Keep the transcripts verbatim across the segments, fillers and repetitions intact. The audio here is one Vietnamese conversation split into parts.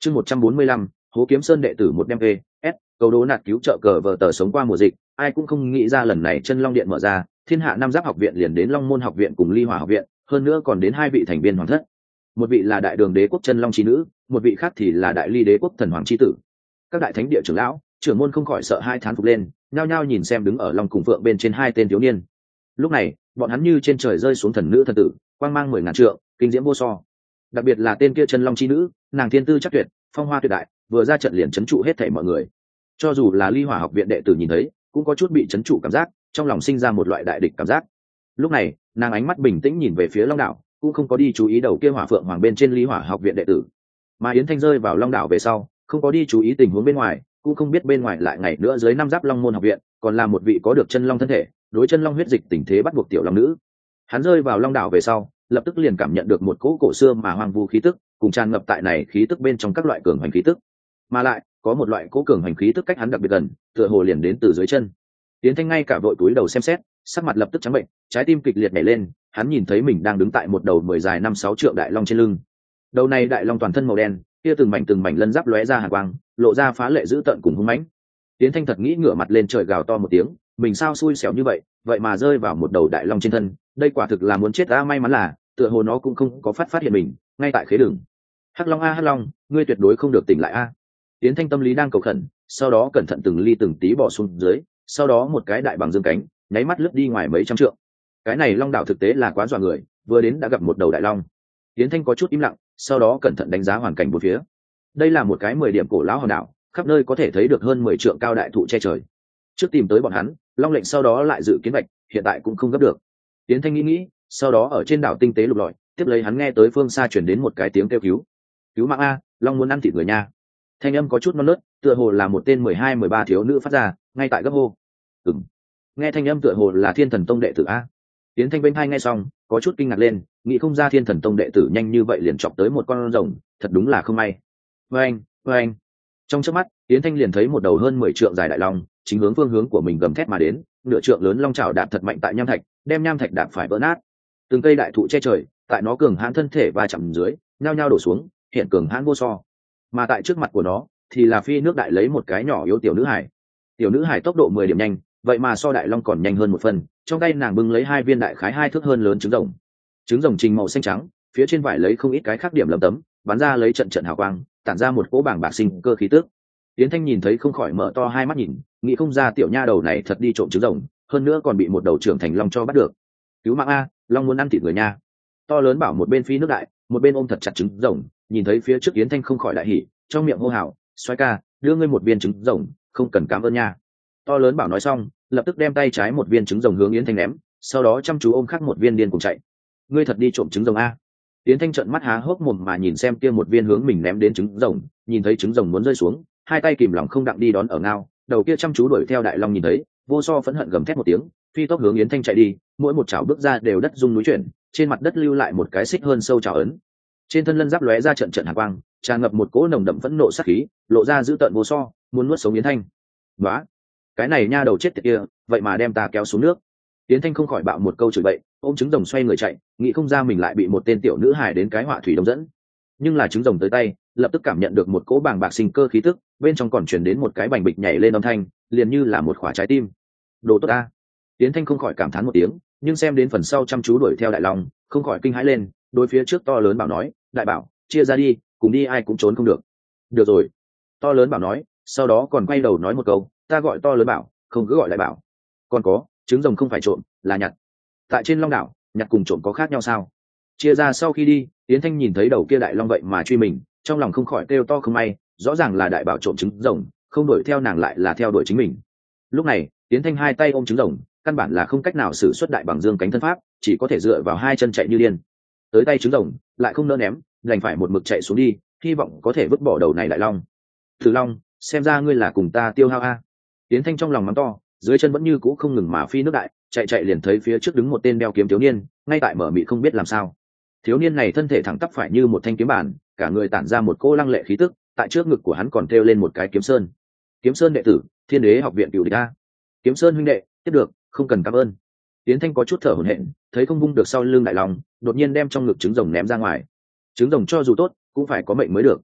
chương một trăm bốn mươi lăm hố kiếm sơn đệ tử một đem p s cầu đố nạt cứu trợ cờ vờ tờ sống qua mùa dịch. Ai cũng không nghĩ ra lần này chân long điện mở ra, thiên hạ năm giáp học viện liền đến long môn học viện cùng ly hỏa học viện, hơn nữa còn đến hai vị thành viên hoàng thất. Một vị là đại đường đế quốc chân long chi nữ, một vị khác thì là đại ly đế quốc thần hoàng chi tử. Các đại thánh địa trưởng lão trưởng môn không khỏi sợ hai thán phục lên, nhao nhao nhìn xem đứng ở long cùng phượng bên trên hai tên thiếu niên. Lúc này bọn hắn như trên trời rơi xuống thần nữ thần tử, quang mang mười ngàn trượng, kinh diễm vô so. Đặc biệt là tên kia chân long chi nữ, nàng thiên tư chắc tuyệt, phong hoa tuyệt đại, vừa ra trận liền chấn trụ hết thảy mọi người. Cho dù là ly hỏa học viện đệ tử nhìn thấy cũng có chút bị chấn trụ cảm giác, trong lòng sinh ra một loại đại địch cảm giác. Lúc này nàng ánh mắt bình tĩnh nhìn về phía long đảo, cũng không có đi chú ý đầu kia hỏa phượng hoàng bên trên ly hỏa học viện đệ tử. Mà yến thanh rơi vào long đảo về sau, không có đi chú ý tình huống bên ngoài, cũng không biết bên ngoài lại ngày nữa dưới năm giáp long môn học viện còn là một vị có được chân long thân thể, đối chân long huyết dịch tình thế bắt buộc tiểu long nữ. Hắn rơi vào long đảo về sau, lập tức liền cảm nhận được một cỗ cổ xưa mà hoang vu khí tức, cùng tràn ngập tại này khí tức bên trong các loại cường hành khí tức, mà lại có một loại cỗ cường hành khí tức cách hắn đặc biệt gần, tựa hồ liền đến từ dưới chân. Tiến Thanh ngay cả vội túi đầu xem xét, sắc mặt lập tức trắng bệnh, trái tim kịch liệt nhảy lên. Hắn nhìn thấy mình đang đứng tại một đầu mười dài năm sáu trượng đại long trên lưng. Đầu này đại long toàn thân màu đen, kia từng mảnh từng mảnh lân giáp lóe ra hàn quang, lộ ra phá lệ dữ tợn cùng hung mãnh. Tiến Thanh thật nghĩ ngửa mặt lên trời gào to một tiếng, mình sao xui xẻo như vậy, vậy mà rơi vào một đầu đại long trên thân, đây quả thực là muốn chết ta. May mắn là tựa hồ nó cũng không có phát phát hiện mình, ngay tại khế đường. Hắc Long a Hắc Long, ngươi tuyệt đối không được tỉnh lại a. Tiến Thanh tâm lý đang cầu khẩn, sau đó cẩn thận từng ly từng tí bỏ xuống dưới, sau đó một cái đại bằng dương cánh, nháy mắt lướt đi ngoài mấy trăm trượng. Cái này long đảo thực tế là quá dọa người, vừa đến đã gặp một đầu đại long. Tiến Thanh có chút im lặng, sau đó cẩn thận đánh giá hoàn cảnh bốn phía. Đây là một cái mười điểm cổ lão hòn đảo, khắp nơi có thể thấy được hơn mười trượng cao đại thụ che trời. Trước tìm tới bọn hắn, long lệnh sau đó lại dự kiến bạch, hiện tại cũng không gấp được. Tiến Thanh nghĩ nghĩ, sau đó ở trên đảo tinh tế lục lọi, tiếp lấy hắn nghe tới phương xa truyền đến một cái tiếng kêu cứu. Cứu mạng a, long muốn ăn thịt người nha. Thanh âm có chút non nớt, tựa hồ là một tên mười hai mười ba thiếu nữ phát ra, ngay tại gấp hô. Ừm. Nghe thanh âm tựa hồ là Thiên Thần Tông đệ tử a. Tiến Thanh bên hai nghe xong, có chút kinh ngạc lên, nghĩ không ra Thiên Thần Tông đệ tử nhanh như vậy liền chọc tới một con rồng, thật đúng là không may. Oeng, oeng. Trong chớp mắt, Tiến Thanh liền thấy một đầu hơn mười trượng dài đại long, chính hướng phương hướng của mình gầm thét mà đến, nửa trượng lớn long chảo đạp thật mạnh tại nham thạch, đem nham thạch đạp phải vỡ nát. Từng cây đại thụ che trời, tại nó cường hãn thân thể và chạm dưới, nhao nhao đổ xuống, hiện cường hãn vô so. Mà tại trước mặt của nó thì là phi nước đại lấy một cái nhỏ yếu tiểu nữ hải. Tiểu nữ hải tốc độ mười điểm nhanh, vậy mà so đại long còn nhanh hơn một phần. Trong tay nàng bưng lấy hai viên đại khái hai thước hơn lớn trứng rồng. Trứng rồng trình màu xanh trắng, phía trên vải lấy không ít cái khác điểm lấm tấm, bắn ra lấy trận trận hào quang, tản ra một cỗ bảng bạc sinh cơ khí tức. Tiến Thanh nhìn thấy không khỏi mở to hai mắt nhìn, nghĩ không ra tiểu nha đầu này thật đi trộm trứng rồng, hơn nữa còn bị một đầu trưởng thành long cho bắt được. Cứu mạng a, long muốn ăn thịt người nha. To lớn bảo một bên phi nước đại, một bên ôm thật chặt trứng rồng, nhìn thấy phía trước Yến Thanh không khỏi đại hỉ, trong miệng hô hào, xoay ca, đưa ngươi một viên trứng rồng, không cần cảm ơn nha. To lớn bảo nói xong, lập tức đem tay trái một viên trứng rồng hướng Yến Thanh ném, sau đó chăm chú ôm khác một viên điên cùng chạy. Ngươi thật đi trộm trứng rồng a. Yến Thanh trợn mắt há hốc mồm mà nhìn xem kia một viên hướng mình ném đến trứng rồng, nhìn thấy trứng rồng muốn rơi xuống, hai tay kìm lòng không đặng đi đón ở ngao, đầu kia chăm chú đuổi theo đại long nhìn thấy, vô so phẫn hận gầm thét một tiếng, phi tốc hướng Yến Thanh chạy đi, mỗi một chảo bước ra đều đất rung núi chuyển, trên mặt đất lưu lại một cái xích hơn sâu chảo ấn. Trên thân lân giáp lóe ra trận trận hàn quang, tràn ngập một cỗ nồng đậm phẫn nộ sát khí, lộ ra dữ tợn vô so, muốn nuốt sống Yến Thanh. Đó, cái này nha đầu chết tiệt kia, vậy mà đem ta kéo xuống nước. Yến Thanh không khỏi bạo một câu chửi bậy, ôm trứng rồng xoay người chạy, nghĩ không ra mình lại bị một tên tiểu nữ hài đến cái họa thủy đông dẫn. Nhưng là trứng rồng tới tay, lập tức cảm nhận được một cỗ bàng bạc sinh cơ khí tức, bên trong còn truyền đến một cái bành bịch nhảy lên âm thanh, liền như là một quả trái tim. Đồ tốt ta. Yến Thanh không khỏi cảm thán một tiếng, nhưng xem đến phần sau chăm chú đuổi theo đại long, không khỏi kinh hãi lên, đối phía trước to lớn bảo nói, đại bảo, chia ra đi, cùng đi ai cũng trốn không được. Được rồi. To lớn bảo nói, sau đó còn quay đầu nói một câu, ta gọi to lớn bảo, không cứ gọi đại bảo. Còn có, trứng rồng không phải trộm, là nhặt. Tại trên long đảo, nhặt cùng trộm có khác nhau sao? Chia ra sau khi đi, Yến Thanh nhìn thấy đầu kia đại long vậy mà truy mình, trong lòng không khỏi kêu to không may, rõ ràng là đại bảo trộm trứng rồng, không đuổi theo nàng lại là theo đuổi chính mình. Lúc này, Yến Thanh hai tay ôm trứng rồng, căn bản là không cách nào sử xuất đại bằng dương cánh thân pháp, chỉ có thể dựa vào hai chân chạy như điên. Tới tay trứng rồng, lại không nỡ ném, đành phải một mực chạy xuống đi, hy vọng có thể vứt bỏ đầu này đại long. Thử Long, xem ra ngươi là cùng ta tiêu hao a. Yến Thanh trong lòng mắng to, dưới chân vẫn như cũ không ngừng mà phi nước đại, chạy chạy liền thấy phía trước đứng một tên đeo kiếm thiếu niên, ngay tại mở mị không biết làm sao. Thiếu niên này thân thể thẳng tắp phải như một thanh kiếm bản, cả người tản ra một cô lăng lệ khí tức, tại trước ngực của hắn còn treo lên một cái kiếm sơn. Kiếm sơn đệ tử, Thiên Đế học viện cửu địch a. Kiếm sơn huynh đệ, tiếp được, không cần cảm ơn. Yến Thanh có chút thở hổn hển, thấy không vung được sau lưng đại long, đột nhiên đem trong ngực trứng rồng ném ra ngoài. Trứng rồng cho dù tốt, cũng phải có mệnh mới được.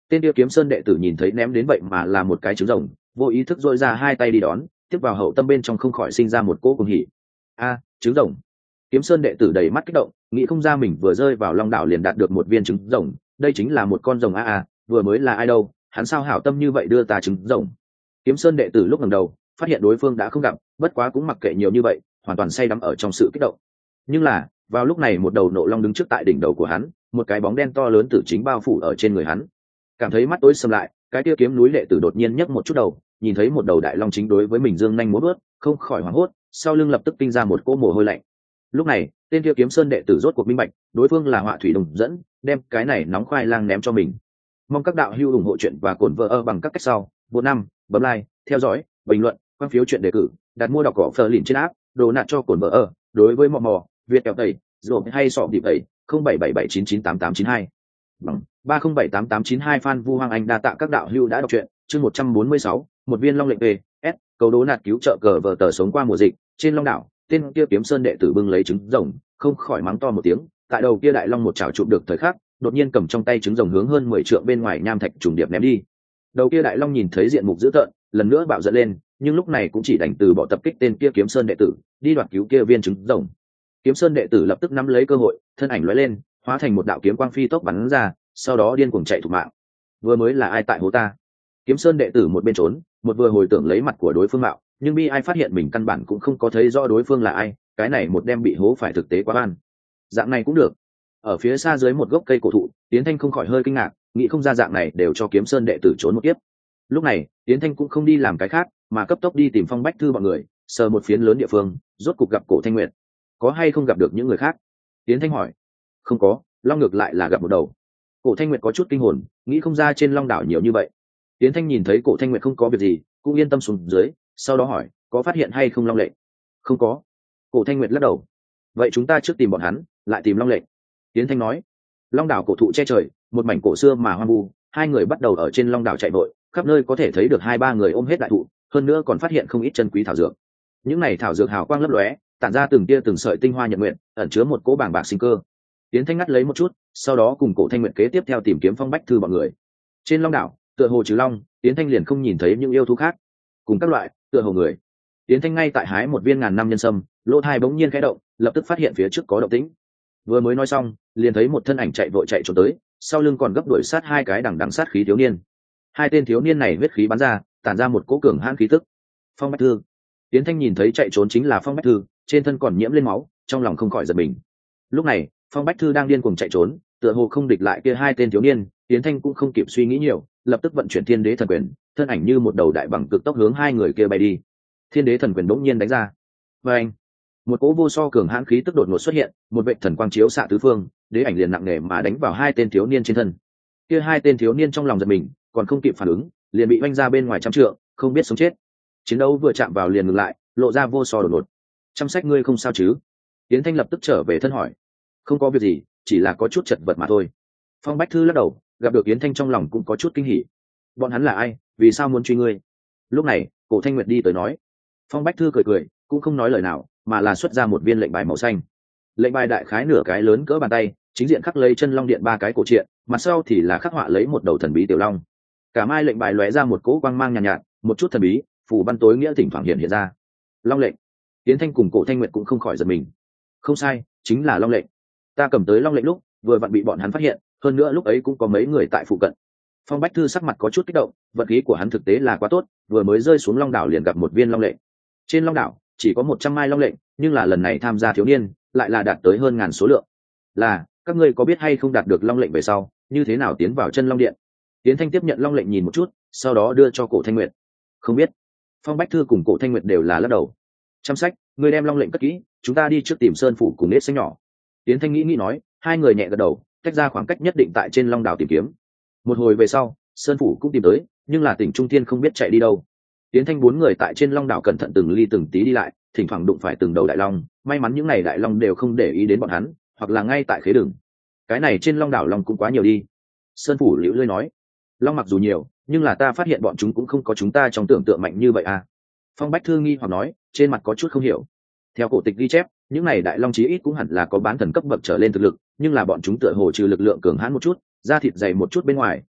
Tên kia kiếm sơn đệ tử nhìn thấy ném đến vậy mà là một cái trứng rồng, vô ý thức dội ra hai tay đi đón, tiếp vào hậu tâm bên trong không khỏi sinh ra một cỗ cuồng hỉ. A, trứng rồng! Kiếm sơn đệ tử đầy mắt kích động, nghĩ không ra mình vừa rơi vào long đảo liền đạt được một viên trứng rồng, đây chính là một con rồng a a, vừa mới là ai đâu, hắn sao hảo tâm như vậy đưa ta trứng rồng. Kiếm sơn đệ tử lúc ngẩng đầu, phát hiện đối phương đã không gặp, bất quá cũng mặc kệ nhiều như vậy, hoàn toàn say đắm ở trong sự kích động. Nhưng là, vào lúc này một đầu nộ long đứng trước tại đỉnh đầu của hắn, một cái bóng đen to lớn tử chính bao phủ ở trên người hắn. Cảm thấy mắt tối sầm lại, cái kia kiếm núi đệ tử đột nhiên nhấc một chút đầu, nhìn thấy một đầu đại long chính đối với mình dương nhanh múa vớt, không khỏi hoảng hốt, sau lưng lập tức tinh ra một cỗ mồ hôi lạnh. Lúc này, tên kia kiếm sơn đệ tử rốt cuộc minh bạch, đối phương là Họa Thủy Đồng dẫn, đem cái này nóng khoai lang ném cho mình. Mong các đạo hữu ủng hộ chuyện và cổn vợ ơ bằng các cách sau, một năm, bấm like, theo dõi, bình luận, quan phiếu chuyện đề cử, đặt mua đọc cỏ phờ lìn trên app, đồ nạt cho cổn vợ ơ. Đối với mò mò, Việt kẹo tẩy, rồi hay sọ điệp tẩy, không bảy bảy bảy chín chín tám tám chín hai bằng ba không bảy tám tám chín hai fan Vu Hoàng Anh đa tạ các đạo hữu đã đọc truyện. Chương một trăm bốn mươi sáu, một viên long lệnh về s cầu đố nạt cứu trợ cờ vờ tờ sống qua mùa dịch. Trên long đảo, tên kia kiếm sơn đệ tử bưng lấy trứng rồng, không khỏi mắng to một tiếng, tại đầu kia đại long một chảo chụp được thời khắc, đột nhiên cầm trong tay trứng rồng hướng hơn mười trượng bên ngoài nham thạch trùng điệp ném đi. Đầu kia đại long nhìn thấy diện mục dữ tợn, lần nữa bạo giận lên, nhưng lúc này cũng chỉ đành từ bỏ tập kích tên kia kiếm sơn đệ tử, đi đoạt cứu kia viên trứng rồng. Kiếm sơn đệ tử lập tức nắm lấy cơ hội, thân ảnh lóe lên, hóa thành một đạo kiếm quang phi tốc bắn ra, sau đó điên cuồng chạy thục mạng. Vừa mới là ai tại hố ta? Kiếm sơn đệ tử một bên trốn, một vừa hồi tưởng lấy mặt của đối phương mạo, nhưng bi ai phát hiện mình căn bản cũng không có thấy rõ đối phương là ai, cái này một đem bị hố phải thực tế quá ban. Dạng này cũng được. Ở phía xa dưới một gốc cây cổ thụ, Tiến Thanh không khỏi hơi kinh ngạc, nghĩ không ra dạng này đều cho kiếm sơn đệ tử trốn một kiếp. Lúc này, Tiến Thanh cũng không đi làm cái khác, mà cấp tốc đi tìm Phong Bách Thư bọn người, sờ một phiến lớn địa phương, rốt cục gặp Cổ Thanh Nguyệt. Có hay không gặp được những người khác? Tiến Thanh hỏi. Không có, long ngược lại là gặp một đầu. Cổ Thanh Nguyệt có chút kinh hồn, nghĩ không ra trên long đảo nhiều như vậy. Tiến Thanh nhìn thấy Cổ Thanh Nguyệt không có việc gì, cũng yên tâm xuống dưới, sau đó hỏi, có phát hiện hay không long lệnh? Không có. Cổ Thanh Nguyệt lắc đầu. Vậy chúng ta trước tìm bọn hắn, lại tìm long lệnh. Tiến Thanh nói. Long đảo cổ thụ che trời, một mảnh cổ xưa mà hoang vu, hai người bắt đầu ở trên long đảo chạy vội, khắp nơi có thể thấy được hai ba người ôm hết đại thụ, hơn nữa còn phát hiện không ít chân quý thảo dược. Những này thảo dược hào quang lấp lóe, tản ra từng tia từng sợi tinh hoa nhật nguyện, ẩn chứa một cỗ bảng bạc sinh cơ. Tiến Thanh ngắt lấy một chút, sau đó cùng Cổ Thanh Nguyệt kế tiếp theo tìm kiếm Phong Bách Thư bọn người. Trên long đảo, tựa hồ trừ long, Tiến Thanh liền không nhìn thấy những yêu thú khác, cùng các loại tựa hồ người. Tiến Thanh ngay tại hái một viên ngàn năm nhân sâm, lỗ thai bỗng nhiên khẽ động, lập tức phát hiện phía trước có động tĩnh. Vừa mới nói xong, liền thấy một thân ảnh chạy vội chạy trốn tới, sau lưng còn gấp đuổi sát hai cái đằng đằng sát khí thiếu niên. Hai tên thiếu niên này huyết khí bắn ra, tản ra một cỗ cường hãn khí tức. Phong Bách Thư. Tiến Thanh nhìn thấy chạy trốn chính là Phong Bách Thư, trên thân còn nhiễm lên máu, trong lòng không khỏi giật mình. Lúc này, Phong Bách Thư đang điên cuồng chạy trốn, tựa hồ không địch lại kia hai tên thiếu niên, Tiến Thanh cũng không kịp suy nghĩ nhiều, lập tức vận chuyển Thiên Đế Thần Quyền, thân ảnh như một đầu đại bằng cực tốc hướng hai người kia bay đi. Thiên Đế Thần Quyền đống nhiên đánh ra. Và anh, một cỗ vô so cường hãn khí tức đột ngột xuất hiện, một vệ thần quang chiếu xạ tứ phương, đế ảnh liền nặng nề mà đánh vào hai tên thiếu niên trên thân. Kia hai tên thiếu niên trong lòng giật mình, còn không kịp phản ứng, liền bị oanh ra bên ngoài trăm trượng, không biết sống chết. Chiến đấu vừa chạm vào liền ngừng lại, lộ ra vô so đột ngột. Chăm sách ngươi không sao chứ? Tiến Thanh lập tức trở về thân hỏi. Không có việc gì, chỉ là có chút chật vật mà thôi. Phong Bách Thư lắc đầu, gặp được Yến Thanh trong lòng cũng có chút kinh hỉ. Bọn hắn là ai, vì sao muốn truy ngươi? Lúc này, Cổ Thanh Nguyệt đi tới nói. Phong Bách Thư cười cười, cũng không nói lời nào, mà là xuất ra một viên lệnh bài màu xanh. Lệnh bài đại khái nửa cái lớn cỡ bàn tay, chính diện khắc lấy chân long điện ba cái cổ truyện, mặt sau thì là khắc họa lấy một đầu thần bí tiểu long. Cả mai lệnh bài lóe ra một cỗ quang mang nhàn nhạt, nhạt, một chút thần bí, phù văn tối nghĩa thỉnh thoảng hiện hiện ra. Long lệnh. Yến Thanh cùng Cổ Thanh Nguyệt cũng không khỏi giật mình. Không sai, chính là long lệnh. Ta cầm tới long lệnh lúc, vừa vặn bị bọn hắn phát hiện, hơn nữa lúc ấy cũng có mấy người tại phụ cận. Phong Bách Thư sắc mặt có chút kích động, vật khí của hắn thực tế là quá tốt, vừa mới rơi xuống long đảo liền gặp một viên long lệnh. Trên long đảo chỉ có một trăm mai long lệnh, nhưng là lần này tham gia thiếu niên lại là đạt tới hơn ngàn số lượng. Là, các ngươi có biết hay không đạt được long lệnh về sau, như thế nào tiến vào chân long điện? Tiến Thanh tiếp nhận long lệnh nhìn một chút, sau đó đưa cho Cổ Thanh Nguyệt. Không biết. Phong Bách Thư cùng Cổ Thanh Nguyệt đều là lắc đầu. Chăm sách, ngươi đem long lệnh cất kỹ, chúng ta đi trước tìm sơn phủ cùng nết xanh nhỏ. Tiến Thanh nghĩ nghĩ nói, hai người nhẹ gật đầu, tách ra khoảng cách nhất định tại trên long đảo tìm kiếm. Một hồi về sau, sơn phủ cũng tìm tới, nhưng là tỉnh Trung Thiên không biết chạy đi đâu. Tiến Thanh bốn người tại trên long đảo cẩn thận từng ly từng tí đi lại, thỉnh thoảng đụng phải từng đầu đại long, may mắn những này đại long đều không để ý đến bọn hắn, hoặc là ngay tại khế đường. Cái này trên long đảo long cũng quá nhiều đi. Sơn phủ liễu lơi nói, long mặc dù nhiều, nhưng là ta phát hiện bọn chúng cũng không có chúng ta trong tưởng tượng mạnh như vậy à. Phong Bách Thư nghi hoặc nói, trên mặt có chút không hiểu. Theo cổ tịch ghi chép, những này đại long chí ít cũng hẳn là có bán thần cấp bậc trở lên thực lực, nhưng là bọn chúng tựa hồ trừ lực lượng cường hãn một chút, da thịt dày một chút bên ngoài,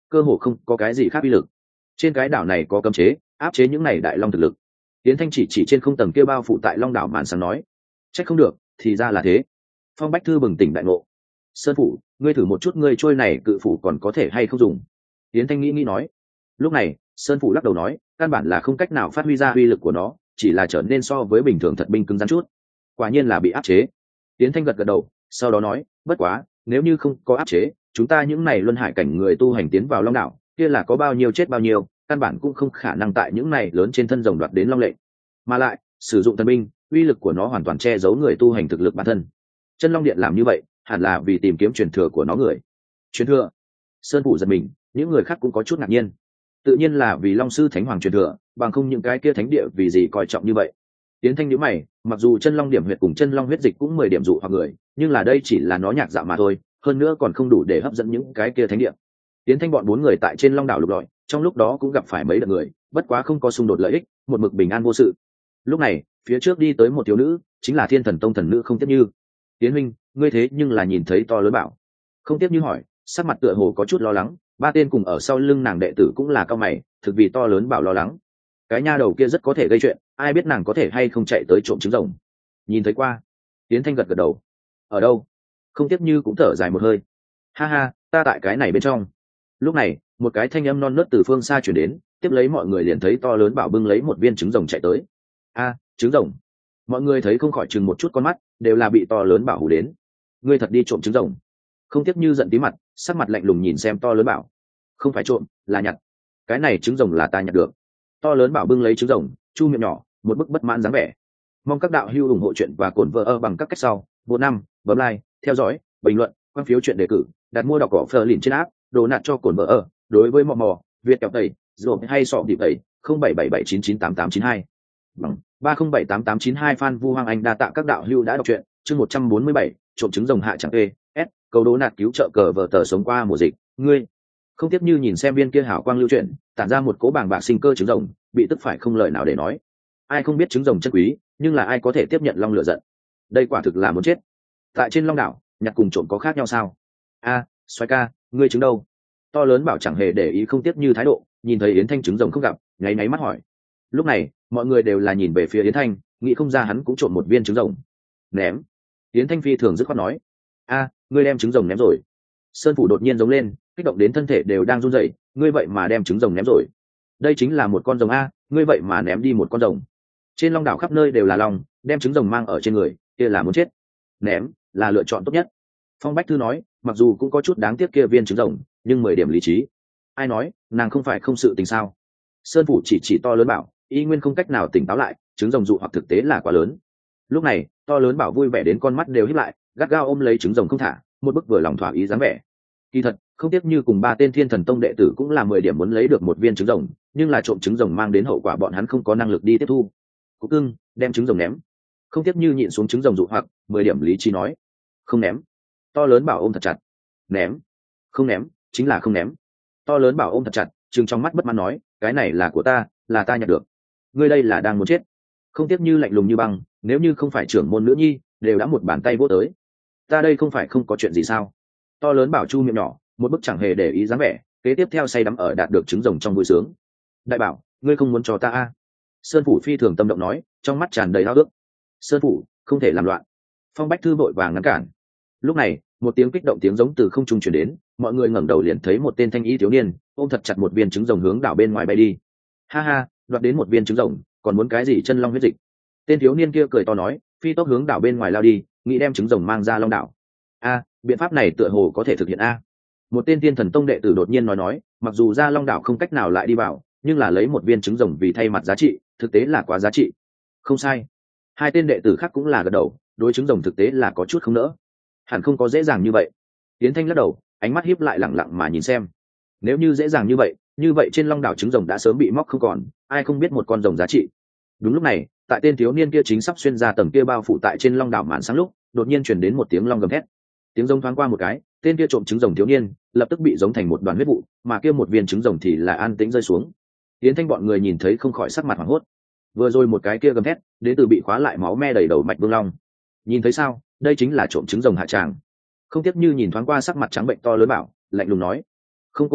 cơ hồ không có cái gì khác uy lực. Trên cái đảo này có cấm chế áp chế những này đại long thực lực. Tiến Thanh chỉ chỉ trên không tầng kia bao phủ tại long đảo màn sáng nói, trách không được, thì ra là thế. Phong Bách Thư bừng tỉnh đại ngộ. Sơn phủ, ngươi thử một chút, ngươi trôi này cự phủ còn có thể hay không dùng? Tiến Thanh nghĩ nghĩ nói. Lúc này Sơn phủ lắc đầu nói, căn bản là không cách nào phát huy ra uy lực của nó, chỉ là trở nên so với bình thường thật binh cứng rắn chút. Quả nhiên là bị áp chế. Tiến Thanh gật gật đầu, sau đó nói, bất quá nếu như không có áp chế, chúng ta những này luân hải cảnh người tu hành tiến vào long đảo kia là có bao nhiêu chết bao nhiêu, căn bản cũng không khả năng tại những này lớn trên thân rồng đoạt đến long lệnh. Mà lại sử dụng thần binh, uy lực của nó hoàn toàn che giấu người tu hành thực lực bản thân. Chân Long Điện làm như vậy hẳn là vì tìm kiếm truyền thừa của nó người. Truyền thừa? Sơn phủ giật mình, những người khác cũng có chút ngạc nhiên. Tự nhiên là vì Long sư Thánh Hoàng truyền thừa, bằng không những cái kia thánh địa vì gì coi trọng như vậy. Tiến Thanh nhíu mày, mặc dù Chân Long điểm huyệt cùng Chân Long huyết dịch cũng mười điểm dụ hoặc người, nhưng là đây chỉ là nó nhạc dạo mà thôi, hơn nữa còn không đủ để hấp dẫn những cái kia thánh địa. Tiến Thanh bọn bốn người tại trên long đảo lục lọi, trong lúc đó cũng gặp phải mấy đợt người, bất quá không có xung đột lợi ích, một mực bình an vô sự. Lúc này phía trước đi tới một thiếu nữ, chính là Thiên Thần Tông thần nữ Không Tiếp Như. Tiến huynh, ngươi thế nhưng là nhìn thấy To Lớn Bảo? Không Tiếp Như hỏi, sắc mặt tựa hồ có chút lo lắng. Ba tên cùng ở sau lưng nàng đệ tử cũng là cao mày, thực vì To Lớn Bảo lo lắng. Cái nha đầu kia rất có thể gây chuyện, ai biết nàng có thể hay không chạy tới trộm trứng rồng. Nhìn thấy qua. Tiến Thanh gật gật đầu. Ở đâu? Không Tiếp Như cũng thở dài một hơi. Ha ha, ta tại cái này bên trong. Lúc này một cái thanh âm non nớt từ phương xa chuyển đến, tiếp lấy mọi người liền thấy To Lớn Bảo bưng lấy một viên trứng rồng chạy tới. A, trứng rồng! Mọi người thấy không khỏi chừng một chút con mắt, đều là bị To Lớn Bảo hù đến. Ngươi thật đi trộm trứng rồng? Không Tiếp Như giận tí mặt, sắc mặt lạnh lùng nhìn xem To Lớn Bảo. Không phải trộm, là nhặt. Cái này trứng rồng là ta nhặt được. To Lớn Bảo bưng lấy trứng rồng, chu miệng nhỏ, một bức bất mãn dáng vẻ. Mong các đạo hữu ủng hộ chuyện và cổn vợ ở bằng các cách sau. Bộ năm, bấm like, theo dõi, bình luận, quan phiếu chuyện đề cử, đặt mua đọc cỏ phờ lìn trên app, đồ nạt cho cổn vợ ở. Đối với mò mò, Việt kẹo tẩy, rồi hay sọ điệp tẩy, không bảy bảy bảy chín chín tám tám chín hai bằng ba không bảy tám tám chín hai. Phan Vu Hoàng Anh đa tạ các đạo hữu đã đọc truyện. Chương một trăm bốn mươi bảy, trộm trứng rồng hạ chẳng e s cầu đố nạt cứu trợ cờ vợ tờ sống qua mùa dịch. Ngươi Không Tiếp Như nhìn xem viên kia hảo quang lưu chuyển, tản ra một cỗ bàng bạc sinh cơ trứng rồng, bị tức phải không lời nào để nói. Ai không biết trứng rồng chân quý, nhưng là ai có thể tiếp nhận long lửa giận. Đây quả thực là muốn chết. Tại trên long đảo nhặt cùng trộm có khác nhau sao? A, xoay ca, ngươi trứng đâu? To Lớn Bảo chẳng hề để ý Không Tiếp Như thái độ, nhìn thấy Yến Thanh trứng rồng không gặp, nháy nháy mắt hỏi. Lúc này mọi người đều là nhìn về phía Yến Thanh, nghĩ không ra hắn cũng trộm một viên trứng rồng. Ném. Yến Thanh phi thường dứt khoát nói. A, ngươi đem trứng rồng ném rồi? Sơn phủ đột nhiên giống lên, kích động đến thân thể đều đang run rẩy. Ngươi vậy mà đem trứng rồng ném rồi? Đây chính là một con rồng a, ngươi vậy mà ném đi một con rồng? Trên long đảo khắp nơi đều là long, đem trứng rồng mang ở trên người, kia là muốn chết. Ném là lựa chọn tốt nhất. Phong Bách Thư nói, mặc dù cũng có chút đáng tiếc kia viên trứng rồng, nhưng mười điểm lý trí. Ai nói nàng không phải không sự tình sao? Sơn phủ chỉ chỉ To Lớn Bảo, y nguyên không cách nào tỉnh táo lại, trứng rồng dụ hoặc thực tế là quá lớn. Lúc này To Lớn Bảo vui vẻ đến con mắt đều híp lại, gắt gao ôm lấy trứng rồng không thả, một bức vừa lòng thỏa ý dáng vẻ. Kỳ thật Không Tiếp Như cùng ba tên Thiên Thần Tông đệ tử cũng là mười điểm muốn lấy được một viên trứng rồng, nhưng là trộm trứng rồng mang đến hậu quả bọn hắn không có năng lực đi tiếp thu. Cục cưng, đem trứng rồng ném. Không Tiếp Như nhịn xuống trứng rồng dụ hoặc, mười điểm lý trí nói. Không ném. To Lớn Bảo ôm thật chặt. Ném. Không ném, chính là không ném. To Lớn Bảo ôm thật chặt, trừng trong mắt bất mãn nói, cái này là của ta, là ta nhặt được. Ngươi đây là đang muốn chết. Không Tiếp Như lạnh lùng như băng, nếu như không phải trưởng môn nữ nhi, đều đã một bàn tay vỗ tới. Ta đây không phải không có chuyện gì sao? To Lớn Bảo chu miệng nhỏ, một bức chẳng hề để ý dáng vẻ, kế tiếp theo say đắm ở đạt được trứng rồng trong vui sướng. Đại Bảo, ngươi không muốn cho ta a? Sơn phủ phi thường tâm động nói, trong mắt tràn đầy háo ước. Sơn phủ, không thể làm loạn. Phong Bách Thư vội vàng ngăn cản. Lúc này một tiếng kích động tiếng giống từ không trung truyền đến, mọi người ngẩng đầu liền thấy một tên thanh y thiếu niên ôm thật chặt một viên trứng rồng hướng đảo bên ngoài bay đi. Ha ha, đoạt đến một viên trứng rồng, còn muốn cái gì chân long huyết dịch? Tên thiếu niên kia cười to nói, phi tốc hướng đảo bên ngoài lao đi, nghĩ đem trứng rồng mang ra long đảo. A, biện pháp này tựa hồ có thể thực hiện a. Một tên Thiên Thần Tông đệ tử đột nhiên nói nói, mặc dù ra long đảo không cách nào lại đi vào, nhưng là lấy một viên trứng rồng vì thay mặt giá trị, thực tế là quá giá trị. Không sai. Hai tên đệ tử khác cũng là gật đầu, đối trứng rồng thực tế là có chút không nỡ. Hẳn không có dễ dàng như vậy. Tiến Thanh lắc đầu, ánh mắt hiếp lại lẳng lặng mà nhìn xem. Nếu như dễ dàng như vậy, như vậy trên long đảo trứng rồng đã sớm bị móc không còn, ai không biết một con rồng giá trị. Đúng lúc này, tại tên thiếu niên kia chính sắp xuyên ra tầng kia bao phủ tại trên long đảo màn sáng lúc, đột nhiên truyền đến một tiếng long gầm thét. Tiếng rồng thoáng qua một cái, tên kia trộm trứng rồng thiếu niên lập tức bị giống thành một đoàn huyết vụ, mà kia một viên trứng rồng thì là an tĩnh rơi xuống. Tiến Thanh bọn người nhìn thấy không khỏi sắc mặt hoảng hốt. Vừa rồi một cái kia gầm thét, đến từ bị khóa lại máu me đầy đầu mạch vương long. Nhìn thấy sao, đây chính là trộm trứng rồng hạ tràng. Không Tiếp Như nhìn thoáng qua sắc mặt trắng bệnh To Lớn Bảo, lạnh lùng nói, không cô đương,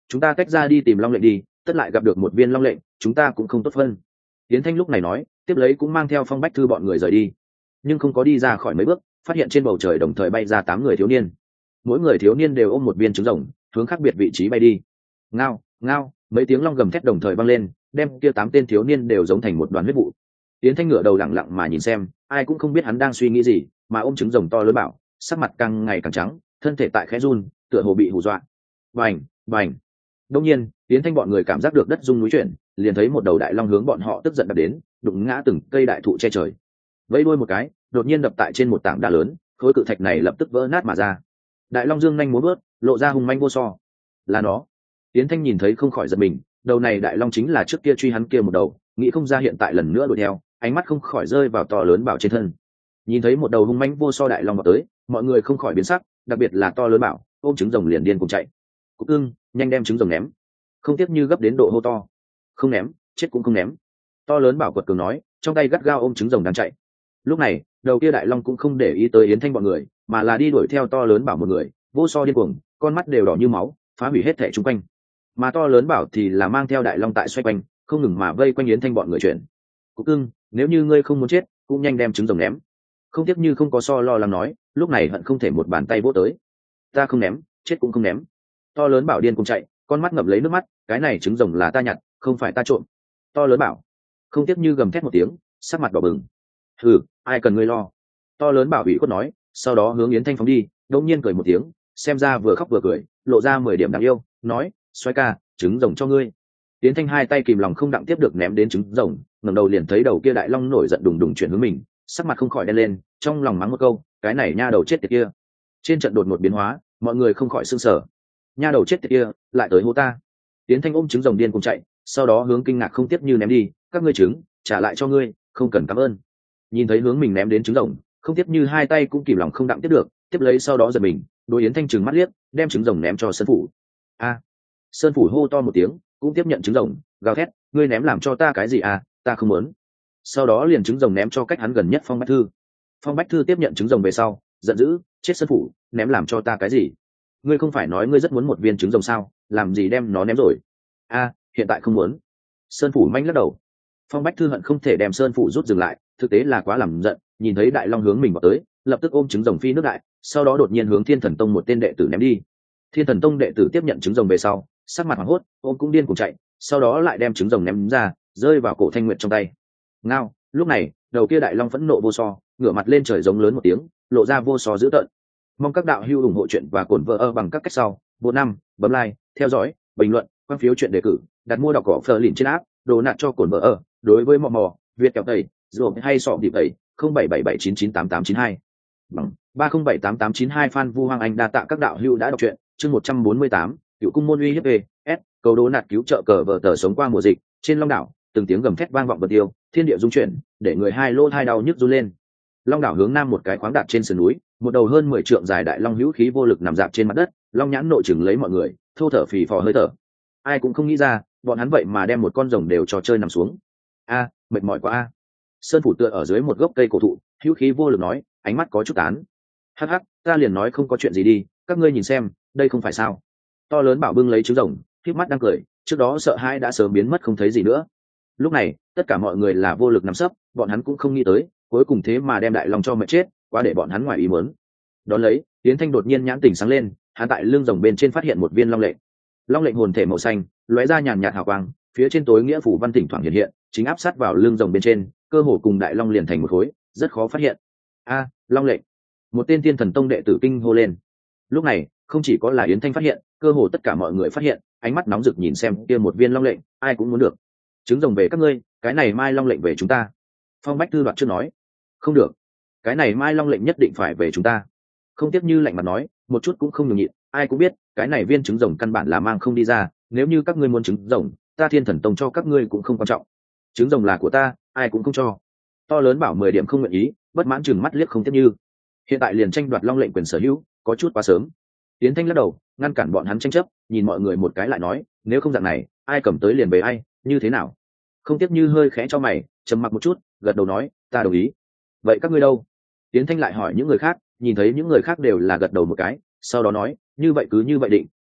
chúng ta tách ra đi tìm long lệnh đi, tất lại gặp được một viên long lệnh chúng ta cũng không tốt phân. Yến Thanh lúc này nói, tiếp lấy cũng mang theo Phong Bách Thư bọn người rời đi, nhưng không có đi ra khỏi mấy bước, phát hiện trên bầu trời đồng thời bay ra tám người thiếu niên, mỗi người thiếu niên đều ôm một viên trứng rồng, hướng khác biệt vị trí bay đi. Ngao ngao, mấy tiếng long gầm thét đồng thời vang lên, đem kia tám tên thiếu niên đều giống thành một đoàn huyết vụ. Yến Thanh ngửa đầu lặng lặng mà nhìn xem, ai cũng không biết hắn đang suy nghĩ gì, mà ôm trứng rồng to lớn bảo, sắc mặt càng ngày càng trắng, thân thể tại khẽ run, tựa hồ bị hù dọa. Bành bành. Đột nhiên, Yến Thanh bọn người cảm giác được đất rung núi chuyển, liền thấy một đầu đại long hướng bọn họ tức giận đập đến, đụng ngã từng cây đại thụ che trời. Vẫy đuôi một cái, đột nhiên đập tại trên một tảng đá lớn, khối cự thạch này lập tức vỡ nát mà ra. Đại long dương nhanh múa vớt, lộ ra hung manh vô so. Là nó. Yến Thanh nhìn thấy không khỏi giật mình, đầu này đại long chính là trước kia truy hắn kia một đầu, nghĩ không ra hiện tại lần nữa đuổi theo, ánh mắt không khỏi rơi vào to lớn bảo trên thân. Nhìn thấy một đầu hung manh vô so đại long vào tới, mọi người không khỏi biến sắc, đặc biệt là to lớn bảo, ôm trứng rồng liền điên cùng chạy. Cục Ưng, nhanh đem trứng rồng ném. Không tiếp như gấp đến độ hô to. Không ném, chết cũng không ném. To lớn bảo quật cường nói, trong tay gắt gao ôm trứng rồng đang chạy. Lúc này, đầu kia đại long cũng không để ý tới Yến Thanh bọn người, mà là đi đuổi theo to lớn bảo một người, vô so điên cuồng, con mắt đều đỏ như máu, phá hủy hết thảy xung quanh. Mà to lớn bảo thì là mang theo đại long tại xoay quanh, không ngừng mà vây quanh Yến Thanh bọn người chuyển. Cục Ưng, nếu như ngươi không muốn chết, cũng nhanh đem trứng rồng ném. Không tiếc như không có so lo lắng nói, lúc này hận không thể một bàn tay vỗ tới. Ta không ném, chết cũng không ném. To lớn bảo điên cùng chạy, con mắt ngập lấy nước mắt, cái này trứng rồng là ta nhặt, không phải ta trộm. To lớn bảo, không tiếc như gầm thét một tiếng, sắc mặt đỏ bừng. Hừ, ai cần ngươi lo. To lớn bảo ủy khuất nói, sau đó hướng Yến Thanh phóng đi, đột nhiên cười một tiếng, xem ra vừa khóc vừa cười, lộ ra mười điểm đáng yêu, nói, xoay ca, trứng rồng cho ngươi. Yến Thanh hai tay kìm lòng không đặng tiếp được ném đến trứng rồng, ngẩng đầu liền thấy đầu kia đại long nổi giận đùng đùng chuyển hướng mình, sắc mặt không khỏi đen lên, trong lòng mắng một câu, cái này nha đầu chết tiệt kia. Trên trận đột ngột biến hóa, mọi người không khỏi sửng sở. Nha đầu chết tiệt kia, lại tới hô ta. Yến Thanh ôm trứng rồng điên cùng chạy, sau đó hướng kinh ngạc không tiếp như ném đi, các ngươi trứng, trả lại cho ngươi, không cần cảm ơn. Nhìn thấy hướng mình ném đến trứng rồng, không tiếp như hai tay cũng kìm lòng không đặng tiếp được, tiếp lấy sau đó giật mình, đối Yến Thanh trừng mắt liếc, đem trứng rồng ném cho Sơn Phủ. A! Sơn Phủ hô to một tiếng, cũng tiếp nhận trứng rồng, gào thét, ngươi ném làm cho ta cái gì à, ta không muốn. Sau đó liền trứng rồng ném cho cách hắn gần nhất Phong Bách Thư. Phong Bách Thư tiếp nhận trứng rồng về sau, giận dữ, chết Sơn Phủ, ném làm cho ta cái gì? Ngươi không phải nói ngươi rất muốn một viên trứng rồng sao, làm gì đem nó ném rồi? A, hiện tại không muốn. Sơn Phủ manh lắc đầu. Phong Bách Thư hận không thể đem Sơn Phủ rút dừng lại, thực tế là quá làm giận, nhìn thấy đại long hướng mình vào tới, lập tức ôm trứng rồng phi nước đại, sau đó đột nhiên hướng Thiên Thần Tông một tên đệ tử ném đi. Thiên Thần Tông đệ tử tiếp nhận trứng rồng về sau, sắc mặt hoảng hốt, ôm cũng điên cùng chạy, sau đó lại đem trứng rồng ném ra, rơi vào cổ Thanh Nguyệt trong tay. Ngao, lúc này, đầu kia đại long phẫn nộ vô so, ngửa mặt lên trời giống lớn một tiếng, lộ ra vô so dữ tợn. Mong các đạo hữu ủng hộ chuyện và cổn vợ ở bằng các cách sau, bộ năm, bấm like, theo dõi, bình luận, quan phiếu chuyện đề cử, đặt mua đọc cỏ phờ lìn trên app, đồ nạt cho cổn vợ ở. Đối với mò mò, Việt kẹo tẩy, rồi hay sọ điệp tẩy, không bảy bảy bảy chín chín tám tám chín hai bằng ba không bảy tám tám chín hai. Phan Vu Hoàng Anh đa tạ các đạo hữu đã đọc truyện. Chương một trăm bốn mươi tám, cựu cung môn uy hiếp về s cầu đố nạt cứu trợ cờ vợ tờ sống qua mùa dịch. Trên long đảo, từng tiếng gầm thét vang vọng vật tiêu, thiên địa rung chuyển, để người hai lô hai đau nhức run lên. Long đảo hướng nam một cái khoáng đạt trên sườn núi, một đầu hơn mười trượng dài đại long hữu khí vô lực nằm dạp trên mặt đất, long nhãn nội chừng lấy mọi người, thô thở phì phò hơi thở. Ai cũng không nghĩ ra, bọn hắn vậy mà đem một con rồng đều trò chơi nằm xuống. A, mệt mỏi quá a. Sơn Phủ tựa ở dưới một gốc cây cổ thụ, hữu khí vô lực nói, ánh mắt có chút tán. Hắc hắc, ta liền nói không có chuyện gì đi, các ngươi nhìn xem, đây không phải sao? To lớn bảo bưng lấy trứng rồng, khép mắt đang cười, trước đó sợ hãi đã sớm biến mất không thấy gì nữa. Lúc này, tất cả mọi người là vô lực nằm sấp, bọn hắn cũng không nghĩ tới, cuối cùng thế mà đem đại long cho mệt chết, quá để bọn hắn ngoài ý muốn. Đón lấy, Tiến Thanh đột nhiên nhãn tỉnh sáng lên, hắn tại lưng rồng bên trên phát hiện một viên long lệnh. Long lệnh hồn thể màu xanh, lóe ra nhàn nhạt hào quang, phía trên tối nghĩa phủ văn thỉnh thoảng hiện hiện, chính áp sát vào lưng rồng bên trên, cơ hồ cùng đại long liền thành một khối, rất khó phát hiện. A, long lệnh! Một tên Thiên Thần Tông đệ tử kinh hô lên. Lúc này, không chỉ có là Yến Thanh phát hiện, cơ hồ tất cả mọi người phát hiện, ánh mắt nóng rực nhìn xem kia một viên long lệnh, ai cũng muốn được. Trứng rồng về các ngươi, cái này mai long lệnh về chúng ta. Phong Bách Thư đoạt chưa nói, không được, cái này mai long lệnh nhất định phải về chúng ta. Không tiếp như lạnh mặt nói, một chút cũng không nhường nhịn, ai cũng biết, cái này viên trứng rồng căn bản là mang không đi ra, nếu như các ngươi muốn trứng rồng, ta Thiên Thần Tông cho các ngươi cũng không quan trọng. Trứng rồng là của ta, ai cũng không cho. To lớn bảo mười điểm không nguyện ý, bất mãn chừng mắt liếc không tiếp như. Hiện tại liền tranh đoạt long lệnh quyền sở hữu, có chút quá sớm. Tiến Thanh lắc đầu, ngăn cản bọn hắn tranh chấp, nhìn mọi người một cái lại nói, nếu không dạng này, ai cầm tới liền về ai, như thế nào? Không tiếp như hơi khẽ cho mày, trầm mặc một chút, gật đầu nói, ta đồng ý. Vậy các ngươi đâu? Tiến Thanh lại hỏi những người khác, nhìn thấy những người khác đều là gật đầu một cái, sau đó nói, như vậy cứ như vậy định,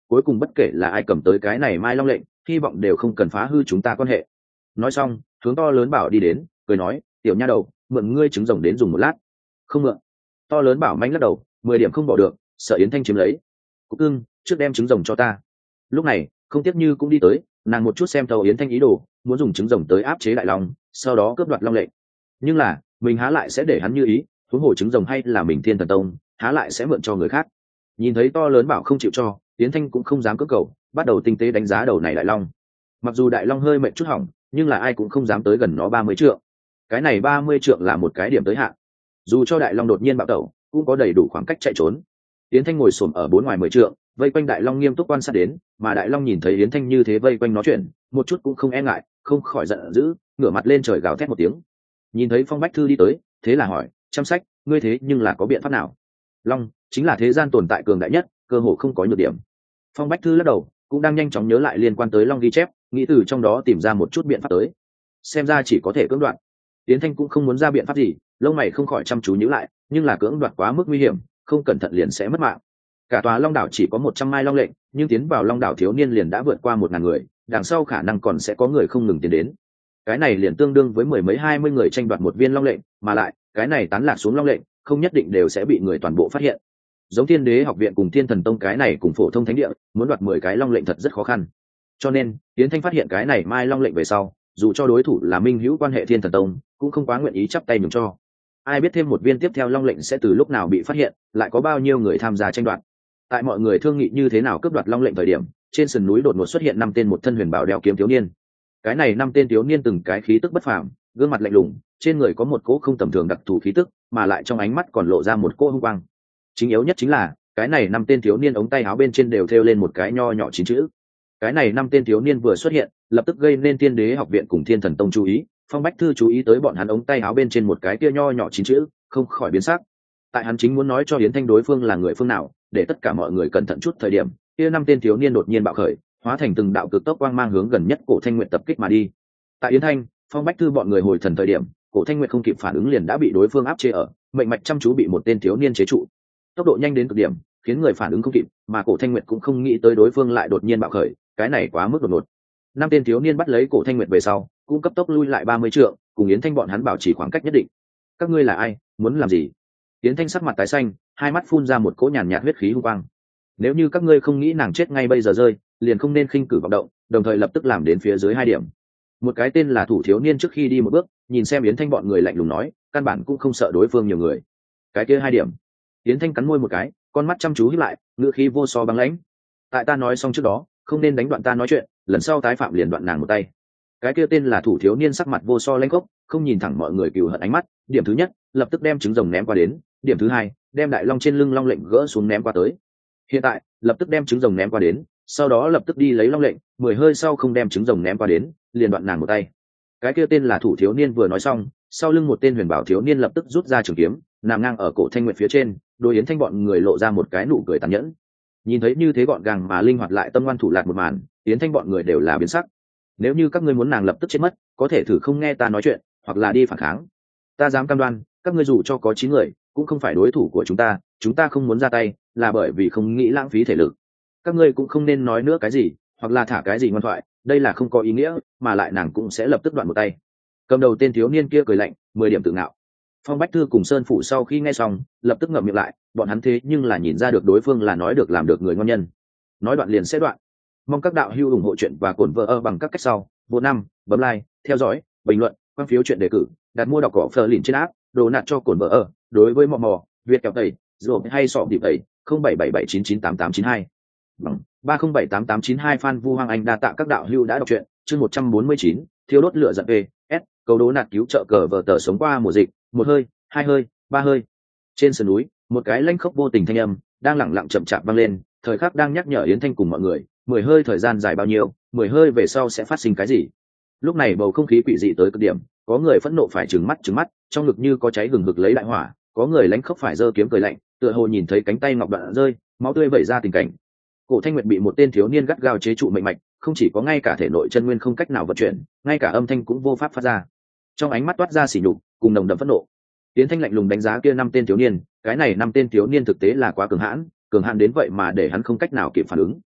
cuối cùng bất kể là ai cầm tới cái này mai long lệnh hy vọng đều không cần phá hư chúng ta quan hệ. Nói xong hướng to lớn bảo đi đến, cười nói, tiểu nha đầu, mượn ngươi trứng rồng đến dùng một lát. Không mượn. To lớn bảo manh lắc đầu, mười điểm không bỏ được, sợ Yến Thanh chiếm lấy. Cúc ưng, trước đem trứng rồng cho ta. Lúc này không tiếc như cũng đi tới, nàng một chút xem thấu Yến Thanh ý đồ, muốn dùng trứng rồng tới áp chế đại long, sau đó cướp đoạt long lệnh. Nhưng là mình há lại sẽ để hắn như ý, huống hồ trứng rồng hay là mình Thiên Thần Tông, há lại sẽ mượn cho người khác. Nhìn thấy to lớn bảo không chịu cho, Yến Thanh cũng không dám cưỡng cầu, bắt đầu tinh tế đánh giá đầu này đại long. Mặc dù đại long hơi mệt chút hỏng, nhưng là ai cũng không dám tới gần nó ba mươi trượng. Cái này ba mươi trượng là một cái điểm tới hạn, dù cho đại long đột nhiên bạo tẩu cũng có đầy đủ khoảng cách chạy trốn. Yến Thanh ngồi xổm ở bốn ngoài mười trượng, vây quanh đại long nghiêm túc quan sát đến, mà đại long nhìn thấy Yến Thanh như thế vây quanh nó chuyện, một chút cũng không e ngại, không khỏi giận dữ, ngửa mặt lên trời gào thét một tiếng. Nhìn thấy Phong Bách Thư đi tới, thế là hỏi, chăm sách, ngươi thế nhưng là có biện pháp nào? Long chính là thế gian tồn tại cường đại nhất, cơ hồ không có nhược điểm. Phong Bách Thư lắc đầu, cũng đang nhanh chóng nhớ lại liên quan tới long ghi chép, nghĩ từ trong đó tìm ra một chút biện pháp tới. Xem ra chỉ có thể cưỡng đoạt. Yến Thanh cũng không muốn ra biện pháp gì, lông mày không khỏi chăm chú nhíu lại, nhưng là cưỡng đoạt quá mức nguy hiểm, không cẩn thận liền sẽ mất mạng. Cả tòa long đảo chỉ có một trăm mai long lệnh, nhưng tiến vào long đảo thiếu niên liền đã vượt qua một ngàn người, đằng sau khả năng còn sẽ có người không ngừng tiến đến. Cái này liền tương đương với mười mấy hai mươi người tranh đoạt một viên long lệnh, mà lại cái này tán lạc xuống long lệnh, không nhất định đều sẽ bị người toàn bộ phát hiện. Giống Thiên Đế học viện cùng Thiên Thần Tông cái này cùng phổ thông thánh địa, muốn đoạt mười cái long lệnh thật rất khó khăn. Cho nên, Yến Thanh phát hiện cái này mai long lệnh về sau, dù cho đối thủ là minh hữu quan hệ Thiên Thần Tông, cũng không quá nguyện ý chắp tay nhường cho. Ai biết thêm một viên tiếp theo long lệnh sẽ từ lúc nào bị phát hiện, lại có bao nhiêu người tham gia tranh đoạt. Tại mọi người thương nghị như thế nào cướp đoạt long lệnh thời điểm, trên sườn núi đột ngột xuất hiện năm tên một thân huyền bảo đeo kiếm thiếu niên. Cái này năm tên thiếu niên từng cái khí tức bất phàm, gương mặt lạnh lùng, trên người có một cỗ không tầm thường đặc thù khí tức, mà lại trong ánh mắt còn lộ ra một cỗ hung quang. Chính yếu nhất chính là, cái này năm tên thiếu niên ống tay áo bên trên đều thêu lên một cái nho nhỏ chín chữ. Cái này năm tên thiếu niên vừa xuất hiện, lập tức gây nên Thiên Đế học viện cùng Thiên Thần Tông chú ý. Phong Bách Thư chú ý tới bọn hắn ống tay áo bên trên một cái kia nho nhỏ chín chữ, không khỏi biến sắc. Tại hắn chính muốn nói cho Yến Thanh đối phương là người phương nào, để tất cả mọi người cẩn thận chút thời điểm, kia năm tên thiếu niên đột nhiên bạo khởi, hóa thành từng đạo cực tốc quang mang hướng gần nhất Cổ Thanh Nguyệt tập kích mà đi. Tại Yến Thanh, Phong Bách Thư bọn người hồi thần thời điểm, Cổ Thanh Nguyệt không kịp phản ứng liền đã bị đối phương áp chế ở, mệnh mạch chăm chú bị một tên thiếu niên chế trụ. Tốc độ nhanh đến cực điểm, khiến người phản ứng không kịp, mà Cổ Thanh Nguyệt cũng không nghĩ tới đối phương lại đột nhiên bạo khởi, cái này quá mức đột ngột. Năm tên thiếu niên bắt lấy Cổ Thanh Nguyệt về sau, cũng cấp tốc lui lại ba mươi trượng, cùng Yến Thanh bọn hắn bảo trì khoảng cách nhất định. Các ngươi là ai, muốn làm gì? Yến Thanh sắc mặt tái xanh, hai mắt phun ra một cỗ nhàn nhạt huyết khí hung quang. Nếu như các ngươi không nghĩ nàng chết ngay bây giờ rơi, liền không nên khinh cử vọng động, đồng thời lập tức làm đến phía dưới hai điểm. Một cái tên là thủ thiếu niên trước khi đi một bước, nhìn xem Yến Thanh bọn người lạnh lùng nói, căn bản cũng không sợ đối phương nhiều người. Cái kia hai điểm. Yến Thanh cắn môi một cái, con mắt chăm chú híp lại, ngữ khí vô so băng lãnh. Tại ta nói xong trước đó, không nên đánh đoạn ta nói chuyện, lần sau tái phạm liền đoạn nàng một tay. Cái kia tên là thủ thiếu niên sắc mặt vô so lãnh khốc, không nhìn thẳng mọi người cừu hận ánh mắt. Điểm thứ nhất, lập tức đem trứng rồng ném qua đến. Điểm thứ hai, đem đại long trên lưng long lệnh gỡ xuống ném qua tới. Hiện tại, lập tức đem trứng rồng ném qua đến, sau đó lập tức đi lấy long lệnh, mười hơi sau không đem trứng rồng ném qua đến, liền đoạn nàng một tay. Cái kia tên là thủ thiếu niên vừa nói xong, sau lưng một tên huyền bảo thiếu niên lập tức rút ra trường kiếm, nằm ngang ở cổ Thanh Nguyệt phía trên, đối Yến Thanh bọn người lộ ra một cái nụ cười tàn nhẫn. Nhìn thấy như thế gọn gàng mà linh hoạt lại tâm ngoan thủ lạt một màn, Yến Thanh bọn người đều là biến sắc. Nếu như các ngươi muốn nàng lập tức chết mất, có thể thử không nghe ta nói chuyện, hoặc là đi phản kháng. Ta dám cam đoan, các ngươi dù cho có chín người, cũng không phải đối thủ của chúng ta. Chúng ta không muốn ra tay, là bởi vì không nghĩ lãng phí thể lực. Các ngươi cũng không nên nói nữa cái gì, hoặc là thả cái gì ngoan thoại, đây là không có ý nghĩa, mà lại nàng cũng sẽ lập tức đoạn một tay. Cầm đầu tên thiếu niên kia cười lạnh, mười điểm tự ngạo. Phong Bách Thư cùng Sơn Phụ sau khi nghe xong, lập tức ngậm miệng lại, bọn hắn thế nhưng là nhìn ra được đối phương là nói được làm được người ngon nhân. Nói đoạn liền sẽ đoạn. Mong các đạo hữu ủng hộ chuyện và cổn vợ ở bằng các cách sau. Vô năm, bấm like, theo dõi, bình luận, quan phiếu chuyện đề cử, đặt mua đọc cỏ phờ lìn trên app, đồ nạt cho cổn vợ ở. Đối với mò mò, Việt kẹo tẩy, rồi hay sọ điệp tẩy, không bảy bảy bảy chín chín tám tám chín hai. Bằng ba không bảy tám tám chín hai Phan Vu Hoàng Anh đa tạ các đạo hữu đã đọc truyện, chương một trăm bốn mươi chín, thiêu đốt lửa giận về, S, câu đố nạt cứu trợ cờ vợ tờ sống qua mùa dịch, một hơi, hai hơi, ba hơi. Trên sườn núi, một cái lanh khốc vô tình thanh âm đang lẳng lặng chậm chạp vang lên, thời khắc đang nhắc nhở Yến Thanh cùng mọi người, mười hơi thời gian dài bao nhiêu, mười hơi về sau sẽ phát sinh cái gì. Lúc này bầu không khí quỷ dị tới cực điểm, có người phẫn nộ phải trừng mắt trừng mắt, trong ngực như có cháy hừng hực lấy đại hỏa, có người lánh khóc phải giơ kiếm cười lạnh, tựa hồ nhìn thấy cánh tay ngọc đoạn rơi, máu tươi vẩy ra tình cảnh. Cổ Thanh Nguyệt bị một tên thiếu niên gắt gao chế trụ mệnh mạch, không chỉ có ngay cả thể nội chân nguyên không cách nào vận chuyển, ngay cả âm thanh cũng vô pháp phát ra. Trong ánh mắt toát ra sỉ nhục, cùng nồng đậm phẫn nộ. Tiến Thanh lạnh lùng đánh giá kia năm tên thiếu niên, cái này năm tên thiếu niên thực tế là quá cường hãn, cường hãn đến vậy mà để hắn không cách nào kịp phản ứng.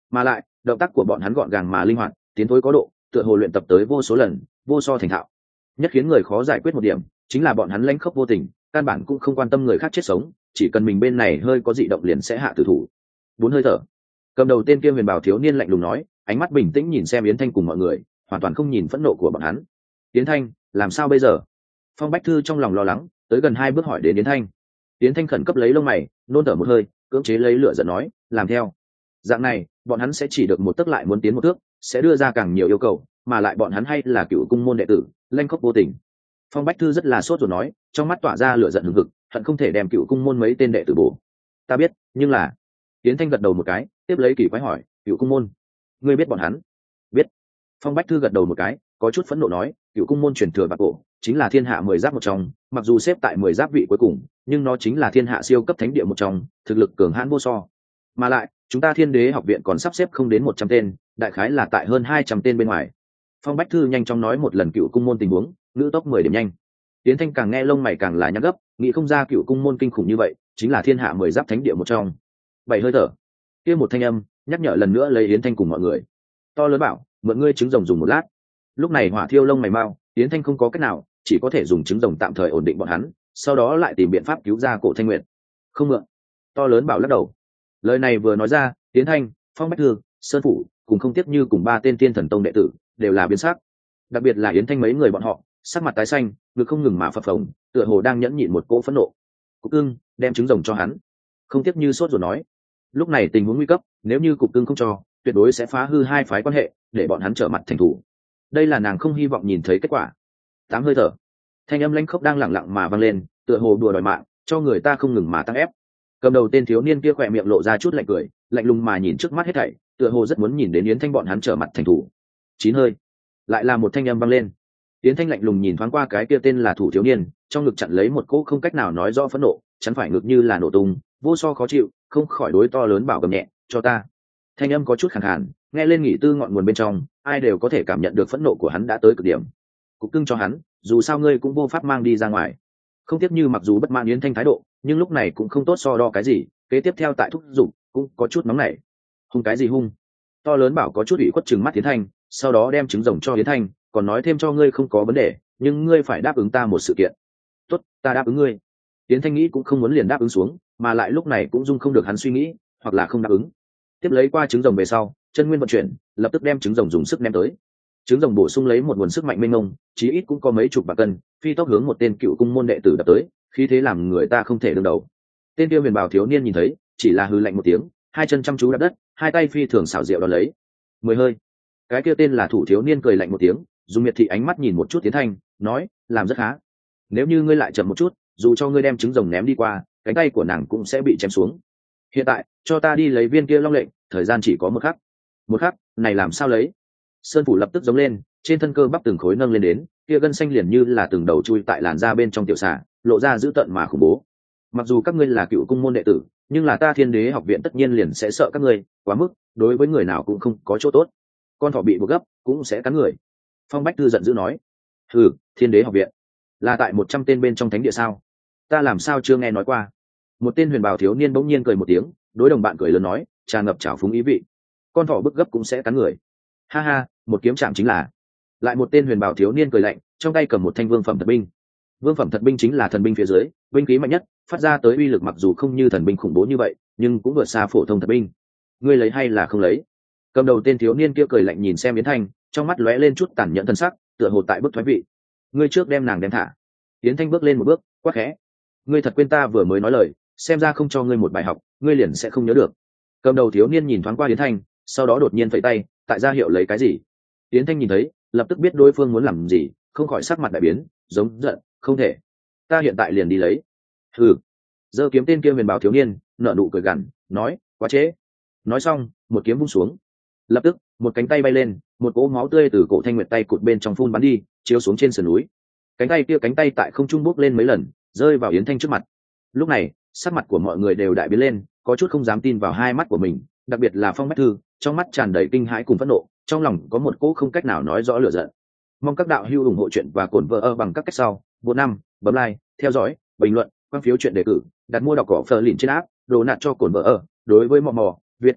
mà lại động tác của bọn hắn gọn gàng mà linh hoạt, tiến thối có độ, tựa hồ luyện tập tới vô số lần, vô so thành thạo. Nhất khiến người khó giải quyết một điểm chính là bọn hắn lãnh khốc vô tình, căn bản cũng không quan tâm người khác chết sống, chỉ cần mình bên này hơi có dị động liền sẽ hạ tử thủ. Bốn hơi thở. Cầm đầu tên kia huyền bào thiếu niên lạnh lùng nói, ánh mắt bình tĩnh nhìn xem Yến Thanh cùng mọi người, hoàn toàn không nhìn phẫn nộ của bọn hắn. Yến Thanh, làm sao bây giờ? Phong Bách Thư trong lòng lo lắng, tới gần hai bước hỏi đến Yến Thanh. Yến Thanh khẩn cấp lấy lông mày, nôn thở một hơi, cưỡng chế lấy lửa giận nói, làm theo. Dạng này, bọn hắn sẽ chỉ được một tấc lại muốn tiến một thước, sẽ đưa ra càng nhiều yêu cầu, mà lại bọn hắn hay là cựu cung môn đệ tử, lanh khốc vô tình. Phong Bách Thư rất là sốt ruột nói, trong mắt tỏa ra lửa giận hừng hực, hận không thể đem cựu cung môn mấy tên đệ tử bổ. Ta biết, nhưng là... Yến Thanh gật đầu một cái, tiếp lấy kỳ quái hỏi, cựu cung môn, ngươi biết bọn hắn? Biết. Phong Bách Thư gật đầu một cái, có chút phẫn nộ nói, cựu cung môn truyền thừa bạc cổ, chính là thiên hạ mười giáp một trong, mặc dù xếp tại mười giáp vị cuối cùng, nhưng nó chính là thiên hạ siêu cấp thánh địa một trong, thực lực cường hãn vô so. Mà lại, chúng ta Thiên Đế học viện còn sắp xếp không đến một trăm tên, đại khái là tại hơn hai trăm tên bên ngoài. Phong Bách Thư nhanh chóng nói một lần cựu cung môn tình huống, ngữ tốc mười điểm nhanh. Yến Thanh càng nghe lông mày càng là nhăn gấp, nghĩ không ra cựu cung môn kinh khủng như vậy, chính là thiên hạ mười giáp thánh địa một trong. Bảy hơi thở. Kia một thanh âm nhắc nhở lần nữa lấy Yến Thanh cùng mọi người. To lớn bảo, mượn ngươi trứng rồng dùng một lát. Lúc này hỏa thiêu lông mày mau, Yến Thanh không có cách nào, chỉ có thể dùng trứng rồng tạm thời ổn định bọn hắn, sau đó lại tìm biện pháp cứu ra Cổ Thanh Nguyệt. Không mượn. To lớn bảo lắc đầu. Lời này vừa nói ra, Yến Thanh, Phong Bách Thư, Sơn Phủ cùng không tiếc như cùng ba tên Tiên Thần Tông đệ tử đều là biến sắc. Đặc biệt là Yến Thanh mấy người bọn họ, sắc mặt tái xanh, ngực không ngừng mà phập phồng, tựa hồ đang nhẫn nhịn một cỗ phẫn nộ. Cục Cưng, đem trứng rồng cho hắn. Không tiếc như sốt rồi nói. Lúc này tình huống nguy cấp, nếu như Cục Cưng không cho, tuyệt đối sẽ phá hư hai phái quan hệ, để bọn hắn trở mặt thành thủ. Đây là nàng không hy vọng nhìn thấy kết quả. Tám hơi thở. Thanh âm lãnh khốc đang lặng lặng mà vang lên, tựa hồ đùa đòi mạng, cho người ta không ngừng mà tăng ép. Cầm đầu tên thiếu niên kia khỏe miệng lộ ra chút lạnh cười, lạnh lùng mà nhìn trước mắt hết thảy, tựa hồ rất muốn nhìn đến Yến Thanh bọn hắn trở mặt thành thủ. Chín hơi. Lại là một thanh âm vang lên. Yến Thanh lạnh lùng nhìn thoáng qua cái kia tên là thủ thiếu niên, trong ngực chặn lấy một cỗ không cách nào nói rõ phẫn nộ, chắn phải ngực như là nổ tung, vô so khó chịu, không khỏi đối to lớn bảo gầm nhẹ, cho ta. Thanh âm có chút khàn khàn, nghe lên nghỉ tư ngọn nguồn bên trong, ai đều có thể cảm nhận được phẫn nộ của hắn đã tới cực điểm. Cục Cưng cho hắn, dù sao ngươi cũng vô pháp mang đi ra ngoài. Không tiếp như mặc dù bất mãn Yến Thanh thái độ, nhưng lúc này cũng không tốt so đo cái gì, kế tiếp theo tại thúc giục cũng có chút nóng nảy. Hung cái gì hung? To lớn bảo có chút ủy khuất chừng mắt Yến Thanh, sau đó đem trứng rồng cho Yến Thanh, còn nói thêm cho ngươi không có vấn đề, nhưng ngươi phải đáp ứng ta một sự kiện. Tốt, ta đáp ứng ngươi. Yến Thanh nghĩ cũng không muốn liền đáp ứng xuống, mà lại lúc này cũng dung không được hắn suy nghĩ, hoặc là không đáp ứng. Tiếp lấy qua trứng rồng về sau, chân nguyên vận chuyển, lập tức đem trứng rồng dùng sức ném tới. Trứng rồng bổ sung lấy một nguồn sức mạnh mênh mông, chí ít cũng có mấy chục vạn cân, phi tốc hướng một tên cựu cung môn đệ tử đập tới, khí thế làm người ta không thể đương đầu. Tên kia huyền bào thiếu niên nhìn thấy, chỉ là hừ lạnh một tiếng, hai chân chăm chú đạp đất, hai tay phi thường xảo diệu đón lấy. Mười hơi. Cái kia tên là thủ thiếu niên cười lạnh một tiếng, dùng miệt thị ánh mắt nhìn một chút Tiến Thanh, nói, làm rất khá. Nếu như ngươi lại chậm một chút, dù cho ngươi đem trứng rồng ném đi qua, cánh tay của nàng cũng sẽ bị chém xuống. Hiện tại, cho ta đi lấy viên kia long lệnh, thời gian chỉ có một khắc. Một khắc, này làm sao lấy? Sơn Phủ lập tức giống lên, trên thân cơ bắp từng khối nâng lên đến, kia gân xanh liền như là từng đầu chui tại làn da bên trong tiểu xà, lộ ra dữ tợn mà khủng bố. Mặc dù các ngươi là cựu cung môn đệ tử, nhưng là ta Thiên Đế học viện tất nhiên liền sẽ sợ các ngươi, quá mức, đối với người nào cũng không có chỗ tốt. Con thỏ bị buộc gấp, cũng sẽ cắn người. Phong Bách Thư giận dữ nói, hừ, Thiên Đế học viện là tại một trăm tên bên trong thánh địa sao? Ta làm sao chưa nghe nói qua? Một tên huyền bào thiếu niên bỗng nhiên cười một tiếng, đối đồng bạn cười lớn nói, tràn ngập trào phúng ý vị. Con thỏ bức gấp cũng sẽ cắn người. Ha ha, một kiếm chạm chính là. Lại một tên huyền bào thiếu niên cười lạnh, trong tay cầm một thanh vương phẩm thật binh. Vương phẩm thật binh chính là thần binh phía dưới, binh khí mạnh nhất, phát ra tới uy lực mặc dù không như thần binh khủng bố như vậy, nhưng cũng vượt xa phổ thông thật binh. Ngươi lấy hay là không lấy? Cầm đầu tên thiếu niên kia cười lạnh nhìn xem Yến Thanh, trong mắt lóe lên chút tàn nhẫn thân sắc, tựa hồ tại bức thoái vị. Ngươi trước đem nàng đem thả. Yến Thanh bước lên một bước, quát khẽ. Ngươi thật quên ta vừa mới nói lời, xem ra không cho ngươi một bài học, ngươi liền sẽ không nhớ được. Cầm đầu thiếu niên nhìn thoáng qua Yến Thanh, sau đó đột nhiên phẩy tay, tại ra hiệu lấy cái gì. Yến Thanh nhìn thấy, lập tức biết đối phương muốn làm gì, không khỏi sắc mặt đại biến, giống giận, không thể. Ta hiện tại liền đi lấy. Hừ. Giơ kiếm tên kia huyền bào thiếu niên, nở nụ cười gằn, nói, quá trễ. Nói xong, một kiếm vung xuống. Lập tức, một cánh tay bay lên, một cỗ máu tươi từ cổ Thanh Nguyệt tay cụt bên trong phun bắn đi, chiếu xuống trên sườn núi. Cánh tay kia cánh tay tại không trung bốc lên mấy lần, rơi vào Yến Thanh trước mặt. Lúc này, sắc mặt của mọi người đều đại biến lên, có chút không dám tin vào hai mắt của mình, đặc biệt là Phong Bách Thư, trong mắt tràn đầy kinh hãi cùng phẫn nộ, trong lòng có một cỗ không cách nào nói rõ lửa giận. Mong các đạo hữu ủng hộ chuyện và cổn vợ ơ bằng các cách sau, một năm, bấm like, theo dõi, bình luận, quan phiếu chuyện đề cử, đặt mua đọc cỏ phờ lìn trên app, đồ nạt cho cổn vợ ơ. Đối với mò mò, Việt kẹo tẩy,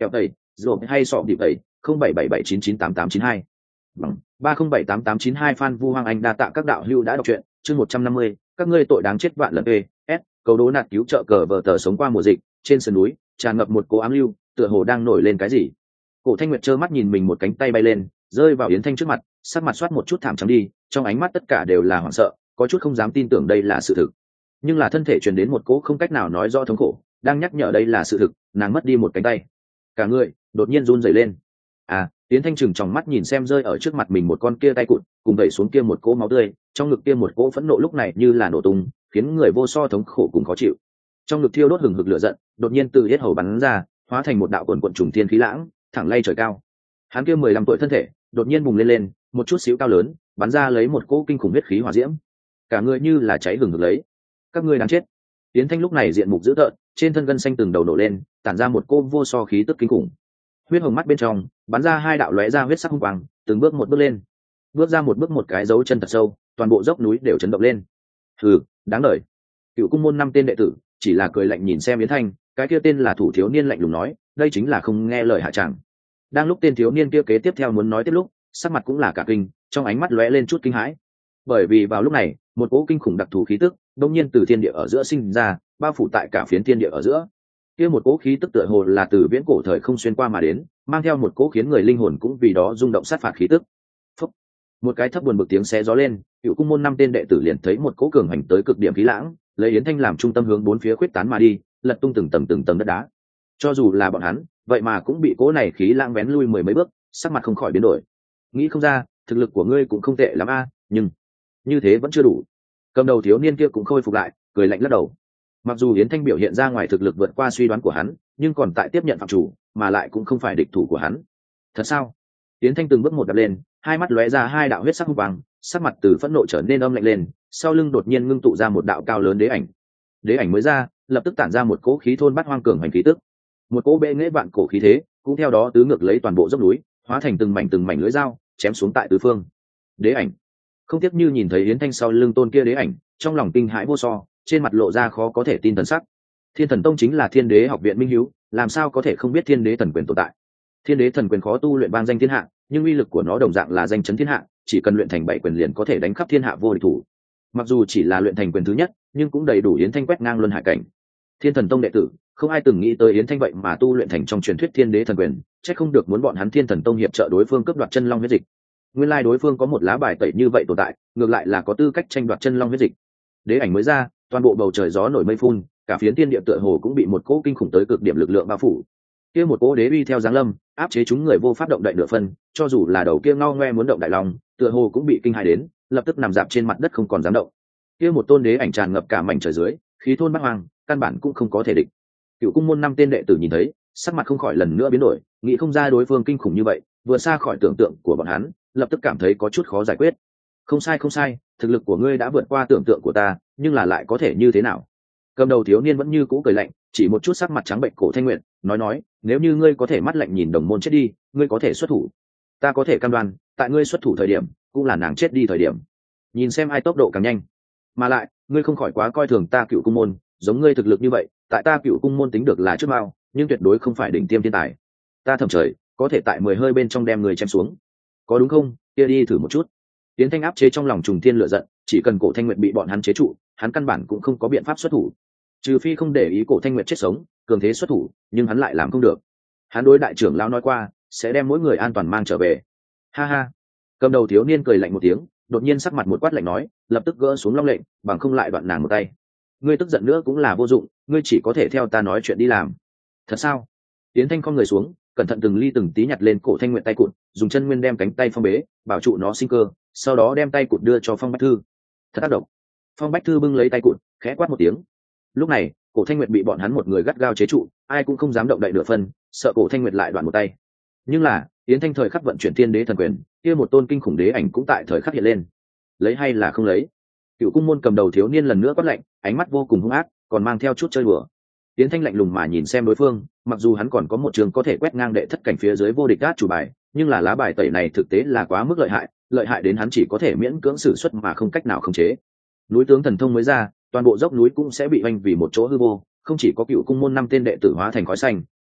rồi hay sọ điệp ấy không bảy bảy bảy chín chín tám tám chín hai bằng ba không bảy tám tám chín hai. Phan Vu Hoàng Anh đa tạ các đạo hữu đã đọc truyện. Chương một trăm năm mươi, các ngươi tội đáng chết vạn lần. E S cầu đố nạt cứu trợ cờ vờ tờ sống qua mùa dịch. Trên sườn núi tràn ngập một cỗ ám lưu, tựa hồ đang nổi lên cái gì. Cổ Thanh Nguyệt trơ mắt nhìn mình một cánh tay bay lên, rơi vào Yến Thanh trước mặt, sắc mặt xoát một chút thảm trắng đi, trong ánh mắt tất cả đều là hoảng sợ, có chút không dám tin tưởng đây là sự thực. Nhưng là thân thể truyền đến một cỗ không cách nào nói rõ thống khổ, đang nhắc nhở đây là sự thực, nàng mất đi một cánh tay, cả người đột nhiên run rẩy lên. À, Yến Thanh trừng tròng mắt nhìn xem rơi ở trước mặt mình một con kia tay cụt, cùng đẩy xuống kia một cỗ máu tươi, trong ngực kia một cỗ phẫn nộ lúc này như là nổ tung, khiến người vô so thống khổ cùng khó chịu. Trong ngực thiêu đốt hừng hực lửa giận, đột nhiên từ yết hầu bắn ra, hóa thành một đạo quần quần trùng thiên khí lãng, thẳng lay trời cao. Hắn kia mười lăm tuổi thân thể, đột nhiên bùng lên lên, một chút xíu cao lớn, bắn ra lấy một cỗ kinh khủng huyết khí hỏa diễm, cả người như là cháy hừng hực lấy. Các ngươi đáng chết. Yến Thanh lúc này diện mục dữ tợn, trên thân gân xanh từng đầu nổ lên, tản ra một cỗ vô so khí tức kinh khủng. Huyết hồng mắt bên trong bắn ra hai đạo lóe ra huyết sắc hung quang, từng bước một bước lên, bước ra một bước một cái dấu chân thật sâu, toàn bộ dốc núi đều chấn động lên. Hừ, đáng đời. Cựu cung môn năm tên đệ tử chỉ là cười lạnh nhìn xem Yến Thanh, cái kia tên là thủ thiếu niên lạnh lùng nói, đây chính là không nghe lời hạ tràng. Đang lúc tên thiếu niên kia kế tiếp theo muốn nói tiếp lúc, sắc mặt cũng là cả kinh, trong ánh mắt lóe lên chút kinh hãi, bởi vì vào lúc này một cỗ kinh khủng đặc thù khí tức đông nhiên từ thiên địa ở giữa sinh ra, bao phủ tại cả phiến thiên địa ở giữa. Kia một cỗ khí tức tựa hồ là từ viễn cổ thời không xuyên qua mà đến, mang theo một cỗ khiến người linh hồn cũng vì đó rung động sát phạt khí tức. Phúc. Một cái thấp buồn bực tiếng xé gió lên, Cựu cung môn năm tên đệ tử liền thấy một cỗ cường hành tới cực điểm khí lãng, lấy Yến Thanh làm trung tâm hướng bốn phía khuyết tán mà đi, lật tung từng tầng từng tầng đất đá. Cho dù là bọn hắn, vậy mà cũng bị cỗ này khí lãng vén lui mười mấy bước, sắc mặt không khỏi biến đổi. Nghĩ không ra, thực lực của ngươi cũng không tệ lắm a, nhưng như thế vẫn chưa đủ. Cầm đầu thiếu niên kia cũng khôi phục lại, cười lạnh lắc đầu. Mặc dù Yến Thanh biểu hiện ra ngoài thực lực vượt qua suy đoán của hắn, nhưng còn tại tiếp nhận phạm chủ, mà lại cũng không phải địch thủ của hắn. Thật sao? Yến Thanh từng bước một đập lên, hai mắt lóe ra hai đạo huyết sắc hung quang, sắc mặt từ phẫn nộ trở nên âm lạnh lên, sau lưng đột nhiên ngưng tụ ra một đạo cao lớn đế ảnh. Đế ảnh mới ra, lập tức tản ra một cỗ khí thôn bát hoang cường hành khí tức, một cỗ bệ nghệ vạn cổ khí thế, cũng theo đó tứ ngược lấy toàn bộ dốc núi, hóa thành từng mảnh từng mảnh lưỡi dao, chém xuống tại tứ phương. Đế ảnh không tiếc như nhìn thấy Yến Thanh sau lưng tôn kia đế ảnh, trong lòng kinh hãi vô so, trên mặt lộ ra khó có thể tin thần sắc. Thiên Thần Tông chính là Thiên Đế học viện minh hiếu, làm sao có thể không biết Thiên Đế thần quyền tồn tại. Thiên Đế thần quyền khó tu luyện vang danh thiên hạ, nhưng uy lực của nó đồng dạng là danh chấn thiên hạ, chỉ cần luyện thành bảy quyền liền có thể đánh khắp thiên hạ vô địch thủ. Mặc dù chỉ là luyện thành quyền thứ nhất, nhưng cũng đầy đủ Yến Thanh quét ngang luân hải cảnh. Thiên Thần Tông đệ tử, không ai từng nghĩ tới Yến Thanh vậy mà tu luyện thành trong truyền thuyết Thiên Đế thần quyền, chắc không được muốn bọn hắn Thiên Thần Tông hiệp trợ đối phương cướp đoạt chân long huyết dịch. Nguyên lai đối phương có một lá bài tẩy như vậy tồn tại, ngược lại là có tư cách tranh đoạt chân long huyết dịch. Đế ảnh mới ra, toàn bộ bầu trời gió nổi mây phun, cả phiến thiên địa tựa hồ cũng bị một cỗ kinh khủng tới cực điểm lực lượng bao phủ. Kia một cỗ đế uy theo giáng lâm, áp chế chúng người vô pháp động đậy nửa phân, cho dù là đầu kia ngao ngoe muốn động đại long, tựa hồ cũng bị kinh hãi đến, lập tức nằm dạp trên mặt đất không còn dám động. Kia một tôn đế ảnh tràn ngập cả mảnh trời dưới, khí thôn bát hoang, căn bản cũng không có thể địch. Cựu cung môn năm tên đệ tử nhìn thấy, sắc mặt không khỏi lần nữa biến đổi, nghĩ không ra đối phương kinh khủng như vậy, vừa xa khỏi tưởng tượng của bọn hắn, lập tức cảm thấy có chút khó giải quyết. Không sai không sai, thực lực của ngươi đã vượt qua tưởng tượng của ta, nhưng là lại có thể như thế nào? Cầm đầu thiếu niên vẫn như cũ cười lạnh, chỉ một chút sắc mặt trắng bệnh Cổ Thanh Nguyệt, nói nói, nếu như ngươi có thể mắt lạnh nhìn đồng môn chết đi, ngươi có thể xuất thủ. Ta có thể cam đoan, tại ngươi xuất thủ thời điểm, cũng là nàng chết đi thời điểm. Nhìn xem ai tốc độ càng nhanh. Mà lại, ngươi không khỏi quá coi thường ta Cựu cung môn, giống ngươi thực lực như vậy, tại ta Cựu cung môn tính được là trước bao, nhưng tuyệt đối không phải đỉnh tiêm thiên tài. Ta thầm trời, có thể tại mười hơi bên trong đem người chém xuống. Có đúng không? Kia đi thử một chút. Tiến Thanh áp chế trong lòng trùng thiên lửa giận, chỉ cần Cổ Thanh Nguyệt bị bọn hắn chế trụ, hắn căn bản cũng không có biện pháp xuất thủ. Trừ phi không để ý Cổ Thanh Nguyệt chết sống, cường thế xuất thủ, nhưng hắn lại làm không được. Hắn đối đại trưởng lão nói qua, sẽ đem mỗi người an toàn mang trở về. Ha ha. Cầm đầu thiếu niên cười lạnh một tiếng, đột nhiên sắc mặt một quát lạnh nói, lập tức gỡ xuống long lệnh, bằng không lại đoạn nàng một tay. Ngươi tức giận nữa cũng là vô dụng, ngươi chỉ có thể theo ta nói chuyện đi làm. Thật sao? Tiến Thanh không người xuống, cẩn thận từng ly từng tí nhặt lên Cổ Thanh Nguyệt tay cụt, dùng chân nguyên đem cánh tay phong bế, bảo trụ nó sinh cơ, sau đó đem tay cụt đưa cho Phong Bách Thư. Thật tác động. Phong Bách Thư bưng lấy tay cụt, khẽ quát một tiếng. Lúc này, Cổ Thanh Nguyệt bị bọn hắn một người gắt gao chế trụ, ai cũng không dám động đậy nửa phân, sợ Cổ Thanh Nguyệt lại đoạn một tay. Nhưng là, Yến Thanh thời khắc vận chuyển Thiên Đế thần quyền, kia một tôn kinh khủng đế ảnh cũng tại thời khắc hiện lên. Lấy hay là không lấy? Cựu cung môn cầm đầu thiếu niên lần nữa quát lạnh, ánh mắt vô cùng hung ác, còn mang theo chút chơi đùa. Yến Thanh lạnh lùng mà nhìn xem đối phương, mặc dù hắn còn có một trường có thể quét ngang đệ thất cảnh phía dưới vô địch át chủ bài, nhưng là lá bài tẩy này thực tế là quá mức lợi hại, lợi hại đến hắn chỉ có thể miễn cưỡng sử xuất mà không cách nào khống chế. Núi tướng thần thông mới ra, toàn bộ dốc núi cũng sẽ bị oanh vì một chỗ hư vô, không chỉ có Cựu cung môn năm tên đệ tử hóa thành khói xanh,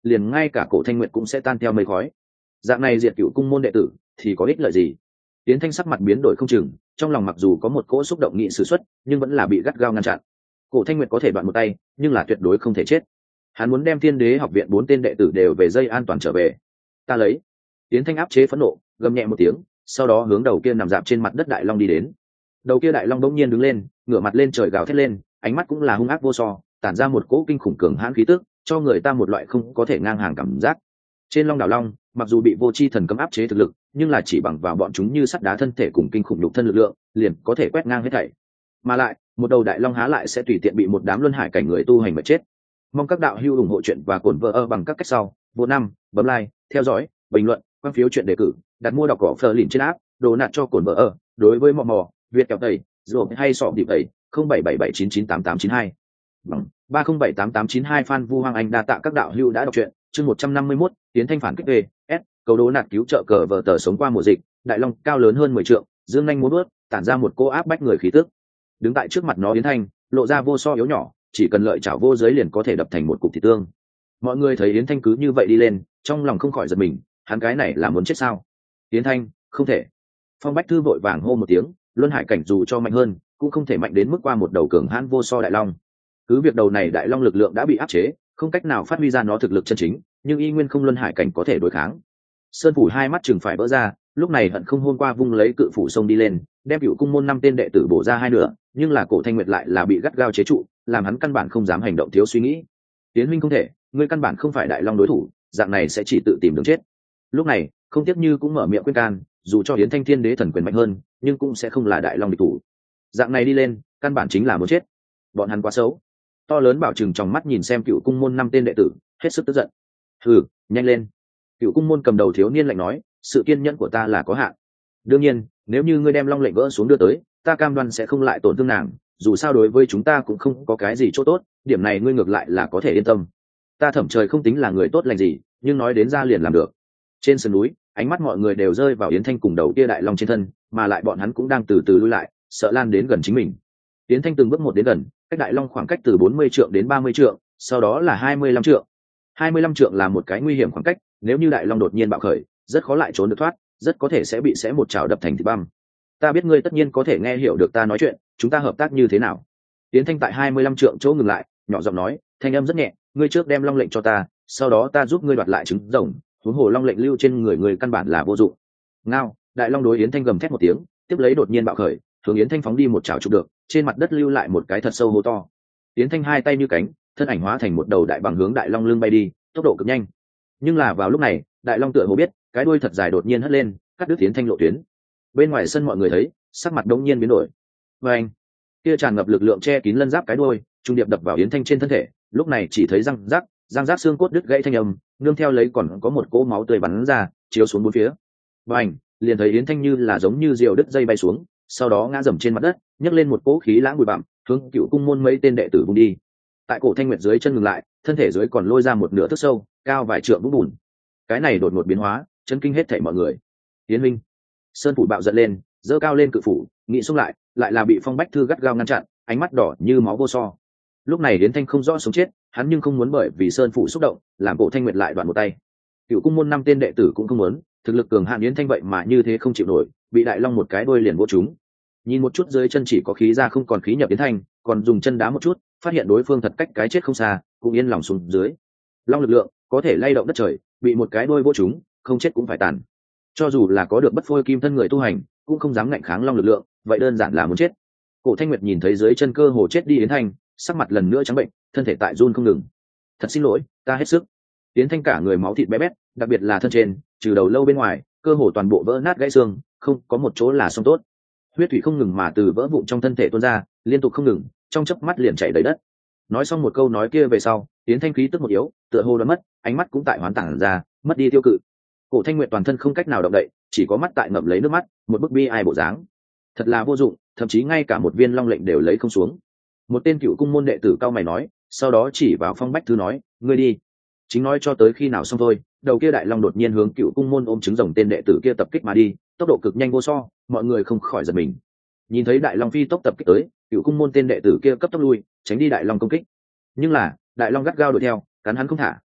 liền ngay cả cổ thanh nguyệt cũng sẽ tan theo mây khói. Dạng này diệt cựu cung môn đệ tử thì có ích lợi gì? Tiến Thanh sắc mặt biến đổi không chừng, trong lòng mặc dù có một cỗ xúc động nghị sử xuất, nhưng vẫn là bị gắt gao ngăn chặn. Cổ Thanh Nguyệt có thể đoạn một tay, nhưng là tuyệt đối không thể chết. Hắn muốn đem Thiên Đế học viện bốn tên đệ tử đều về dây an toàn trở về. Ta lấy. Tiến Thanh áp chế phẫn nộ, gầm nhẹ một tiếng, sau đó hướng đầu kia nằm dạp trên mặt đất đại long đi đến. Đầu kia đại long đống nhiên đứng lên, ngửa mặt lên trời gào thét lên, ánh mắt cũng là hung ác vô so, tản ra một cỗ kinh khủng cường hãn khí tức, cho người ta một loại không có thể ngang hàng cảm giác. Trên long đảo long, mặc dù bị vô chi thần cấm áp chế thực lực, nhưng là chỉ bằng vào bọn chúng như sắt đá thân thể cùng kinh khủng nhục thân lực lượng, liền có thể quét ngang hết thảy. Mà lại, một đầu đại long há lại sẽ tùy tiện bị một đám luân hải cảnh người tu hành mà chết. Mong các đạo hữu ủng hộ chuyện và cuốn vợ bằng các cách sau, vô năm, bấm like, theo dõi, bình luận, quan phiếu chuyện đề cử, đặt mua đọc cỏ phờ lìn trên app, đồ nạt cho cuốn vợ. Đối với mò mò, Việt kẹo tẩy, rồi hay sọ điệp tẩy, không bảy bảy bảy chín chín tám tám chín hai. Bằng ba không bảy tám tám chín hai Phan Vu Hoàng Anh đa tạ các đạo hữu đã đọc truyện, chương một trăm năm mươi mốt, Tiến Thanh phản kích về, S, cầu đố nạt cứu trợ cờ vờ tờ sống qua mùa dịch, đại long cao lớn hơn mười trượng, dương nhanh múa bước, tản ra một cô áp bách người khí tức. Đứng tại trước mặt nó Tiến Thanh, lộ ra vô so yếu nhỏ, chỉ cần lợi chảo vô giới liền có thể đập thành một cục thịt tương. Mọi người thấy Yến Thanh cứ như vậy đi lên, trong lòng không khỏi giật mình, hắn cái này là muốn chết sao? Yến Thanh, không thể. Phong Bách Thư vội vàng hô một tiếng, luân hải cảnh dù cho mạnh hơn, cũng không thể mạnh đến mức qua một đầu cường hãn vô so đại long. Cứ việc đầu này đại long lực lượng đã bị áp chế, không cách nào phát huy ra nó thực lực chân chính, nhưng y nguyên không luân hải cảnh có thể đối kháng. Sơn phủ hai mắt chừng phải vỡ ra, lúc này hận không hôm qua vung lấy cự phủ sông đi lên, đem cựu cung môn năm tên đệ tử bổ ra hai nửa, nhưng là cổ Thanh Nguyệt lại là bị gắt gao chế trụ, làm hắn căn bản không dám hành động thiếu suy nghĩ. Tiến huynh không thể, ngươi căn bản không phải đại long đối thủ, dạng này sẽ chỉ tự tìm đường chết. Lúc này, không tiếc như cũng mở miệng khuyên can, dù cho Yến Thanh Thiên Đế thần quyền mạnh hơn, nhưng cũng sẽ không là đại long địch thủ. Dạng này đi lên, căn bản chính là muốn chết. Bọn hắn quá xấu. To lớn bảo trừng trong mắt nhìn xem cựu cung môn năm tên đệ tử, hết sức tức giận. Hừ, nhanh lên. Cựu cung môn cầm đầu thiếu niên lạnh nói, sự kiên nhẫn của ta là có hạn. Đương nhiên, nếu như ngươi đem long lệnh gỡ xuống đưa tới, ta cam đoan sẽ không lại tổn thương nàng, dù sao đối với chúng ta cũng không có cái gì chỗ tốt, điểm này ngươi ngược lại là có thể yên tâm. Ta Thẩm Trời không tính là người tốt lành gì, nhưng nói đến ra liền làm được. Trên sườn núi, ánh mắt mọi người đều rơi vào Yến Thanh cùng đầu kia đại long trên thân, mà lại bọn hắn cũng đang từ từ lui lại, sợ lan đến gần chính mình. Yến Thanh từng bước một đến gần, cách đại long khoảng cách từ bốn mươi trượng đến ba mươi trượng, sau đó là hai mươi lăm trượng. hai mươi lăm trượng là một cái nguy hiểm khoảng cách, nếu như đại long đột nhiên bạo khởi, rất khó lại trốn được thoát, rất có thể sẽ bị xé một chảo đập thành thịt băm. Ta biết ngươi tất nhiên có thể nghe hiểu được ta nói chuyện, chúng ta hợp tác như thế nào? Yến Thanh tại hai mươi lăm trượng chỗ ngừng lại, nhỏ giọng nói, thanh âm rất nhẹ, ngươi trước đem long lệnh cho ta, sau đó ta giúp ngươi đoạt lại trứng rồng, huống hồ long lệnh lưu trên người người căn bản là vô dụng. Ngao, đại long đối Yến Thanh gầm thét một tiếng, tiếp lấy đột nhiên bạo khởi, hướng Yến Thanh phóng đi một chảo chụp được, trên mặt đất lưu lại một cái thật sâu hố to. Yến Thanh hai tay như cánh, thân ảnh hóa thành một đầu đại bằng hướng đại long lưng bay đi, tốc độ cực nhanh. Nhưng là vào lúc này, đại long tựa hồ biết, cái đuôi thật dài đột nhiên hất lên, cắt đứt Yến Thanh lộ tuyến. Bên ngoài sân mọi người thấy, sắc mặt đống nhiên biến đổi. Và anh, kia tràn ngập lực lượng che kín lân giáp cái đuôi, trung điệp đập vào Yến Thanh trên thân thể, lúc này chỉ thấy răng rắc, răng rắc xương cốt đứt gãy thanh âm, nương theo lấy còn có một cỗ máu tươi bắn ra, chiếu xuống bốn phía. Và anh, liền thấy Yến Thanh như là giống như diều đứt dây bay xuống, sau đó ngã dầm trên mặt đất, nhấc lên một cỗ khí lãng bụi bặm, hướng cựu cung môn mấy tên đệ tử vung đi. Tại cổ Thanh Nguyệt dưới chân ngừng lại, thân thể dưới còn lôi ra một nửa thước sâu, cao vài trượng vũng bùn. Cái này đột ngột biến hóa, chấn kinh hết thảy mọi người. Yến Minh, Sơn phủ bạo giận lên, giơ cao lên cự phủ, nghị xung lại, lại là bị Phong Bách Thư gắt gao ngăn chặn, ánh mắt đỏ như máu vô so. Lúc này Yến Thanh không rõ sống chết, hắn nhưng không muốn bởi vì Sơn phủ xúc động, làm cổ Thanh Nguyệt lại đoạn một tay. Cựu cung môn năm tên đệ tử cũng không muốn, thực lực cường hạn Yến Thanh vậy mà như thế không chịu nổi, bị đại long một cái đuôi liền vô chúng. Nhìn một chút dưới chân chỉ có khí ra không còn khí nhập Yến Thanh, còn dùng chân đá một chút, phát hiện đối phương thật cách cái chết không xa, cũng yên lòng xuống dưới. Long lực lượng có thể lay động đất trời, bị một cái đuôi vô chúng, không chết cũng phải tàn. Cho dù là có được bất phôi kim thân người tu hành, cũng không dám ngạnh kháng long lực lượng, vậy đơn giản là muốn chết. Cổ Thanh Nguyệt nhìn thấy dưới chân cơ hồ chết đi Yến Thanh, sắc mặt lần nữa trắng bệnh, thân thể tại run không ngừng. Thật xin lỗi, ta hết sức. Yến Thanh cả người máu thịt bé bét, đặc biệt là thân trên, trừ đầu lâu bên ngoài, cơ hồ toàn bộ vỡ nát gãy xương, không có một chỗ là xong tốt. Huyết thủy không ngừng mà từ vỡ vụn trong thân thể tuôn ra, liên tục không ngừng, trong chớp mắt liền chảy đầy đất. Nói xong một câu nói kia về sau, Yến Thanh khí tức một yếu, tựa hồ đoán mất, ánh mắt cũng tại hoán tản ra, mất đi tiêu cự. Cổ Thanh Nguyệt toàn thân không cách nào động đậy, chỉ có mắt tại ngậm lấy nước mắt, một bức bi ai bộ dáng. Thật là vô dụng, thậm chí ngay cả một viên long lệnh đều lấy không xuống. Một tên cựu cung môn đệ tử cao mày nói, sau đó chỉ vào Phong Bách Thư nói, ngươi đi. Chính nói cho tới khi nào xong thôi, đầu kia đại long đột nhiên hướng cựu cung môn ôm trứng rồng tên đệ tử kia tập kích mà đi, tốc độ cực nhanh vô so, mọi người không khỏi giật mình. Nhìn thấy đại long phi tốc tập kích tới, cựu cung môn tên đệ tử kia cấp tốc lui, tránh đi đại long công kích. Nhưng là đại long gắt gao đuổi theo, cắn hắn không thả,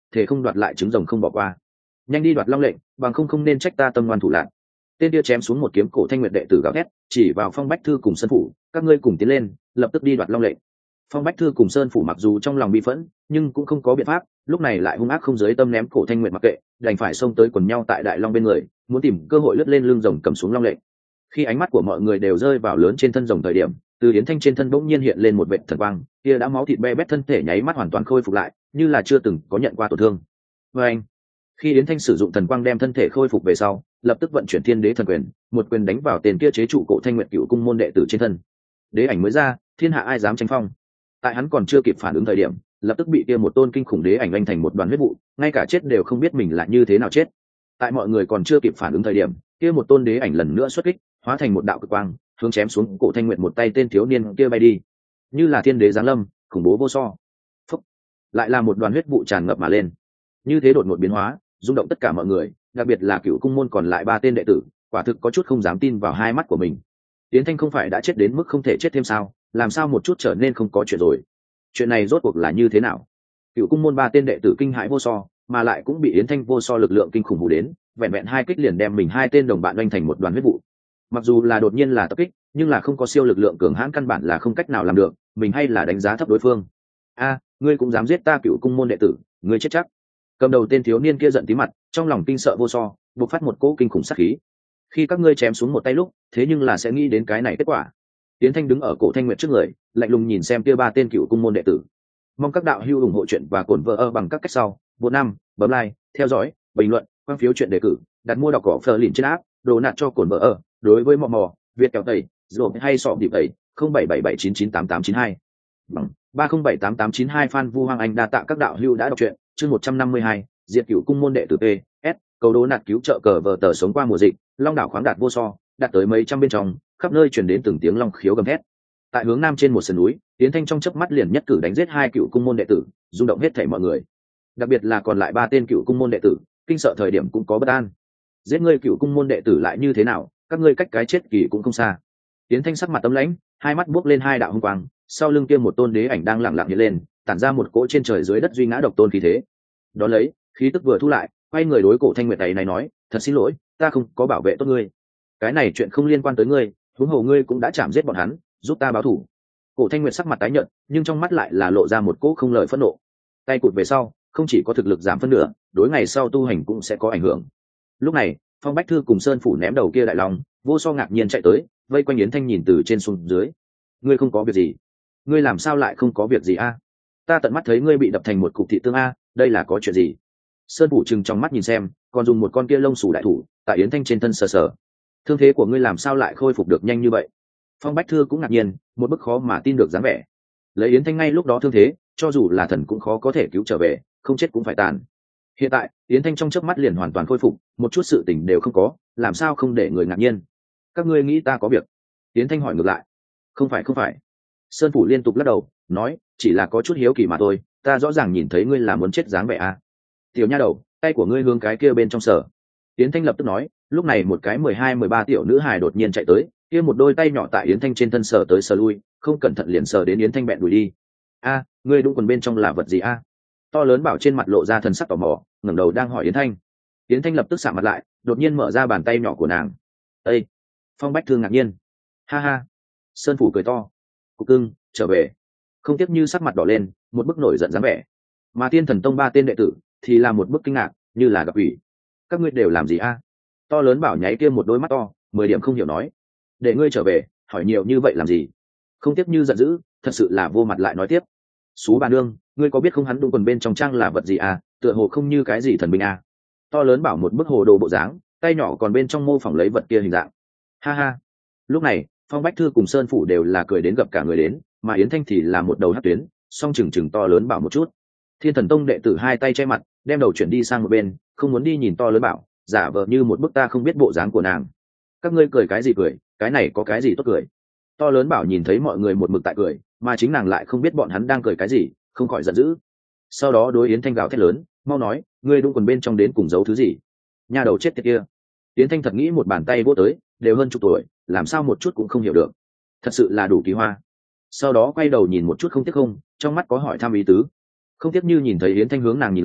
thể không đoạt lại trứng rồng không bỏ qua. Nhanh đi đoạt long lệnh, bằng không không nên trách ta tâm ngoan thủ lạc. Tên kia chém xuống một kiếm, cổ Thanh Nguyệt đệ tử gào thét, chỉ vào Phong Bách Thư cùng Sơn Phủ, các ngươi cùng tiến lên, lập tức đi đoạt long lệnh. Phong Bách Thư cùng Sơn Phủ mặc dù trong lòng bi phẫn, nhưng cũng không có biện pháp, lúc này lại hung ác không giới tâm ném cổ Thanh Nguyệt mặc kệ, đành phải xông tới quần nhau tại Đại Long bên người, muốn tìm cơ hội lướt lên lưng rồng cầm xuống long lệnh. Khi ánh mắt của mọi người đều rơi vào lớn trên thân rồng thời điểm, từ Yến Thanh trên thân bỗng nhiên hiện lên một vệt thần quang, kia đã máu thịt be bét thân thể nháy mắt hoàn toàn khôi phục lại, như là chưa từng có nhận qua tổn thương. Và anh, khi Yến Thanh sử dụng thần quang đem thân thể khôi phục về sau, lập tức vận chuyển Thiên Đế thần quyền, một quyền đánh vào tên kia chế trụ cổ Thanh Nguyệt cựu cung môn đệ tử trên thân. Đế ảnh mới ra, thiên hạ ai dám tranh phong. Tại hắn còn chưa kịp phản ứng thời điểm, lập tức bị kia một tôn kinh khủng đế ảnh anh thành một đoàn huyết vụ, ngay cả chết đều không biết mình là như thế nào chết. Tại mọi người còn chưa kịp phản ứng thời điểm, kia một tôn đế ảnh lần nữa xuất kích, hóa thành một đạo cực quang, hướng chém xuống cổ Thanh Nguyệt một tay tên thiếu niên kia bay đi, như là thiên đế giáng lâm, khủng bố vô so. Phúc. Lại là một đoàn huyết vụ tràn ngập mà lên, như thế đột ngột biến hóa, rung động tất cả mọi người, đặc biệt là cựu cung môn còn lại ba tên đệ tử, quả thực có chút không dám tin vào hai mắt của mình. Tiến Thanh không phải đã chết đến mức không thể chết thêm sao, làm sao một chút trở nên không có chuyện rồi? Chuyện này rốt cuộc là như thế nào? Cựu cung môn ba tên đệ tử kinh hãi vô so, mà lại cũng bị Yến Thanh vô so lực lượng kinh khủng hù đến, vẹn vẹn hai kích liền đem mình hai tên đồng bạn oanh thành một đoàn huyết vụ. Mặc dù là đột nhiên là tập kích, nhưng là không có siêu lực lượng cường hãn căn bản là không cách nào làm được, mình hay là đánh giá thấp đối phương. A, ngươi cũng dám giết ta cựu cung môn đệ tử, ngươi chết chắc. Cầm đầu tên thiếu niên kia giận tí mặt, trong lòng kinh sợ vô so, bộc phát một cỗ kinh khủng sát khí. Khi các ngươi chém xuống một tay lúc, thế nhưng là sẽ nghĩ đến cái này kết quả. Tiến Thanh đứng ở cổ Thanh Nguyệt trước người, lạnh lùng nhìn xem kia ba tên cựu cung môn đệ tử. Mong các đạo hữu ủng hộ chuyện và cổn vợ ở bằng các cách sau, vô năm, bấm like, theo dõi, bình luận, quan phiếu chuyện đề cử, đặt mua đọc cỏ phờ lìn trên app, đồ nạt cho cổn vợ ở. Đối với mò mò, Việt kéo tẩy, rồi hay sọ điệp tẩy, không bảy bảy bảy chín chín tám tám chín hai, bằng ba không bảy tám tám chín hai. Phan Vu Hoàng Anh đa tạ các đạo hữu đã đọc truyện. Chương một trăm năm mươi hai, diệt cựu cung môn đệ tử P S, cầu đố nạt cứu trợ cờ vờ tờ sống qua mùa dịch, long đảo khoáng đạt vô so, đạt tới mấy trăm bên trong, khắp nơi truyền đến từng tiếng long khiếu gầm thét. Tại hướng nam trên một sườn núi, Tiến Thanh trong chớp mắt liền nhất cử đánh giết hai cựu cung môn đệ tử, rung động hết thảy mọi người. Đặc biệt là còn lại ba tên cựu cung môn đệ tử, kinh sợ thời điểm cũng có bất an. Giết ngươi cựu cung môn đệ tử lại như thế nào, các ngươi cách cái chết kỳ cũng không xa. Tiến Thanh sắc mặt tấm lãnh, hai mắt buốc lên hai đạo hung quang, sau lưng kia một tôn đế ảnh đang lặng lặng hiện lên, tản ra một cỗ trên trời dưới đất duy ngã độc tôn khí thế. Đó lấy, khí tức vừa thu lại, quay người đối cổ Thanh Nguyệt này này nói, thật xin lỗi, ta không có bảo vệ tốt ngươi. Cái này chuyện không liên quan tới ngươi, huống hồ ngươi cũng đã chạm giết bọn hắn, giúp ta báo thù. Cổ Thanh Nguyệt sắc mặt tái nhợt, nhưng trong mắt lại là lộ ra một cỗ không lời phẫn nộ. Tay cụt về sau, không chỉ có thực lực giảm phân nửa, đối ngày sau tu hành cũng sẽ có ảnh hưởng. Lúc này, Phong Bách Thư cùng Sơn Phủ ném đầu kia đại long, vô so ngạc nhiên chạy tới, vây quanh Yến Thanh nhìn từ trên xuống dưới. Ngươi không có việc gì? Ngươi làm sao lại không có việc gì a? Ta tận mắt thấy ngươi bị đập thành một cục thị tương a, đây là có chuyện gì? Sơn Phủ trừng trong mắt nhìn xem, còn dùng một con kia lông sủ đại thủ tại Yến Thanh trên thân sờ sờ. Thương thế của ngươi làm sao lại khôi phục được nhanh như vậy? Phong Bách Thư cũng ngạc nhiên, một bức khó mà tin được dáng vẻ. Lấy Yến Thanh ngay lúc đó thương thế, cho dù là thần cũng khó có thể cứu trở về, không chết cũng phải tàn. Hiện tại, Yến Thanh trong chớp mắt liền hoàn toàn khôi phục, một chút sự tình đều không có, làm sao không để người ngạc nhiên? Các ngươi nghĩ ta có việc? Yến Thanh hỏi ngược lại. Không phải không phải. Sơn Phủ liên tục lắc đầu, nói, chỉ là có chút hiếu kỳ mà thôi, ta rõ ràng nhìn thấy ngươi là muốn chết dáng vẻ à? Tiểu nha đầu, tay của ngươi hướng cái kia bên trong sở. Yến Thanh lập tức nói, lúc này một cái mười hai mười ba tiểu nữ hài đột nhiên chạy tới, kia một đôi tay nhỏ tại Yến Thanh trên thân sờ tới sờ lui, không cẩn thận liền sờ đến Yến Thanh bẹn đuổi đi. A, ngươi đúng quần bên trong là vật gì a? To lớn bảo trên mặt lộ ra thần sắc tò mò, ngẩng đầu đang hỏi Yến Thanh. Yến Thanh lập tức sạm mặt lại, đột nhiên mở ra bàn tay nhỏ của nàng. Ê! Phong Bách Thương ngạc nhiên. Ha ha! Sơn Phủ cười to. Cục cưng, trở về. Không tiếp như sắc mặt đỏ lên, một bức nổi giận dáng vẻ. Mà Tiên Thần Tông ba tên đệ tử thì là một bức kinh ngạc, như là gặp ủy. Các ngươi đều làm gì a? To lớn bảo nháy kia một đôi mắt to, mười điểm không hiểu nói. Để ngươi trở về, hỏi nhiều như vậy làm gì? Không tiếp như giận dữ, thật sự là vô mặt lại nói tiếp. Xú bà nương, ngươi có biết không hắn đụng quần bên trong trang là vật gì à? Tựa hồ không như cái gì thần binh à? To lớn bảo một bức hồ đồ bộ dáng, tay nhỏ còn bên trong mô phỏng lấy vật kia hình dạng. Ha ha. Lúc này, Phong Bách Thư cùng Sơn Phủ đều là cười đến gặp cả người đến, mà Yến Thanh thì là một đầu hất tuyến, song chừng chừng to lớn bảo một chút. Thiên Thần Tông đệ tử hai tay che mặt, đem đầu chuyển đi sang một bên, không muốn đi nhìn to lớn bảo, giả vờ như một bức ta không biết bộ dáng của nàng. Các ngươi cười cái gì cười, cái này có cái gì tốt cười? To lớn bảo nhìn thấy mọi người một mực tại cười, mà chính nàng lại không biết bọn hắn đang cười cái gì, không khỏi giận dữ. Sau đó đối Yến Thanh gào thét lớn, mau nói, ngươi đụng quần bên trong đến cùng giấu thứ gì? Nhà đầu chết tiệt kia. Yến Thanh thật nghĩ một bàn tay vỗ tới, đều hơn chục tuổi, làm sao một chút cũng không hiểu được. Thật sự là đủ kỳ hoa. Sau đó quay đầu nhìn một chút không tiếc không, trong mắt có hỏi thăm ý tứ. Không tiếc như nhìn thấy Yến Thanh hướng nàng nhìn lại,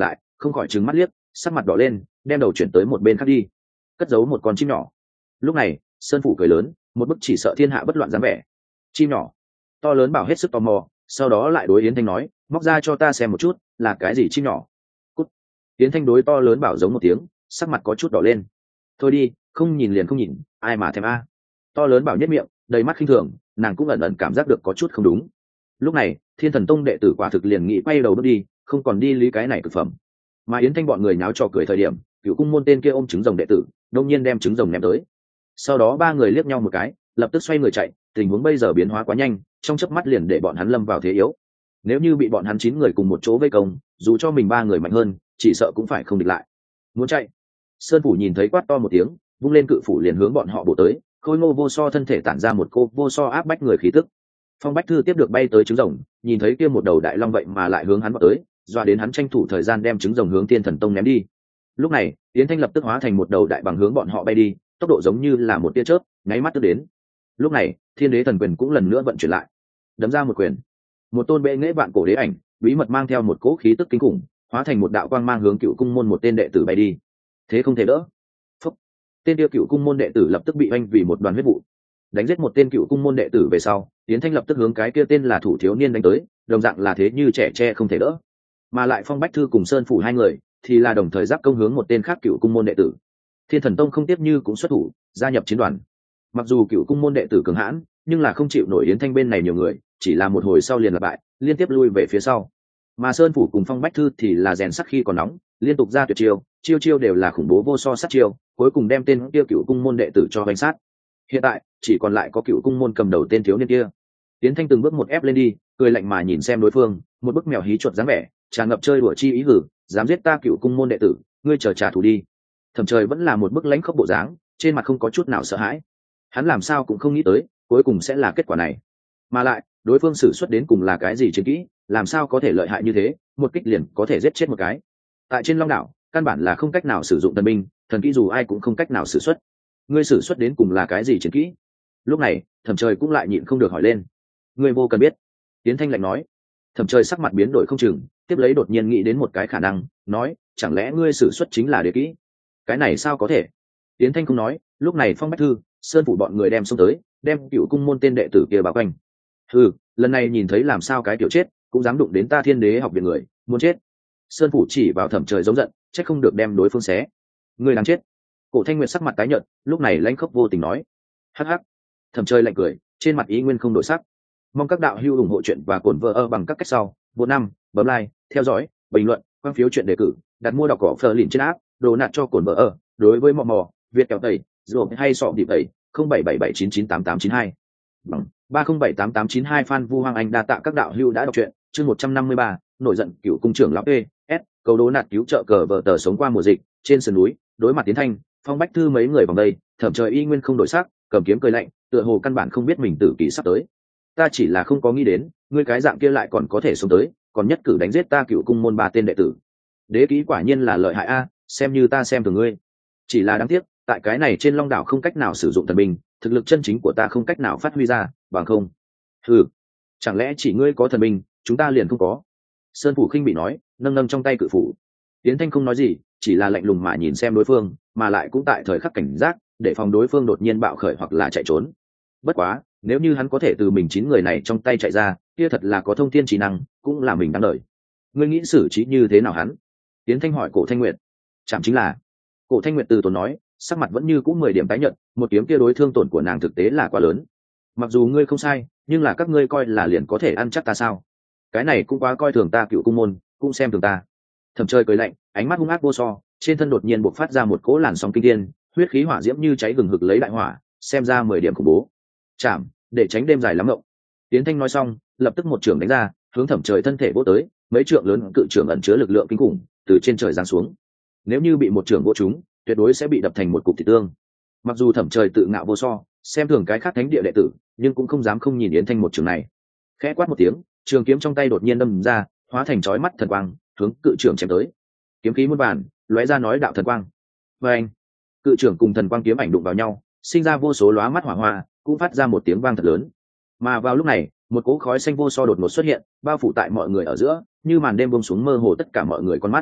không khỏi trừng mắt liếc, sắc mặt đỏ lên, đem đầu chuyển tới một bên khác đi, cất giấu một con chim nhỏ. Lúc này sơn phủ cười lớn, một bức chỉ sợ thiên hạ bất loạn dáng vẻ. Chim nhỏ? To lớn bảo hết sức tò mò, sau đó lại đối yến thanh nói, móc ra cho ta xem một chút, là cái gì chim nhỏ? Cút. Yến thanh đối to lớn bảo giống một tiếng, sắc mặt có chút đỏ lên. Thôi đi, không nhìn liền không nhìn, ai mà thèm a. To lớn bảo nhất miệng đầy mắt khinh thường, nàng cũng ẩn ẩn cảm giác được có chút không đúng. Lúc này thiên thần tông đệ tử quả thực liền nghĩ quay đầu bước đi, không còn đi lý cái này thực phẩm. Mà yến thanh bọn người nháo trò cười thời điểm, cựu cung môn tên kia ôm trứng rồng đệ tử đông nhiên đem trứng rồng ném tới. Sau đó ba người liếc nhau một cái, lập tức xoay người chạy. Tình huống bây giờ biến hóa quá nhanh, trong chớp mắt liền để bọn hắn lâm vào thế yếu. Nếu như bị bọn hắn chín người cùng một chỗ vây công, dù cho mình ba người mạnh hơn, chỉ sợ cũng phải không địch lại. Muốn chạy? Sơn phủ nhìn thấy quát to một tiếng, vung lên cự phủ liền hướng bọn họ bổ tới. Khôi ngô vô so thân thể tản ra một cô vô so áp bách người khí tức. Phong Bách Thư tiếp được bay tới trứng rồng, nhìn thấy kia một đầu đại long vậy mà lại hướng hắn vọt tới, doa đến hắn tranh thủ thời gian đem trứng rồng hướng Thiên Thần Tông ném đi. Lúc này yến thanh lập tức hóa thành một đầu đại bằng hướng bọn họ bay đi, tốc độ giống như là một tia chớp nháy mắt tức đến. Lúc này thiên đế thần quyền cũng lần nữa vận chuyển lại, đấm ra một quyền, một tôn bệ nghệ vạn cổ đế ảnh bí mật mang theo một cỗ khí tức kinh khủng, hóa thành một đạo quang mang hướng cựu cung môn một tên đệ tử bay đi. Thế không thể đỡ. Phúc. Tên tiêu cựu cung môn đệ tử lập tức bị oanh vì một đoàn huyết vụ. Đánh giết một tên cựu cung môn đệ tử về sau, yến thanh lập tức hướng cái kia tên là thủ thiếu niên đánh tới, đồng dạng là thế như trẻ tre không thể đỡ. Mà lại Phong Bách Thư cùng Sơn phủ hai người thì là đồng thời giáp công hướng một tên khác cựu cung môn đệ tử. Thiên Thần Tông không tiếp như cũng xuất thủ gia nhập chiến đoàn. Mặc dù cựu cung môn đệ tử cường hãn, nhưng là không chịu nổi yến thanh bên này nhiều người, chỉ là một hồi sau liền là bại, liên tiếp lui về phía sau. Mà Sơn phủ cùng Phong Bách Thư thì là rèn sắc khi còn nóng, liên tục ra tuyệt chiêu, chiêu chiêu đều là khủng bố vô so sát chiêu, cuối cùng đem tên kia cựu cung môn đệ tử cho bánh sát. Hiện tại chỉ còn lại có cựu cung môn cầm đầu tên thiếu niên kia. Yến thanh từng bước một ép lên đi, cười lạnh mà nhìn xem đối phương, một bức mèo hí chuột dáng vẻ, tràn ngập chơi đùa chi ý hử, dám giết ta cựu cung môn đệ tử, ngươi chờ trả thù đi. Thẩm Trời vẫn là một bức lãnh khốc bộ dáng, trên mặt không có chút nào sợ hãi. Hắn làm sao cũng không nghĩ tới cuối cùng sẽ là kết quả này, mà lại đối phương sử xuất đến cùng là cái gì chiến kỹ, làm sao có thể lợi hại như thế, một kích liền có thể giết chết một cái. Tại trên Long đảo căn bản là không cách nào sử dụng thần binh, thần kỹ dù ai cũng không cách nào sử xuất. Ngươi sử xuất đến cùng là cái gì chiến kỹ? Lúc này Thẩm Trời cũng lại nhịn không được hỏi lên. Ngươi vô cần biết. Tiến Thanh lạnh nói. Thẩm Trời sắc mặt biến đổi không chừng, tiếp lấy đột nhiên nghĩ đến một cái khả năng, nói, chẳng lẽ ngươi sử xuất chính là đế kỹ? Cái này sao có thể? Tiến Thanh không nói. Lúc này Phong Bách Thư, Sơn phủ bọn người đem xông tới, đem cựu cung môn tên đệ tử kia bao quanh. Ừ, lần này nhìn thấy làm sao cái tiểu chết cũng dám đụng đến ta Thiên Đế học viện người, muốn chết. Sơn phủ chỉ vào Thẩm Trời giống giận, trách không được đem đối phương xé. Ngươi đáng chết. Cổ Thanh Nguyệt sắc mặt tái nhợt, lúc này lãnh khốc vô tình nói. Hắc hắc. Thẩm Trời lạnh cười, trên mặt ý nguyên không đổi sắc. Mong các đạo hữu ủng hộ chuyện và cổn vợ bằng các cách sau. Vô năm, bấm like, theo dõi, bình luận, quan phiếu chuyện đề cử, đặt mua đọc cỏ phờ lìn trên app, đồ nạt cho cổn vợ. Đối với mò mò, Việt kéo tẩy, rồi hay sọ điệp tẩy, không bảy bảy bảy chín chín tám tám chín hai. Bằng ba không bảy tám tám chín hai Phan Vu Hoàng Anh đa tạ các đạo hữu đã đọc truyện, chương một trăm năm mươi ba, nổi giận cựu cung trưởng lão E, S, cầu đố nạt cứu trợ cờ vợ tờ sống qua mùa dịch, trên sườn núi, đối mặt Tiến Thanh, Phong Bách Thư mấy người vòng đây, Thẩm Trời y nguyên không đổi sắc, cầm kiếm cười lạnh, tựa hồ căn bản không biết mình tử kỳ sắp tới. Ta chỉ là không có nghĩ đến, ngươi cái dạng kia lại còn có thể sống tới, còn nhất cử đánh giết ta cựu cung môn ba tên đệ tử. Đế kỹ quả nhiên là lợi hại a, xem như ta xem thường ngươi. Chỉ là đáng tiếc, tại cái này trên Long đảo không cách nào sử dụng thần binh, thực lực chân chính của ta không cách nào phát huy ra, bằng không. Ừ, chẳng lẽ chỉ ngươi có thần binh, chúng ta liền không có? Sơn phủ khinh bị nói, nâng nâng trong tay cự phủ. Tiến Thanh không nói gì, chỉ là lạnh lùng mà nhìn xem đối phương, mà lại cũng tại thời khắc cảnh giác, để phòng đối phương đột nhiên bạo khởi hoặc là chạy trốn. Bất quá, nếu như hắn có thể từ mình chín người này trong tay chạy ra, kia thật là có thông thiên trí năng, cũng là mình đáng đợi. Ngươi nghĩ xử trí như thế nào hắn? Tiến Thanh hỏi Cổ Thanh Nguyệt. Chẳng chính là. Cổ Thanh Nguyệt từ tốn nói, sắc mặt vẫn như cũng mười điểm tái nhợt, một kiếm kia đối thương tổn của nàng thực tế là quá lớn. Mặc dù ngươi không sai, nhưng là các ngươi coi là liền có thể ăn chắc ta sao? Cái này cũng quá coi thường ta cựu cung môn, cũng xem thường ta. Thẩm Trời cười lạnh, ánh mắt hung ác vô so, trên thân đột nhiên bộc phát ra một cỗ làn sóng kinh thiên, huyết khí hỏa diễm như cháy gừng hực lấy đại hỏa, xem ra mười điểm khủng bố. Chạm, để tránh đêm dài lắm ngộng. Tiến Thanh nói xong, lập tức một trường đánh ra, hướng Thẩm Trời thân thể vỗ tới, mấy trượng lớn cự trường ẩn chứa lực lượng kinh khủng, từ trên trời giáng xuống. Nếu như bị một trường vỗ trúng, tuyệt đối sẽ bị đập thành một cục thịt tương. Mặc dù Thẩm Trời tự ngạo vô so, xem thường cái khác thánh địa đệ tử, nhưng cũng không dám không nhìn Yến Thanh một trường này. Khẽ quát một tiếng, trường kiếm trong tay đột nhiên đâm ra, hóa thành chói mắt thần quang, hướng cự trường chém tới. Kiếm khí muôn vàn, lóe ra nói đạo thần quang. Và anh, cự trường cùng thần quang kiếm ảnh đụng vào nhau, sinh ra vô số lóa mắt hỏa hoa, cũng phát ra một tiếng vang thật lớn. Mà vào lúc này, một cỗ khói xanh vô so đột ngột xuất hiện, bao phủ tại mọi người ở giữa, như màn đêm buông xuống mơ hồ tất cả mọi người con mắt.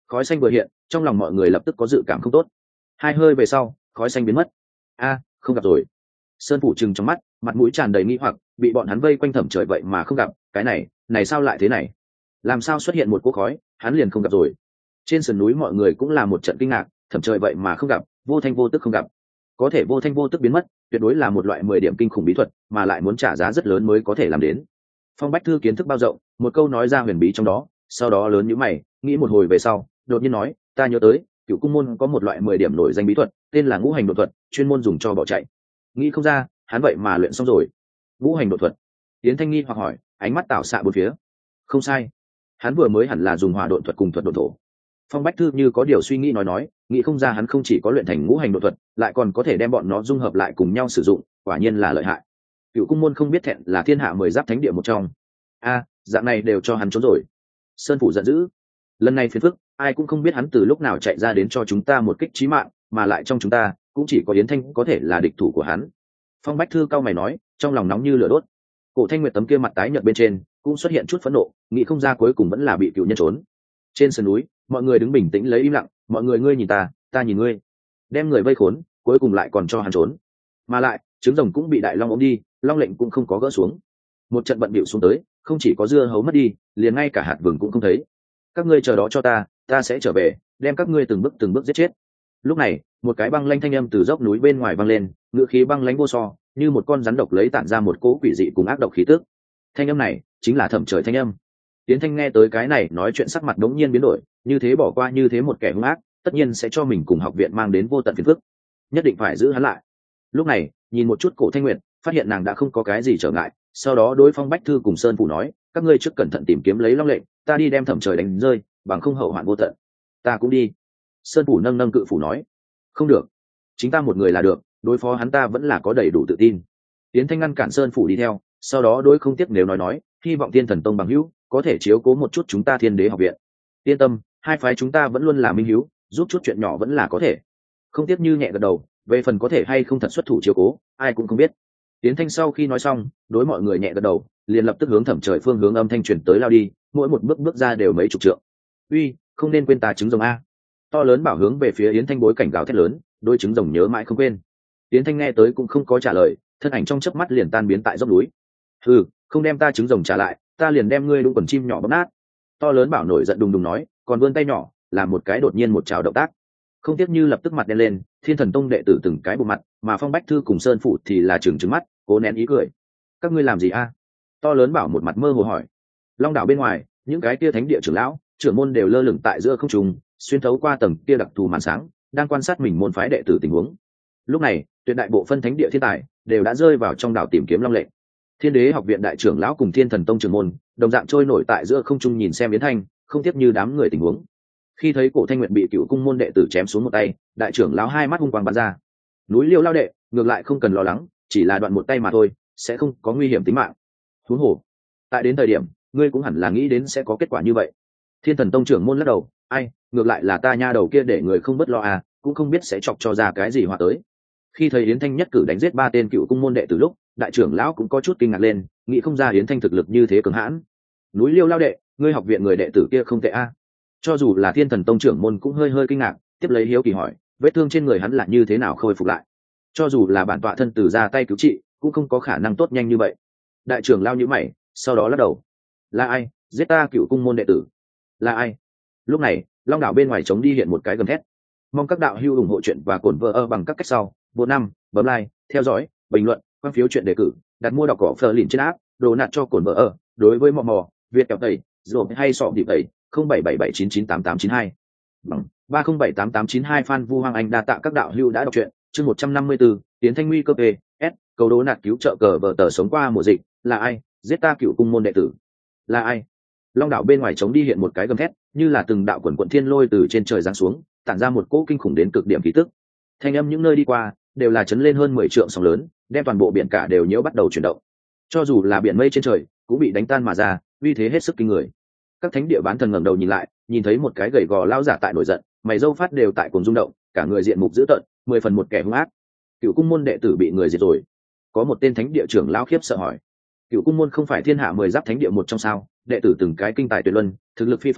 khói xanh vừa hiện, trong lòng mọi người lập tức có dự cảm không tốt. Hai hơi về sau, khói xanh biến mất. A, không gặp rồi. Sơn phủ trừng trong mắt, mặt mũi tràn đầy nghi hoặc, bị bọn hắn vây quanh thẩm trời vậy mà không gặp, cái này, này sao lại thế này? Làm sao xuất hiện một cỗ khói, hắn liền không gặp rồi? Trên sườn núi mọi người cũng là một trận kinh ngạc, thẩm trời vậy mà không gặp, vô thanh vô tức không gặp. Có thể vô thanh vô tức biến mất, tuyệt đối là một loại mười điểm kinh khủng bí thuật, mà lại muốn trả giá rất lớn mới có thể làm đến. Phong Bách Thư kiến thức bao rộng, một câu nói ra huyền bí trong đó, sau đó lớn nhíu mày, nghĩ một hồi về sau, đột nhiên nói, ta nhớ tới, Cựu Cung môn có một loại mười điểm nổi danh bí thuật, tên là ngũ hành độ thuật, chuyên môn dùng cho bỏ chạy. Nghĩ không ra, hắn vậy mà luyện xong rồi. Ngũ hành độ thuật. Tiến Thanh nghi hoặc hỏi, ánh mắt tảo xạ bốn phía. Không sai, hắn vừa mới hẳn là dùng hỏa độn thuật cùng thuật độn thổ. Phong Bách Thư như có điều suy nghĩ nói nói, nghĩ không ra hắn không chỉ có luyện thành ngũ hành độ thuật, lại còn có thể đem bọn nó dung hợp lại cùng nhau sử dụng, quả nhiên là lợi hại. Cựu Cung môn không biết thẹn là thiên hạ mười giáp thánh địa một trong. A, dạng này đều cho hắn trốn rồi. Sơn phủ giận dữ. Lần này phiền phức, ai cũng không biết hắn từ lúc nào chạy ra đến cho chúng ta một kích chí mạng, mà lại trong chúng ta cũng chỉ có Yến Thanh có thể là địch thủ của hắn. Phong Bách Thư cao mày nói, trong lòng nóng như lửa đốt. Cổ Thanh Nguyệt tấm kia mặt tái nhợt bên trên cũng xuất hiện chút phẫn nộ, nghĩ không ra cuối cùng vẫn là bị cựu nhân trốn. Trên sườn núi, mọi người đứng bình tĩnh lấy im lặng, mọi người ngươi nhìn ta, ta nhìn ngươi, đem người vây khốn, cuối cùng lại còn cho hắn trốn. Mà lại, trứng rồng cũng bị Đại Long ôm đi, Long lệnh cũng không có gỡ xuống. Một trận bận bịu xuống tới, không chỉ có dưa hấu mất đi, liền ngay cả hạt vừng cũng không thấy. Các ngươi chờ đó cho ta, ta sẽ trở về, đem các ngươi từng bước từng bước giết chết. Lúc này, một cái băng lanh thanh âm từ dốc núi bên ngoài vang lên, ngựa khí băng lánh vô so, như một con rắn độc lấy tản ra một cỗ quỷ dị cùng ác độc khí tức. Thanh âm này chính là Thẩm Trời thanh âm. Tiến Thanh nghe tới cái này, nói chuyện sắc mặt đống nhiên biến đổi, như thế bỏ qua như thế một kẻ hung ác, tất nhiên sẽ cho mình cùng học viện mang đến vô tận phiền phức, nhất định phải giữ hắn lại. Lúc này, nhìn một chút Cổ Thanh Nguyệt, phát hiện nàng đã không có cái gì trở ngại, sau đó đối Phong Bách Thư cùng Sơn phủ nói, các ngươi trước cẩn thận tìm kiếm lấy Long lệnh, ta đi đem Thẩm Trời đánh rơi, bằng không hậu hoạn vô tận. Ta cũng đi. Sơn phủ nâng nâng cự phủ nói, không được, chính ta một người là được, đối phó hắn ta vẫn là có đầy đủ tự tin. Tiến Thanh ngăn cản Sơn phủ đi theo, sau đó đối không tiếc nếu nói nói, hy vọng Thiên Thần Tông bằng hữu có thể chiếu cố một chút chúng ta Thiên Đế học viện. Yên tâm, hai phái chúng ta vẫn luôn là minh hữu, giúp chút chuyện nhỏ vẫn là có thể. Không tiếc như nhẹ gật đầu, về phần có thể hay không thật xuất thủ chiếu cố, ai cũng không biết. Tiến Thanh sau khi nói xong, đối mọi người nhẹ gật đầu, liền lập tức hướng Thẩm Trời phương hướng âm thanh truyền tới lao đi, mỗi một bước bước ra đều mấy chục trượng. Uy, không nên quên ta trứng rồng a. To lớn bảo hướng về phía Yến Thanh bối cảnh gào thét lớn, đôi trứng rồng nhớ mãi không quên. Yến Thanh nghe tới cũng không có trả lời, thân ảnh trong chớp mắt liền tan biến tại dốc núi. Ừ, không đem ta trứng rồng trả lại, ta liền đem ngươi đụng quần chim nhỏ bóp nát. To lớn bảo nổi giận đùng đùng nói, còn vươn tay nhỏ, làm một cái đột nhiên một trào động tác. Không tiếc như lập tức mặt đen lên, Thiên Thần Tông đệ tử từng cái bộ mặt, mà Phong Bách Thư cùng Sơn phụ thì là trừng trừng mắt, cố nén ý cười. Các ngươi làm gì a? To lớn bảo một mặt mơ hồ hỏi. Long đảo bên ngoài, những cái kia thánh địa trưởng lão, trưởng môn đều lơ lửng tại giữa không trung, xuyên thấu qua tầng kia đặc thù màn sáng, đang quan sát mình môn phái đệ tử tình huống. Lúc này, tuyệt đại bộ phân thánh địa thiên tài đều đã rơi vào trong đảo tìm kiếm Long lệnh. Thiên Đế học viện đại trưởng lão cùng Thiên Thần Tông trưởng môn, đồng dạng trôi nổi tại giữa không trung nhìn xem Yến Thanh, không tiếp như đám người tình huống. Khi thấy Cổ Thanh Nguyệt bị Cựu Cung môn đệ tử chém xuống một tay, đại trưởng lão hai mắt hung quang bắn ra. Núi Liêu lao đệ, ngược lại không cần lo lắng, chỉ là đoạn một tay mà thôi, sẽ không có nguy hiểm tính mạng. Huống hồ, tại đến thời điểm, ngươi cũng hẳn là nghĩ đến sẽ có kết quả như vậy. Thiên Thần Tông trưởng môn lắc đầu, ai, ngược lại là ta nha đầu kia để người không bất lo à, cũng không biết sẽ chọc cho ra cái gì họa tới. Khi thấy Yến Thanh nhất cử đánh giết ba tên Cựu Cung môn đệ tử lúc, đại trưởng lão cũng có chút kinh ngạc lên, nghĩ không ra Yến Thanh thực lực như thế cường hãn. Núi Liêu lao đệ, ngươi học viện người đệ tử kia không tệ a. À. Cho dù là Thiên Thần Tông trưởng môn cũng hơi hơi kinh ngạc, tiếp lấy hiếu kỳ hỏi, vết thương trên người hắn là như thế nào khôi phục lại? Cho dù là bản tọa thân từ ra tay cứu trị, cũng không có khả năng tốt nhanh như vậy. Đại trưởng lao nhíu mày, sau đó lắc đầu. Là ai giết ta Cựu Cung môn đệ tử? Là ai? Lúc này, Long đảo bên ngoài trống đi hiện một cái gầm thét. Mong các đạo hữu ủng hộ chuyện và cổn vợ ơ bằng các cách sau. Bộ năm, bấm like, theo dõi, bình luận, quan phiếu chuyện đề cử, đặt mua đọc cỏ phờ lìn trên app, đồ nạt cho cổn vợ ơ. Đối với mò mò, Việt kẹo tẩy, rồi hay sọ điệp tẩy, không bảy bảy bảy chín chín tám tám chín hai bằng ba không bảy tám tám chín hai. Phan Vu Hoàng Anh đa tạ các đạo hữu đã đọc truyện. Chương một trăm năm mươi bốn, Tiến Thanh nguy cơ p s cầu đố nạt cứu trợ cờ vợ tờ sống qua mùa dịch. Là ai giết ta Cựu Cung môn đệ tử? Là ai? Long đảo bên ngoài trống đi hiện một cái gầm thét, như là từng đạo quần quận thiên lôi từ trên trời giáng xuống, tản ra một cỗ kinh khủng đến cực điểm khí tức. Thanh âm những nơi đi qua đều là chấn lên hơn mười trượng sóng lớn, đem toàn bộ biển cả đều nhiễu bắt đầu chuyển động. Cho dù là biển mây trên trời cũng bị đánh tan mà ra, uy thế hết sức kinh người. Các thánh địa bán thần ngẩng đầu nhìn lại, nhìn thấy một cái gầy gò lao giả tại nổi giận, mày râu phát đều tại cuồng rung động, cả người diện mục dữ tợn, mười phần một kẻ hung ác. Cựu Cung môn đệ tử bị người diệt rồi? Có một tên thánh địa trưởng lão khiếp sợ hỏi. Cựu Cung môn không phải thiên hạ mười giáp thánh địa một trong sao? Đệ tử từng cái kinh tài tuyệt luân, thực lực phi phàm,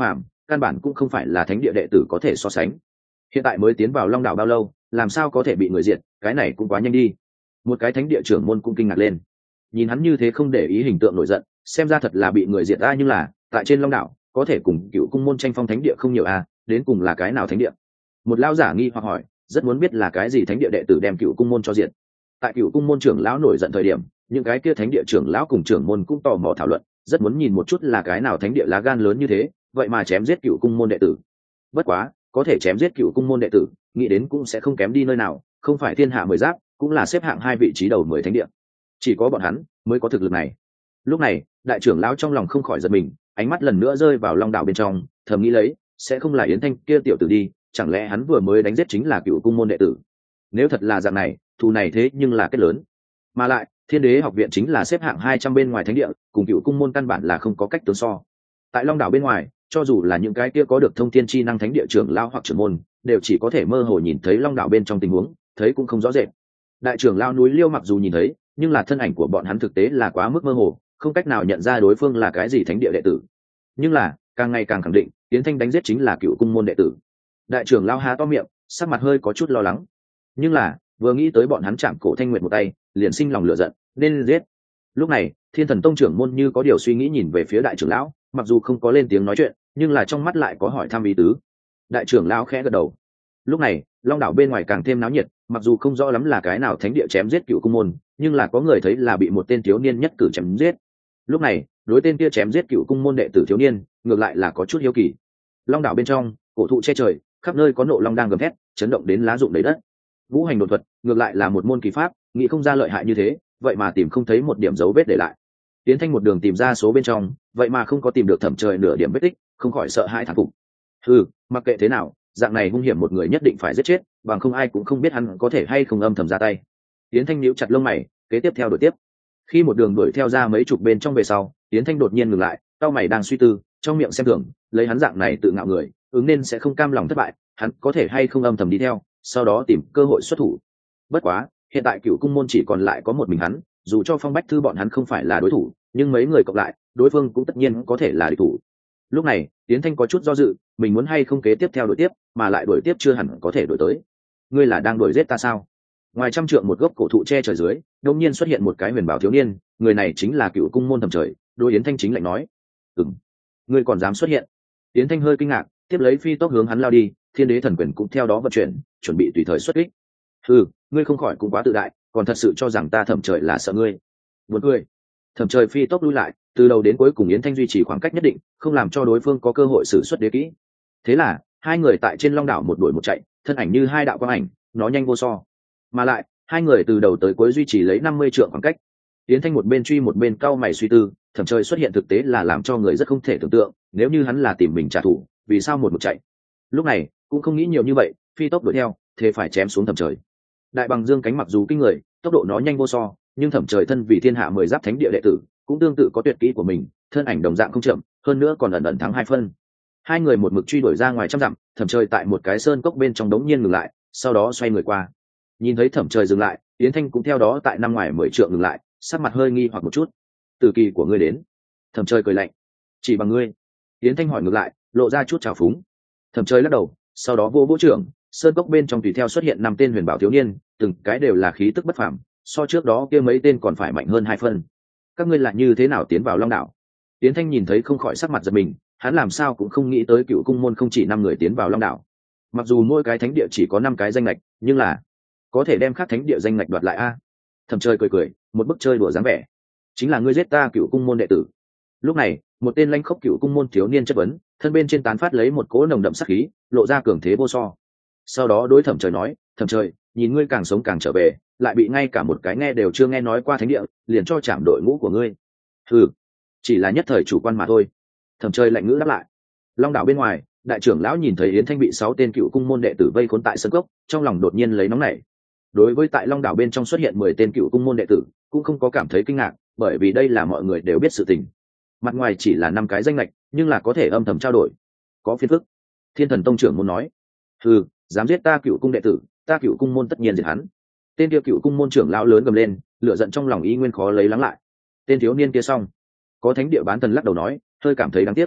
căn bản cũng không phải là thánh địa đệ tử có thể so sánh. Hiện tại mới tiến vào long đảo bao lâu, làm sao có thể bị người diệt, cái này cũng quá nhanh đi. Một cái thánh địa trưởng môn cũng kinh ngạc lên, nhìn hắn như thế không để ý hình tượng nổi giận, xem ra thật là bị người diệt a. Nhưng là tại trên long đảo có thể cùng cựu cung môn tranh phong thánh địa không nhiều a, đến cùng là cái nào thánh địa? Một lão giả nghi hoặc hỏi, rất muốn biết là cái gì thánh địa đệ tử đem cựu cung môn cho diệt. Tại cựu cung môn trưởng lão nổi giận thời điểm, những cái kia thánh địa trưởng lão cùng trưởng môn cũng tò mò thảo luận, rất muốn nhìn một chút là cái nào thánh địa lá gan lớn như thế, vậy mà chém giết cựu cung môn đệ tử. Bất quá có thể chém giết cựu cung môn đệ tử, nghĩ đến cũng sẽ không kém đi nơi nào, không phải thiên hạ mười giáp cũng là xếp hạng hai vị trí đầu mười thánh địa, chỉ có bọn hắn mới có thực lực này. Lúc này đại trưởng lão trong lòng không khỏi giật mình, ánh mắt lần nữa rơi vào long đảo bên trong, thầm nghĩ lấy, sẽ không là Yến Thanh kia tiểu tử đi, chẳng lẽ hắn vừa mới đánh giết chính là cựu cung môn đệ tử? Nếu thật là dạng này, thù này thế nhưng là kết lớn, mà lại thiên đế học viện chính là xếp hạng hai trăm bên ngoài thánh địa, cùng cựu cung môn căn bản là không có cách tương so. Tại long đảo bên ngoài, cho dù là những cái kia có được thông thiên chi năng thánh địa trưởng lao hoặc trưởng môn, đều chỉ có thể mơ hồ nhìn thấy long đảo bên trong tình huống, thấy cũng không rõ rệt. Đại trưởng lao núi Liêu mặc dù nhìn thấy, nhưng là thân ảnh của bọn hắn thực tế là quá mức mơ hồ, không cách nào nhận ra đối phương là cái gì thánh địa đệ tử. Nhưng là càng ngày càng khẳng định, Yến Thanh đánh giết chính là cựu cung môn đệ tử. Đại trưởng lao há to miệng, sắc mặt hơi có chút lo lắng, nhưng là vừa nghĩ tới bọn hắn chạm cổ Thanh Nguyệt một tay, liền sinh lòng lửa giận, nên giết. Lúc này Thiên Thần Tông trưởng môn như có điều suy nghĩ nhìn về phía đại trưởng lão, mặc dù không có lên tiếng nói chuyện, nhưng là trong mắt lại có hỏi thăm ý tứ. Đại trưởng lão khẽ gật đầu. Lúc này long đảo bên ngoài càng thêm náo nhiệt, mặc dù không rõ lắm là cái nào thánh địa chém giết cựu cung môn, nhưng là có người thấy là bị một tên thiếu niên nhất cử chém giết. Lúc này đối tên kia chém giết cựu cung môn đệ tử thiếu niên, ngược lại là có chút hiếu kỳ. Long đảo bên trong cổ thụ che trời, khắp nơi có nộ long đang gầm thét, chấn động đến lá rụng đầy đất. Vũ hành đột thuật ngược lại là một môn kỳ pháp, nghĩ không ra lợi hại như thế, vậy mà tìm không thấy một điểm dấu vết để lại. Tiến Thanh một đường tìm ra số bên trong, vậy mà không có tìm được Thẩm Trời nửa điểm vết tích, không khỏi sợ hãi thán phục. Ừ, mặc kệ thế nào, dạng này hung hiểm một người nhất định phải giết chết, bằng không ai cũng không biết hắn có thể hay không âm thầm ra tay. Tiến Thanh nhíu chặt lông mày, kế tiếp theo đuổi tiếp. Khi một đường đuổi theo ra mấy chục bên trong về sau, Tiến Thanh đột nhiên ngừng lại, cau mày đang suy tư, trong miệng xem thường, lấy hắn dạng này tự ngạo người, ứng nên sẽ không cam lòng thất bại, hắn có thể hay không âm thầm đi theo, sau đó tìm cơ hội xuất thủ. Bất quá, hiện tại Cựu Cung môn chỉ còn lại có một mình hắn, dù cho Phong Bách Thư bọn hắn không phải là đối thủ, nhưng mấy người cộng lại, đối phương cũng tất nhiên có thể là địch thủ. Lúc này Tiến Thanh có chút do dự, mình muốn hay không kế tiếp theo đuổi tiếp, mà lại đuổi tiếp chưa hẳn có thể đuổi tới. Ngươi là đang đuổi giết ta sao? Ngoài trăm trượng một gốc cổ thụ che trời dưới, đột nhiên xuất hiện một cái huyền bảo thiếu niên, người này chính là Cựu Cung môn Thẩm Trời. Đối Yến Thanh chính lạnh nói, ừm, ngươi còn dám xuất hiện? Yến Thanh hơi kinh ngạc, tiếp lấy phi tốc hướng hắn lao đi, thiên đế thần quyền cũng theo đó vận chuyển, chuẩn bị tùy thời xuất kích. Ừ, ngươi không khỏi cũng quá tự đại, còn thật sự cho rằng ta Thẩm Trời là sợ ngươi? Buồn cười. Thẩm Trời phi tốc lui lại, từ đầu đến cuối cùng Yến Thanh duy trì khoảng cách nhất định, không làm cho đối phương có cơ hội sử xuất đế kỹ. Thế là hai người tại trên long đảo một đuổi một chạy, thân ảnh như hai đạo quang ảnh, nó nhanh vô so. Mà lại hai người từ đầu tới cuối duy trì lấy năm mươi trượng khoảng cách. Yến Thanh một bên truy một bên cau mày suy tư, Thẩm Trời xuất hiện thực tế là làm cho người rất không thể tưởng tượng, nếu như hắn là tìm mình trả thù, vì sao một mực chạy? Lúc này cũng không nghĩ nhiều như vậy, phi tốc đuổi theo, thế phải chém xuống Thẩm Trời. Đại bằng dương cánh mặc dù kinh người, tốc độ nó nhanh vô so, nhưng Thẩm Trời thân vì thiên hạ mười giáp thánh địa đệ tử, cũng tương tự có tuyệt kỹ của mình, thân ảnh đồng dạng không chậm, hơn nữa còn ẩn ẩn thắng hai phân. Hai người một mực truy đuổi ra ngoài trăm dặm, Thẩm Trời tại một cái sơn cốc bên trong đống nhiên ngừng lại, sau đó xoay người qua. Nhìn thấy Thẩm Trời dừng lại, Yến Thanh cũng theo đó tại năm ngoài mười trượng ngừng lại, sắc mặt hơi nghi hoặc một chút. Từ kỳ của ngươi đến. Thẩm Trời cười lạnh, chỉ bằng ngươi? Yến Thanh hỏi ngược lại, lộ ra chút trào phúng. Thẩm Trời lắc đầu, sau đó vô vỗ trưởng, sơn cốc bên trong tùy theo xuất hiện năm tên huyền bảo thiếu niên, từng cái đều là khí tức bất phàm, so trước đó kia mấy tên còn phải mạnh hơn hai phân. Các ngươi là như thế nào tiến vào long đảo? Yến Thanh nhìn thấy không khỏi sắc mặt giật mình, hắn làm sao cũng không nghĩ tới Cựu Cung môn không chỉ năm người tiến vào long đảo. Mặc dù mỗi cái thánh địa chỉ có năm cái danh lệch, nhưng là có thể đem khác thánh địa danh lệch đoạt lại a. Thẩm Trời cười cười, một bức chơi đùa dáng vẻ. Chính là ngươi giết ta Cựu Cung môn đệ tử. Lúc này một tên lãnh khốc Cựu Cung môn thiếu niên chất vấn, thân bên trên tán phát lấy một cỗ nồng đậm sát khí, lộ ra cường thế vô so. Sau đó đối Thẩm Trời nói, Thẩm Trời, nhìn ngươi càng sống càng trở về, lại bị ngay cả một cái nghe đều chưa nghe nói qua thánh địa, liền cho chạm đội ngũ của ngươi. Ừ, chỉ là nhất thời chủ quan mà thôi. Thẩm Trời lạnh ngữ đáp lại. Long đảo bên ngoài, đại trưởng lão nhìn thấy Yến Thanh bị sáu tên Cựu Cung môn đệ tử vây khốn tại sân cốc, trong lòng đột nhiên lấy nóng nảy. Đối với tại long đảo bên trong xuất hiện mười tên Cựu Cung môn đệ tử, cũng không có cảm thấy kinh ngạc, bởi vì đây là mọi người đều biết sự tình. Mặt ngoài chỉ là năm cái danh lệch, nhưng là có thể âm thầm trao đổi, có phiền phức. Thiên Thần tông trưởng muốn nói, ừ, dám giết ta Cựu Cung đệ tử, ta Cựu Cung môn tất nhiên diệt hắn. Tên kia Cựu Cung môn trưởng lão lớn gầm lên, lửa giận trong lòng y nguyên khó lấy lắng lại. Tên thiếu niên kia xong, có thánh địa bán thần lắc đầu nói, hơi cảm thấy đáng tiếc.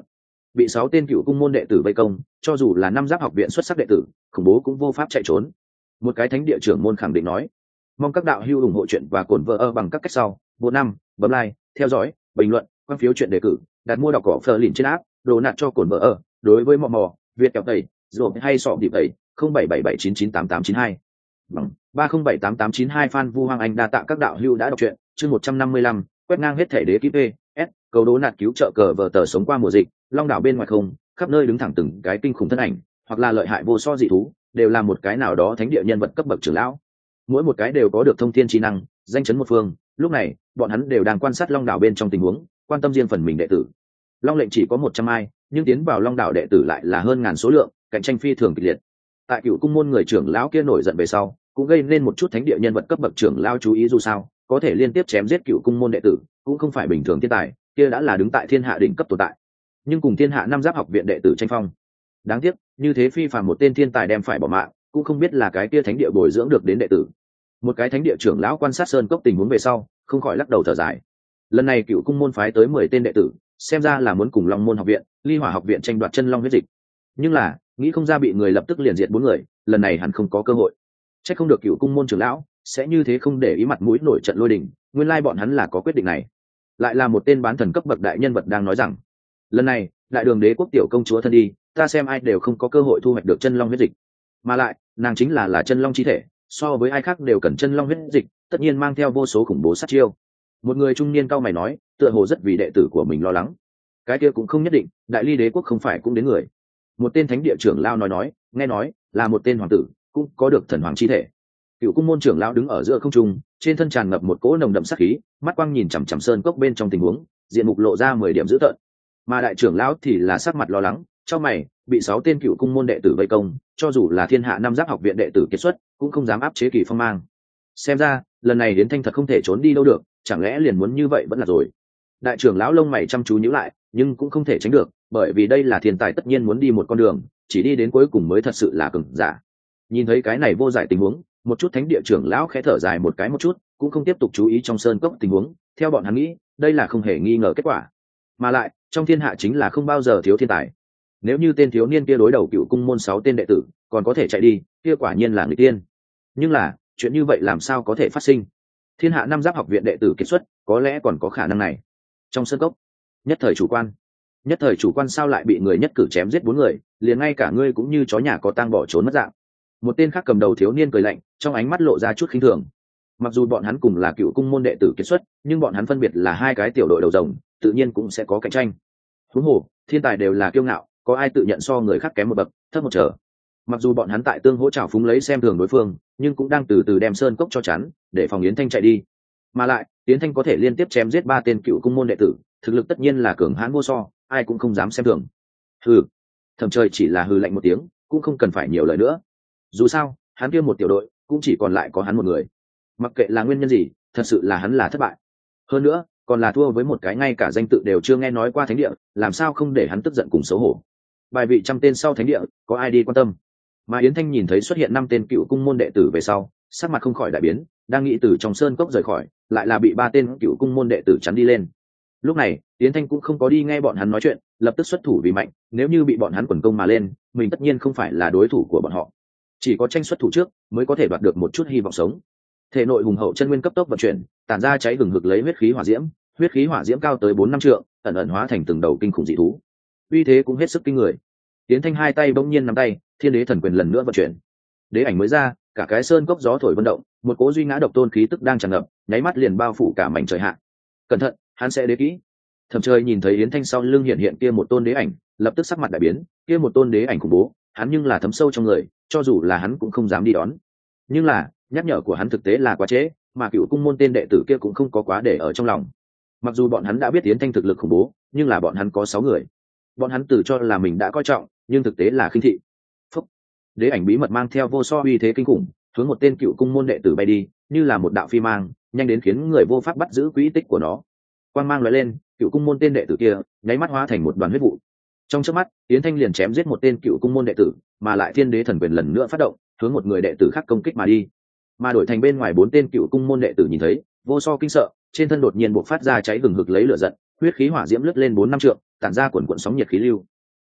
bị sáu tên cựu cung môn đệ tử vây công, cho dù là năm giáp học viện xuất sắc đệ tử khủng bố cũng vô pháp chạy trốn. Một cái thánh địa trưởng môn khẳng định nói. Mong các đạo hữu ủng hộ chuyện và cổn vợ ở bằng các cách sau. Bộ năm, bấm like, theo dõi, bình luận, quan phiếu chuyện đề cử, đặt mua đọc cỏ phờ lìn trên app, đồ nạt cho cổn vợ ở. Đối với mò mò, Việt kẹo tẩy, rồi hay sọ điệp tẩy, không bảy bảy bảy chín chín tám tám chín hai. Bằng ba không bảy tám tám chín hai fan Vu Hoàng Anh đa tạ các đạo hữu đã đọc truyện, chương một trăm năm mươi lăm, quét ngang hết thể đế ký P, S, cầu đố nạt cứu trợ cờ vờ tờ sống qua mùa dịch, long đảo bên ngoài không, khắp nơi đứng thẳng từng cái kinh khủng thân ảnh, hoặc là lợi hại vô so dị thú, đều là một cái nào đó thánh địa nhân vật cấp bậc trưởng lão. Mỗi một cái đều có được thông thiên chi năng, danh chấn một phương, lúc này, bọn hắn đều đang quan sát long đảo bên trong tình huống, quan tâm riêng phần mình đệ tử. Long lệnh chỉ có một trăm ai, nhưng tiến vào long đảo đệ tử lại là hơn ngàn số lượng, cạnh tranh phi thường kịch liệt. Tại Cựu cung môn người trưởng lão kia nổi giận về sau, cũng gây nên một chút thánh địa nhân vật cấp bậc trưởng lão chú ý, dù sao, có thể liên tiếp chém giết Cựu cung môn đệ tử, cũng không phải bình thường thiên tài, kia đã là đứng tại thiên hạ đỉnh cấp tồn tại. Nhưng cùng thiên hạ năm giáp học viện đệ tử tranh phong, đáng tiếc, như thế phi phàm một tên thiên tài đem phải bỏ mạng, cũng không biết là cái kia thánh địa bồi dưỡng được đến đệ tử. Một cái thánh địa trưởng lão quan sát sơn cốc tình huống về sau, không khỏi lắc đầu thở dài. Lần này Cựu cung môn phái tới mười tên đệ tử, xem ra là muốn cùng Long môn học viện, Ly Hỏa học viện tranh đoạt chân long huyết dịch. Nhưng là, nghĩ không ra bị người lập tức liền diệt bốn người, lần này hẳn không có cơ hội. Chắc không được Cựu cung môn trưởng lão sẽ như thế không để ý mặt mũi nổi trận lôi đình, nguyên lai bọn hắn là có quyết định này. Lại là một tên bán thần cấp bậc đại nhân vật đang nói rằng, lần này, đại đường đế quốc tiểu công chúa thân đi, ta xem ai đều không có cơ hội thu hoạch được chân long huyết dịch. Mà lại, nàng chính là là chân long chi thể, so với ai khác đều cần chân long huyết dịch, tất nhiên mang theo vô số khủng bố sát chiêu. Một người trung niên cao mày nói, tựa hồ rất vì đệ tử của mình lo lắng. Cái kia cũng không nhất định, đại ly đế quốc không phải cũng đến người. Một tên thánh địa trưởng lao nói nói, nghe nói là một tên hoàng tử, cũng có được thần hoàng chi thể. Cựu cung môn trưởng lão đứng ở giữa không trung, trên thân tràn ngập một cỗ nồng đậm sát khí, mắt quang nhìn chằm chằm sơn cốc bên trong tình huống, diện mục lộ ra mười điểm dữ tợn. Mà đại trưởng lão thì là sắc mặt lo lắng, trong mày, bị sáu tên cựu cung môn đệ tử vây công, cho dù là thiên hạ năm giáp học viện đệ tử kết xuất, cũng không dám áp chế Kỳ Phong Mang. Xem ra, lần này Yến Thanh thật không thể trốn đi đâu được, chẳng lẽ liền muốn như vậy vẫn là rồi. Đại trưởng lão lông mày chăm chú nhíu lại, nhưng cũng không thể tránh được, bởi vì đây là thiên tài tất nhiên muốn đi một con đường, chỉ đi đến cuối cùng mới thật sự là cường giả. Nhìn thấy cái này vô giải tình huống, một chút thánh địa trưởng lão khẽ thở dài một cái một chút, cũng không tiếp tục chú ý trong sơn cốc tình huống, theo bọn hắn nghĩ, đây là không hề nghi ngờ kết quả. Mà lại, trong thiên hạ chính là không bao giờ thiếu thiên tài. Nếu như tên thiếu niên kia đối đầu Cựu cung môn sáu tên đệ tử, còn có thể chạy đi, kia quả nhiên là người tiên. Nhưng là, chuyện như vậy làm sao có thể phát sinh? Thiên hạ năm giáp học viện đệ tử kết xuất, có lẽ còn có khả năng này. Trong sơn cốc, nhất thời chủ quan. Nhất thời chủ quan sao lại bị người nhất cử chém giết bốn người, liền ngay cả ngươi cũng như chó nhà có tang bỏ trốn mất dạng. Một tên khác cầm đầu thiếu niên cười lạnh, trong ánh mắt lộ ra chút khinh thường. Mặc dù bọn hắn cùng là Cựu cung môn đệ tử kết xuất, nhưng bọn hắn phân biệt là hai cái tiểu đội đầu rồng, tự nhiên cũng sẽ có cạnh tranh. Huống hồ, thiên tài đều là kiêu ngạo, có ai tự nhận so người khác kém một bậc, thấp một trở. Mặc dù bọn hắn tại tương hỗ trào phúng lấy xem thường đối phương, nhưng cũng đang từ từ đem sơn cốc cho chắn, để phòng Yến Thanh chạy đi. Mà lại, Yến Thanh có thể liên tiếp chém giết ba tên Cựu cung môn đệ tử, thực lực tất nhiên là cường hãn vô so, ai cũng không dám xem thường. Hừ, Thẩm Trời chỉ là hừ lạnh một tiếng, cũng không cần phải nhiều lời nữa. Dù sao, hắn kia một tiểu đội cũng chỉ còn lại có hắn một người. Mặc kệ là nguyên nhân gì, thật sự là hắn là thất bại. Hơn nữa, còn là thua với một cái ngay cả danh tự đều chưa nghe nói qua thánh địa, làm sao không để hắn tức giận cùng xấu hổ. Bài vị trăm tên sau thánh địa, có ai đi quan tâm? Mà Yến Thanh nhìn thấy xuất hiện năm tên Cựu cung môn đệ tử về sau, sắc mặt không khỏi đại biến, đang nghĩ từ trong sơn cốc rời khỏi, lại là bị ba tên Cựu cung môn đệ tử chắn đi lên. Lúc này, Yến Thanh cũng không có đi nghe bọn hắn nói chuyện, lập tức xuất thủ vì mạnh, nếu như bị bọn hắn quần công mà lên, mình tất nhiên không phải là đối thủ của bọn họ. Chỉ có tranh xuất thủ trước, mới có thể đoạt được một chút hy vọng sống. Thể nội hùng hậu chân nguyên cấp tốc vận chuyển, tản ra cháy hừng hực lấy huyết khí hỏa diễm, huyết khí hỏa diễm cao tới bốn năm trượng, ẩn ẩn hóa thành từng đầu kinh khủng dị thú. Uy thế cũng hết sức kinh người. Yến Thanh hai tay bỗng nhiên nắm tay, Thiên Đế thần quyền lần nữa vận chuyển. Đế ảnh mới ra, cả cái sơn cốc gió thổi vận động, một cỗ duy ngã độc tôn khí tức đang tràn ngập, nháy mắt liền bao phủ cả mảnh trời hạ. Cẩn thận, hắn sẽ đế kỹ. Thẩm Trời nhìn thấy Yến Thanh sau lưng hiện hiện kia một tôn đế ảnh, lập tức sắc mặt đại biến, kia một tôn đế ảnh khủng bố, hắn nhưng là thấm sâu trong người, cho dù là hắn cũng không dám đi đón. Nhưng là, nhắc nhở của hắn thực tế là quá trễ, mà Cựu cung môn tên đệ tử kia cũng không có quá để ở trong lòng. Mặc dù bọn hắn đã biết Yến Thanh thực lực khủng bố, nhưng là bọn hắn có sáu người. Bọn hắn tự cho là mình đã coi trọng, nhưng thực tế là khinh thị. Phúc. Đế ảnh bí mật mang theo vô so uy thế kinh khủng, hướng một tên Cựu cung môn đệ tử bay đi, như là một đạo phi mang, nhanh đến khiến người vô pháp bắt giữ quỹ tích của nó. Quang mang lóe lên, Cựu cung môn tên đệ tử kia nháy mắt hóa thành một đoàn huyết vụ. Trong chớp mắt, Yến Thanh liền chém giết một tên Cựu cung môn đệ tử, mà lại Thiên Đế thần quyền lần nữa phát động, hướng một người đệ tử khác công kích mà đi. Mà đổi thành bên ngoài bốn tên Cựu cung môn đệ tử nhìn thấy, vô so kinh sợ, trên thân đột nhiên bộc phát ra cháy hừng hực lấy lửa giận, huyết khí hỏa diễm lướt lên bốn năm trượng, tản ra quần quần sóng nhiệt khí lưu.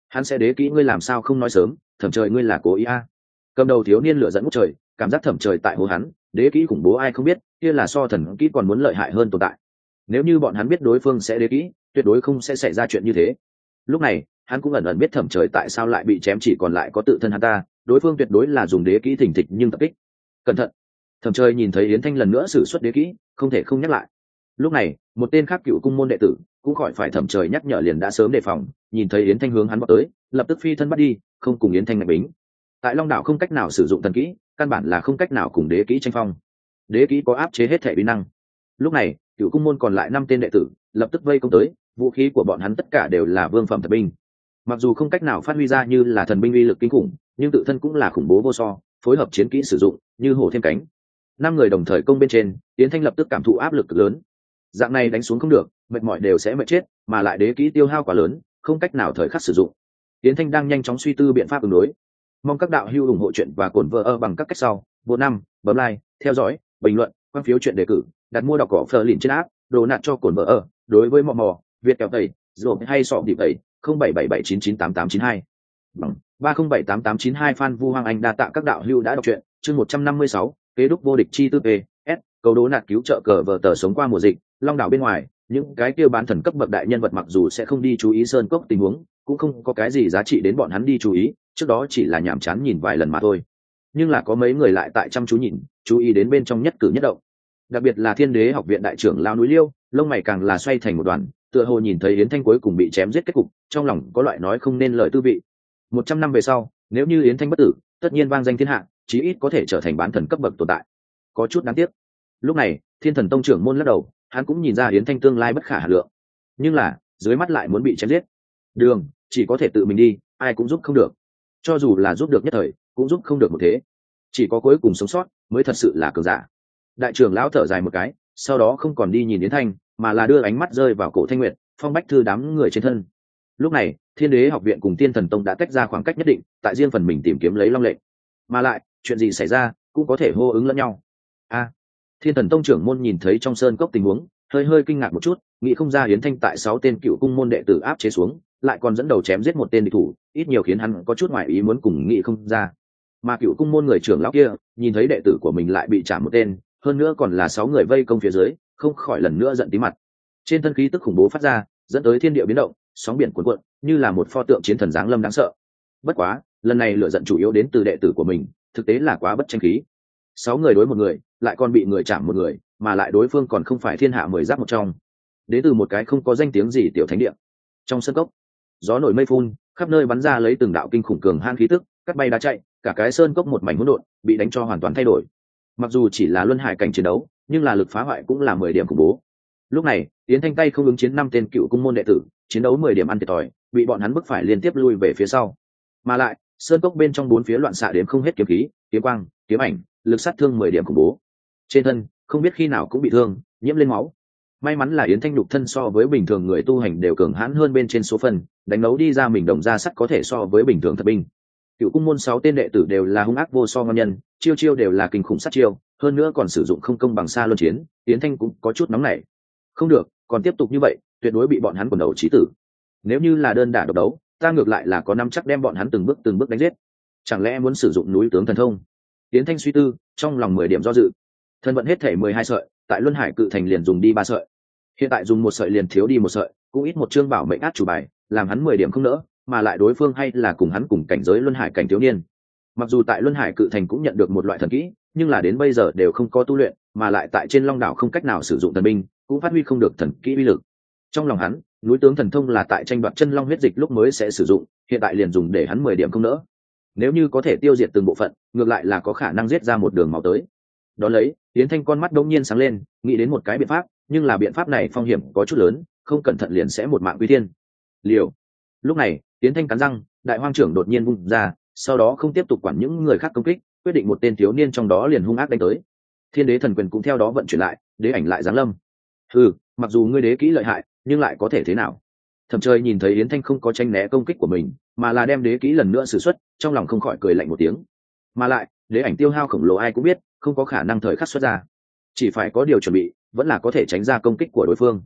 hắn sẽ đế kỹ ngươi làm sao không nói sớm, thẩm trời ngươi là cố ý a. Cầm đầu thiếu niên lửa dẫn ngút trời, cảm giác thẩm trời tại hồ hắn đế kỹ khủng bố ai không biết, kia là so thần kỹ còn muốn lợi hại hơn tồn tại. Nếu như bọn hắn biết đối phương sẽ đế kỹ, tuyệt đối không sẽ xảy ra chuyện như thế. Lúc này hắn cũng ẩn ẩn biết thẩm trời tại sao lại bị chém, chỉ còn lại có tự thân hắn ta, đối phương tuyệt đối là dùng đế kỹ thình thịch nhưng tập kích. Cẩn thận. Thẩm trời nhìn thấy yến thanh lần nữa sử xuất đế kỹ, không thể không nhắc lại. Lúc này một tên khác cựu cung môn đệ tử cũng khỏi phải thẩm trời nhắc nhở liền đã sớm đề phòng, nhìn thấy yến thanh hướng hắn vào tới, lập tức phi thân bắt đi, không cùng yến thanh ngạch bính. Tại long đảo không cách nào sử dụng thần kỹ, căn bản là không cách nào cùng đế kỹ tranh phong. Đế kỹ có áp chế hết thể uy năng. Lúc này cựu cung môn còn lại năm tên đệ tử lập tức vây công tới, vũ khí của bọn hắn tất cả đều là vương phẩm thần binh. Mặc dù không cách nào phát huy ra như là thần binh uy lực kinh khủng, nhưng tự thân cũng là khủng bố vô so, phối hợp chiến kỹ sử dụng như hổ thêm cánh. Năm người đồng thời công bên trên, yến thanh lập tức cảm thụ áp lực cực lớn. Dạng này đánh xuống không được, mệt mỏi đều sẽ mệt chết, mà lại đế kỹ tiêu hao quá lớn, không cách nào thời khắc sử dụng. Yến thanh đang nhanh chóng suy tư biện pháp ứng đối. Mong các đạo hữu ủng hộ chuyện và cổn vợ ở bằng các cách sau. Bộ năm, bấm like, theo dõi, bình luận, quan phiếu chuyện đề cử, đặt mua đọc cỏ phờ lìn trên app, đồ nạt cho cổn vợ ở. Đối với mò mò, Việt kèo tẩy, rồi hay sọ điệp tẩy, không bảy bảy bảy chín chín tám tám chín hai bằng ba không bảy tám tám chín hai. Phan Vu Hoàng Anh đa tạ các đạo hữu đã đọc truyện. Chương một trăm năm mươi sáu, kế đúc vô địch chi tư p s cầu đố nạt cứu trợ cờ vợ tờ sống qua mùa dịch. Long đảo bên ngoài, những cái kia bán thần cấp bậc đại nhân vật mặc dù sẽ không đi chú ý sơn cốc tình huống, cũng không có cái gì giá trị đến bọn hắn đi chú ý, trước đó chỉ là nhàm chán nhìn vài lần mà thôi. Nhưng là có mấy người lại tại chăm chú nhìn, chú ý đến bên trong nhất cử nhất động. Đặc biệt là Thiên Đế học viện đại trưởng lão núi Liêu, lông mày càng là xoay thành một đoàn, tựa hồ nhìn thấy yến thanh cuối cùng bị chém giết kết cục, trong lòng có loại nói không nên lời tư vị. Một trăm năm về sau, nếu như yến thanh bất tử, tất nhiên vang danh thiên hạ, chí ít có thể trở thành bán thần cấp bậc tồn tại. Có chút đáng tiếc. Lúc này Thiên Thần Tông trưởng môn lắc đầu, hắn cũng nhìn ra yến thanh tương lai bất khả hà lượng, nhưng là dưới mắt lại muốn bị chém giết, đường chỉ có thể tự mình đi, ai cũng giúp không được. Cho dù là giúp được nhất thời, cũng giúp không được một thế. Chỉ có cuối cùng sống sót mới thật sự là cường giả. Đại trưởng lão thở dài một cái, sau đó không còn đi nhìn yến thanh, mà là đưa ánh mắt rơi vào Cổ Thanh Nguyệt, Phong Bách Thư đám người trên thân. Lúc này Thiên Đế học viện cùng Thiên Thần Tông đã tách ra khoảng cách nhất định, tại riêng phần mình tìm kiếm lấy long lệnh, mà lại chuyện gì xảy ra cũng có thể hô ứng lẫn nhau. A, Thiên Thần Tông trưởng môn nhìn thấy trong sơn cốc tình huống, hơi hơi kinh ngạc một chút, nghĩ không ra yến thanh tại sáu tên cựu cung môn đệ tử áp chế xuống, lại còn dẫn đầu chém giết một tên địch thủ, ít nhiều khiến hắn có chút ngoài ý muốn cùng nghĩ không ra. Mà cựu cung môn người trưởng lão kia nhìn thấy đệ tử của mình lại bị chạm một tên, hơn nữa còn là sáu người vây công phía dưới, không khỏi lần nữa giận tí mặt. Trên thân khí tức khủng bố phát ra, dẫn tới thiên địa biến động, sóng biển cuồn cuộn, như là một pho tượng chiến thần giáng lâm đáng sợ. Bất quá lần này lửa giận chủ yếu đến từ đệ tử của mình, thực tế là quá bất tranh khí. Sáu người đối một người, lại còn bị người chạm một người, mà lại đối phương còn không phải thiên hạ mười giáp một trong, đến từ một cái không có danh tiếng gì tiểu thánh địa. Trong sân cốc, gió nổi mây phun, khắp nơi bắn ra lấy từng đạo kinh khủng cường han khí tức, cắt bay đá chạy, cả cái sơn cốc một mảnh hỗn độn, bị đánh cho hoàn toàn thay đổi. Mặc dù chỉ là luân hải cảnh chiến đấu, nhưng là lực phá hoại cũng là mười điểm khủng bố. Lúc này yến thanh tay không ứng chiến năm tên cựu cung môn đệ tử, chiến đấu mười điểm ăn thiệt thòi, bị bọn hắn bức phải liên tiếp lui về phía sau. Mà lại sơn cốc bên trong bốn phía loạn xạ đến không hết kiếm khí, kiếm quang, kiếm ảnh, lực sát thương mười điểm khủng bố. Trên thân không biết khi nào cũng bị thương, nhiễm lên máu. May mắn là yến thanh nhục thân so với bình thường người tu hành đều cường hãn hơn bên trên số phần, đánh đấu đi ra mình đồng ra sắt có thể so với bình thường thật binh. Cựu cung môn sáu tên đệ tử đều là hung ác vô so ngon nhân, chiêu chiêu đều là kinh khủng sát chiêu, hơn nữa còn sử dụng không công bằng xa luân chiến, yến thanh cũng có chút nóng nảy. Không được, còn tiếp tục như vậy tuyệt đối bị bọn hắn quần đầu chí tử. Nếu như là đơn đả độc đấu, ta ngược lại là có nắm chắc đem bọn hắn từng bước từng bước đánh giết. Chẳng lẽ muốn sử dụng núi tướng thần thông? Yến thanh suy tư, trong lòng mười điểm do dự. Thân vận hết thể mười hai sợi, tại luân hải cự thành liền dùng đi ba sợi, hiện tại dùng một sợi liền thiếu đi một sợi, cũng ít một chương bảo mệnh át chủ bài, làm hắn mười điểm không nỡ, mà lại đối phương hay là cùng hắn cùng cảnh giới luân hải cảnh thiếu niên. Mặc dù tại luân hải cự thành cũng nhận được một loại thần kỹ, nhưng là đến bây giờ đều không có tu luyện, mà lại tại trên long đảo không cách nào sử dụng thần binh, cũng phát huy không được thần kỹ uy lực. Trong lòng hắn, núi tướng thần thông là tại tranh đoạt chân long huyết dịch lúc mới sẽ sử dụng, hiện tại liền dùng để hắn mười điểm không nỡ. Nếu như có thể tiêu diệt từng bộ phận, ngược lại là có khả năng giết ra một đường máu tới. Đó lấy Yến thanh con mắt đống nhiên sáng lên, nghĩ đến một cái biện pháp, nhưng là biện pháp này phong hiểm có chút lớn, không cẩn thận liền sẽ một mạng quy thiên. Liều. Lúc này Yến thanh cắn răng, đại hoang trưởng đột nhiên vung ra, sau đó không tiếp tục quản những người khác công kích, quyết định một tên thiếu niên trong đó liền hung ác đánh tới. Thiên đế thần quyền cũng theo đó vận chuyển lại, đế ảnh lại giáng lâm. Ừ, mặc dù ngươi đế kỹ lợi hại, nhưng lại có thể thế nào? Thẩm Trời nhìn thấy Yến thanh không có tranh né công kích của mình, mà là đem đế kỹ lần nữa sử xuất, trong lòng không khỏi cười lạnh một tiếng. Mà lại đế ảnh tiêu hao khổng lồ ai cũng biết, không có khả năng thời khắc xuất ra, chỉ phải có điều chuẩn bị, vẫn là có thể tránh ra công kích của đối phương.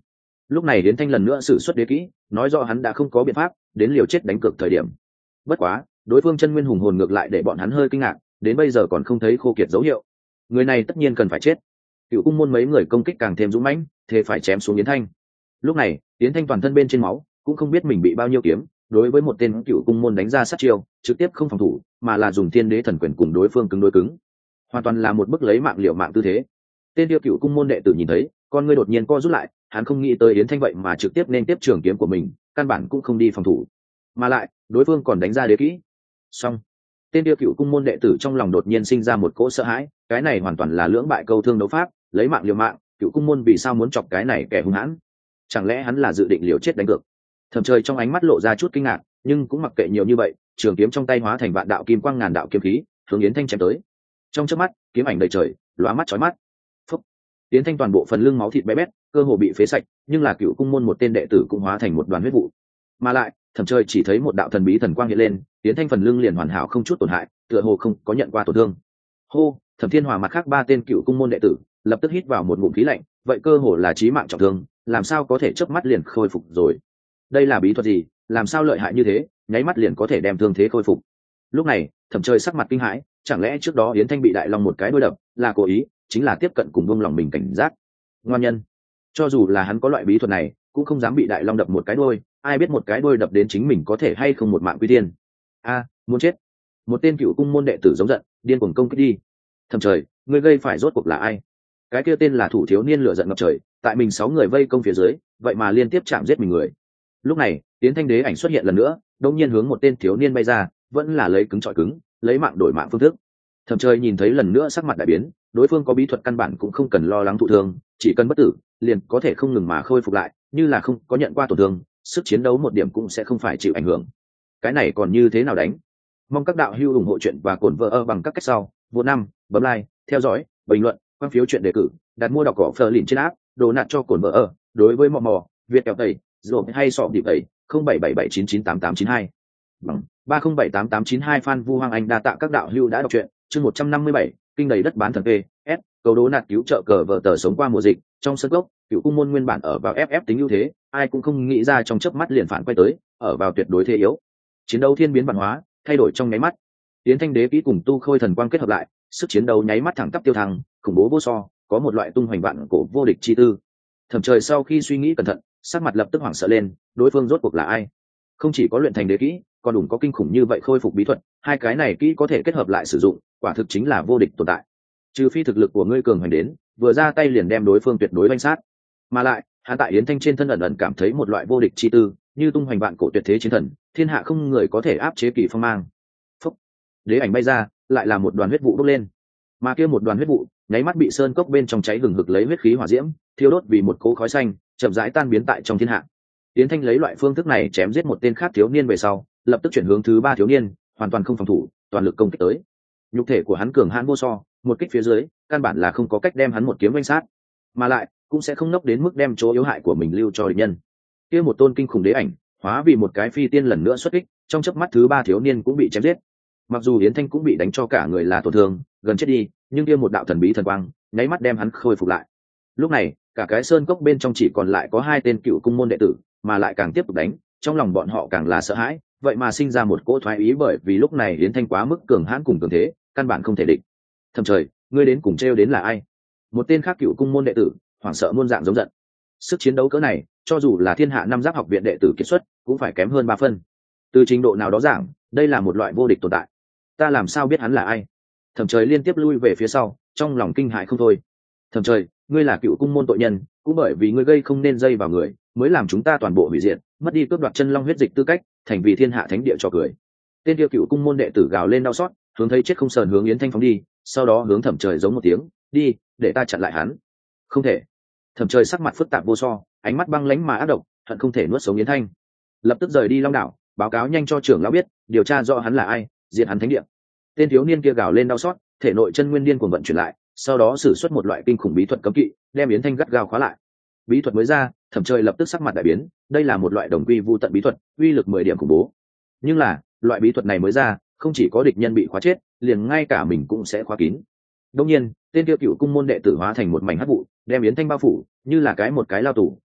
Lúc này Yến Thanh lần nữa sử xuất đế kỹ, nói rõ hắn đã không có biện pháp, đến liều chết đánh cược thời điểm. Bất quá, đối phương chân nguyên hùng hồn ngược lại để bọn hắn hơi kinh ngạc, đến bây giờ còn không thấy khô kiệt dấu hiệu. Người này tất nhiên cần phải chết. Cựu cung môn mấy người công kích càng thêm dũng mãnh, thế phải chém xuống Yến Thanh. Lúc này, Yến Thanh toàn thân bên trên máu, cũng không biết mình bị bao nhiêu kiếm, đối với một tên cựu cung môn đánh ra sát chiêu, trực tiếp không phòng thủ, mà là dùng thiên đế thần quyền cùng đối phương cứng đối cứng, hoàn toàn là một bức lấy mạng liều mạng tư thế. Tên tiêu cựu cung môn đệ tử nhìn thấy, con ngươi đột nhiên co rút lại, hắn không nghĩ tới Yến Thanh vậy mà trực tiếp nên tiếp trường kiếm của mình, căn bản cũng không đi phòng thủ, mà lại đối phương còn đánh ra đế kỹ. Xong, tên tiêu cựu cung môn đệ tử trong lòng đột nhiên sinh ra một cỗ sợ hãi, cái này hoàn toàn là lưỡng bại câu thương đấu pháp, lấy mạng liều mạng, cựu cung môn vì sao muốn chọc cái này kẻ hung hãn? Chẳng lẽ hắn là dự định liều chết đánh cược? Thẩm Trời trong ánh mắt lộ ra chút kinh ngạc, nhưng cũng mặc kệ nhiều như vậy, trường kiếm trong tay hóa thành vạn đạo kim quang ngàn đạo kiếm khí, hướng Yến Thanh chém tới. Trong chớp mắt, kiếm ảnh đầy trời, lóa mắt chói mắt. Phúc! Yến Thanh toàn bộ phần lưng máu thịt bé bét, cơ hồ bị phế sạch, nhưng là cựu cung môn một tên đệ tử cũng hóa thành một đoàn huyết vụ. Mà lại, Thẩm Trời chỉ thấy một đạo thần bí thần quang hiện lên, Yến Thanh phần lưng liền hoàn hảo không chút tổn hại, tựa hồ không có nhận qua tổn thương. Hô! Thẩm Thiên Hòa mặt khác ba tên cựu cung môn đệ tử, lập tức hít vào một ngụm khí lạnh, vậy cơ hồ là chí mạng trọng thương, làm sao có thể chớp mắt liền khôi phục rồi? Đây là bí thuật gì, làm sao lợi hại như thế, nháy mắt liền có thể đem thương thế khôi phục? Lúc này, Thẩm Trời sắc mặt kinh hãi, chẳng lẽ trước đó Yến Thanh bị Đại Long một cái đôi đập, là cố ý, chính là tiếp cận cùng buông lòng mình cảnh giác. Ngoan nhân, cho dù là hắn có loại bí thuật này, cũng không dám bị Đại Long đập một cái đôi, ai biết một cái đôi đập đến chính mình có thể hay không một mạng quy tiên. A, muốn chết. Một tên cựu cung môn đệ tử giống giận, điên cuồng công kích đi. Thẩm Trời, ngươi gây phải rốt cuộc là ai? Cái kia tên là thủ thiếu niên lửa giận ngập trời, tại mình sáu người vây công phía dưới, vậy mà liên tiếp chạm giết mình người. Lúc này, Yến Thanh đế ảnh xuất hiện lần nữa, đột nhiên hướng một tên thiếu niên bay ra, vẫn là lấy cứng chọi cứng, lấy mạng đổi mạng phương thức. Thẩm Trời nhìn thấy lần nữa sắc mặt đại biến, đối phương có bí thuật căn bản cũng không cần lo lắng thụ thương, chỉ cần bất tử, liền có thể không ngừng mà khôi phục lại, như là không có nhận qua tổn thương, sức chiến đấu một điểm cũng sẽ không phải chịu ảnh hưởng. Cái này còn như thế nào đánh? Mong các đạo hữu ủng hộ chuyện và cổn vợ ở bằng các cách sau, vô năm, bấm like, theo dõi, bình luận, quan phiếu chuyện đề cử, đặt mua đọc cỏ phờ lìn trên app, đồ nạt cho cổn vợ ở. Đối với mò mò, Việt kẹo tẩy, rồi hay sọ điệp tẩy, không bảy bảy bảy chín chín tám tám chín hai bằng ba không bảy tám tám chín hai. Phan Vu Hoàng Anh đa tạ các đạo hữu đã đọc truyện. Chương một trăm năm mươi bảy, kinh đầy đất bán thần p s cầu đố nạt cứu trợ cờ vợ tờ sống qua mùa dịch. Trong sân gốc, cựu cung môn nguyên bản ở vào ép ép tính ưu thế, ai cũng không nghĩ ra trong chớp mắt liền phản quay tới, ở vào tuyệt đối thế yếu. Chiến đấu thiên biến vạn hóa, thay đổi trong nháy mắt. Tiến Thanh đế kỹ cùng tu khôi thần quang kết hợp lại, sức chiến đấu nháy mắt thẳng tắp tiêu thăng, khủng bố vô so, có một loại tung hoành vạn cổ vô địch chi tư. Thẩm Trời sau khi suy nghĩ cẩn thận, sắc mặt lập tức hoảng sợ lên, đối phương rốt cuộc là ai? Không chỉ có luyện thành đế kỹ, còn đủ có kinh khủng như vậy khôi phục bí thuật, hai cái này kỹ có thể kết hợp lại sử dụng, quả thực chính là vô địch tồn tại. Trừ phi thực lực của ngươi cường hành đến, vừa ra tay liền đem đối phương tuyệt đối đánh sát. Mà lại, hắn tại Yến Thanh trên thân ẩn ẩn cảm thấy một loại vô địch chi tư, như tung hoành vạn cổ tuyệt thế chiến thần, thiên hạ không người có thể áp chế kỳ phong mang. Phúc, đế ảnh bay ra, lại là một đoàn huyết vụ bốc lên. Mà kia một đoàn huyết vụ, nháy mắt bị sơn cốc bên trong cháy hừng hực lấy huyết khí hỏa diễm, thiêu đốt vì một cỗ khói xanh, chậm rãi tan biến tại trong thiên hạ. Yến Thanh lấy loại phương thức này chém giết một tên khác thiếu niên về sau, lập tức chuyển hướng thứ ba thiếu niên, hoàn toàn không phòng thủ, toàn lực công kích tới. Nhục thể của hắn cường hãn vô so, một kích phía dưới, căn bản là không có cách đem hắn một kiếm vây sát, mà lại cũng sẽ không nốc đến mức đem chỗ yếu hại của mình lưu cho địch nhân. Kia một tôn kinh khủng đế ảnh, hóa vì một cái phi tiên lần nữa xuất kích, trong chớp mắt thứ ba thiếu niên cũng bị chém giết. Mặc dù Yến Thanh cũng bị đánh cho cả người là tổn thương, gần chết đi, nhưng kia một đạo thần bí thần quang, nháy mắt đem hắn khôi phục lại. Lúc này, cả cái sơn cốc bên trong chỉ còn lại có hai tên cựu cung môn đệ tử, mà lại càng tiếp tục đánh, trong lòng bọn họ càng là sợ hãi, vậy mà sinh ra một cỗ thoái ý, bởi vì lúc này Yến Thanh quá mức cường hãn cùng cường thế, căn bản không thể địch. Thầm trời, ngươi đến cùng trêu đến là ai? Một tên khác cựu cung môn đệ tử, hoảng sợ muôn dạng giống giận. Sức chiến đấu cỡ này, cho dù là thiên hạ năm giáp học viện đệ tử kiệt xuất, cũng phải kém hơn ba phân. Từ trình độ nào đó giảng, đây là một loại vô địch tồn tại. Ta làm sao biết hắn là ai? Thẩm Trời liên tiếp lui về phía sau, trong lòng kinh hãi không thôi. Thẩm Trời, ngươi là cựu cung môn tội nhân, cũng bởi vì ngươi gây không nên dây vào người, mới làm chúng ta toàn bộ hủy diệt, mất đi cướp đoạt chân long huyết dịch tư cách, thành vì thiên hạ thánh địa cho cười. Tên kia cựu cung môn đệ tử gào lên đau xót, hướng thấy chết không sờn hướng Yến Thanh phóng đi, sau đó hướng Thẩm Trời giống một tiếng, đi, để ta chặn lại hắn. Không thể. Thẩm Trời sắc mặt phức tạp vô so, ánh mắt băng lãnh mà ác độc, hận không thể nuốt sống Yến Thanh. Lập tức rời đi Long đảo, báo cáo nhanh cho trưởng lão biết, điều tra rõ hắn là ai, diệt hắn thánh địa. Tên thiếu niên kia gào lên đau xót, thể nội chân nguyên điên cuồng vận chuyển lại, sau đó sử xuất một loại kinh khủng bí thuật cấm kỵ, đem Yến Thanh gắt gao khóa lại. Bí thuật mới ra, Thẩm Trời lập tức sắc mặt đại biến, đây là một loại đồng quy vu tận bí thuật, uy lực mười điểm khủng bố. Nhưng là, loại bí thuật này mới ra, không chỉ có địch nhân bị khóa chết, liền ngay cả mình cũng sẽ khóa kín. Đương nhiên, tên tiêu cựu cung môn đệ tử hóa thành một mảnh hắc vụ, đem Yến Thanh bao phủ, như là cái một cái lao tù,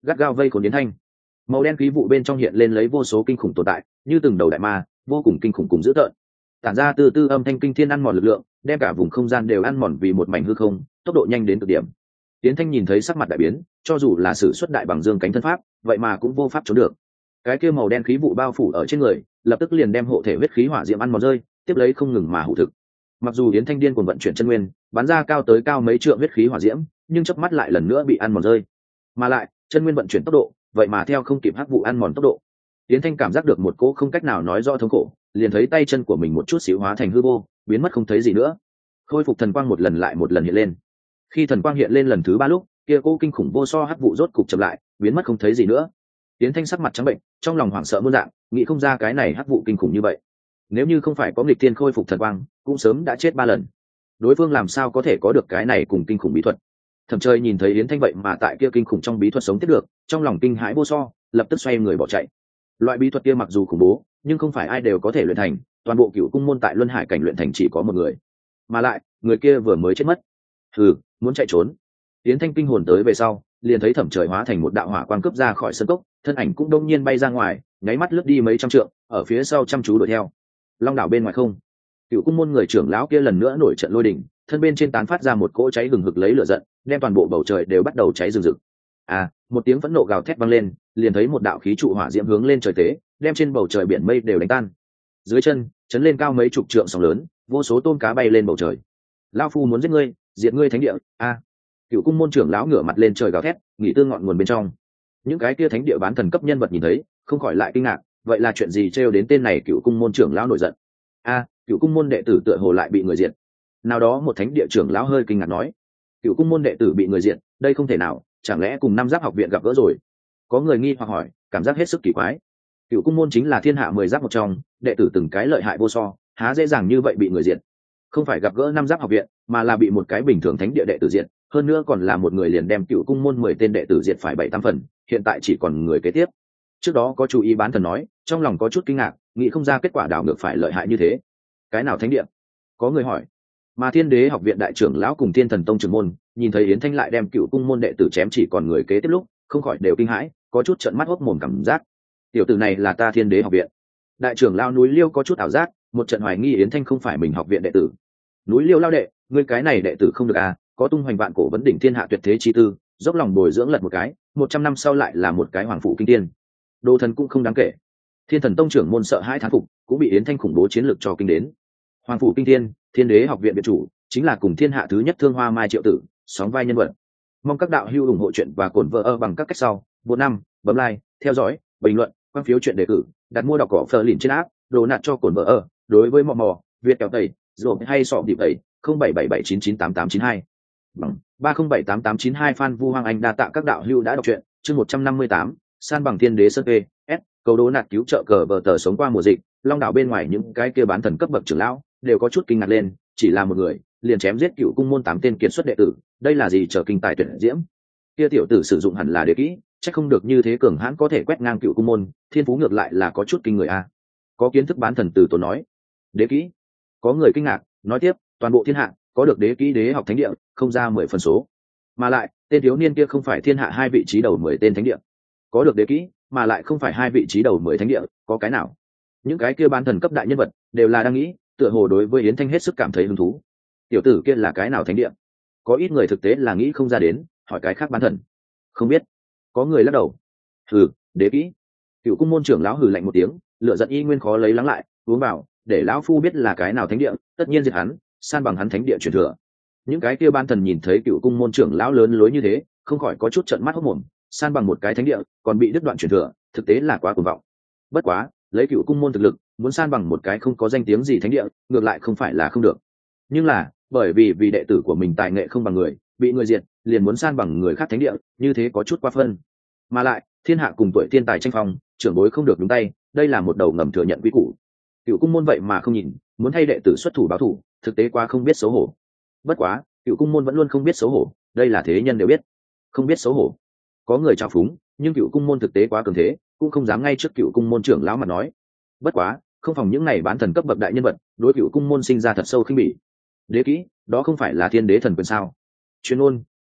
gắt gao vây khốn yến thanh. Màu đen khí vụ bên trong hiện lên lấy vô số kinh khủng tồn tại, như từng đầu đại ma, vô cùng kinh khủng cùng dữ tợn, tản ra từ từ âm thanh kinh thiên ăn mòn lực lượng, đem cả vùng không gian đều ăn mòn vì một mảnh hư không, tốc độ nhanh đến cực điểm. Yến thanh nhìn thấy sắc mặt đại biến, cho dù là sử xuất đại bằng dương cánh thân pháp, vậy mà cũng vô pháp trốn được. Cái kia màu đen khí vụ bao phủ ở trên người, lập tức liền đem hộ thể huyết khí hỏa diễm ăn mòn rơi, tiếp lấy không ngừng mà hủ thực. Mặc dù Yến thanh điên cuồng vận chuyển chân nguyên, bắn ra cao tới cao mấy trượng huyết khí hỏa diễm, nhưng chớp mắt lại lần nữa bị ăn mòn rơi. Mà lại, chân nguyên vận chuyển tốc độ, vậy mà theo không kịp hắc vụ ăn mòn tốc độ. Yến thanh cảm giác được một cỗ không cách nào nói rõ thống khổ, liền thấy tay chân của mình một chút xíu hóa thành hư vô, biến mất không thấy gì nữa. Khôi phục thần quang một lần lại một lần hiện lên. Khi thần quang hiện lên lần thứ ba lúc, kia cỗ kinh khủng vô so hắc vụ rốt cục chậm lại, biến mất không thấy gì nữa. Yến thanh sắc mặt trắng bệnh, trong lòng hoảng sợ muôn dạng, nghĩ không ra cái này hắc vụ kinh khủng như vậy. Nếu như không phải có nghịch thiên khôi phục thần quang, cũng sớm đã chết ba lần. Đối phương làm sao có thể có được cái này cùng kinh khủng bí thuật? Thẩm Trời nhìn thấy Yến thanh vậy mà tại kia kinh khủng trong bí thuật sống tiếp được, trong lòng kinh hãi vô so, lập tức xoay người bỏ chạy. Loại bí thuật kia mặc dù khủng bố, nhưng không phải ai đều có thể luyện thành, toàn bộ cựu cung môn tại luân hải cảnh luyện thành chỉ có một người, mà lại người kia vừa mới chết mất. Hừ, muốn chạy trốn. Yến thanh kinh hồn tới về sau, liền thấy Thẩm Trời hóa thành một đạo hỏa quang cướp ra khỏi sân cốc, thân ảnh cũng đông nhiên bay ra ngoài, nháy mắt lướt đi mấy trăm trượng, ở phía sau chăm chú đuổi theo. Long đảo bên ngoài không, cựu cung môn người trưởng lão kia lần nữa nổi trận lôi đình, thân bên trên tán phát ra một cỗ cháy hừng hực lấy lửa giận, đem toàn bộ bầu trời đều bắt đầu cháy rừng rực. À, một tiếng phẫn nộ gào thét vang lên, liền thấy một đạo khí trụ hỏa diễm hướng lên trời tế, đem trên bầu trời biển mây đều đánh tan. Dưới chân chấn lên cao mấy chục trượng sóng lớn, vô số tôm cá bay lên bầu trời. Lão phu muốn giết ngươi, diệt ngươi thánh địa. A, à, cựu cung môn trưởng lão ngửa mặt lên trời gào thét, nghĩ tư ngọn nguồn bên trong. Những cái kia thánh địa bán thần cấp nhân vật nhìn thấy, không khỏi lại kinh ngạc, vậy là chuyện gì trêu đến tên này cựu cung môn trưởng lão nổi giận? A, à, cựu cung môn đệ tử tựa hồ lại bị người diệt. Nào đó một thánh địa trưởng lão hơi kinh ngạc nói, cựu cung môn đệ tử bị người diệt, đây không thể nào, chẳng lẽ cùng năm giáp học viện gặp gỡ rồi? Có người nghi hoặc hỏi, cảm giác hết sức kỳ quái. Cựu cung môn chính là thiên hạ mười giáp một trong, đệ tử từng cái lợi hại vô so, há dễ dàng như vậy bị người diệt? Không phải gặp gỡ năm giáp học viện, mà là bị một cái bình thường thánh địa đệ tử diệt, hơn nữa còn là một người liền đem cựu cung môn mười tên đệ tử diệt phải bảy tám phần, hiện tại chỉ còn người kế tiếp. Trước đó có chú ý bán thần nói, trong lòng có chút kinh ngạc, nghĩ không ra kết quả đảo ngược phải lợi hại như thế. Cái nào thánh địa? Có người hỏi. Mà Thiên Đế học viện đại trưởng lão cùng Thiên Thần tông trưởng môn nhìn thấy Yến thanh lại đem cựu cung môn đệ tử chém chỉ còn người kế tiếp lúc, không khỏi đều kinh hãi, có chút trợn mắt hốc mồm cảm giác. Tiểu tử này là ta Thiên Đế học viện. Đại trưởng lão núi Liêu có chút ảo giác, một trận hoài nghi Yến thanh không phải mình học viện đệ tử. Núi Liêu lao đệ, ngươi cái này đệ tử không được à? Có tung hoành vạn cổ vấn đỉnh thiên hạ tuyệt thế chi tư, dốc lòng bồi dưỡng lật một cái, một trăm năm sau lại là một cái hoàng phủ kinh tiên. Đồ thần cũng không đáng kể. Thiên Thần tông trưởng môn sợ hãi thán phục, cũng bị Yến thanh khủng bố chiến lược cho kinh đến. Hoàng phủ kinh tiên, Thiên Đế học viện viện chủ, chính là cùng thiên hạ thứ nhất thương hoa mai triệu tử, sóng vai nhân vật. Mong các đạo hữu ủng hộ chuyện và cổn vợ ơ bằng các cách sau. Bốn năm, bấm like, theo dõi, bình luận, quan phiếu chuyện đề cử, đặt mua đọc cỏ phờ lìn trên app, đồ nạt cho cổn vợ ơ. Đối với mò mò, Việt kéo tẩy, rồi hay sọ điệp tẩy, không bảy bảy bảy chín chín tám tám chín hai bằng ba không bảy tám tám chín hai. Phan Vu Hoàng Anh đa tạ các đạo hữu đã đọc truyện. Chương một trăm năm mươi tám, san bằng Thiên Đế sơn p s cầu đố nạt cứu trợ cờ vờ tờ sống qua mùa dịch. Long đảo bên ngoài những cái kia bán thần cấp bậc trưởng lão đều có chút kinh ngạc lên, chỉ là một người liền chém giết cựu cung môn tám tên kiệt xuất đệ tử, đây là gì chờ kinh tài tuyển diễm? Kia tiểu tử sử dụng hẳn là đế kỹ, chắc không được như thế cường hãn có thể quét ngang cựu cung môn, thiên phú ngược lại là có chút kinh người a. Có kiến thức bán thần từ tổ nói, đế kỹ. Có người kinh ngạc, nói tiếp, toàn bộ thiên hạ có được đế kỹ đế học thánh địa không ra mười phần số, mà lại tên thiếu niên kia không phải thiên hạ hai vị trí đầu mười tên thánh địa, có được đế kỹ mà lại không phải hai vị trí đầu mười thánh địa, có cái nào? Những cái kia bán thần cấp đại nhân vật đều là đang nghĩ, tựa hồ đối với Yến thanh hết sức cảm thấy hứng thú. Tiểu tử kia là cái nào thánh địa? Có ít người thực tế là nghĩ không ra đến, hỏi cái khác bán thần không biết. Có người lắc đầu, hừ, đế kỹ. Cựu cung môn trưởng lão hừ lạnh một tiếng, lựa giận y nguyên khó lấy lắng lại, uống vào để lão phu biết là cái nào thánh địa, tất nhiên diệt hắn, san bằng hắn thánh địa truyền thừa. Những cái kia bán thần nhìn thấy cựu cung môn trưởng lão lớn lối như thế, không khỏi có chút trợn mắt hốt mồm, san bằng một cái thánh địa còn bị đứt đoạn truyền thừa, thực tế là quá cuồng vọng. Bất quá lấy cựu cung môn thực lực, muốn san bằng một cái không có danh tiếng gì thánh địa, ngược lại không phải là không được. Nhưng là bởi vì vì đệ tử của mình tài nghệ không bằng người, bị người diệt, liền muốn san bằng người khác thánh địa, như thế có chút quá phân. Mà lại thiên hạ cùng tuổi thiên tài tranh phong, trưởng bối không được đúng tay, đây là một đầu ngầm thừa nhận quy củ. Cựu cung môn vậy mà không nhìn, muốn thay đệ tử xuất thủ báo thủ, thực tế quá không biết xấu hổ. Bất quá cựu cung môn vẫn luôn không biết xấu hổ, đây là thế nhân đều biết, không biết xấu hổ. Có người trao phúng, nhưng cựu cung môn thực tế quá cường thế, cũng không dám ngay trước cựu cung môn trưởng lão mà nói. Bất quá không phòng những này bán thần cấp bậc đại nhân vật, đối cựu cung môn sinh ra thật sâu khinh bỉ. Đế kỹ đó không phải là thiên đế thần quyền sao? Chuyên ôn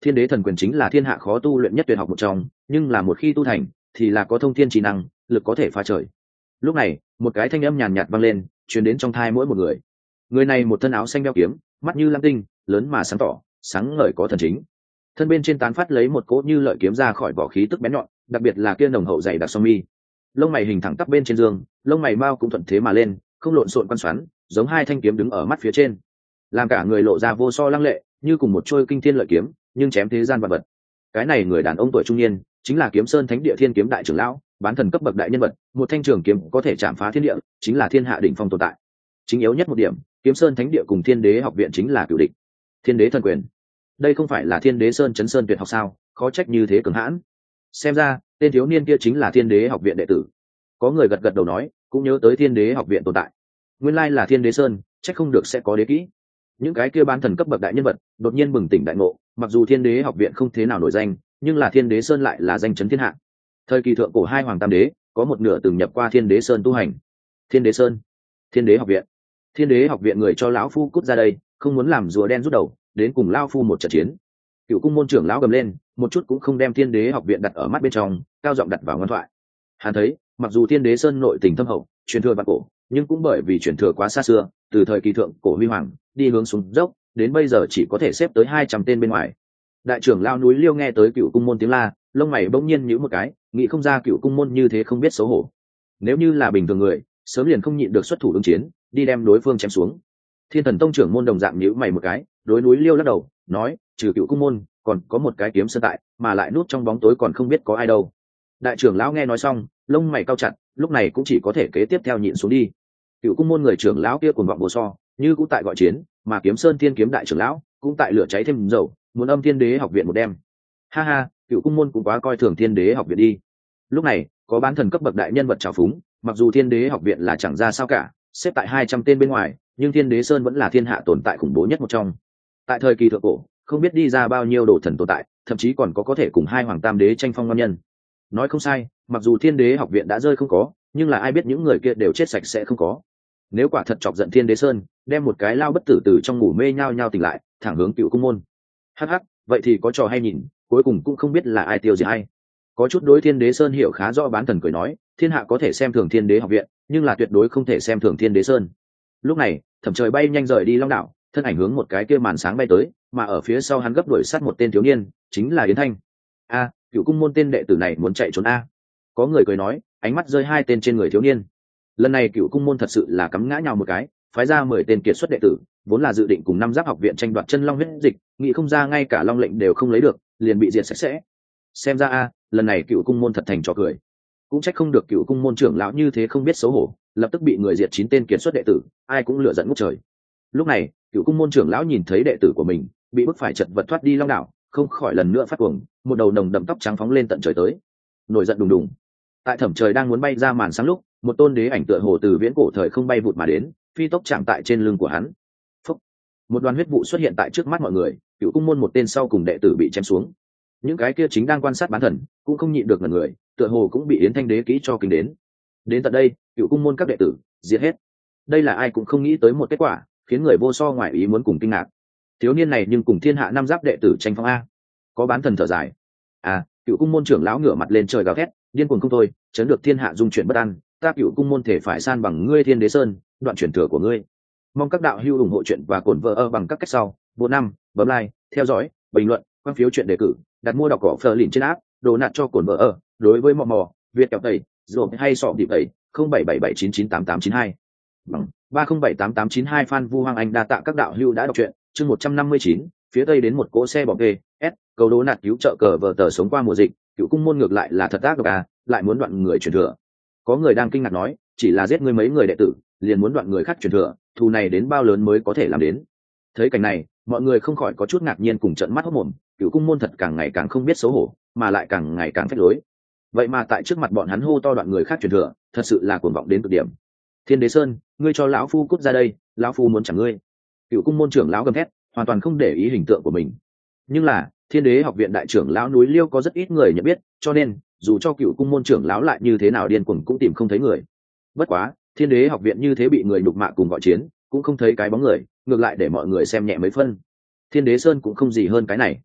Thiên đế thần quyền chính là thiên hạ khó tu luyện nhất tuyệt học một trong, nhưng là một khi tu thành thì là có thông thiên trí năng, lực có thể phá trời. Lúc này một cái thanh âm nhàn nhạt vang lên, truyền đến trong thai mỗi một người. Người này một thân áo xanh đeo kiếm, mắt như lam tinh, lớn mà sáng tỏ, sáng ngời có thần chính. Thân bên trên tán phát lấy một cỗ như lợi kiếm ra khỏi vỏ khí tức bén nhọn, đặc biệt là kia nồng hậu dày đặc song mi. Lông mày hình thẳng tắp bên trên giường, lông mày mao cũng thuận thế mà lên, không lộn xộn quan xoắn, giống hai thanh kiếm đứng ở mắt phía trên, làm cả người lộ ra vô so lăng lệ, như cùng một trôi kinh thiên lợi kiếm, nhưng chém thế gian vật vật. Cái này người đàn ông tuổi trung niên, chính là Kiếm Sơn Thánh Địa Thiên Kiếm đại trưởng lão, bán thần cấp bậc đại nhân vật, một thanh trường kiếm có thể chạm phá thiên địa, chính là thiên hạ đỉnh phong tồn tại. Chính yếu nhất một điểm, Kiếm Sơn Thánh Địa cùng Thiên Đế học viện chính là cửu địch. Thiên Đế thần quyền, đây không phải là Thiên Đế Sơn chấn sơn tuyệt học sao? Khó trách như thế cường hãn. Xem ra, tên thiếu niên kia chính là Thiên Đế học viện đệ tử. Có người gật gật đầu nói, cũng nhớ tới Thiên Đế học viện tồn tại. Nguyên lai là Thiên Đế Sơn, chắc không được sẽ có đế kỹ. Những cái kia bán thần cấp bậc đại nhân vật đột nhiên bừng tỉnh đại ngộ, mặc dù Thiên Đế học viện không thế nào nổi danh, nhưng là Thiên Đế Sơn lại là danh chấn thiên hạ. Thời kỳ thượng cổ hai hoàng tam đế có một nửa từng nhập qua Thiên Đế Sơn tu hành. Thiên Đế Sơn, Thiên Đế học viện. Thiên Đế học viện người cho lão phu cút ra đây, không muốn làm rùa đen rút đầu, đến cùng lão phu một trận chiến. Cựu cung môn trưởng lão gầm lên, một chút cũng không đem Thiên Đế học viện đặt ở mắt bên trong, cao giọng đặt vào ngoan thoại. Hắn thấy, mặc dù Thiên Đế Sơn nội tình thâm hậu, truyền thừa vạn cổ, nhưng cũng bởi vì truyền thừa quá xa xưa, từ thời kỳ thượng cổ huy hoàng đi hướng xuống dốc, đến bây giờ chỉ có thể xếp tới hai trăm tên bên ngoài. Đại trưởng lao núi Liêu nghe tới Cựu cung môn tiếng la, lông mày bỗng nhiên nhíu một cái, nghĩ không ra Cựu cung môn như thế không biết xấu hổ. Nếu như là bình thường người, sớm liền không nhịn được xuất thủ ứng chiến, đi đem đối phương chém xuống. Thiên Thần Tông trưởng môn đồng dạng nhíu mày một cái, đối núi Liêu lắc đầu, nói, trừ Cựu cung môn, còn có một cái Kiếm Sơn tại, mà lại núp trong bóng tối còn không biết có ai đâu. Đại trưởng lão nghe nói xong, lông mày cau chặt, lúc này cũng chỉ có thể kế tiếp theo nhịn xuống đi. Cựu cung môn người trưởng lão kia cuồng vọng bồ so, như cũng tại gọi chiến, mà Kiếm Sơn Thiên Kiếm đại trưởng lão cũng tại lửa cháy thêm dầu, muốn âm Thiên Đế học viện một đêm. Ha ha, Cựu cung môn cũng quá coi thường Thiên Đế học viện đi. Lúc này, có bán thần cấp bậc đại nhân vật trào phúng, mặc dù Thiên Đế học viện là chẳng ra sao cả, xếp tại hai trăm tên bên ngoài, nhưng Thiên Đế Sơn vẫn là thiên hạ tồn tại khủng bố nhất một trong. Tại thời kỳ thượng cổ, không biết đi ra bao nhiêu đồ thần tồn tại, thậm chí còn có có thể cùng hai hoàng tam đế tranh phong ngon nhân. Nói không sai, mặc dù Thiên Đế học viện đã rơi không có, nhưng là ai biết những người kia đều chết sạch sẽ không có. Nếu quả thật chọc giận Thiên Đế Sơn, đem một cái lao bất tử từ trong ngủ mê nhao nhao tỉnh lại, thẳng hướng Cựu cung môn. Hắc hắc, vậy thì có trò hay nhìn, cuối cùng cũng không biết là ai tiêu diệt ai. Có chút đối Thiên Đế Sơn hiểu khá rõ bán thần cười nói, thiên hạ có thể xem thường Thiên Đế học viện, nhưng là tuyệt đối không thể xem thường Thiên Đế Sơn. Lúc này, Thẩm Trời bay nhanh rời đi Long đảo, thân ảnh hướng một cái kia màn sáng bay tới, mà ở phía sau hắn gấp đuổi sát một tên thiếu niên, chính là Yến Thanh. A, Cựu cung môn tên đệ tử này muốn chạy trốn a. Có người cười nói, ánh mắt rơi hai tên trên người thiếu niên. Lần này Cựu cung môn thật sự là cắm ngã nhào một cái, phái ra mười tên kiệt xuất đệ tử, vốn là dự định cùng năm giáp học viện tranh đoạt chân long huyết dịch, nghĩ không ra ngay cả long lệnh đều không lấy được, liền bị diệt sạch sẽ. Xem ra a, lần này Cựu cung môn thật thành trò cười. Cũng trách không được Cựu cung môn trưởng lão như thế không biết xấu hổ, lập tức bị người diệt chín tên kiệt xuất đệ tử, ai cũng lựa giận ngút trời. Lúc này, Cựu cung môn trưởng lão nhìn thấy đệ tử của mình bị bức phải chật vật thoát đi Long đảo, không khỏi lần nữa phát cuồng, một đầu nồng đậm tóc trắng phóng lên tận trời tới, nổi giận đùng đùng. Tại Thẩm Trời đang muốn bay ra màn sáng lúc, một tôn đế ảnh tựa hồ từ viễn cổ thời không bay vụt mà đến, phi tốc chạm tại trên lưng của hắn. Phúc. Một đoàn huyết vụ xuất hiện tại trước mắt mọi người, Cựu cung môn một tên sau cùng đệ tử bị chém xuống. Những cái kia chính đang quan sát bán thần cũng không nhịn được ngẩn người, tựa hồ cũng bị Yến Thanh đế kỹ cho kinh đến. Đến tận đây, Cựu cung môn các đệ tử diệt hết. Đây là ai cũng không nghĩ tới một kết quả, khiến người vô so ngoài ý muốn cùng kinh ngạc. Thiếu niên này nhưng cùng thiên hạ năm giáp đệ tử tranh phong a. Có bán thần thở dài. À, Cựu cung môn trưởng lão ngửa mặt lên trời gào thét, điên cuồng không thôi, chấn được thiên hạ dung chuyển bất an, ta Cựu cung môn thể phải san bằng ngươi Thiên Đế Sơn, đoạn chuyển thừa của ngươi. Mong các đạo hữu ủng hộ chuyện và cổn vợ ơ bằng các cách sau, bộ năm, bấm like, theo dõi, bình luận, quan phiếu chuyện đề cử, đặt mua đọc cỏ phờ lìn trên app, đồ nạt cho cổn vợ ơ, đối với mò mò, Việt kẹo tẩy, rồi hay sọ điệp tẩy, không bảy bảy bảy chín chín tám tám chín hai. Bằng ba không bảy tám tám chín hai Phan Vu Hoàng Anh đa tạ các đạo hữu đã đọc truyện, chương một trăm năm mươi chín, phía tây đến một cỗ xe bọc ghê, S, cầu đố nạt cứu trợ cờ vờ tờ sống qua mùa dịch, Cựu cung môn ngược lại là thật ác độc à, lại muốn đoạn người truyền thừa. Có người đang kinh ngạc nói, chỉ là giết ngươi mấy người đệ tử, liền muốn đoạn người khác truyền thừa, thù này đến bao lớn mới có thể làm đến. Thấy cảnh này, mọi người không khỏi có chút ngạc nhiên cùng trợn mắt hốt mồm, Cựu cung môn thật càng ngày càng không biết xấu hổ, mà lại càng ngày càng phách lối. Vậy mà tại trước mặt bọn hắn hô to đoạn người khác truyền thừa, thật sự là cuồng vọng đến cực điểm. Thiên Đế Sơn, ngươi cho lão phu cút ra đây, lão phu muốn chẳng ngươi. Cựu cung môn trưởng lão gầm thét, hoàn toàn không để ý hình tượng của mình. Nhưng là, Thiên Đế học viện đại trưởng lão núi Liêu có rất ít người nhận biết, cho nên dù cho Cựu cung môn trưởng lão lại như thế nào điên cuồng cũng tìm không thấy người. Bất quá, Thiên Đế học viện như thế bị người đục mạ cùng gọi chiến, cũng không thấy cái bóng người, ngược lại để mọi người xem nhẹ mấy phân. Thiên Đế Sơn cũng không gì hơn cái này.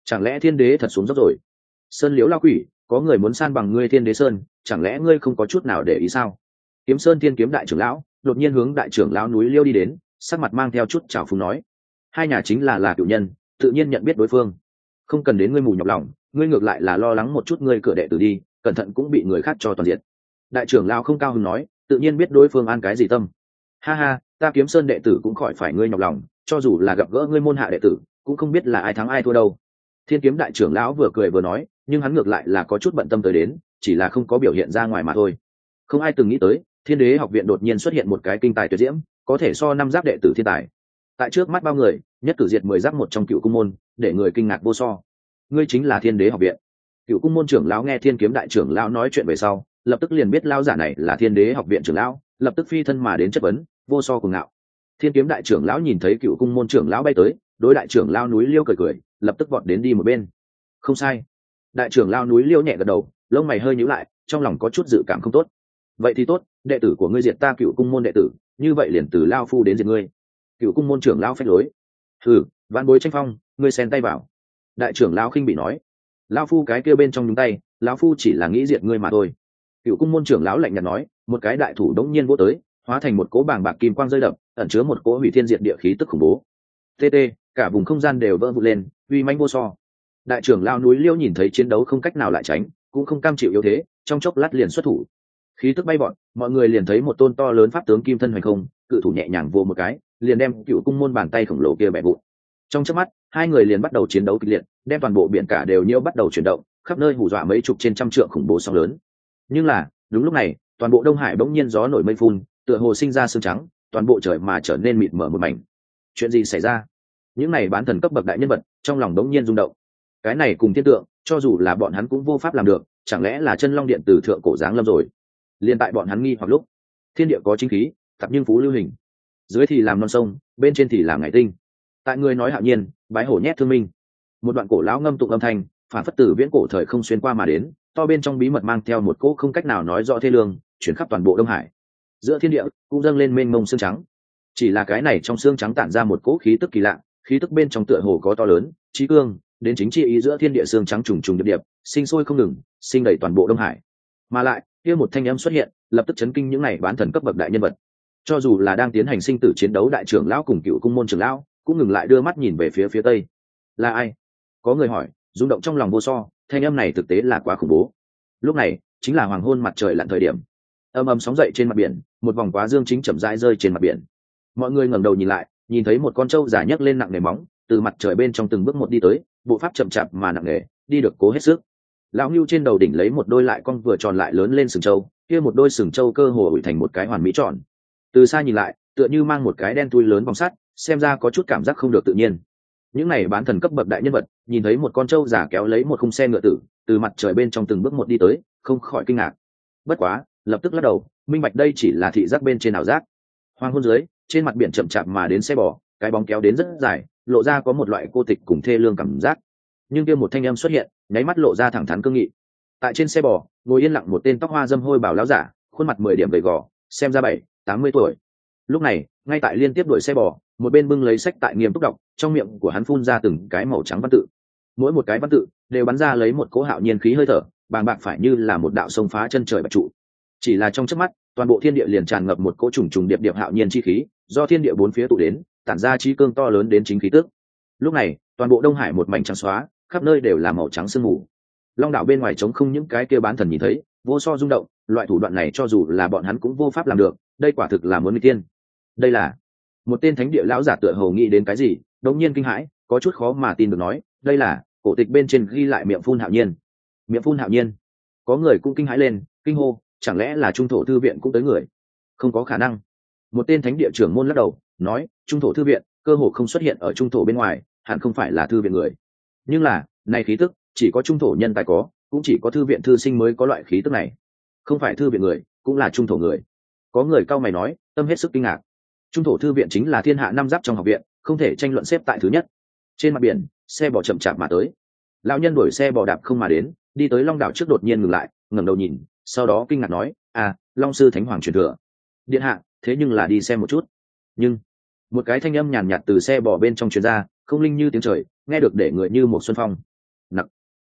Chẳng lẽ thiên đế thật xuống dốc rồi? Sơn liễu lao quỷ, có người muốn san bằng ngươi thiên đế sơn, chẳng lẽ ngươi không có chút nào để ý sao? Kiếm Sơn Thiên Kiếm đại trưởng lão đột nhiên hướng đại trưởng lão núi liêu đi đến, sắc mặt mang theo chút trào phúng nói: hai nhà chính là là cựu nhân, tự nhiên nhận biết đối phương, không cần đến ngươi mù nhọc lòng, ngươi ngược lại là lo lắng một chút ngươi cửa đệ tử đi, cẩn thận cũng bị người khác cho toàn diện. Đại trưởng lão không cao hứng nói, tự nhiên biết đối phương an cái gì tâm. Ha ha, ta Kiếm Sơn đệ tử cũng khỏi phải ngươi nhọc lòng, cho dù là gặp gỡ ngươi môn hạ đệ tử, cũng không biết là ai thắng ai thua đâu. Thiên Kiếm đại trưởng lão vừa cười vừa nói, nhưng hắn ngược lại là có chút bận tâm tới đến, chỉ là không có biểu hiện ra ngoài mà thôi. Không ai từng nghĩ tới, Thiên Đế học viện đột nhiên xuất hiện một cái kinh tài tuyệt diễm, có thể so năm giáp đệ tử thiên tài. Tại trước mắt bao người, nhất cử diệt mười giáp một trong cựu cung môn, để người kinh ngạc vô so. Ngươi chính là Thiên Đế học viện? Cựu cung môn trưởng lão nghe Thiên Kiếm đại trưởng lão nói chuyện về sau, lập tức liền biết lão giả này là Thiên Đế học viện trưởng lão, lập tức phi thân mà đến chất vấn, vô so cuồng ngạo. Thiên Kiếm đại trưởng lão nhìn thấy cựu cung môn trưởng lão bay tới, đối đại trưởng lão núi liêu cười cười, lập tức vọt đến đi một bên. Không sai. Đại trưởng lão núi liêu nhẹ gật đầu, lông mày hơi nhíu lại, trong lòng có chút dự cảm không tốt. Vậy thì tốt, đệ tử của ngươi diệt ta cựu cung môn đệ tử, như vậy liền từ lao phu đến diệt ngươi. Cựu cung môn trưởng lão phách lối. Hừ, vạn bối tranh phong, ngươi xen tay vào. Đại trưởng lão khinh bị nói, lao phu cái kia bên trong nhúng tay, lão phu chỉ là nghĩ diệt ngươi mà thôi. Cựu cung môn trưởng lão lạnh nhạt nói, một cái đại thủ đống nhiên vỗ tới, hóa thành một cỗ bàng bạc kim quang rơi đập, ẩn chứa một cỗ hủy thiên diệt địa khí tức khủng bố. Tê tê, cả vùng không gian đều vỡ vụn lên, uy manh vô so. Đại trưởng lão núi liêu nhìn thấy chiến đấu không cách nào lại tránh, cũng không cam chịu yếu thế, trong chốc lát liền xuất thủ. Khí tức bay bọn, mọi người liền thấy một tôn to lớn pháp tướng kim thân hoành không, cự thủ nhẹ nhàng vô một cái, liền đem cựu cung môn bàn tay khổng lồ kia bẻ vụn. Trong chớp mắt, hai người liền bắt đầu chiến đấu kịch liệt, đem toàn bộ biển cả đều nhiễu bắt đầu chuyển động, khắp nơi hù dọa mấy chục trên trăm trượng khủng bố sóng lớn. Nhưng là, đúng lúc này, toàn bộ Đông Hải bỗng nhiên gió nổi mây phun, tựa hồ sinh ra sương trắng, toàn bộ trời mà trở nên mịt mờ một mảnh. Chuyện gì xảy ra? Những này bán thần cấp bậc đại nhân vật, trong lòng bỗng nhiên rung động. Cái này cùng thiên tượng, cho dù là bọn hắn cũng vô pháp làm được, chẳng lẽ là chân long điện từ thượng cổ giáng lâm rồi? Liên tại bọn hắn nghi hoặc lúc, thiên địa có chính khí, tập nhưng phú lưu hình, dưới thì làm non sông, bên trên thì làm ngày tinh. Tại người nói hạo nhiên, bái hổ nhét thương minh. Một đoạn cổ lão ngâm tụng âm thanh, phản phất tử viễn cổ thời không xuyên qua mà đến, to bên trong bí mật mang theo một cỗ không cách nào nói rõ thê lương, chuyển khắp toàn bộ Đông Hải. Giữa thiên địa cũng dâng lên mênh mông xương trắng. Chỉ là cái này trong xương trắng tản ra một cỗ khí tức kỳ lạ, khí tức bên trong tựa hồ có to lớn, trí cương, đến chính trị ý giữa thiên địa xương trắng trùng trùng điệp điệp, sinh sôi không ngừng, sinh đầy toàn bộ Đông Hải. Mà lại, kia một thanh âm xuất hiện, lập tức chấn kinh những này bán thần cấp bậc đại nhân vật. Cho dù là đang tiến hành sinh tử chiến đấu đại trưởng lão cùng cựu cung môn trưởng lão, cũng ngừng lại đưa mắt nhìn về phía phía tây. Là ai? Có người hỏi, rung động trong lòng vô so, thanh âm này thực tế là quá khủng bố. Lúc này, chính là hoàng hôn mặt trời lặn thời điểm. Âm ầm sóng dậy trên mặt biển, một vòng quá dương chính chậm rãi rơi trên mặt biển. Mọi người ngẩng đầu nhìn lại, nhìn thấy một con trâu giả nhấc lên nặng nề móng, từ mặt trời bên trong từng bước một đi tới, bộ pháp chậm chạp mà nặng nề, đi được cố hết sức. Lão Ngưu trên đầu đỉnh lấy một đôi lại con vừa tròn lại lớn lên sừng trâu, kia một đôi sừng trâu cơ hồ ủi thành một cái hoàn mỹ tròn. Từ xa nhìn lại, tựa như mang một cái đen tui lớn vòng sắt, xem ra có chút cảm giác không được tự nhiên. Những này bán thần cấp bậc đại nhân vật, nhìn thấy một con trâu giả kéo lấy một khung xe ngựa tử, từ mặt trời bên trong từng bước một đi tới, không khỏi kinh ngạc. Bất quá, lập tức lắc đầu, minh bạch đây chỉ là thị giác bên trên ảo giác. Hoàng hôn dưới, trên mặt biển chậm chạp mà đến xe bò, cái bóng kéo đến rất dài, lộ ra có một loại cô tịch cùng thê lương cảm giác. Nhưng kia một thanh âm xuất hiện, nháy mắt lộ ra thẳng thắn cương nghị. Tại trên xe bò, ngồi yên lặng một tên tóc hoa dâm hôi bảo lão giả, khuôn mặt mười điểm gầy gò, xem ra bảy, tám mươi tuổi. Lúc này, ngay tại liên tiếp đuổi xe bò, một bên bưng lấy sách tại nghiêm túc đọc, trong miệng của hắn phun ra từng cái màu trắng văn tự. Mỗi một cái văn tự đều bắn ra lấy một cỗ hạo nhiên khí hơi thở, bàng bạc phải như là một đạo sông phá chân trời bạch trụ. Chỉ là trong chớp mắt, toàn bộ thiên địa liền tràn ngập một cỗ trùng trùng điệp điệp hạo nhiên chi khí, do thiên địa bốn phía tụ đến, tản ra chi cương to lớn đến chính khí tức. Lúc này, toàn bộ Đông Hải một mảnh trắng xóa, khắp nơi đều là màu trắng sương mù. Long đảo bên ngoài trống không những cái kia bán thần nhìn thấy, vô so rung động, loại thủ đoạn này cho dù là bọn hắn cũng vô pháp làm được, đây quả thực là muốn nguy tiên. Đây là một tên thánh địa lão giả tựa hồ nghĩ đến cái gì, đống nhiên kinh hãi, có chút khó mà tin được nói, đây là cổ tịch bên trên ghi lại miệng phun hạo nhiên. Miệng phun hạo nhiên? Có người cũng kinh hãi lên, kinh hô, chẳng lẽ là trung thổ thư viện cũng tới người? Không có khả năng. Một tên thánh địa trưởng môn lắc đầu, nói, trung thổ thư viện cơ hồ không xuất hiện ở trung thổ bên ngoài, hẳn không phải là thư viện người. Nhưng là, này khí tức, chỉ có trung thổ nhân tài có, cũng chỉ có thư viện thư sinh mới có loại khí tức này. Không phải thư viện người, cũng là trung thổ người. Có người cau mày nói, tâm hết sức kinh ngạc. Trung thổ thư viện chính là thiên hạ năm giáp trong học viện, không thể tranh luận xếp tại thứ nhất. Trên mặt biển, xe bò chậm chạp mà tới. Lão nhân đuổi xe bò đạp không mà đến, đi tới Long đảo trước đột nhiên ngừng lại, ngẩng đầu nhìn, sau đó kinh ngạc nói, à, Long sư thánh hoàng truyền thừa. Điện hạ, thế nhưng là đi xem một chút. Nhưng một cái thanh âm nhàn nhạt từ xe bò bên trong truyền ra, không linh như tiếng trời, nghe được để người như một xuân phong.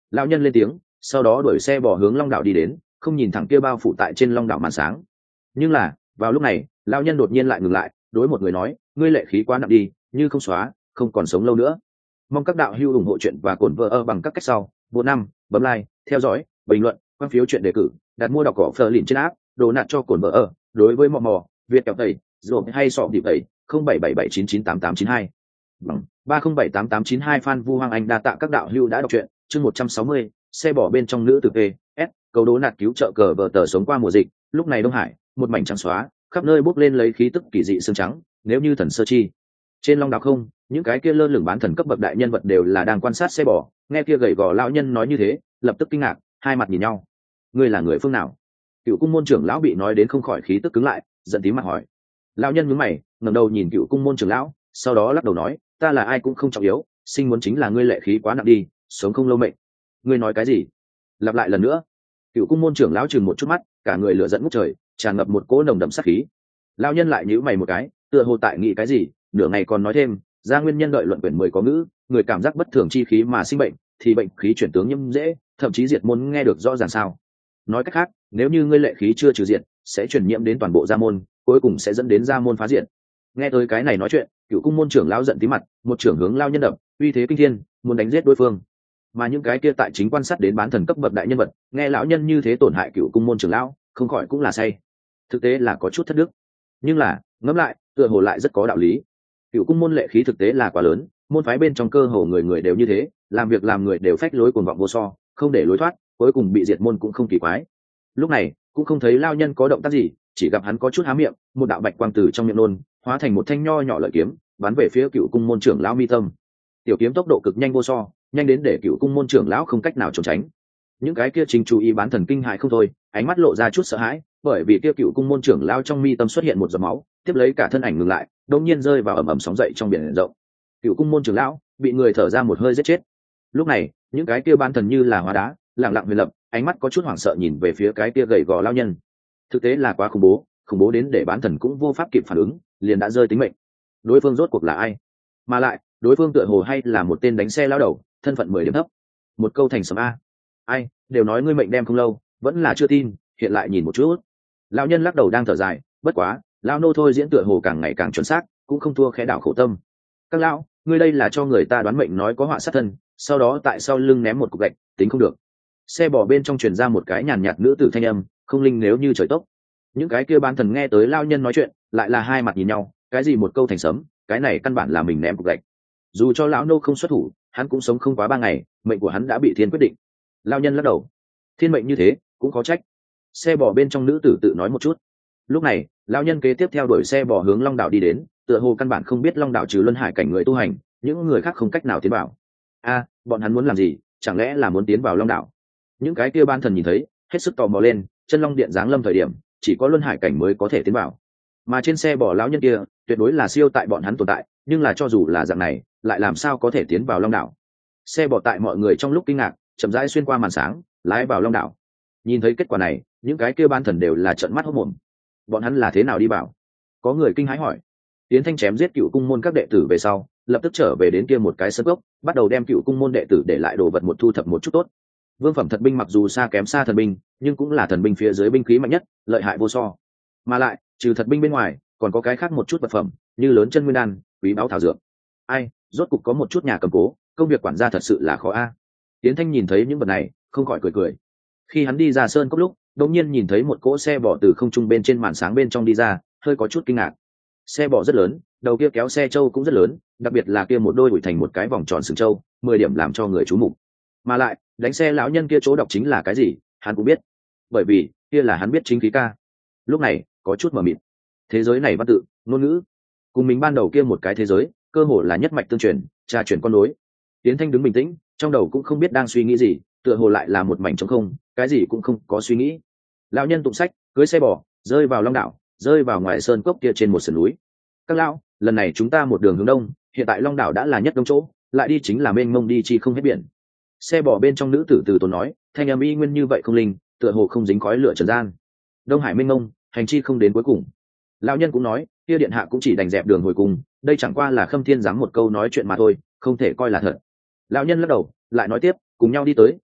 Lão nhân lên tiếng, sau đó đuổi xe bỏ hướng long đảo đi đến, không nhìn thẳng kia bao phủ tại trên long đảo màn sáng. Nhưng là vào lúc này lão nhân đột nhiên lại ngừng lại, đối một người nói, ngươi lệ khí quá nặng đi, như không xóa không còn sống lâu nữa. Mong các đạo hữu ủng hộ chuyện và cổn vợ ở bằng các cách sau. Bộ năm, bấm like, theo dõi, bình luận, quan phiếu chuyện đề cử, đặt mua đọc cỏ phờ lìn trên app, đồ nạt cho cổn vợ ở. Đối với mò mò việt kẹo tẩy rồi hay sọ điệp tẩy không bảy bảy bảy chín chín tám tám chín hai bằng ba không bảy tám tám chín hai. Phan Vu Hoàng Anh đa tạ các đạo hữu đã đọc truyện. Chương một trăm sáu mươi, xe bỏ bên trong nữ từ P S cầu đố nạt cứu trợ cờ vợ tờ sống qua mùa dịch. Lúc này Đông Hải một mảnh trắng xóa, khắp nơi bốc lên lấy khí tức kỳ dị sương trắng, nếu như thần sơ chi. Trên long đảo không, những cái kia lơ lửng bán thần cấp bậc đại nhân vật đều là đang quan sát xe bò. Nghe kia gầy gò lão nhân nói như thế, lập tức kinh ngạc, hai mặt nhìn nhau. Ngươi là người phương nào? Cựu cung môn trưởng lão bị nói đến không khỏi khí tức cứng lại, giận tím mặt hỏi. Lão nhân nhướng mày, ngẩng đầu nhìn cựu cung môn trưởng lão, sau đó lắc đầu nói, ta là ai cũng không trọng yếu, sinh muốn chính là ngươi lệ khí quá nặng đi, sống không lâu mệnh. Ngươi nói cái gì? Lặp lại lần nữa. Cựu cung môn trưởng lão chừng một chút mắt, cả người lửa giận ngút trời, tràn ngập một cỗ nồng đậm sát khí. Lão nhân lại nhíu mày một cái, tựa hồ tại nghĩ cái gì, nửa ngày còn nói thêm, ra nguyên nhân đợi luận quyển mười có ngữ, người cảm giác bất thường chi khí mà sinh bệnh, thì bệnh khí chuyển tướng nhiễm dễ, thậm chí diệt môn, nghe được rõ ràng sao? Nói cách khác, nếu như ngươi lệ khí chưa trừ diệt, sẽ truyền nhiễm đến toàn bộ gia môn, cuối cùng sẽ dẫn đến gia môn phá diệt. Nghe tới cái này nói chuyện, cựu cung môn trưởng lão giận tí mặt, một trưởng hướng lao nhân đập, uy thế kinh thiên, muốn đánh giết đối phương. Mà những cái kia tại chính quan sát đến bán thần cấp bậc đại nhân vật, nghe lão nhân như thế tổn hại cựu cung môn trưởng lão, không khỏi cũng là say. Thực tế là có chút thất đức, nhưng là ngẫm lại, tựa hồ lại rất có đạo lý. Cựu cung môn lệ khí thực tế là quá lớn, môn phái bên trong cơ hồ người người đều như thế, làm việc làm người đều phách lối cuồng vọng vô so, không để lối thoát, cuối cùng bị diệt môn cũng không kỳ quái. Lúc này cũng không thấy lao nhân có động tác gì, chỉ gặp hắn có chút há miệng, một đạo bạch quang từ trong miệng nôn hóa thành một thanh nho nhỏ lợi kiếm, bắn về phía cựu cung môn trưởng lão mi tâm. Tiểu kiếm tốc độ cực nhanh vô so, nhanh đến để cựu cung môn trưởng lão không cách nào trốn tránh. Những cái kia chính chú ý bán thần kinh hại không thôi, ánh mắt lộ ra chút sợ hãi, bởi vì kia cựu cung môn trưởng lão trong mi tâm xuất hiện một giọt máu, tiếp lấy cả thân ảnh ngừng lại, đột nhiên rơi vào ầm ầm sóng dậy trong biển rộng. Cựu cung môn trưởng lão bị người thở ra một hơi giết chết. Lúc này những cái kia bán thần như là hóa đá, lặng lặng huyền lập, ánh mắt có chút hoảng sợ nhìn về phía cái kia gầy gò lao nhân. Thực tế là quá khủng bố, khủng bố đến để bán thần cũng vô pháp kịp phản ứng, liền đã rơi tính mệnh. Đối phương rốt cuộc là ai? Mà lại đối phương tựa hồ hay là một tên đánh xe lao đầu, thân phận mười điểm thấp. Một câu thành sấm a. Ai đều nói ngươi mệnh đem không lâu, vẫn là chưa tin, hiện lại nhìn một chút. Lão nhân lắc đầu đang thở dài, bất quá lão nô thôi diễn tựa hồ càng ngày càng chuẩn xác, cũng không thua khẽ đảo khổ tâm. Các lão, ngươi đây là cho người ta đoán mệnh nói có họa sát thân, sau đó tại sau lưng ném một cục gạch, tính không được. Xe bò bên trong truyền ra một cái nhàn nhạt nữ tử thanh âm, không linh nếu như trời tốc. Những cái kia bán thần nghe tới lao nhân nói chuyện, lại là hai mặt nhìn nhau, cái gì một câu thành sấm, cái này căn bản là mình ném cục gạch. Dù cho lão nô không xuất thủ, hắn cũng sống không quá ba ngày, mệnh của hắn đã bị thiên quyết định. Lao nhân lắc đầu, thiên mệnh như thế cũng có trách. Xe bò bên trong nữ tử tự nói một chút. Lúc này lao nhân kế tiếp theo đuổi xe bò hướng long đảo đi đến, tựa hồ căn bản không biết long đảo trừ luân hải cảnh người tu hành, những người khác không cách nào tiến vào. A, bọn hắn muốn làm gì? Chẳng lẽ là muốn tiến vào long đảo? Những cái kia ban thần nhìn thấy, hết sức tò mò lên, chân long điện giáng lâm thời điểm chỉ có luân hải cảnh mới có thể tiến vào, mà trên xe bò lão nhân kia tuyệt đối là siêu tại bọn hắn tồn tại, nhưng là cho dù là dạng này lại làm sao có thể tiến vào long đảo? Xe bò tại mọi người trong lúc kinh ngạc chậm rãi xuyên qua màn sáng, lái vào long đảo. Nhìn thấy kết quả này, những cái kia ban thần đều là trợn mắt hốt mồm. Bọn hắn là thế nào đi vào? Có người kinh hãi hỏi. Tiến Thanh chém giết cựu cung môn các đệ tử về sau, lập tức trở về đến kia một cái sân gốc, bắt đầu đem cựu cung môn đệ tử để lại đồ vật một thu thập một chút tốt. Vương phẩm thật binh mặc dù xa kém xa thần binh, nhưng cũng là thần binh phía dưới binh khí mạnh nhất, lợi hại vô so. Mà lại trừ thật binh bên ngoài, còn có cái khác một chút vật phẩm, như lớn chân nguyên đan, quý báu thảo dược. Ai, rốt cục có một chút nhà cầm cố, công việc quản gia thật sự là khó a. Tiến Thanh nhìn thấy những vật này, không khỏi cười cười. Khi hắn đi ra sơn cốc lúc, đột nhiên nhìn thấy một cỗ xe bò từ không trung bên trên màn sáng bên trong đi ra, hơi có chút kinh ngạc. Xe bò rất lớn, đầu kia kéo xe trâu cũng rất lớn, đặc biệt là kia một đôi đuổi thành một cái vòng tròn sừng trâu, mười điểm làm cho người chú mục. Mà lại đánh xe lão nhân kia chỗ đọc chính là cái gì hắn cũng biết, bởi vì kia là hắn biết chính khí ca. Lúc này có chút mờ mịt, thế giới này văn tự ngôn ngữ cùng mình ban đầu kia một cái thế giới cơ hồ là nhất mạch tương truyền, trà truyền con nối. Tiến Thanh đứng bình tĩnh, trong đầu cũng không biết đang suy nghĩ gì, tựa hồ lại là một mảnh trống không, cái gì cũng không có suy nghĩ. Lão nhân tụng sách, cưới xe bò rơi vào long đảo, rơi vào ngoài sơn cốc kia trên một sườn núi. Các lão, lần này chúng ta một đường hướng đông, hiện tại long đảo đã là nhất đông chỗ, lại đi chính là mênh mông đi chi không hết biển. Xe bò bên trong nữ tử từ tốn nói, thanh âm y nguyên như vậy không linh, tựa hồ không dính khói lửa trần gian. Đông hải mênh mông, hành chi không đến cuối cùng. Lão nhân cũng nói, kia điện hạ cũng chỉ đành dẹp đường hồi cùng, đây chẳng qua là Khâm Thiên giám một câu nói chuyện mà thôi, không thể coi là thật. Lão nhân lắc đầu, lại nói tiếp, cùng nhau đi tới,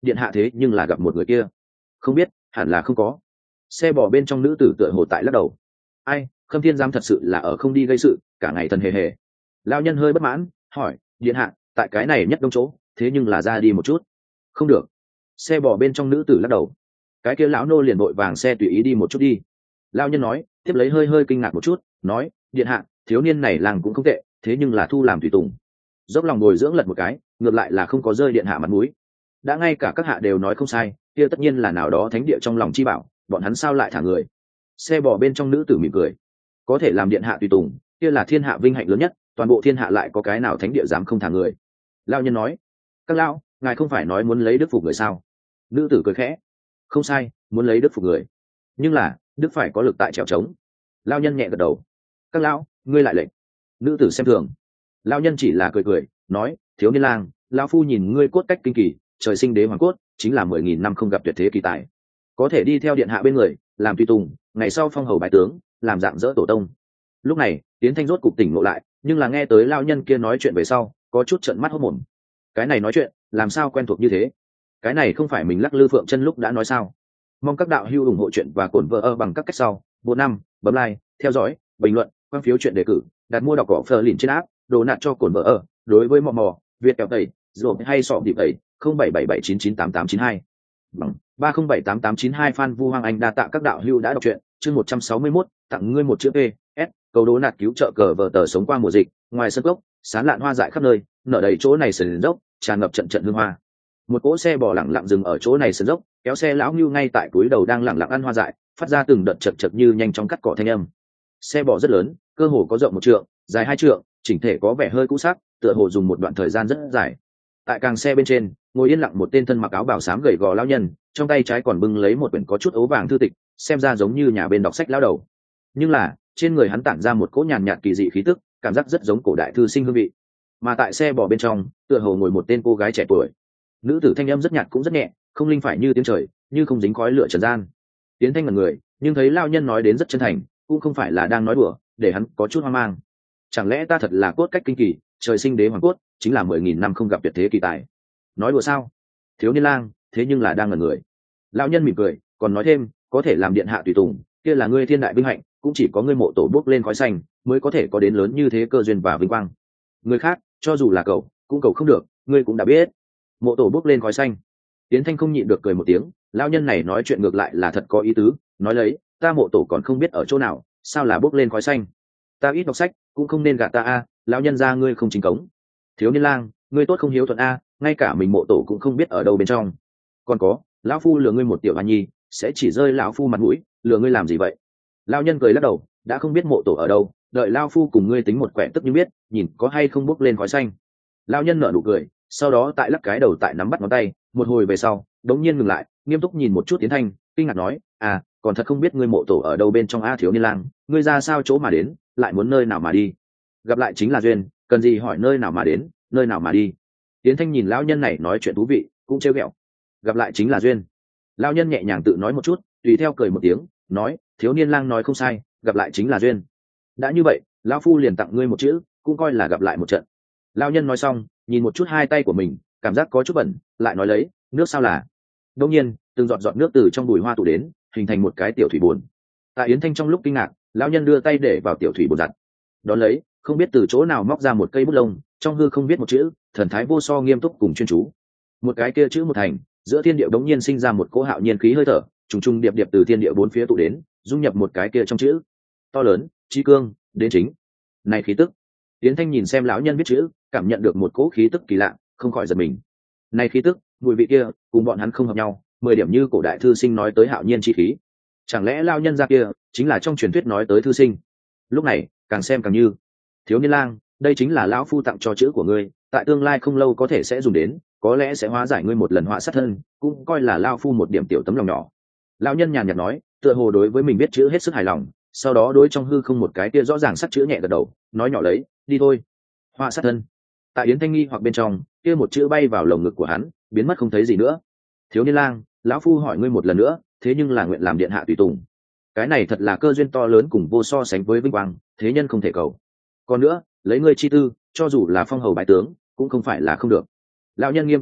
điện hạ thế nhưng là gặp một người kia. Không biết, hẳn là không có. Xe bò bên trong nữ tử tựa hồ tại lắc đầu. Ai, Khâm Thiên Giám thật sự là ở không đi gây sự, cả ngày thần hề hề. Lão nhân hơi bất mãn, hỏi, điện hạ, tại cái này nhất đông chỗ, thế nhưng là ra đi một chút. Không được. Xe bò bên trong nữ tử lắc đầu. Cái kia lão nô liền vội vàng xe tùy ý đi một chút đi. Lão nhân nói, tiếp lấy hơi hơi kinh ngạc một chút, nói, điện hạ, thiếu niên này làng cũng không tệ, thế nhưng là thu làm tùy tùng. Dốc lòng bồi dưỡng lật một cái, ngược lại là không có rơi điện hạ mặt mũi. Đã ngay cả các hạ đều nói không sai, kia tất nhiên là nào đó thánh địa trong lòng chi bảo, bọn hắn sao lại thả người. Xe bò bên trong nữ tử mỉm cười, có thể làm điện hạ tùy tùng, kia là thiên hạ vinh hạnh lớn nhất, toàn bộ thiên hạ lại có cái nào thánh địa dám không thả người. Lão nhân nói, các lão, ngài không phải nói muốn lấy đức phục người sao? Nữ tử cười khẽ, không sai, muốn lấy đức phục người, nhưng là đức phải có lực tại trèo trống. Lão nhân nhẹ gật đầu, các lão, ngươi lại lệnh. Nữ tử xem thường. Lão nhân chỉ là cười cười, nói, thiếu niên lang, lão phu nhìn ngươi cốt cách kinh kỳ, trời sinh đế hoàng cốt, chính là mười nghìn năm không gặp tuyệt thế kỳ tài, có thể đi theo điện hạ bên người, làm tùy tùng, ngày sau phong hầu bái tướng, làm dạng dỡ tổ tông. Lúc này tiến thanh rốt cục tỉnh ngộ lại, nhưng là nghe tới lao nhân kia nói chuyện về sau, có chút trợn mắt hốt mồm. Cái này nói chuyện làm sao quen thuộc như thế? Cái này không phải mình lắc lư phượng chân lúc đã nói sao? Mong các đạo hữu ủng hộ chuyện và cổn vợ ơ bằng các cách sau. Bộ năm, bấm like, theo dõi, bình luận, quan phiếu chuyện đề cử, đặt mua đọc cỏ phờ lìn trên app, đồ nạt cho cổn vợ ơ. Đối với mò mò, Việt kẹo tẩy, rồi hay sọ điệp tẩy, không bảy bảy bảy chín chín tám tám chín hai bằng ba không bảy tám tám chín hai. Phan Vu Hoàng Anh đa tạ các đạo hữu đã đọc truyện. Chương một trăm sáu mươi mốt, tặng ngươi một chữ P S. Cầu đố nạt cứu trợ cờ vờ tờ sống qua mùa dịch. Ngoài sân gốc, sán lạn hoa dại khắp nơi, nở đầy chỗ này sườn dốc, tràn ngập trận trận hương hoa. Một cỗ xe bò lẳng lặng dừng ở chỗ này sườn dốc, kéo xe lão Ngưu ngay tại túi đầu đang lẳng lặng ăn hoa dại, phát ra từng đợt chật chật như nhanh chóng cắt cỏ thanh âm. Xe bò rất lớn, cơ hồ có rộng một trượng, dài hai trượng, chỉnh thể có vẻ hơi cũ sắc, tựa hồ dùng một đoạn thời gian rất dài. Tại càng xe bên trên, ngồi yên lặng một tên thân mặc áo bào xám gầy gò lão nhân, trong tay trái còn bưng lấy một quyển có chút ấu vàng thư tịch, xem ra giống như nhà bên đọc sách lão đầu. Nhưng là trên người hắn tản ra một cỗ nhàn nhạt kỳ dị khí tức, cảm giác rất giống cổ đại thư sinh hương vị. Mà tại xe bò bên trong, tựa hồ ngồi một tên cô gái trẻ tuổi. Nữ tử thanh âm rất nhạt cũng rất nhẹ, không linh phải như tiếng trời, như không dính khói lửa trần gian. Tiến thanh ngẩn người, nhưng thấy lão nhân nói đến rất chân thành, cũng không phải là đang nói đùa, để hắn có chút hoang mang. Chẳng lẽ ta thật là cốt cách kinh kỳ, trời sinh đế hoàng cốt, chính là mười nghìn năm không gặp tuyệt thế kỳ tài? Nói đùa sao? Thiếu niên lang, thế nhưng là đang ngẩn người. Lão nhân mỉm cười, còn nói thêm, có thể làm điện hạ tùy tùng, kia là ngươi thiên đại vinh hạnh, cũng chỉ có ngươi mộ tổ bước lên khói xanh, mới có thể có đến lớn như thế cơ duyên và vinh quang. Người khác, cho dù là cậu, cũng cầu không được, ngươi cũng đã biết. Mộ tổ bước lên khói xanh. Tiến thanh không nhịn được cười một tiếng, lão nhân này nói chuyện ngược lại là thật có ý tứ, nói lấy, ta mộ tổ còn không biết ở chỗ nào, sao là bước lên khói xanh? Ta ít đọc sách, cũng không nên gạt ta a, lão nhân gia ngươi không chính cống. Thiếu niên lang, ngươi tốt không hiếu thuận a, ngay cả mình mộ tổ cũng không biết ở đâu bên trong. Còn có, lão phu lừa ngươi một tiểu hoa nhi, sẽ chỉ rơi lão phu mặt mũi, lừa ngươi làm gì vậy? Lão nhân cười lắc đầu, đã không biết mộ tổ ở đâu, đợi lão phu cùng ngươi tính một quẻ tức như biết, nhìn có hay không bốc lên khói xanh. Lão nhân nở nụ cười, sau đó tại lắc cái đầu tại nắm bắt ngón tay, một hồi về sau, đống nhiên ngừng lại, nghiêm túc nhìn một chút Tiến Thanh, kinh ngạc nói, à, còn thật không biết ngươi mộ tổ ở đâu bên trong a. Thiếu niên lang, ngươi ra sao chỗ mà đến, lại muốn nơi nào mà đi? Gặp lại chính là duyên, cần gì hỏi nơi nào mà đến, nơi nào mà đi? Tiến Thanh nhìn lão nhân này nói chuyện thú vị, cũng trêu ghẹo. Gặp lại chính là duyên. Lão nhân nhẹ nhàng tự nói một chút, tùy theo cười một tiếng, nói, thiếu niên lang nói không sai, gặp lại chính là duyên. Đã như vậy, lão phu liền tặng ngươi một chữ, cũng coi là gặp lại một trận. Lão nhân nói xong, nhìn một chút hai tay của mình, cảm giác có chút bẩn, lại nói lấy, nước sao là? Đương nhiên, từng giọt giọt nước từ trong bùi hoa tụ đến, hình thành một cái tiểu thủy buồn. Tại Yến Thanh trong lúc kinh ngạc, lão nhân đưa tay để vào tiểu thủy buồn giặt. Đón lấy, không biết từ chỗ nào móc ra một cây bút lông, trong hư không biết một chữ, thần thái vô so nghiêm túc cùng chuyên chú. Một cái kia chữ một thành, giữa thiên địa đống nhiên sinh ra một cỗ hạo nhiên khí hơi thở, trùng trùng điệp điệp từ thiên địa bốn phía tụ đến, dung nhập một cái kia trong chữ. To lớn, chi cương, đến chính. Này khí tức. Yến Thanh nhìn xem lão nhân viết chữ, cảm nhận được một cỗ khí tức kỳ lạ, không khỏi giật mình. Này khí tức, mùi vị kia, cùng bọn hắn không hợp nhau, mười điểm như cổ đại thư sinh nói tới hạo nhiên chi khí. Chẳng lẽ lão nhân gia kia chính là trong truyền thuyết nói tới thư sinh? Lúc này, càng xem càng như. Thiếu niên lang, đây chính là lão phu tặng cho chữ của ngươi, tại tương lai không lâu có thể sẽ dùng đến, có lẽ sẽ hóa giải ngươi một lần họa sát thân, cũng coi là lão phu một điểm tiểu tấm lòng nhỏ. Lão nhân nhàn nhạt nói, tựa hồ đối với mình viết chữ hết sức hài lòng, sau đó đối trong hư không một cái kia rõ ràng sắc chữ nhẹ gật đầu, nói nhỏ lấy, đi thôi. Họa sát thân. Tại Yến Thanh nghi hoặc bên trong, kia một chữ bay vào lồng ngực của hắn, biến mất không thấy gì nữa. Thiếu niên lang, lão phu hỏi ngươi một lần nữa, thế nhưng là nguyện làm điện hạ tùy tùng. Cái này thật là cơ duyên to lớn cùng vô so sánh với vinh quang, thế nhân không thể cầu. Còn nữa, lấy ngươi chi tư, cho dù là phong hầu bái tướng, cũng không phải là không được. Lão nhân nghiêm túc hỏi,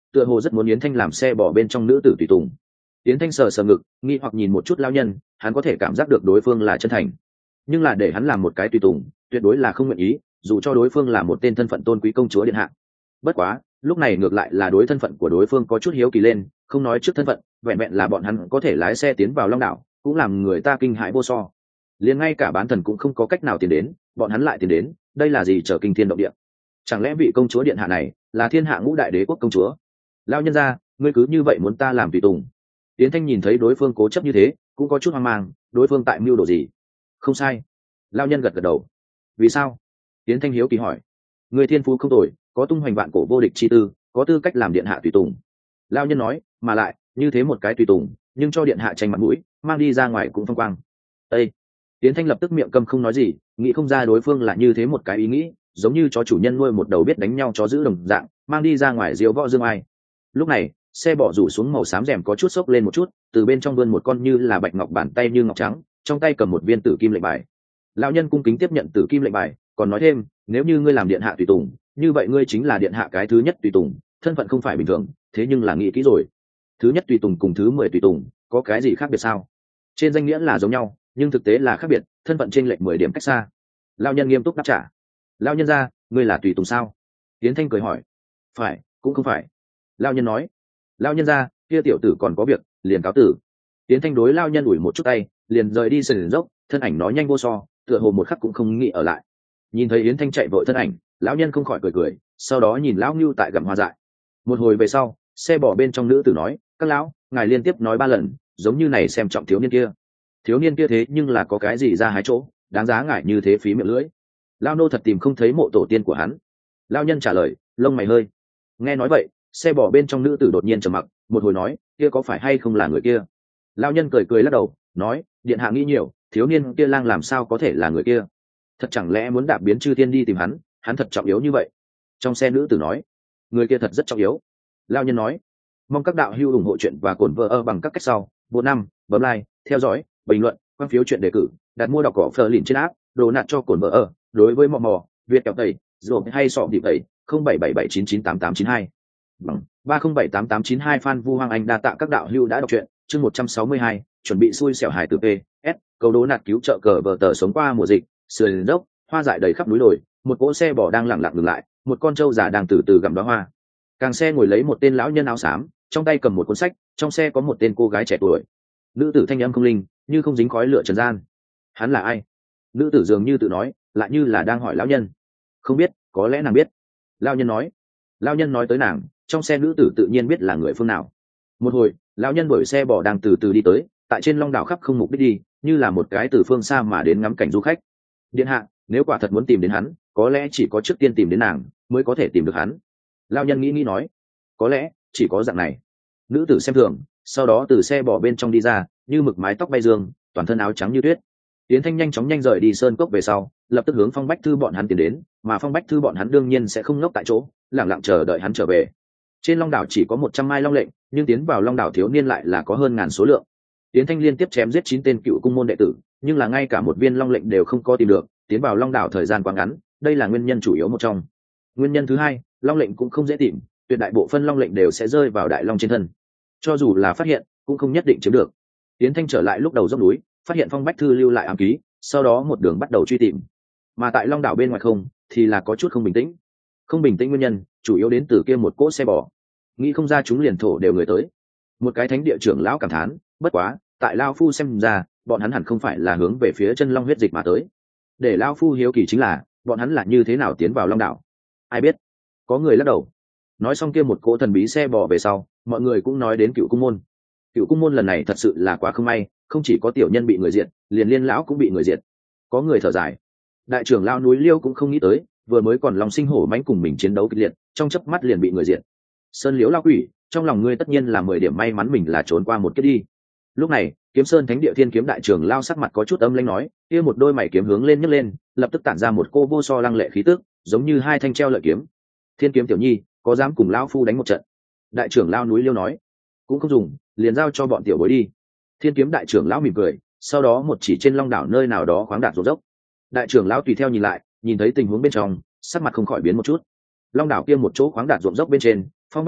tựa hồ rất muốn yến thanh làm xe bỏ bên trong nữ tử tùy tùng. Yến thanh sờ sờ ngực, nghi hoặc nhìn một chút lao nhân, hắn có thể cảm giác được đối phương là chân thành, nhưng là để hắn làm một cái tùy tùng tuyệt đối là không nguyện ý, dù cho đối phương là một tên thân phận tôn quý công chúa điện hạ. Bất quá lúc này ngược lại là đối thân phận của đối phương có chút hiếu kỳ lên, không nói trước thân phận, vẹn vẹn là bọn hắn có thể lái xe tiến vào long đảo cũng làm người ta kinh hãi vô so. Liền ngay cả bán thần cũng không có cách nào tiến đến, bọn hắn lại tiến đến, đây là gì trở kinh thiên động địa? Chẳng lẽ vị công chúa điện hạ này là thiên hạ ngũ đại đế quốc công chúa? Lao nhân ra, ngươi cứ như vậy muốn ta làm tùy tùng? Yến thanh nhìn thấy đối phương cố chấp như thế cũng có chút hoang mang, đối phương tại mưu đồ gì? Không sai. Lao nhân gật gật đầu. Vì sao? Yến thanh hiếu kỳ hỏi. Người thiên phú không tồi, có tung hoành vạn cổ vô địch chi tư, có tư cách làm điện hạ tùy tùng. Lao nhân nói, mà lại như thế một cái tùy tùng nhưng cho điện hạ tranh mặt mũi, mang đi ra ngoài cũng phong quang. Ê! Yến thanh lập tức miệng câm không nói gì, nghĩ không ra đối phương là như thế một cái ý nghĩ, giống như chó chủ nhân nuôi một đầu biết đánh nhau chó giữ đồng dạng, mang đi ra ngoài diếu võ dương ai. Lúc này xe bỏ rủ xuống màu xám rèm có chút xốc lên một chút, từ bên trong vươn một con như là bạch ngọc bàn tay như ngọc trắng, trong tay cầm một viên tử kim lệnh bài. Lão nhân cung kính tiếp nhận tử kim lệnh bài, còn nói thêm, nếu như ngươi làm điện hạ tùy tùng, như vậy ngươi chính là điện hạ cái thứ nhất tùy tùng, thân phận không phải bình thường, thế nhưng là nghĩ kỹ rồi. Thứ nhất tùy tùng cùng thứ mười tùy tùng có cái gì khác biệt sao? Trên danh nghĩa là giống nhau, nhưng thực tế là khác biệt, thân phận trên lệch mười điểm cách xa. Lão nhân nghiêm túc đáp trả. Lão nhân ra, ngươi là tùy tùng sao? Tiến thanh cười hỏi. Phải, cũng không phải. Lão nhân nói. Lão nhân ra, kia tiểu tử còn có việc, liền cáo tử. Tiến thanh đối lão nhân ủi một chút tay, liền rời đi sườn dốc, thân ảnh nói nhanh vô so, tựa hồ một khắc cũng không nghĩ ở lại. Nhìn thấy yến thanh chạy vội thân ảnh, lão nhân không khỏi cười cười, sau đó nhìn lão ngưu tại gặm hoa dại. Một hồi về sau, xe bỏ bên trong nữ tử nói, các lão, ngài liên tiếp nói ba lần, giống như này xem trọng thiếu niên kia. Thiếu niên kia thế nhưng là có cái gì ra hái chỗ, đáng giá ngài như thế phí miệng lưỡi. Lão nô thật tìm không thấy mộ tổ tiên của hắn. Lão nhân trả lời, lông mày hơi. Nghe nói vậy, xe bỏ bên trong nữ tử đột nhiên trầm mặc, một hồi nói, kia có phải hay không là người kia? Lão nhân cười cười lắc đầu, nói, điện hạ nghĩ nhiều, thiếu niên kia lang làm sao có thể là người kia? Thật chẳng lẽ muốn đạp biến chư thiên đi tìm hắn, hắn thật trọng yếu như vậy? Trong xe nữ tử nói, người kia thật rất trọng yếu. Lão nhân nói, mong các đạo hữu ủng hộ chuyện và cổn vợ ở bằng các cách sau. Bộ năm, bấm like, theo dõi, bình luận, quan phiếu chuyện đề cử, đặt mua đọc cỏ phờ lìn trên app, đồ nạt cho cổn vợ ở. Đối với mò mò, Việt kẹo tẩy, rồi hay sọ điệp tẩy, không bảy bảy bảy chín chín tám tám chín hai, bằng ba không bảy tám tám chín hai. Phan Vu Hoàng Anh đa tạ các đạo hữu đã đọc truyện. Chương một trăm sáu mươi hai, chuẩn bị xui xẻo hài từ P S, câu đố nạt cứu trợ cờ vợ tờ sống qua mùa dịch, sườn dốc, hoa dại đầy khắp núi đồi, một cỗ xe bò đang lặng lặng dừng lại, một con trâu già đang từ từ gặm đóa hoa. Càng xe ngồi lấy một tên lão nhân áo xám, trong tay cầm một cuốn sách, trong xe có một tên cô gái trẻ tuổi. Nữ tử thanh âm không linh, như không dính khói lửa trần gian. Hắn là ai? Nữ tử dường như tự nói, lại như là đang hỏi lão nhân. Không biết, có lẽ nàng biết. Lão nhân nói. Lão nhân nói tới nàng, trong xe nữ tử tự nhiên biết là người phương nào. Một hồi, lão nhân đuổi xe bò đang từ từ đi tới, tại trên long đảo khắp không mục đích đi, như là một cái từ phương xa mà đến ngắm cảnh du khách. Điện hạ, nếu quả thật muốn tìm đến hắn, có lẽ chỉ có trước tiên tìm đến nàng mới có thể tìm được hắn. Lão nhân nghĩ nghĩ nói, có lẽ chỉ có dạng này. Nữ tử xem thường, sau đó từ xe bò bên trong đi ra, như mực mái tóc bay dương, toàn thân áo trắng như tuyết. Tiến thanh nhanh chóng nhanh rời đi sơn cốc về sau, lập tức hướng Phong Bách Thư bọn hắn tiến đến, mà Phong Bách Thư bọn hắn đương nhiên sẽ không ngốc tại chỗ, lẳng lặng chờ đợi hắn trở về. Trên long đảo chỉ có một trăm mai long lệnh, nhưng tiến vào long đảo thiếu niên lại là có hơn ngàn số lượng. Tiến thanh liên tiếp chém giết chín tên cựu cung môn đệ tử, nhưng là ngay cả một viên long lệnh đều không có tìm được, tiến vào long đảo thời gian quá ngắn, đây là nguyên nhân chủ yếu một trong. Nguyên nhân thứ hai, long lệnh cũng không dễ tìm, tuyệt đại bộ phân long lệnh đều sẽ rơi vào đại long trên thân. Cho dù là phát hiện, cũng không nhất định chiếm được. Tiến thanh trở lại lúc đầu dốc núi, phát hiện Phong Bách Thư lưu lại ám ký, sau đó một đường bắt đầu truy tìm. Mà tại long đảo bên ngoài không, thì là có chút không bình tĩnh. Không bình tĩnh nguyên nhân, chủ yếu đến từ kia một cỗ xe bò. Nghĩ không ra chúng liền thổ đều người tới. Một cái thánh địa trưởng lão cảm thán, bất quá, tại lão phu xem ra, bọn hắn hẳn không phải là hướng về phía chân long huyết dịch mà tới. Để lão phu hiếu kỳ chính là, bọn hắn là như thế nào tiến vào long đảo? Ai biết? Có người lắc đầu. Nói xong kia một cỗ thần bí xe bò về sau, mọi người cũng nói đến cựu cung môn. Cựu cung môn lần này thật sự là quá không may, không chỉ có tiểu nhân bị người diệt, liền liên lão cũng bị người diệt. Có người thở dài. Đại trưởng lão núi Liêu cũng không nghĩ tới, vừa mới còn lòng sinh hổ mãnh cùng mình chiến đấu kịch liệt, trong chớp mắt liền bị người diệt. Sơn Liễu lão quỷ, trong lòng ngươi tất nhiên là mười điểm may mắn mình là trốn qua một kiếp đi. Lúc này, Kiếm Sơn Thánh Địa Thiên Kiếm đại trưởng lão sắc mặt có chút âm lãnh nói, kia một đôi mày kiếm hướng lên nhấc lên, lập tức tản ra một cô vô so lăng lệ khí tức, giống như hai thanh treo lợi kiếm. Thiên Kiếm tiểu nhi, có dám cùng lão phu đánh một trận? Đại trưởng lão núi Liêu nói. Cũng không dùng, liền giao cho bọn tiểu bối đi. Thiên Kiếm đại trưởng lão mỉm cười, sau đó một chỉ trên long đảo nơi nào đó khoáng đạt rộng dốc. Đại trưởng lão tùy theo nhìn lại, nhìn thấy tình huống bên trong, sắc mặt không khỏi biến một chút. Long đảo kia một chỗ khoáng đạt rộng dốc bên trên, Phong Bách Thư,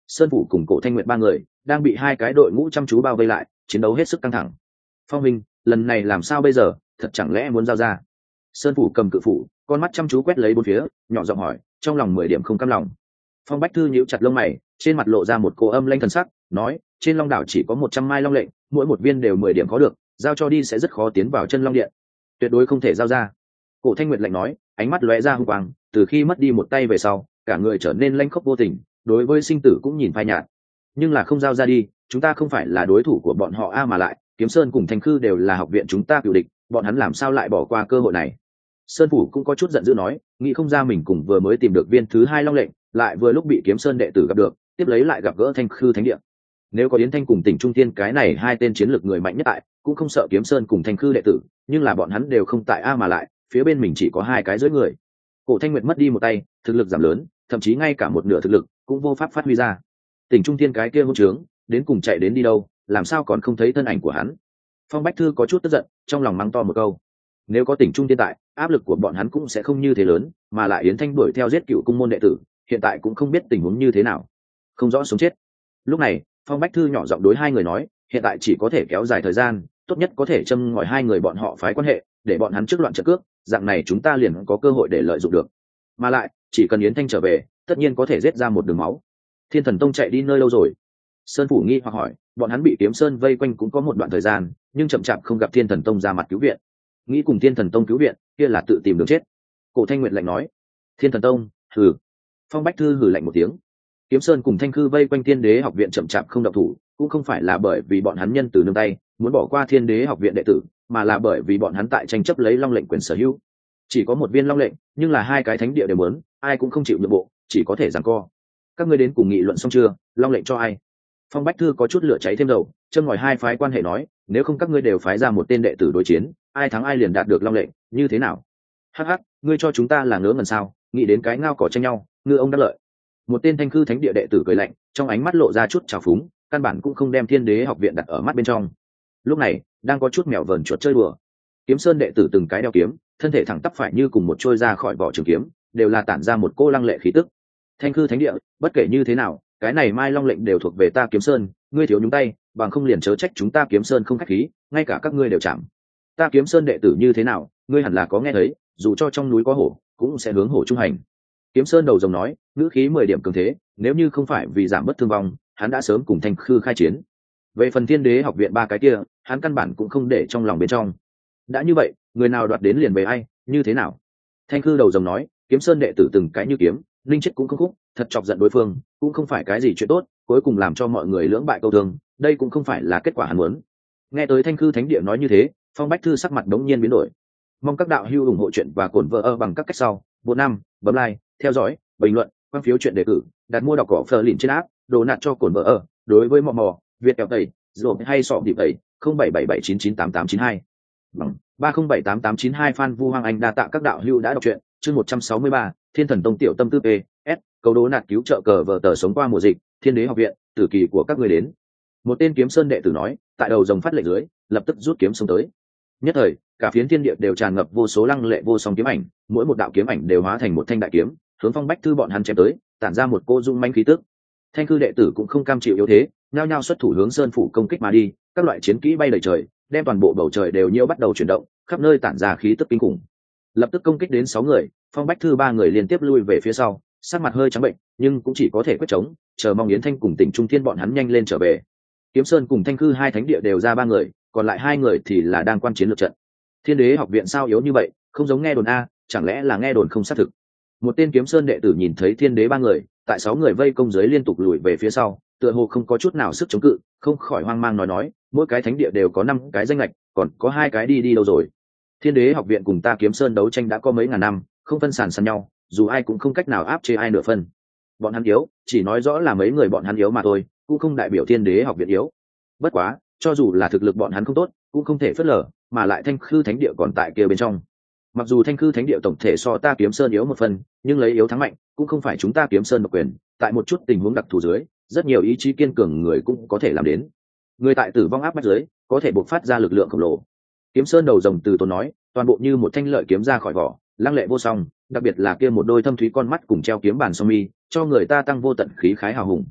Sơn Phủ cùng Cổ Thanh Nguyệt ba người đang bị hai cái đội ngũ chăm chú bao vây lại, chiến đấu hết sức căng thẳng. Phong Minh, lần này làm sao bây giờ, thật chẳng lẽ muốn giao ra? Sơn Phủ cầm cự phủ, con mắt chăm chú quét lấy bốn phía, nhỏ giọng hỏi, trong lòng mười điểm không cam lòng. Phong Bách Thư nhíu chặt lông mày, trên mặt lộ ra một cô âm lanh thần sắc, nói, trên Long đảo chỉ có một trăm mai long lệnh, mỗi một viên đều mười điểm có được, giao cho đi sẽ rất khó tiến vào chân Long điện, tuyệt đối không thể giao ra. Cổ Thanh Nguyệt lạnh nói, ánh mắt lóe ra hung quang, từ khi mất đi một tay về sau, cả người trở nên lanh khốc vô tình, đối với sinh tử cũng nhìn phai nhạt. Nhưng là không giao ra đi, chúng ta không phải là đối thủ của bọn họ a, mà lại Kiếm Sơn cùng Thanh Khư đều là học viện chúng ta cựu địch, bọn hắn làm sao lại bỏ qua cơ hội này? Sơn Phủ cũng có chút giận dữ nói, nghĩ không ra mình cùng vừa mới tìm được viên thứ hai long lệnh, lại vừa lúc bị Kiếm Sơn đệ tử gặp được, tiếp lấy lại gặp gỡ Thanh Khư thánh địa. Nếu có Yến Thanh cùng Tỉnh Trung Tiên cái này hai tên chiến lược người mạnh nhất tại, cũng không sợ Kiếm Sơn cùng Thanh Khư đệ tử, nhưng là bọn hắn đều không tại a, mà lại phía bên mình chỉ có hai cái dưới người. Cổ Thanh Nguyệt mất đi một tay, thực lực giảm lớn, thậm chí ngay cả một nửa thực lực cũng vô pháp phát huy ra. Tỉnh Trung Tiên cái kia hỗn trướng, đến cùng chạy đến đi đâu, làm sao còn không thấy thân ảnh của hắn? Phong Bách Thư có chút tức giận, trong lòng mắng to một câu. Nếu có Tỉnh Trung Tiên tại, áp lực của bọn hắn cũng sẽ không như thế lớn, mà lại Yến Thanh đuổi theo giết cựu cung môn đệ tử, hiện tại cũng không biết tình huống như thế nào, không rõ sống chết. Lúc này, Phong Bách Thư nhỏ giọng đối hai người nói, hiện tại chỉ có thể kéo dài thời gian, tốt nhất có thể châm ngòi hai người bọn họ phái quan hệ, để bọn hắn trước loạn trận cước, dạng này chúng ta liền có cơ hội để lợi dụng được. Mà lại, chỉ cần Yến Thanh trở về, tất nhiên có thể giết ra một đường máu. Thiên Thần Tông chạy đi nơi đâu rồi? Sơn Phủ nghi hoặc hỏi, bọn hắn bị Kiếm Sơn vây quanh cũng có một đoạn thời gian, nhưng chậm chạp không gặp Thiên Thần Tông ra mặt cứu viện. Nghĩ cùng Thiên Thần Tông cứu viện, kia là tự tìm đường chết. Cổ Thanh Nguyệt lạnh nói, Thiên Thần Tông, hừ. Phong Bách Thư hừ lạnh một tiếng. Kiếm Sơn cùng Thanh Khư vây quanh Thiên Đế học viện chậm chạp không động thủ, cũng không phải là bởi vì bọn hắn nhân từ nương tay, muốn bỏ qua Thiên Đế học viện đệ tử, mà là bởi vì bọn hắn tại tranh chấp lấy long lệnh quyền sở hữu. Chỉ có một viên long lệnh, nhưng là hai cái thánh địa đều muốn, ai cũng không chịu nhượng bộ, chỉ có thể giằng co. Các ngươi đến cùng nghị luận xong chưa, long lệnh cho ai? Phong Bách Thư có chút lửa cháy thêm dầu, châm ngòi hai phái quan hệ nói, nếu không các ngươi đều phái ra một tên đệ tử đối chiến, ai thắng ai liền đạt được long lệnh, như thế nào? Hắc hắc, ngươi cho chúng ta là ngớ ngẩn sao? Nghĩ đến cái ngao cỏ tranh nhau, ngư ông đắc lợi. Một tên Thanh Khư thánh địa đệ tử cười lạnh, trong ánh mắt lộ ra chút trào phúng, căn bản cũng không đem Thiên Đế học viện đặt ở mắt bên trong. Lúc này, đang có chút mèo vờn chuột chơi đùa. Kiếm Sơn đệ tử từng cái đeo kiếm, thân thể thẳng tắp phải như cùng một trôi ra khỏi vỏ trường kiếm, đều là tản ra một cô lăng lệ khí tức. Thanh Khư thánh địa, bất kể như thế nào, cái này mai long lệnh đều thuộc về ta Kiếm Sơn, ngươi thiếu nhúng tay, bằng không liền chớ trách chúng ta Kiếm Sơn không khách khí, ngay cả các ngươi đều chạm. Ta Kiếm Sơn đệ tử như thế nào, ngươi hẳn là có nghe thấy, dù cho trong núi có hổ, cũng sẽ hướng hổ trung hành. Kiếm Sơn đầu rồng nói, ngữ khí mười điểm cường thế, nếu như không phải vì giảm bớt thương vong, hắn đã sớm cùng Thanh Khư khai chiến. Về phần Thiên Đế học viện ba cái kia, hắn căn bản cũng không để trong lòng bên trong. Đã như vậy, người nào đoạt đến liền về ai, như thế nào? Thanh Khư đầu rồng nói, Kiếm Sơn đệ tử từng cái như kiếm, linh chết cũng không khúc, thật chọc giận đối phương, cũng không phải cái gì chuyện tốt, cuối cùng làm cho mọi người lưỡng bại câu thương, đây cũng không phải là kết quả hắn muốn. Nghe tới Thanh Khư thánh địa nói như thế, Phong Bách Thư sắc mặt đống nhiên biến đổi. Mong các đạo hữu ủng hộ chuyện và cổn vợ ơ bằng các cách sau, một năm, bấm like, theo dõi, bình luận, quan phiếu chuyện đề cử, đặt mua đọc cỏ phờ lìn trên áp, đồ nạt cho cổn vợ ơ. Đối với mò mò, Việt kẹo tẩy, rồi hay sọ điệp tẩy, không bảy bảy bảy chín chín tám tám chín hai, bằng ba không bảy tám tám chín hai. Phan Vu Hoàng Anh đa tạ các đạo hữu đã đọc truyện. Chương một trăm sáu mươi ba, Thiên Thần Tông tiểu tâm tư p s câu đố nạt cứu trợ cờ vờ tờ sống qua mùa dịch, Thiên Đế học viện, tử kỳ của các ngươi đến. Một tên Kiếm Sơn đệ tử nói, tại đầu rồng phát lệnh dưới, lập tức rút kiếm xông tới. Nhất thời, cả phiến thiên địa đều tràn ngập vô số lăng lệ vô song kiếm ảnh, mỗi một đạo kiếm ảnh đều hóa thành một thanh đại kiếm, hướng Phong Bách Thư bọn hắn chém tới, tản ra một cô dung manh khí tức. Thanh Khư đệ tử cũng không cam chịu yếu thế, nhao nhao xuất thủ hướng Sơn phủ công kích mà đi, các loại chiến kỹ bay đầy trời, đem toàn bộ bầu trời đều nhiễu bắt đầu chuyển động, khắp nơi tản ra khí tức kinh khủng. Lập tức công kích đến sáu người, Phong Bách Thư ba người liên tiếp lui về phía sau, sắc mặt hơi trắng bệnh, nhưng cũng chỉ có thể quyết chống, chờ mong Yến Thanh cùng Tỉnh Trung Thiên bọn hắn nhanh lên trở về. Kiếm Sơn cùng Thanh Khư hai thánh địa đều ra ba người, còn lại hai người thì là đang quan chiến lượt trận. Thiên Đế học viện sao yếu như vậy, không giống nghe đồn a, chẳng lẽ là nghe đồn không xác thực? Một tên Kiếm Sơn đệ tử nhìn thấy Thiên Đế ba người, tại sáu người vây công dưới liên tục lùi về phía sau, tựa hồ không có chút nào sức chống cự, không khỏi hoang mang nói nói, mỗi cái thánh địa đều có năm cái danh lệch, còn có hai cái đi đi đâu rồi? Thiên Đế học viện cùng ta Kiếm Sơn đấu tranh đã có mấy ngàn năm, không phân sàn sàn nhau, dù ai cũng không cách nào áp chế ai nửa phân. Bọn hắn yếu, chỉ nói rõ là mấy người bọn hắn yếu mà thôi, cũng không đại biểu Thiên Đế học viện yếu. Bất quá, cho dù là thực lực bọn hắn không tốt, cũng không thể phớt lờ, mà lại Thanh Khư thánh địa còn tại kia bên trong. Mặc dù Thanh Khư thánh địa tổng thể so ta Kiếm Sơn yếu một phần, nhưng lấy yếu thắng mạnh, cũng không phải chúng ta Kiếm Sơn độc quyền, tại một chút tình huống đặc thù dưới, rất nhiều ý chí kiên cường người cũng có thể làm đến. Người tại tử vong áp bách dưới, có thể bộc phát ra lực lượng khổng lồ. Kiếm Sơn đầu rồng từ tốn nói, toàn bộ như một thanh lợi kiếm ra khỏi vỏ, lăng lệ vô song, đặc biệt là kia một đôi thâm thúy con mắt cùng treo kiếm bàn song mi, cho người ta tăng vô tận khí khái hào hùng.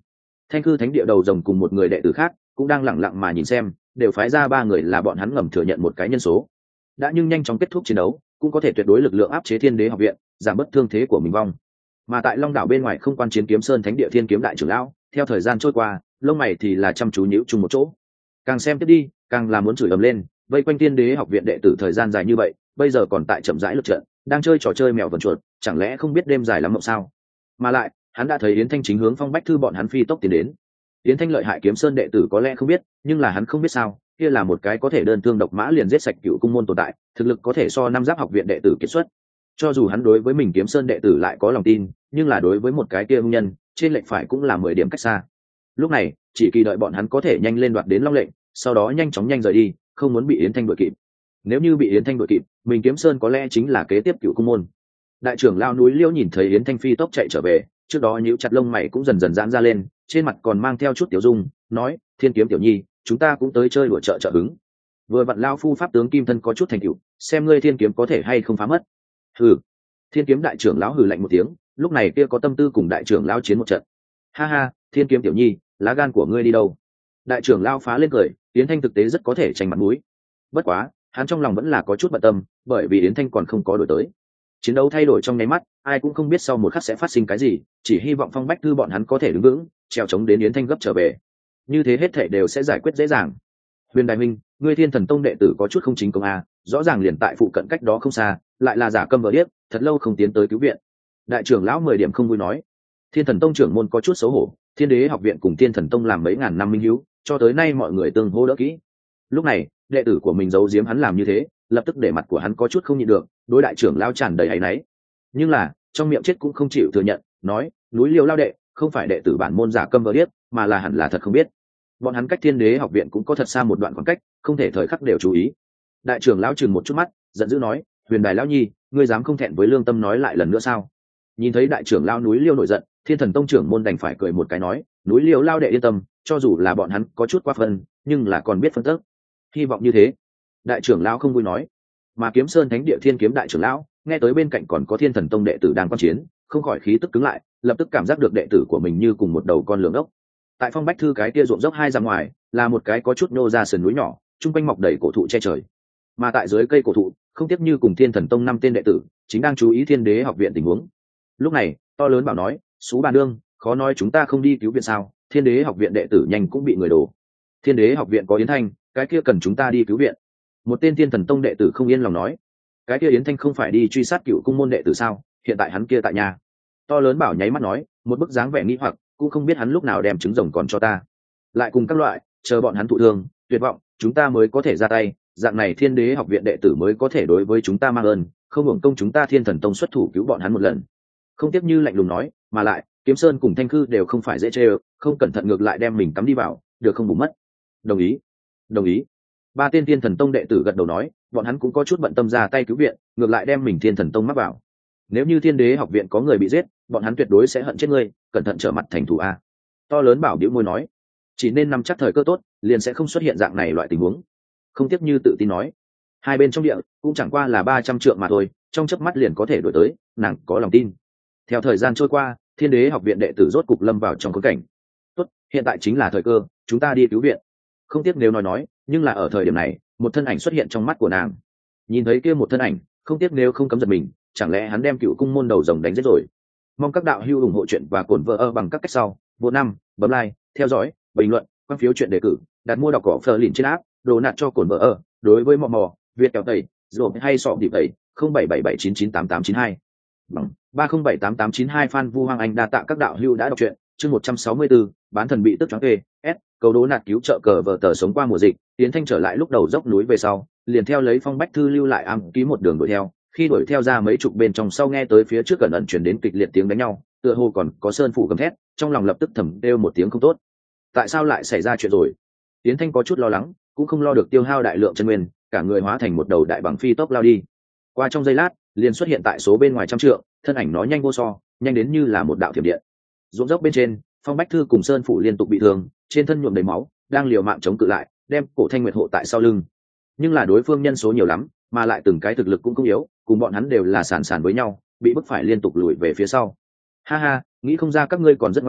Thanh Cư Thánh Địa đầu rồng cùng một người đệ tử khác cũng đang lặng lặng mà nhìn xem, đều phái ra ba người là bọn hắn ngầm thừa nhận một cái nhân số. Đã nhưng nhanh chóng kết thúc chiến đấu, cũng có thể tuyệt đối lực lượng áp chế Thiên Đế học viện, giảm bớt thương thế của mình vong. Mà tại Long đảo bên ngoài không quan chiến Kiếm Sơn Thánh Địa Thiên Kiếm đại trưởng lão, theo thời gian trôi qua, lông mày thì là chăm chú nhíu chung một chỗ. Càng xem tiếp đi, càng là muốn chửi ầm lên, vây quanh Thiên Đế học viện đệ tử thời gian dài như vậy, bây giờ còn tại chậm rãi lực trận, đang chơi trò chơi mèo vần chuột, chẳng lẽ không biết đêm dài lắm mộng sao? Mà lại, hắn đã thấy Yến Thanh chính hướng Phong Bách Thư bọn hắn phi tốc tiến đến. Yến Thanh lợi hại Kiếm Sơn đệ tử có lẽ không biết, nhưng là hắn không biết sao, kia là một cái có thể đơn thương độc mã liền giết sạch cựu cung môn tồn tại, thực lực có thể so năm giáp học viện đệ tử kiệt xuất. Cho dù hắn đối với mình Kiếm Sơn đệ tử lại có lòng tin, nhưng là đối với một cái kia hung nhân, trên lệnh phải cũng là mười điểm cách xa. Lúc này, chỉ kỳ đợi bọn hắn có thể nhanh lên đoạt đến Long lệnh, sau đó nhanh chóng nhanh rời đi, không muốn bị Yến Thanh đuổi kịp. Nếu như bị Yến Thanh đuổi kịp, mình Kiếm Sơn có lẽ chính là kế tiếp cựu cung môn. Đại trưởng lao núi Liêu nhìn thấy Yến Thanh phi tốc chạy trở về, trước đó nhíu chặt lông mày cũng dần dần giãn ra lên, trên mặt còn mang theo chút tiểu dung, nói: "Thiên Kiếm tiểu nhi, chúng ta cũng tới chơi đùa chợ trợ hứng. Vừa vặn lao phu pháp tướng kim thân có chút thành tựu, xem ngươi Thiên Kiếm có thể hay không phá mất." Hừ. Thiên Kiếm đại trưởng lão hừ lạnh một tiếng, lúc này kia có tâm tư cùng đại trưởng lão chiến một trận. Ha ha, Thiên Kiếm tiểu nhi, lá gan của ngươi đi đâu? Đại trưởng lão phá lên cười, Yến Thanh thực tế rất có thể tranh mặt mũi. Bất quá, hắn trong lòng vẫn là có chút bận tâm, bởi vì Yến Thanh còn không có đổi tới. Chiến đấu thay đổi trong nháy mắt, ai cũng không biết sau một khắc sẽ phát sinh cái gì, chỉ hy vọng Phong Bách Thư bọn hắn có thể đứng vững, trèo chống đến Yến Thanh gấp trở về. Như thế hết thảy đều sẽ giải quyết dễ dàng. Huyền Đại Minh, ngươi Thiên Thần Tông đệ tử có chút không chính công a, rõ ràng liền tại phụ cận cách đó không xa, lại là giả câm vờ điếc, thật lâu không tiến tới cứu viện. Đại trưởng lão mười điểm không vui nói. Thiên Thần Tông trưởng môn có chút xấu hổ, Thiên Đế học viện cùng Thiên Thần Tông làm mấy ngàn năm minh hữu, cho tới nay mọi người tương hô đỡ kỹ. Lúc này, đệ tử của mình giấu giếm hắn làm như thế, lập tức để mặt của hắn có chút không nhịn được, đối đại trưởng lão tràn đầy áy náy. Nhưng là, trong miệng chết cũng không chịu thừa nhận, nói: "Núi Liêu lao đệ, không phải đệ tử bản môn giả câm vờ điếc, mà là hẳn là thật không biết. Bọn hắn cách Thiên Đế học viện cũng có thật xa một đoạn khoảng cách, không thể thời khắc đều chú ý." Đại trưởng lão chừng một chút mắt, giận dữ nói: "Huyền Đài lão nhi, ngươi dám không thẹn với lương tâm nói lại lần nữa sao?" Nhìn thấy đại trưởng lão núi Liêu nổi giận, Thiên Thần Tông trưởng môn đành phải cười một cái nói: "Núi Liêu lao đệ yên tâm, cho dù là bọn hắn có chút quá phân, nhưng là còn biết phân tích. Hy vọng như thế." Đại trưởng lão không vui nói. Mà Kiếm Sơn Thánh Địa Thiên Kiếm đại trưởng lão nghe tới bên cạnh còn có Thiên Thần Tông đệ tử đang quan chiến, không khỏi khí tức cứng lại, lập tức cảm giác được đệ tử của mình như cùng một đầu con lường ốc. Tại Phong Bách Thư cái kia ruộng dốc hai ra ngoài, là một cái có chút nô ra sườn núi nhỏ, trung quanh mọc đầy cổ thụ che trời. Mà tại dưới cây cổ thụ, không tiếp như cùng Thiên Thần Tông năm tên đệ tử, chính đang chú ý Thiên Đế học viện tình huống. Lúc này, to lớn bảo nói: "Sú bà nương, khó nói chúng ta không đi cứu viện sao? Thiên Đế học viện đệ tử nhanh cũng bị người đổ. Thiên Đế học viện có Yến Thanh, cái kia cần chúng ta đi cứu viện." Một tên Thiên Thần Tông đệ tử không yên lòng nói: "Cái kia Yến Thanh không phải đi truy sát cựu cung môn đệ tử sao? Hiện tại hắn kia tại nhà." To lớn bảo nháy mắt nói, một bức dáng vẻ nghi hoặc, cũng không biết hắn lúc nào đem trứng rồng còn cho ta. Lại cùng các loại, chờ bọn hắn thụ thương, tuyệt vọng, chúng ta mới có thể ra tay, dạng này Thiên Đế học viện đệ tử mới có thể đối với chúng ta mang ơn, không hưởng công chúng ta Thiên Thần Tông xuất thủ cứu bọn hắn một lần. Không tiếp như lạnh lùng nói, mà lại, Kiếm Sơn cùng Thanh Khư đều không phải dễ chơi, không cẩn thận ngược lại đem mình cắm đi vào, được không bù mất. Đồng ý, đồng ý. Ba tên Thiên Thần Tông đệ tử gật đầu nói, bọn hắn cũng có chút bận tâm ra tay cứu viện, ngược lại đem mình Thiên Thần Tông mắc vào. Nếu như Thiên Đế học viện có người bị giết, bọn hắn tuyệt đối sẽ hận chết ngươi, cẩn thận trở mặt thành thủ a. To lớn bảo bĩu môi nói, chỉ nên nắm chắc thời cơ tốt, liền sẽ không xuất hiện dạng này loại tình huống. Không tiếp như tự tin nói, hai bên trong địa cũng chẳng qua là ba trăm trượng mà thôi, trong chớp mắt liền có thể đổi tới, nàng có lòng tin. Theo thời gian trôi qua, Thiên Đế học viện đệ tử rốt cục lâm vào trong khốn cảnh. Tốt, hiện tại chính là thời cơ, chúng ta đi cứu viện. Không tiếc nếu nói nói, nhưng là ở thời điểm này, một thân ảnh xuất hiện trong mắt của nàng. Nhìn thấy kia một thân ảnh, không tiếc nếu không cấm giật mình, chẳng lẽ hắn đem cựu cung môn đầu rồng đánh giết rồi? Mong các đạo hữu ủng hộ chuyện và cổn vợ ơ bằng các cách sau. Vô năm, bấm like, theo dõi, bình luận, quan phiếu chuyện đề cử, đặt mua đọc cỏ phờ lìn trên app, đồ nạt cho cổn vợ ơ. Đối với mò mò, Việt kéo tẩy, rồi hay sọ điệp tẩy, không bảy bảy bảy chín chín tám tám chín hai bằng ba không bảy tám tám chín hai Phan Vu Hoàng Anh đa tạ các đạo hữu đã đọc truyện. Chương một trăm sáu mươi tư, bán thần bị tức choáng tê, S, cầu đố nạt cứu trợ cờ vợ tờ sống qua mùa dịch, Tiến Thanh trở lại lúc đầu dốc núi về sau, liền theo lấy Phong Bách Thư lưu lại ám ký một đường đuổi theo, khi đuổi theo ra mấy chục bên trong sau nghe tới phía trước gần ẩn chuyển đến kịch liệt tiếng đánh nhau, tựa hồ còn có sơn phủ gầm thét, trong lòng lập tức thầm kêu một tiếng không tốt. Tại sao lại xảy ra chuyện rồi? Tiến Thanh có chút lo lắng, cũng không lo được tiêu hao đại lượng chân nguyên, cả người hóa thành một đầu đại bằng phi tốc lao đi. Qua trong giây lát, liền xuất hiện tại số bên ngoài trăm trượng, thân ảnh nó nhanh vô so, nhanh đến như là một đạo thiểm điện. Ruộng dốc bên trên, Phong Bách Thư cùng sơn phủ liên tục bị thương, trên thân nhuộm đầy máu, đang liều mạng chống cự lại, đem cổ Thanh Nguyệt hộ tại sau lưng. Nhưng là đối phương nhân số nhiều lắm, mà lại từng cái thực lực cũng không yếu, cùng bọn hắn đều là sàn sàn với nhau, bị bức phải liên tục lùi về phía sau. Ha ha, nghĩ không ra các ngươi còn rất ngoan cường,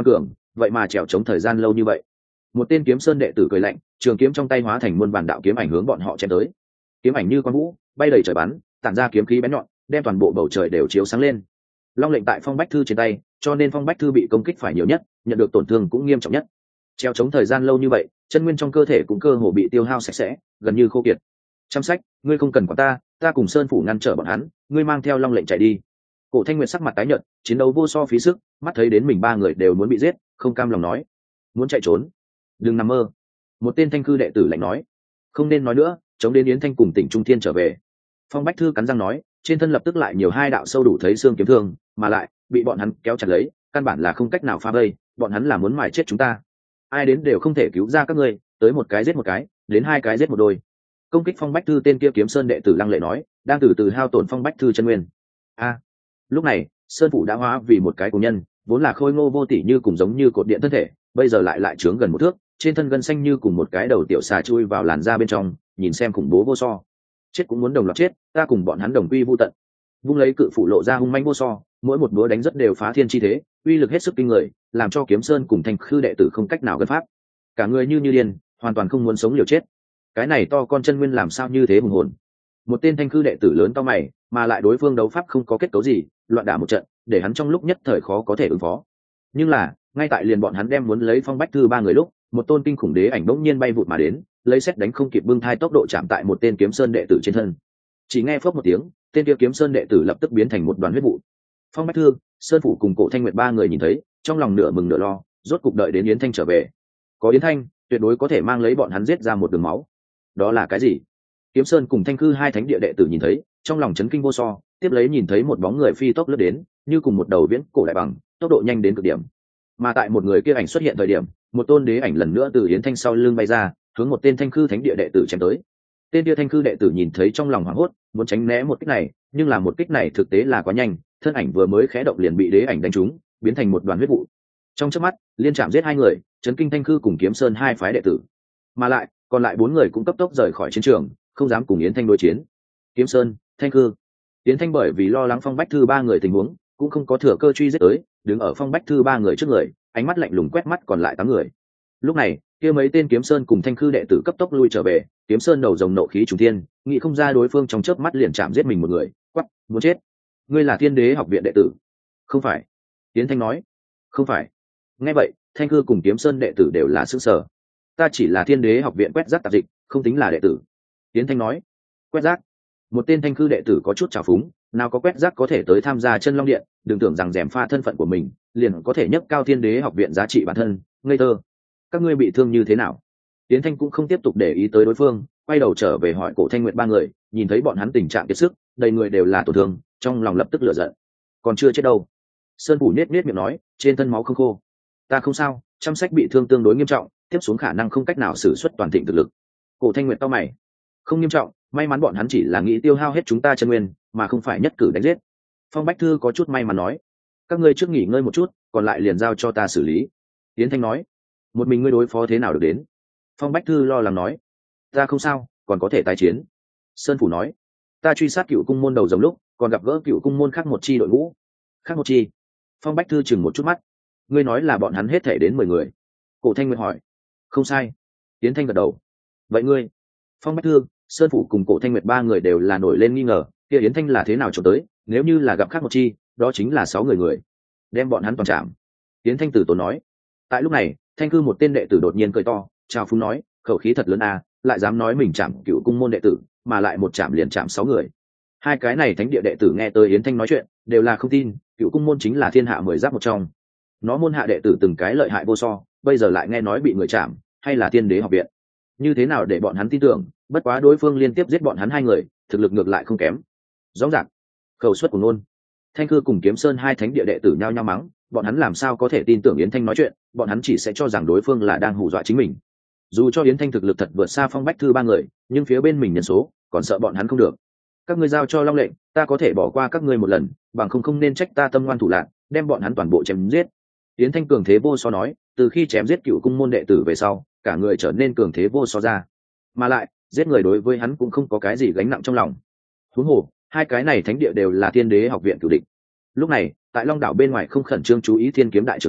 vậy mà trèo trống thời gian lâu như vậy. Một tên kiếm sơn đệ tử cười lạnh, trường kiếm trong tay hóa thành muôn vàn đạo kiếm ảnh hướng bọn họ chém tới. Kiếm ảnh như con vũ bay đầy trời bắn, tản ra kiếm khí bén nhọn, đem toàn bộ bầu trời đều chiếu sáng lên. Long lệnh tại phong bách thư trên tay, cho nên phong bách thư bị công kích phải nhiều nhất, nhận được tổn thương cũng nghiêm trọng nhất. Treo chống thời gian lâu như vậy, chân nguyên trong cơ thể cũng cơ hồ bị tiêu hao sạch sẽ, gần như khô kiệt. Chăm sách, ngươi không cần quản ta, ta cùng sơn phủ ngăn trở bọn hắn, ngươi mang theo long lệnh chạy đi. Cổ Thanh Nguyệt sắc mặt tái nhợt, chiến đấu vô so phí sức, mắt thấy đến mình ba người đều muốn bị giết, không cam lòng nói: muốn chạy trốn, đừng nằm mơ. Một tên thanh cư đệ tử lạnh nói: không nên nói nữa, chống đến yến thanh cùng tỉnh trung thiên trở về. Phong bách thư cắn răng nói, trên thân lập tức lại nhiều hai đạo sâu đủ thấy xương kiếm thương, mà lại bị bọn hắn kéo chặt lấy, căn bản là không cách nào phá vây, bọn hắn là muốn mài chết chúng ta. Ai đến đều không thể cứu ra các ngươi, tới một cái giết một cái, đến hai cái giết một đôi. Công kích phong bách thư tên kia kiếm sơn đệ tử lăng lệ nói, đang từ từ hao tổn phong bách thư chân nguyên. A, lúc này sơn phủ đã hóa vì một cái cổ nhân, vốn là khôi ngô vô tỷ như cùng giống như cột điện thân thể, bây giờ lại lại trướng gần một thước, trên thân gân xanh như cùng một cái đầu tiểu xà chui vào làn da bên trong, nhìn xem khủng bố vô so. Chết cũng muốn đồng loạt chết, ta cùng bọn hắn đồng quy vu tận. Vung lấy cự phủ lộ ra hung manh vô so, mỗi một búa đánh rất đều phá thiên chi thế, uy lực hết sức kinh người, làm cho kiếm sơn cùng thanh khư đệ tử không cách nào gần pháp. Cả người như như điên, hoàn toàn không muốn sống liều chết. Cái này to con chân nguyên làm sao như thế hùng hồn. Một tên thanh khư đệ tử lớn to mày, mà lại đối phương đấu pháp không có kết cấu gì, loạn đả một trận, để hắn trong lúc nhất thời khó có thể ứng phó. Nhưng là ngay tại liền bọn hắn đem muốn lấy phong bách thư ba người lúc, một tôn kinh khủng đế ảnh bỗng nhiên bay vụt mà đến, lấy xét đánh không kịp bưng thai tốc độ chạm tại một tên kiếm sơn đệ tử trên thân. Chỉ nghe phốc một tiếng, tên kia kiếm sơn đệ tử lập tức biến thành một đoàn huyết vụ. Phong bách thư, sơn phủ cùng Cổ Thanh Nguyệt ba người nhìn thấy, trong lòng nửa mừng nửa lo, rốt cục đợi đến yến thanh trở về. Có yến thanh, tuyệt đối có thể mang lấy bọn hắn giết ra một đường máu. Đó là cái gì? Kiếm sơn cùng thanh khư hai thánh địa đệ tử nhìn thấy, trong lòng chấn kinh vô so, tiếp lấy nhìn thấy một bóng người phi tốc lướt đến, như cùng một đầu viễn cổ đại bằng, tốc độ nhanh đến cực điểm. Mà tại một người kia ảnh xuất hiện thời điểm, một tôn đế ảnh lần nữa từ yến thanh sau lưng bay ra, hướng một tên thanh khư thánh địa đệ tử chém tới. Tên kia thanh khư đệ tử nhìn thấy trong lòng hoảng hốt, muốn tránh né một kích này, nhưng là một kích này thực tế là quá nhanh, thân ảnh vừa mới khẽ động liền bị đế ảnh đánh trúng, biến thành một đoàn huyết vụ. Trong chớp mắt, liên chạm giết hai người, chấn kinh thanh khư cùng kiếm sơn hai phái đệ tử. Mà lại, còn lại bốn người cũng cấp tốc rời khỏi chiến trường, không dám cùng yến thanh đối chiến. Kiếm sơn, thanh khư. Yến thanh bởi vì lo lắng phong bách thư ba người tình huống, cũng không có thừa cơ truy giết tới, đứng ở phong bách thư ba người trước người, ánh mắt lạnh lùng quét mắt còn lại tám người. Lúc này kia mấy tên kiếm sơn cùng thanh khư đệ tử cấp tốc lui trở về, kiếm sơn đầu rồng nộ khí trùng thiên, nghĩ không ra đối phương trong chớp mắt liền chạm giết mình một người, quắc, muốn chết. Ngươi là Thiên Đế học viện đệ tử? Không phải. Yến thanh nói. Không phải. Nghe vậy, thanh khư cùng kiếm sơn đệ tử đều là sững sờ. Ta chỉ là Thiên Đế học viện quét rác tạp dịch, không tính là đệ tử. Yến thanh nói. Quét rác? Một tên thanh khư đệ tử có chút trào phúng, nào có quét rác có thể tới tham gia chân long điện, đừng tưởng rằng rèm pha thân phận của mình liền có thể nhấc cao Thiên Đế học viện giá trị bản thân, ngây thơ. Các ngươi bị thương như thế nào? Yến thanh cũng không tiếp tục để ý tới đối phương, quay đầu trở về hỏi Cổ Thanh Nguyệt ba người, nhìn thấy bọn hắn tình trạng kiệt sức, đầy người đều là tổn thương, trong lòng lập tức lửa giận. Còn chưa chết đâu. Sơn phủ nết nết miệng nói, trên thân máu không khô. Ta không sao, chăm sách bị thương tương đối nghiêm trọng, tiếp xuống khả năng không cách nào sử xuất toàn thịnh thực lực. Cổ Thanh Nguyệt cau mày. Không nghiêm trọng, may mắn bọn hắn chỉ là nghĩ tiêu hao hết chúng ta chân nguyên, mà không phải nhất cử đánh giết. Phong bách thư có chút may mắn nói, các ngươi trước nghỉ ngơi một chút, còn lại liền giao cho ta xử lý. Yến thanh nói, một mình ngươi đối phó thế nào được đến? Phong bách thư lo lắng nói, ta không sao, còn có thể tái chiến. Sơn phủ nói, ta truy sát cựu cung môn đầu giống lúc còn gặp gỡ cựu cung môn khác một chi đội ngũ. Khác một chi? Phong bách thư chừng một chút mắt, ngươi nói là bọn hắn hết thể đến mười người? Cổ Thanh Nguyệt hỏi. Không sai. Yến thanh gật đầu. Vậy ngươi? Phong bách thư, Sơn phủ cùng Cổ Thanh Nguyệt ba người đều là nổi lên nghi ngờ, kia Yến thanh là thế nào trốn tới? Nếu như là gặp khác một chi, đó chính là sáu người người, đem bọn hắn toàn chạm. Yến thanh tử tốn nói. Tại lúc này, thanh cư một tên đệ tử đột nhiên cười to, chào phúng nói, khẩu khí thật lớn à, lại dám nói mình chạm cựu cung môn đệ tử, mà lại một chạm liền chạm sáu người. Hai cái này thánh địa đệ tử nghe tới Yến thanh nói chuyện, đều là không tin, cựu cung môn chính là thiên hạ mười giáp một trong. Nó môn hạ đệ tử từng cái lợi hại vô so, bây giờ lại nghe nói bị người chạm, hay là Thiên Đế học viện. Như thế nào để bọn hắn tin tưởng? Bất quá đối phương liên tiếp giết bọn hắn hai người, thực lực ngược lại không kém. Rõ ràng, khẩu suất của nôn. Thanh cư cùng kiếm sơn hai thánh địa đệ tử nhao nhao mắng, bọn hắn làm sao có thể tin tưởng Yến thanh nói chuyện, bọn hắn chỉ sẽ cho rằng đối phương là đang hù dọa chính mình. Dù cho Yến thanh thực lực thật vượt xa phong bách thư ba người, nhưng phía bên mình nhân số còn sợ bọn hắn không được. Các ngươi giao cho long lệnh, ta có thể bỏ qua các ngươi một lần, bằng không không nên trách ta tâm ngoan thủ lạn, đem bọn hắn toàn bộ chém giết. Yến thanh cường thế vô so nói, từ khi chém giết cựu cung môn đệ tử về sau, cả người trở nên cường thế vô so ra, mà lại giết người đối với hắn cũng không có cái gì gánh nặng trong lòng. Huống hồ hai cái này thánh địa đều là Thiên Đế học viện cửu địch. Lúc này tại long đảo bên ngoài không khẩn trương chú ý Thiên Kiếm đại trưởng lão,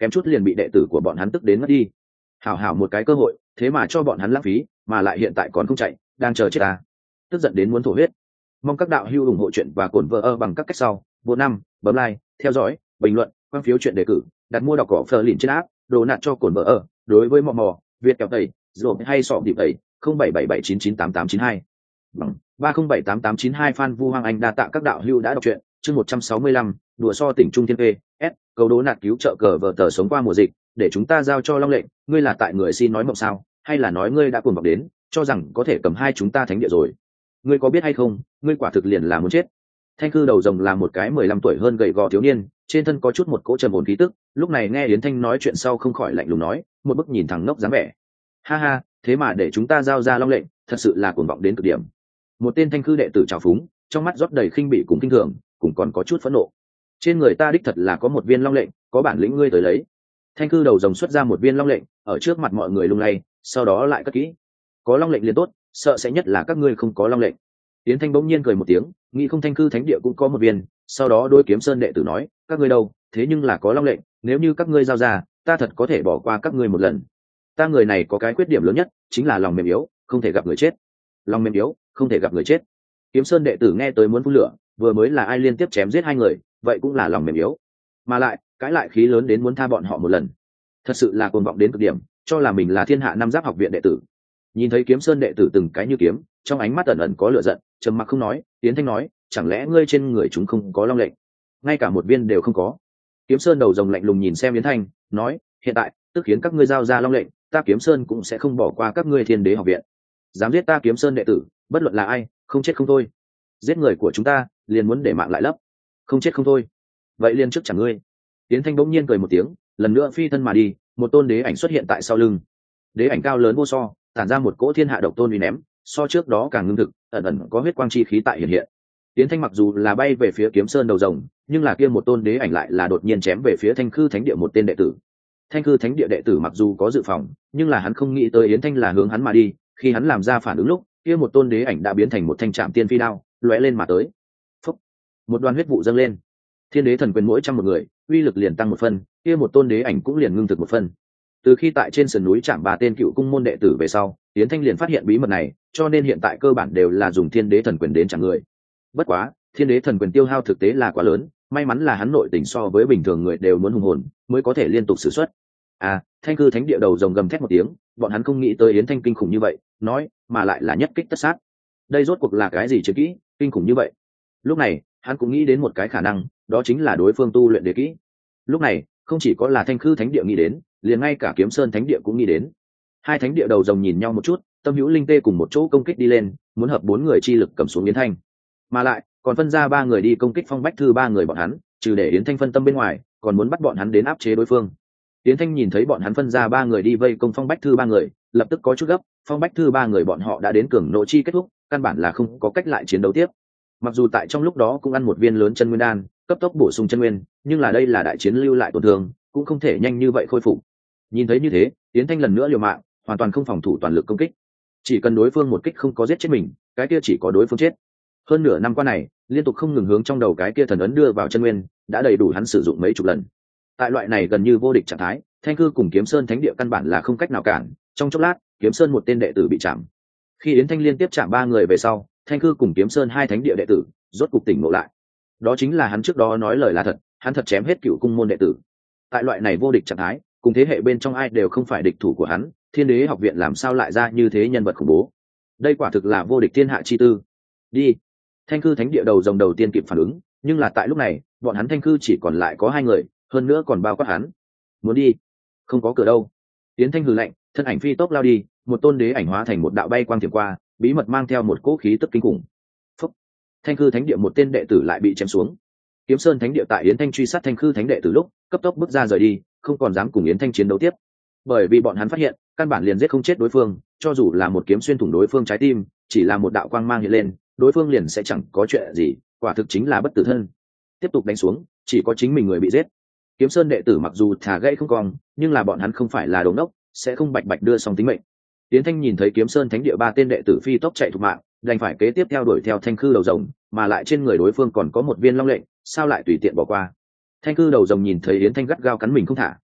kém chút liền bị đệ tử của bọn hắn tức đến mất đi. Hảo hảo một cái cơ hội, thế mà cho bọn hắn lãng phí, mà lại hiện tại còn không chạy, đang chờ chết ta. Tức giận đến muốn thổ huyết. Mong các đạo hữu ủng hộ chuyện và cổn vợ ơ bằng các cách sau. Vô năm, bấm like, theo dõi, bình luận, quan phiếu chuyện đề cử, đặt mua đọc cỏ phờ lìn trên app, đồ nạt cho cổn vợ ơ. Đối với mò mò, Việt kẹo tẩy, rồi hay sọ điệp tẩy, không bảy bảy bảy chín chín tám tám chín hai. Bằng ba không bảy tám tám chín hai fan Vu Hoang Anh đa tạ các đạo hữu đã đọc truyện, chương một trăm sáu mươi lăm, đùa so tỉnh Trung Thiên P, S, cầu đố nạt cứu trợ cờ vợ tờ sống qua mùa dịch, để chúng ta giao cho Long lệnh, ngươi là tại người xin nói mộng sao, hay là nói ngươi đã cuồng vọng đến, cho rằng có thể cầm hai chúng ta thánh địa rồi. Ngươi có biết hay không, ngươi quả thực liền là muốn chết. Thanh Cư đầu rồng là một cái mười lăm tuổi hơn gầy gò thiếu niên, trên thân có chút một cỗ trầm ổn khí tức, lúc này nghe Yến Thanh nói chuyện sau không khỏi lạnh lùng nói, một bức nhìn thẳng ngốc dáng vẻ. Ha ha, thế mà để chúng ta giao ra Long lệnh, thật sự là cuồng vọng đến cực điểm. Một tên Thanh Cư đệ tử trào phúng, trong mắt rót đầy khinh bỉ cùng kinh thường, cũng còn có chút phẫn nộ. Trên người ta đích thật là có một viên Long lệnh, có bản lĩnh ngươi tới lấy. Thanh Cư đầu rồng xuất ra một viên Long lệnh, ở trước mặt mọi người lung lay, sau đó lại cất kỹ. Có Long lệnh liền tốt, sợ sẽ nhất là các ngươi không có Long lệnh. Yến Thanh bỗng nhiên cười một tiếng, nghĩ không Thanh Cư thánh địa cũng có một viên, sau đó đôi Kiếm Sơn đệ tử nói, các ngươi đâu, thế nhưng là có Long lệnh, nếu như các ngươi giao ra, ta thật có thể bỏ qua các ngươi một lần. Ta người này có cái khuyết điểm lớn nhất, chính là lòng mềm yếu, không thể gặp người chết. Lòng mềm yếu, không thể gặp người chết. Kiếm Sơn đệ tử nghe tới muốn phun lửa, vừa mới là ai liên tiếp chém giết hai người, vậy cũng là lòng mềm yếu, mà lại cãi lại khí lớn đến muốn tha bọn họ một lần, thật sự là cuồng vọng đến cực điểm, cho là mình là thiên hạ năm giáp học viện đệ tử. Nhìn thấy Kiếm Sơn đệ tử từng cái như kiếm, trong ánh mắt ẩn ẩn có lửa giận, trầm mặc không nói. Tiến Thanh nói, chẳng lẽ ngươi trên người chúng không có Long lệnh, ngay cả một viên đều không có? Kiếm Sơn đầu rồng lạnh lùng nhìn xem Yến Thanh, nói, hiện tại tức khiến các ngươi giao ra Long lệnh, ta Kiếm Sơn cũng sẽ không bỏ qua các ngươi Thiên Đế học viện. Dám giết ta Kiếm Sơn đệ tử, bất luận là ai, không chết không thôi. Giết người của chúng ta, liền muốn để mạng lại lấp, không chết không thôi. Vậy liền trước chẳng ngươi. Yến Thanh bỗng nhiên cười một tiếng, lần nữa phi thân mà đi, một tôn đế ảnh xuất hiện tại sau lưng. Đế ảnh cao lớn vô so, tản ra một cỗ thiên hạ độc tôn uy ném, so trước đó càng ngưng thực, ẩn ẩn có huyết quang chi khí tại hiện hiện. Yến Thanh mặc dù là bay về phía Kiếm Sơn đầu rồng, nhưng là kia một tôn đế ảnh lại là đột nhiên chém về phía Thanh Khư thánh địa một tên đệ tử. Thanh Khư thánh địa đệ tử mặc dù có dự phòng, nhưng là hắn không nghĩ tới Yến Thanh là hướng hắn mà đi, khi hắn làm ra phản ứng lúc, kia một tôn đế ảnh đã biến thành một thanh trạm tiên phi đao, lóe lên mà tới. Phúc! Một đoàn huyết vụ dâng lên. Thiên đế thần quyền mỗi trăm một người, uy lực liền tăng một phân, kia một tôn đế ảnh cũng liền ngưng thực một phân. Từ khi tại trên sườn núi chạm ba tên cựu cung môn đệ tử về sau, Yến Thanh liền phát hiện bí mật này, cho nên hiện tại cơ bản đều là dùng thiên đế thần quyền đến chạm người. Bất quá, thiên đế thần quyền tiêu hao thực tế là quá lớn, may mắn là hắn nội tình so với bình thường người đều muốn hùng hồn, mới có thể liên tục sử xuất. À, Thanh Cư thánh địa đầu rồng gầm thét một tiếng, bọn hắn không nghĩ tới Yến Thanh kinh khủng như vậy, nói, mà lại là nhất kích tất sát. Đây rốt cuộc là cái gì chứ kỹ, kinh khủng như vậy? Lúc này, hắn cũng nghĩ đến một cái khả năng, đó chính là đối phương tu luyện đế kỹ. Lúc này, không chỉ có là Thanh Cư thánh địa nghĩ đến, liền ngay cả Kiếm Sơn thánh địa cũng nghĩ đến. Hai thánh địa đầu rồng nhìn nhau một chút, Tâm Hữu Linh Tê cùng một chỗ công kích đi lên, muốn hợp bốn người chi lực cầm xuống Yến Thanh, mà lại còn phân ra ba người đi công kích Phong Bách Thư ba người bọn hắn, trừ để Yến Thanh phân tâm bên ngoài, còn muốn bắt bọn hắn đến áp chế đối phương. Yến Thanh nhìn thấy bọn hắn phân ra ba người đi vây công Phong Bách Thư ba người, lập tức có chút gấp. Phong Bách Thư ba người bọn họ đã đến cường nộ chi kết thúc, căn bản là không có cách lại chiến đấu tiếp. Mặc dù tại trong lúc đó cũng ăn một viên lớn chân nguyên đan, cấp tốc bổ sung chân nguyên, nhưng là đây là đại chiến lưu lại tổn thương, cũng không thể nhanh như vậy khôi phục. Nhìn thấy như thế, Yến Thanh lần nữa liều mạng, hoàn toàn không phòng thủ toàn lực công kích. Chỉ cần đối phương một kích không có giết chết mình, cái kia chỉ có đối phương chết. Hơn nửa năm qua này, liên tục không ngừng hướng trong đầu cái kia thần ấn đưa vào chân nguyên, đã đầy đủ hắn sử dụng mấy chục lần. Tại loại này gần như vô địch trạng thái, Thanh Cư cùng Kiếm Sơn thánh địa căn bản là không cách nào cản. Trong chốc lát, Kiếm Sơn một tên đệ tử bị chạm. Khi Yến Thanh liên tiếp chạm ba người về sau, Thanh Cư cùng Kiếm Sơn hai thánh địa đệ tử rốt cục tỉnh ngộ lại. Đó chính là hắn trước đó nói lời là thật, hắn thật chém hết cựu cung môn đệ tử. Tại loại này vô địch trạng thái, cùng thế hệ bên trong ai đều không phải địch thủ của hắn, Thiên Đế học viện làm sao lại ra như thế nhân vật khủng bố? Đây quả thực là vô địch thiên hạ chi tư. Đi. Thanh Cư thánh địa đầu rồng đầu tiên kịp phản ứng, nhưng là tại lúc này, bọn hắn Thanh Cư chỉ còn lại có hai người, hơn nữa còn bao quát hắn. Muốn đi? Không có cửa đâu. Tiến Thanh hừ lạnh, thân ảnh phi tốc lao đi, một tôn đế ảnh hóa thành một đạo bay quang thiểm qua, bí mật mang theo một cỗ khí tức kinh khủng. Phúc. Thanh Cư thánh địa một tên đệ tử lại bị chém xuống. Kiếm Sơn thánh địa tại Yến Thanh truy sát Thanh Cư thánh đệ từ lúc, cấp tốc bước ra rời đi, không còn dám cùng Yến Thanh chiến đấu tiếp. Bởi vì bọn hắn phát hiện, căn bản liền giết không chết đối phương, cho dù là một kiếm xuyên thủng đối phương trái tim, chỉ là một đạo quang mang hiện lên, đối phương liền sẽ chẳng có chuyện gì, quả thực chính là bất tử thân. Tiếp tục đánh xuống, chỉ có chính mình người bị giết. Kiếm Sơn đệ tử mặc dù thả gãy không còn, nhưng là bọn hắn không phải là đồ ngốc, sẽ không bạch bạch đưa xong tính mệnh. Yến Thanh nhìn thấy Kiếm Sơn thánh địa ba tên đệ tử phi tốc chạy thục mạng, đành phải kế tiếp theo đuổi theo Thanh Cư đầu rồng, mà lại trên người đối phương còn có một viên long lệnh, sao lại tùy tiện bỏ qua? Thanh Cư đầu rồng nhìn thấy Yến Thanh gắt gao cắn mình không thả,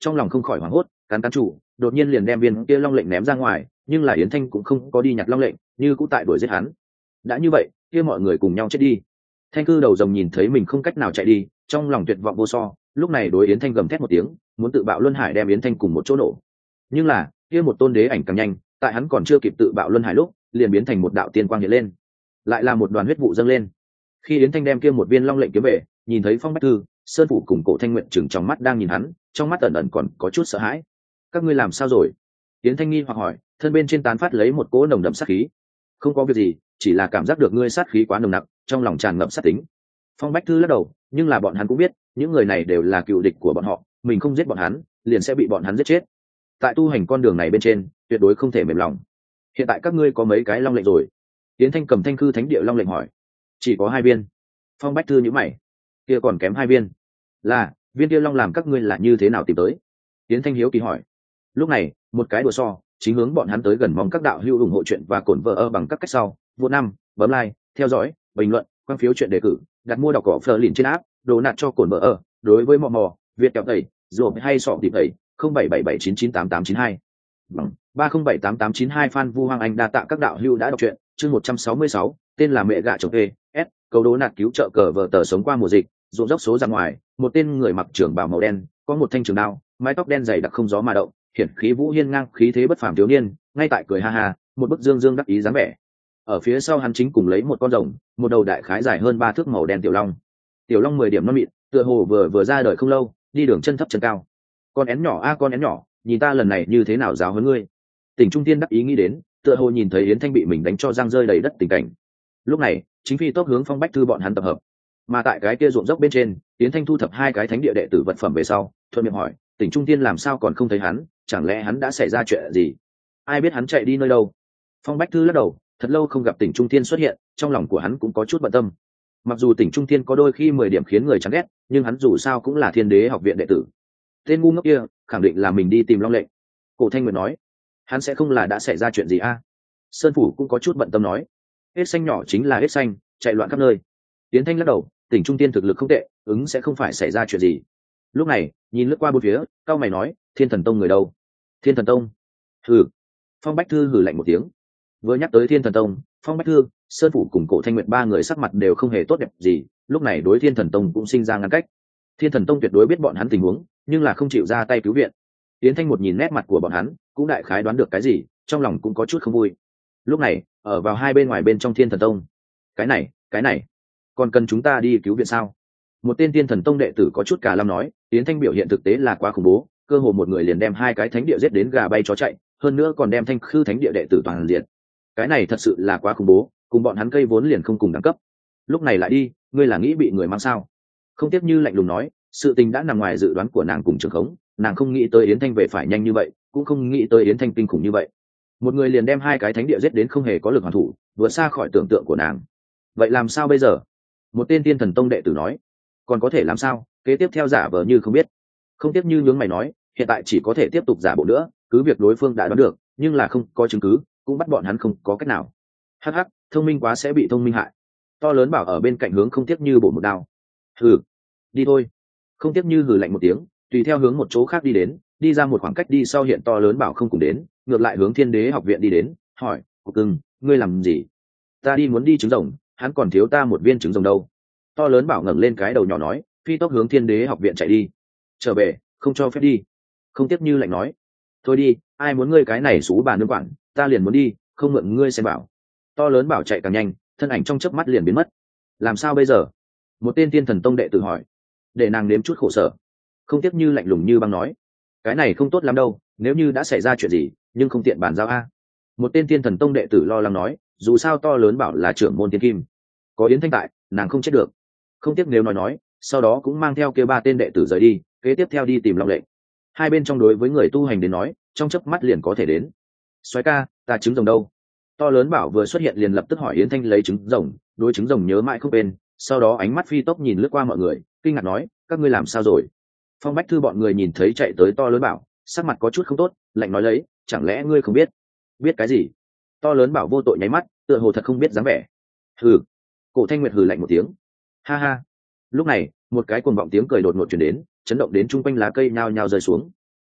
trong lòng không khỏi hoảng hốt, cắn cắn chủ, đột nhiên liền đem viên kia long lệnh ném ra ngoài, nhưng là Yến Thanh cũng không có đi nhặt long lệnh, như cũng tại đuổi giết hắn. Đã như vậy, kia mọi người cùng nhau chết đi. Thanh cư đầu rồng nhìn thấy mình không cách nào chạy đi, trong lòng tuyệt vọng vô so, lúc này đối Yến Thanh gầm thét một tiếng, muốn tự bạo luân hải đem Yến Thanh cùng một chỗ nổ. Nhưng là, kia một tôn đế ảnh càng nhanh, tại hắn còn chưa kịp tự bạo luân hải lúc, liền biến thành một đạo tiên quang hiện lên, lại là một đoàn huyết vụ dâng lên. Khi Yến Thanh đem kia một viên long lệnh kiếm về, nhìn thấy Phong Bách Thư, Sơn Phủ cùng Cổ Thanh Nguyện chừng trong mắt đang nhìn hắn, trong mắt ẩn ẩn còn có chút sợ hãi. Các ngươi làm sao rồi? Yến Thanh nghi hoặc hỏi, thân bên trên tán phát lấy một cỗ nồng đậm sát khí. Không có việc gì, chỉ là cảm giác được ngươi sát khí quá nồng nặc, trong lòng tràn ngập sát tính. Phong Bách Thư lắc đầu, nhưng là bọn hắn cũng biết, những người này đều là cựu địch của bọn họ, mình không giết bọn hắn, liền sẽ bị bọn hắn giết chết. Tại tu hành con đường này bên trên, tuyệt đối không thể mềm lòng. Hiện tại các ngươi có mấy cái long lệnh rồi? Yến Thanh cầm Thanh Khư Thánh Địa long lệnh hỏi. Chỉ có hai viên. Phong Bách Thư nhíu mày, kia còn kém hai viên. Là, viên kia long làm các ngươi là như thế nào tìm tới? Yến Thanh hiếu kỳ hỏi. Lúc này, một cái đùa so, chính hướng bọn hắn tới gần, mong các đạo hữu ủng hộ chuyện và cổn vợ ơ bằng các cách sau, vô năm, bấm like, theo dõi, bình luận, quan phiếu chuyện đề cử, đặt mua đọc cỏ phờ lìn trên app, đồ nạt cho cổn vợ ơ. Đối với mò mò, Việt kẹo tẩy, rồi hay sọ tìm tẩy, không bảy bảy bảy chín chín tám tám chín hai. Bằng ba không bảy tám tám chín hai. Phan Vu Hoàng Anh đa tạ các đạo hữu đã đọc truyện, chương một trăm sáu mươi sáu, tên là mẹ gạ chồng e, s, câu đố nạt cứu trợ cờ vợ tờ sống qua mùa dịch, ruộng dốc số ra ngoài, một tên người mặc trường bào màu đen, có một thanh trường đao, mái tóc đen dày đặc không gió mà động, hiển khí vũ hiên ngang, khí thế bất phàm thiếu niên, ngay tại cười ha ha, một bức dương dương đắc ý dáng vẻ. Ở phía sau hắn chính cùng lấy một con rồng, một đầu đại khái dài hơn ba thước màu đen tiểu long. Tiểu long mười điểm non mịn, tựa hồ vừa vừa ra đời không lâu, đi đường chân thấp chân cao. Con én nhỏ a con én nhỏ, nhìn ta lần này như thế nào giáo huấn ngươi. Tỉnh Trung Tiên đắc ý nghĩ đến, tựa hồ nhìn thấy Yến Thanh bị mình đánh cho răng rơi đầy đất tình cảnh. Lúc này, chính phi tốc hướng Phong Bách Thư bọn hắn tập hợp. Mà tại cái kia ruộng dốc bên trên, Yến Thanh thu thập hai cái thánh địa đệ tử vật phẩm về sau, thuận miệng hỏi, Tỉnh Trung Tiên làm sao còn không thấy hắn, chẳng lẽ hắn đã xảy ra chuyện gì? Ai biết hắn chạy đi nơi đâu? Phong Bách Thư lắc đầu, thật lâu không gặp Tỉnh Trung Tiên xuất hiện, trong lòng của hắn cũng có chút bận tâm. Mặc dù Tỉnh Trung Tiên có đôi khi mười điểm khiến người chán ghét, nhưng hắn dù sao cũng là Thiên Đế học viện đệ tử. Tên ngu ngốc kia, khẳng định là mình đi tìm Long Lệnh. Cổ Thanh Nguyệt nói, hắn sẽ không là đã xảy ra chuyện gì a? Sơn Phủ cũng có chút bận tâm nói, hết xanh nhỏ chính là hết xanh, chạy loạn khắp nơi. Tiến Thanh lắc đầu, Tỉnh Trung Tiên thực lực không tệ, ứng sẽ không phải xảy ra chuyện gì. Lúc này, nhìn lướt qua bốn phía, cao mày nói, Thiên Thần Tông người đâu? Thiên Thần Tông? Hừ. Phong Bách Thư hừ lạnh một tiếng. Vừa nhắc tới Thiên Thần Tông, Phong Bách Thư, Sơn Phủ cùng Cổ Thanh Nguyệt ba người sắc mặt đều không hề tốt đẹp gì, lúc này đối Thiên Thần Tông cũng sinh ra ngăn cách. Thiên Thần Tông tuyệt đối biết bọn hắn tình huống, nhưng là không chịu ra tay cứu viện. Yến Thanh một nhìn nét mặt của bọn hắn, cũng đại khái đoán được cái gì, trong lòng cũng có chút không vui. Lúc này, ở vào hai bên ngoài bên trong Thiên Thần Tông. Cái này, cái này, còn cần chúng ta đi cứu viện sao? Một tên Thiên Thần Tông đệ tử có chút cả lâm nói, Yến Thanh biểu hiện thực tế là quá khủng bố, cơ hồ một người liền đem hai cái thánh địa giết đến gà bay chó chạy, hơn nữa còn đem Thanh Khư thánh địa đệ tử toàn diện. Cái này thật sự là quá khủng bố, cùng bọn hắn cây vốn liền không cùng đẳng cấp. Lúc này lại đi, ngươi là nghĩ bị người mang sao? Không tiếp như lạnh lùng nói, sự tình đã nằm ngoài dự đoán của nàng cùng trường khống, nàng không nghĩ tới Yến Thanh về phải nhanh như vậy, cũng không nghĩ tới Yến Thanh kinh khủng như vậy. Một người liền đem hai cái thánh địa giết đến không hề có lực hoàn thủ, vượt xa khỏi tưởng tượng của nàng. Vậy làm sao bây giờ? Một tên Thiên Thần Tông đệ tử nói, còn có thể làm sao, kế tiếp theo giả vờ như không biết. Không tiếp như nhướng mày nói, hiện tại chỉ có thể tiếp tục giả bộ nữa, cứ việc đối phương đã đoán được, nhưng là không có chứng cứ, cũng bắt bọn hắn không có cách nào. Hắc hắc, thông minh quá sẽ bị thông minh hại. To lớn bảo ở bên cạnh hướng không tiếp như bổ một đao. Hừ, đi thôi. Không tiếp như hừ lạnh một tiếng, tùy theo hướng một chỗ khác đi đến, đi ra một khoảng cách đi sau hiện to lớn bảo không cùng đến, ngược lại hướng Thiên Đế học viện đi đến, hỏi, cục cưng, ngươi làm gì? Ta đi muốn đi trứng rồng, hắn còn thiếu ta một viên trứng rồng đâu. To lớn bảo ngẩng lên cái đầu nhỏ nói, phi tốc hướng Thiên Đế học viện chạy đi. Trở về, không cho phép đi. Không tiếp như lạnh nói, thôi đi, ai muốn ngươi cái này xú bà nương quản, ta liền muốn đi, không mượn ngươi xem bảo. To lớn bảo chạy càng nhanh, thân ảnh trong chớp mắt liền biến mất. Làm sao bây giờ? Một tên Thiên Thần Tông đệ tử hỏi. Để nàng nếm chút khổ sở. Không tiếp như lạnh lùng như băng nói, cái này không tốt lắm đâu, nếu như đã xảy ra chuyện gì, nhưng không tiện bàn giao a. Một tên Thiên Thần Tông đệ tử lo lắng nói, dù sao to lớn bảo là trưởng môn tiên kim, có Yến Thanh tại, nàng không chết được. Không tiếc nếu nói nói, sau đó cũng mang theo kia ba tên đệ tử rời đi, kế tiếp theo đi tìm Long Lệnh. Hai bên trong đối với người tu hành đến nói, trong chớp mắt liền có thể đến. Soái ca, ta trứng rồng đâu? To lớn bảo vừa xuất hiện liền lập tức hỏi Yến Thanh lấy trứng rồng, đối trứng rồng nhớ mãi không quên, sau đó ánh mắt phi tốc nhìn lướt qua mọi người, kinh ngạc nói, các ngươi làm sao rồi? Phong Bách Thư bọn người nhìn thấy chạy tới to lớn bảo, sắc mặt có chút không tốt, lạnh nói lấy, chẳng lẽ ngươi không biết? Biết cái gì? To lớn bảo vô tội nháy mắt, tựa hồ thật không biết dáng vẻ. Hừ. Cổ Thanh Nguyệt hừ lạnh một tiếng. Ha ha. Lúc này, một cái cuồng vọng tiếng cười đột ngột truyền đến, chấn động đến chung quanh lá cây nhao nhao rơi xuống.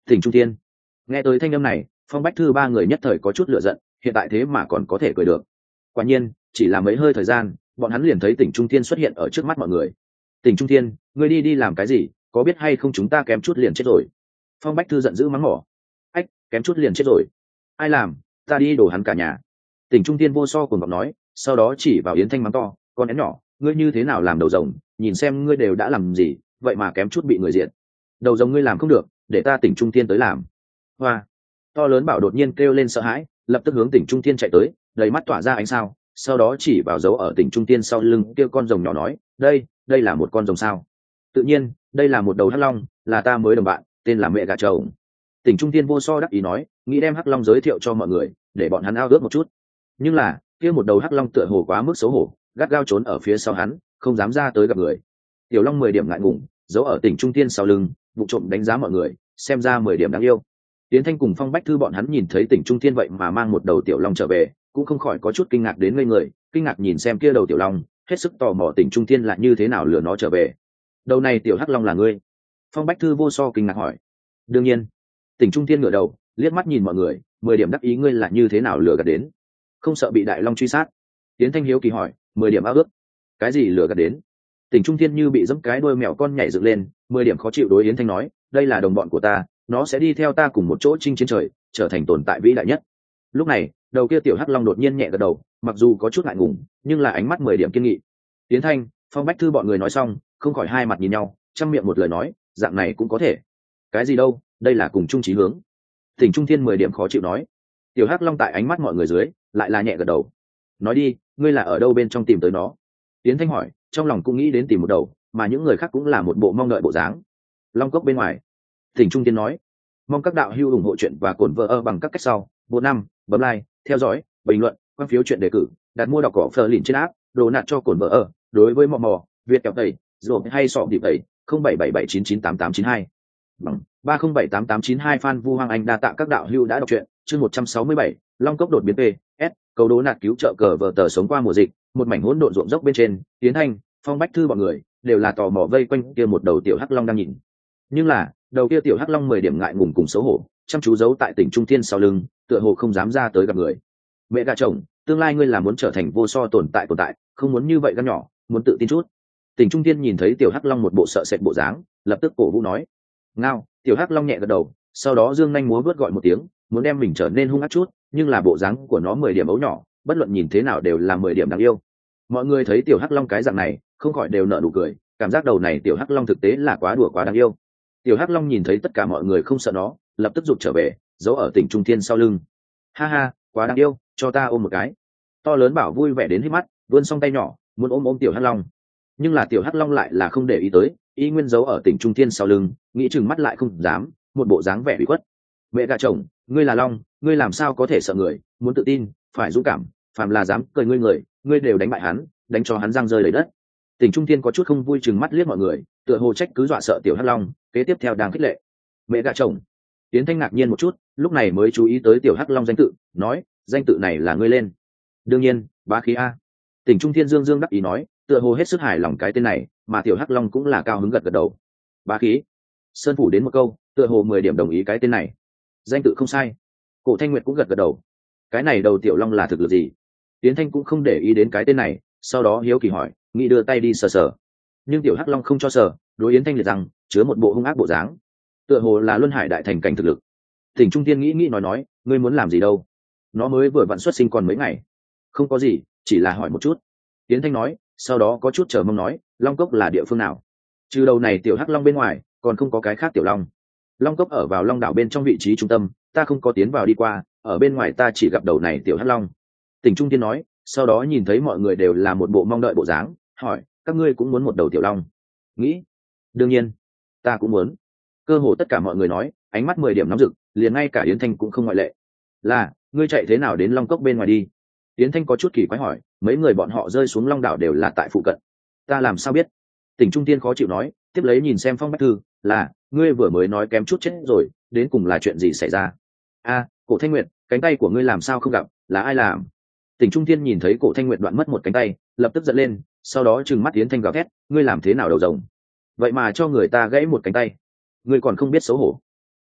Tỉnh Trung Thiên. Nghe tới thanh âm này, Phong Bách Thư ba người nhất thời có chút lửa giận, hiện tại thế mà còn có thể cười được. Quả nhiên, chỉ là mấy hơi thời gian, bọn hắn liền thấy Tỉnh Trung Thiên xuất hiện ở trước mắt mọi người. Tỉnh Trung Thiên, ngươi đi đi làm cái gì, có biết hay không chúng ta kém chút liền chết rồi. Phong Bách Thư giận dữ mắng mỏ. Ách, kém chút liền chết rồi. Ai làm, ta đi đổ hắn cả nhà. Tỉnh Trung Thiên vô so cùng vọng nói, sau đó chỉ vào Yến Thanh mắng to, con én nhỏ, ngươi như thế nào làm đầu rồng, nhìn xem ngươi đều đã làm gì, vậy mà kém chút bị người diện. Đầu rồng ngươi làm không được, để ta Tỉnh Trung Thiên tới làm. Hoa. To lớn bảo đột nhiên kêu lên sợ hãi, lập tức hướng Tỉnh Trung Thiên chạy tới, đầy mắt tỏa ra ánh sao, sau đó chỉ vào dấu ở Tỉnh Trung Thiên sau lưng kia con rồng nhỏ nói, đây, đây là một con rồng sao? Tự nhiên, đây là một đầu hắc long, là ta mới đồng bạn, tên là Mẹ Gà Trầu. Tỉnh Trung Thiên vô so đắc ý nói, nghĩ đem hắc long giới thiệu cho mọi người, để bọn hắn ao ước một chút. Nhưng là, kia một đầu hắc long tựa hồ quá mức xấu hổ, gắt gao trốn ở phía sau hắn, không dám ra tới gặp người. Tiểu long mười điểm ngại ngùng, giấu ở Tỉnh Trung Thiên sau lưng, vụ trộm đánh giá mọi người, xem ra mười điểm đáng yêu. Tiến Thanh cùng Phong Bách Thư bọn hắn nhìn thấy Tỉnh Trung Thiên vậy mà mang một đầu tiểu long trở về, cũng không khỏi có chút kinh ngạc đến ngây người, kinh ngạc nhìn xem kia đầu tiểu long, hết sức tò mò Tỉnh Trung Thiên là như thế nào lừa nó trở về. Đầu này tiểu hắc long là ngươi? Phong Bách Thư vô so kinh ngạc hỏi. Đương nhiên. Tỉnh Trung Thiên ngửa đầu, liếc mắt nhìn mọi người, mười điểm đắc ý ngươi là như thế nào lừa gạt đến, không sợ bị đại long truy sát. Tiến Thanh hiếu kỳ hỏi, mười điểm ao ước. Cái gì lừa gạt đến? Tỉnh Trung Thiên như bị giẫm cái đuôi mèo con nhảy dựng lên, mười điểm khó chịu đối Yến Thanh nói, đây là đồng bọn của ta, nó sẽ đi theo ta cùng một chỗ chinh chiến trời, trở thành tồn tại vĩ đại nhất. Lúc này, đầu kia tiểu hắc long đột nhiên nhẹ gật đầu, mặc dù có chút ngại ngùng, nhưng là ánh mắt mười điểm kiên nghị. Tiến Thanh, Phong Bách Thư bọn người nói xong, không khỏi hai mặt nhìn nhau, trăm miệng một lời nói, dạng này cũng có thể. Cái gì đâu, đây là cùng chung chí hướng. Tỉnh Trung Thiên mười điểm khó chịu nói. Tiểu hắc long tại ánh mắt mọi người dưới, lại là nhẹ gật đầu. Nói đi, ngươi là ở đâu bên trong tìm tới nó? Tiến Thanh hỏi, trong lòng cũng nghĩ đến tìm một đầu, mà những người khác cũng là một bộ mong đợi bộ dáng. Long cốc bên ngoài. Tỉnh Trung Thiên nói, mong các đạo hữu ủng hộ chuyện và cổn vợ ơ bằng các cách sau. Bộ năm, bấm like, theo dõi, bình luận, quan phiếu chuyện đề cử, đặt mua đọc cỏ phờ lìn trên app, đồ nạt cho cổn vợ ơ. Đối với mò mò, Việt kẹo tẩy, rồi hay sọ điệp tẩy, không bảy bảy bảy chín chín tám tám chín hai. Bằng ba không bảy tám tám chín hai Phan Vu Hoàng Anh đa tạ các đạo hữu đã đọc truyện, chương một trăm sáu mươi bảy, Long cốc đột biến P, S, cầu đố nạt cứu trợ cờ vợ tờ sống qua mùa dịch, một mảnh hỗn độn ruộng dốc bên trên, Tiến Thanh, Phong Bách Thư bọn người đều là tò mò vây quanh kia một đầu tiểu hắc long đang nhìn. Nhưng là, đầu kia tiểu hắc long mười điểm ngại ngùng cùng xấu hổ, chăm chú giấu tại Tỉnh Trung Thiên sau lưng, tựa hồ không dám ra tới gặp người. Mẹ gà chồng, tương lai ngươi là muốn trở thành vô so tồn tại tồn tại, không muốn như vậy gan nhỏ, muốn tự tin chút. Tỉnh Trung Thiên nhìn thấy tiểu hắc long một bộ sợ sệt bộ dáng, lập tức cổ vũ nói. Ngao, tiểu hắc long nhẹ gật đầu, sau đó dương nhanh múa vớt gọi một tiếng, muốn đem mình trở nên hung ác chút, nhưng là bộ dáng của nó mười điểm ấu nhỏ, bất luận nhìn thế nào đều là mười điểm đáng yêu. Mọi người thấy tiểu hắc long cái dạng này, không khỏi đều nở nụ cười, cảm giác đầu này tiểu hắc long thực tế là quá đùa quá đáng yêu. Tiểu hắc long nhìn thấy tất cả mọi người không sợ nó, lập tức rụt trở về, giấu ở Tỉnh Trung Thiên sau lưng. Ha ha, quá đáng yêu, cho ta ôm một cái. To lớn bảo vui vẻ đến hít mắt, vươn xong tay nhỏ, muốn ôm ôm tiểu hắc long. Nhưng là tiểu hắc long lại là không để ý tới, y nguyên giấu ở Tỉnh Trung Thiên sau lưng, nghĩ chừng mắt lại không dám, một bộ dáng vẻ bị khuất. Mẹ gà chồng, ngươi là long, ngươi làm sao có thể sợ người, muốn tự tin, phải dũng cảm, phàm là dám cười ngươi người, ngươi đều đánh bại hắn, đánh cho hắn răng rơi đầy đất. Tỉnh Trung Thiên có chút không vui chừng mắt liếc mọi người, tựa hồ trách cứ dọa sợ tiểu hắc long, kế tiếp theo đang khích lệ. Mẹ gà chồng. Tiến Thanh ngạc nhiên một chút, lúc này mới chú ý tới tiểu hắc long danh tự, nói, danh tự này là ngươi lên. Đương nhiên, bá khí a. Tỉnh Trung Thiên dương dương đắc ý nói, tựa hồ hết sức hài lòng cái tên này, mà tiểu hắc long cũng là cao hứng gật gật đầu. Bá khí. Sơn phủ đến một câu, tựa hồ mười điểm đồng ý cái tên này. Danh tự không sai. Cổ Thanh Nguyệt cũng gật gật đầu. Cái này đầu tiểu long là thực lực gì? Tiến Thanh cũng không để ý đến cái tên này, sau đó hiếu kỳ hỏi, nghĩ đưa tay đi sờ sờ. Nhưng tiểu hắc long không cho sờ, đối Yến Thanh liệt rằng chứa một bộ hung ác bộ dáng, tựa hồ là luân hải đại thành cảnh thực lực. Tỉnh Trung Thiên nghĩ nghĩ nói nói, ngươi muốn làm gì đâu? Nó mới vừa vặn xuất sinh còn mấy ngày. Không có gì, chỉ là hỏi một chút. Yến Thanh nói, sau đó có chút chờ mong nói, Long cốc là địa phương nào? Trừ đầu này tiểu hắc long bên ngoài, còn không có cái khác tiểu long. Long cốc ở vào Long đảo bên trong vị trí trung tâm, ta không có tiến vào đi qua, ở bên ngoài ta chỉ gặp đầu này tiểu hắc long. Tỉnh Trung Thiên nói, sau đó nhìn thấy mọi người đều là một bộ mong đợi bộ dáng, hỏi, các ngươi cũng muốn một đầu tiểu long? Nghĩ, đương nhiên, ta cũng muốn. Cơ hồ tất cả mọi người nói, ánh mắt mười điểm nóng rực, liền ngay cả Yến Thanh cũng không ngoại lệ. Là, ngươi chạy thế nào đến Long cốc bên ngoài đi? Yến Thanh có chút kỳ quái hỏi, mấy người bọn họ rơi xuống Long đảo đều là tại phụ cận. Ta làm sao biết? Tỉnh Trung Thiên khó chịu nói, tiếp lấy nhìn xem Phong Bách Thư, là, ngươi vừa mới nói kém chút chết rồi, đến cùng là chuyện gì xảy ra? A, Cổ Thanh Nguyệt, cánh tay của ngươi làm sao không gặp, là ai làm? Tỉnh Trung Thiên nhìn thấy Cổ Thanh Nguyệt đoạn mất một cánh tay, lập tức giận lên, sau đó trừng mắt Yến Thanh gào thét, ngươi làm thế nào đầu rồng? Vậy mà cho người ta gãy một cánh tay, ngươi còn không biết xấu hổ.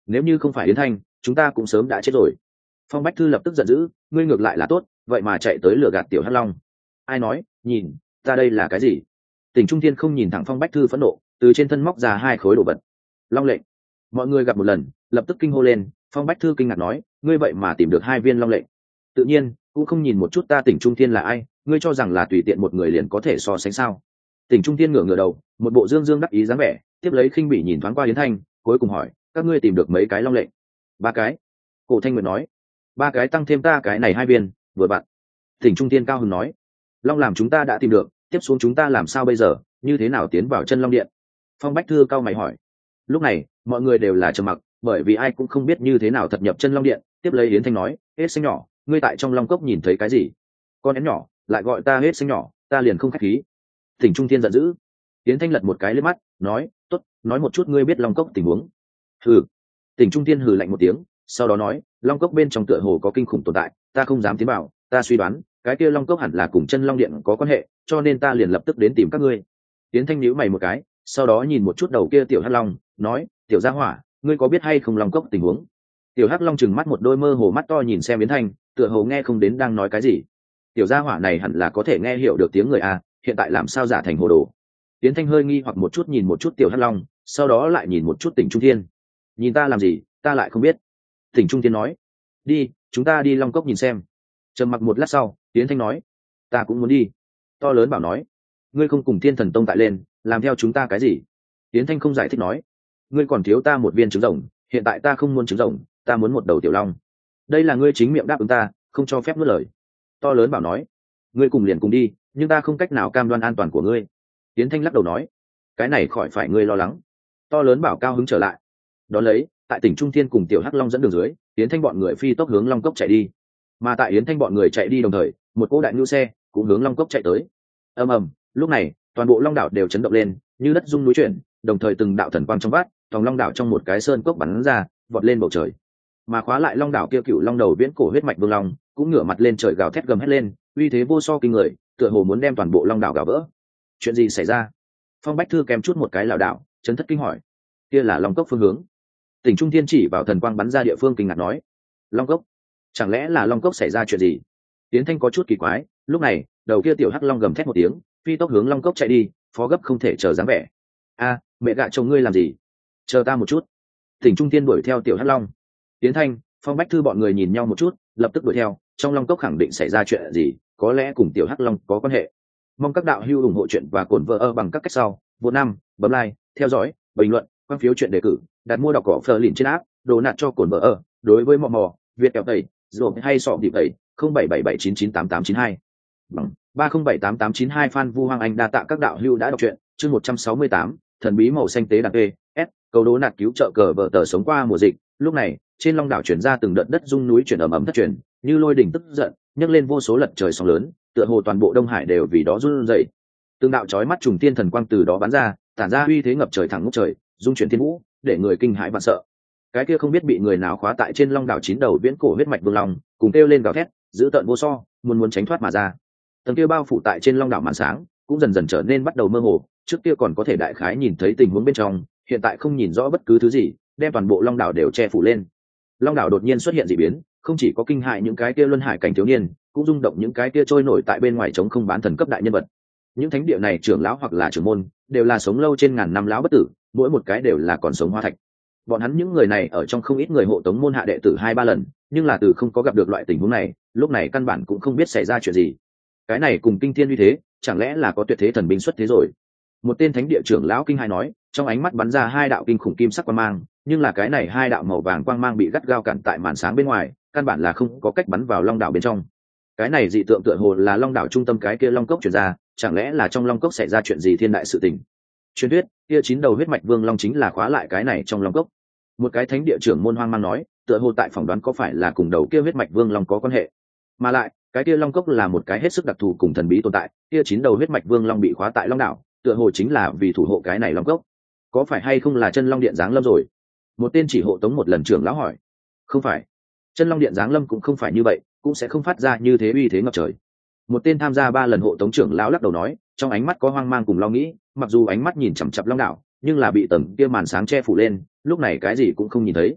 nếu như không phải yến thanh chúng ta cũng sớm đã chết rồi. Phong Bách Thư lập tức giận dữ, ngươi ngược lại là tốt, vậy mà chạy tới lừa gạt tiểu hắc long. Ai nói, nhìn ta đây là cái gì? Tỉnh Trung Thiên không nhìn thẳng Phong Bách Thư phẫn nộ, từ trên thân móc ra hai khối đồ vật. Long lệnh. Mọi người gặp một lần lập tức kinh hô lên. Phong Bách Thư kinh ngạc nói, ngươi vậy mà tìm được hai viên long lệnh? Tự nhiên cũng không nhìn một chút ta Tỉnh Trung Thiên là ai, ngươi cho rằng là tùy tiện một người liền có thể so sánh sao? Tỉnh Trung Thiên ngửa ngửa đầu, một bộ dương dương đắc ý dáng vẻ, tiếp lấy khinh bỉ nhìn thoáng qua Yến Thanh, cuối cùng hỏi, các ngươi tìm được mấy cái long lệnh? Ba cái. Cổ Thanh Nguyệt nói. Ba cái tăng thêm ta cái này hai viên, vừa bạn. Tỉnh Trung Thiên cao hứng nói, long làm chúng ta đã tìm được, tiếp xuống chúng ta làm sao bây giờ, như thế nào tiến vào chân long điện? Phong Bách Thư cao mày hỏi. Lúc này mọi người đều là trầm mặc, bởi vì ai cũng không biết như thế nào thật nhập chân long điện. Tiếp lấy Yến Thanh nói, hết xanh nhỏ, ngươi tại trong long cốc nhìn thấy cái gì? Con én nhỏ lại gọi ta hết xanh nhỏ, ta liền không khách khí. Tỉnh Trung Thiên giận dữ. Yến Thanh lật một cái lên mắt, nói, tốt, nói một chút ngươi biết long cốc tình huống. Hừ. Tỉnh Trung Thiên hừ lạnh một tiếng, sau đó nói, long cốc bên trong tựa hồ có kinh khủng tồn tại, ta không dám tiến vào, ta suy đoán cái kia long cốc hẳn là cùng chân long điện có quan hệ, cho nên ta liền lập tức đến tìm các ngươi. Yến Thanh nhíu mày một cái, sau đó nhìn một chút đầu kia tiểu hắc long, nói, tiểu gia hỏa, ngươi có biết hay không long cốc tình huống? Tiểu hắc long chừng mắt một đôi mơ hồ mắt to nhìn xem Yến Thanh, tựa hồ nghe không đến đang nói cái gì. Tiểu gia hỏa này hẳn là có thể nghe hiểu được tiếng người à, hiện tại làm sao giả thành hồ đồ? Yến Thanh hơi nghi hoặc một chút nhìn một chút tiểu hắc long, sau đó lại nhìn một chút Tỉnh Trung Thiên. Nhìn ta làm gì, ta lại không biết. Tỉnh Trung Thiên nói, đi, chúng ta đi long cốc nhìn xem. Trầm mặc một lát sau, Yến Thanh nói, ta cũng muốn đi. To lớn bảo nói, ngươi không cùng Thiên Thần Tông tại lên, làm theo chúng ta cái gì? Yến Thanh không giải thích nói, ngươi còn thiếu ta một viên trứng rồng, hiện tại ta không muốn trứng rồng, ta muốn một đầu tiểu long. Đây là ngươi chính miệng đáp ứng ta, không cho phép nuốt lời. To lớn bảo nói, ngươi cùng liền cùng đi, nhưng ta không cách nào cam đoan an toàn của ngươi. Yến Thanh lắc đầu nói, cái này khỏi phải ngươi lo lắng. To lớn bảo cao hứng trở lại. Đón lấy, tại Tỉnh Trung Thiên cùng tiểu hắc long dẫn đường dưới, Yến Thanh bọn người phi tốc hướng long cốc chạy đi. Mà tại Yến Thanh bọn người chạy đi đồng thời, một cỗ đại nhu xe cũng hướng long cốc chạy tới. Ầm ầm, lúc này toàn bộ long đảo đều chấn động lên, như đất rung núi chuyển, đồng thời từng đạo thần quang trong vắt, tòng long đảo trong một cái sơn cốc bắn ra, vọt lên bầu trời. Mà khóa lại long đảo kia cựu long đầu viễn cổ huyết mạch vương long cũng ngửa mặt lên trời gào thét gầm hét lên, uy thế vô so kinh người, tựa hồ muốn đem toàn bộ long đảo gào vỡ. Chuyện gì xảy ra? Phong Bách Thư kèm chút một cái lảo đảo, chấn thất kinh hỏi. Kia là long cốc phương hướng. Tỉnh Trung Thiên chỉ vào thần quang bắn ra địa phương kinh ngạc nói, long cốc? Chẳng lẽ là long cốc xảy ra chuyện gì? Tiến Thanh có chút kỳ quái. Lúc này đầu kia tiểu hắc long gầm thét một tiếng, phi tốc hướng long cốc chạy đi, phó gấp không thể chờ dáng vẻ. A, mẹ gạ chồng ngươi làm gì? Chờ ta một chút. Tỉnh Trung Thiên đuổi theo tiểu hắc long. Tiến Thanh, Phong Bách Thư bọn người nhìn nhau một chút, lập tức đuổi theo. Trong long cốc khẳng định xảy ra chuyện gì, có lẽ cùng tiểu hắc long có quan hệ. Mong các đạo hữu ủng hộ chuyện và cổn vợ ơ bằng các cách sau. Vô năm, bấm like, theo dõi, bình luận, quan phiếu chuyện đề cử, đặt mua đọc cỏ phờ lìn trên app, đồ nạt cho cổn vợ ơ. Đối với mò mò, Việt kẹo tẩy, rồi hay sọ điệp tẩy, không bảy bảy bảy chín chín tám tám chín hai bằng ba không bảy tám tám chín hai. Phan Vu Hoàng Anh đa tạ các đạo hữu đã đọc truyện. Chương một trăm sáu mươi tám, thần bí màu xanh tế đặc e s câu đố nạt cứu trợ cờ vợ tờ sống qua mùa dịch. Lúc này trên long đảo chuyển ra từng đợt đất rung núi chuyển ầm ầm thất truyền, như lôi đỉnh tức giận nhấc lên vô số lật trời sóng lớn, tựa hồ toàn bộ Đông Hải đều vì đó run rẩy. Từng đạo chói mắt trùng tiên thần quang từ đó bắn ra, tản ra uy thế ngập trời thẳng ngút trời, dung chuyển thiên vũ, để người kinh hãi vạn sợ. Cái kia không biết bị người nào khóa tại trên long đảo chín đầu viễn cổ huyết mạch vương long, cùng kêu lên gào thét, dữ tợn vô so, muốn muốn tránh thoát mà ra. Tầng kia bao phủ tại trên long đảo màn sáng, cũng dần dần trở nên bắt đầu mơ hồ, trước kia còn có thể đại khái nhìn thấy tình huống bên trong, hiện tại không nhìn rõ bất cứ thứ gì, đem toàn bộ long đảo đều che phủ lên. Long đảo đột nhiên xuất hiện dị biến, không chỉ có kinh hại những cái kia luân hải cảnh thiếu niên, cũng rung động những cái kia trôi nổi tại bên ngoài chống không bán thần cấp đại nhân vật. Những thánh địa này trưởng lão hoặc là trưởng môn, đều là sống lâu trên ngàn năm lão bất tử, mỗi một cái đều là còn sống hóa thạch. Bọn hắn những người này ở trong không ít người hộ tống môn hạ đệ tử hai ba lần, nhưng là từ không có gặp được loại tình huống này, lúc này căn bản cũng không biết xảy ra chuyện gì. Cái này cùng kinh thiên uy thế, chẳng lẽ là có tuyệt thế thần binh xuất thế rồi? Một tên thánh địa trưởng lão kinh hai nói, trong ánh mắt bắn ra hai đạo kinh khủng kim sắc quang mang, nhưng là cái này hai đạo màu vàng quang mang bị gắt gao cản tại màn sáng bên ngoài, căn bản là không có cách bắn vào long đảo bên trong. Cái này dị tượng tựa hồ là long đảo trung tâm cái kia long cốc truyền ra, chẳng lẽ là trong long cốc xảy ra chuyện gì thiên đại sự tình? Truyền thuyết, kia chín đầu huyết mạch vương long chính là khóa lại cái này trong long cốc. Một cái thánh địa trưởng môn hoang mang nói, tựa hồ tại phỏng đoán có phải là cùng đầu kia huyết mạch vương long có quan hệ, mà lại cái kia long cốc là một cái hết sức đặc thù cùng thần bí tồn tại, kia chín đầu huyết mạch vương long bị khóa tại long đảo, tựa hồ chính là vì thủ hộ cái này long cốc. Có phải hay không là chân long điện giáng lâm rồi? Một tên chỉ hộ tống một lần trưởng lão hỏi. Không phải, chân long điện giáng lâm cũng không phải như vậy, cũng sẽ không phát ra như thế uy thế ngập trời. Một tên tham gia ba lần hộ tống trưởng lão lắc đầu nói, trong ánh mắt có hoang mang cùng lo nghĩ, mặc dù ánh mắt nhìn chằm chằm long đảo, nhưng là bị tầng kia màn sáng che phủ lên, lúc này cái gì cũng không nhìn thấy.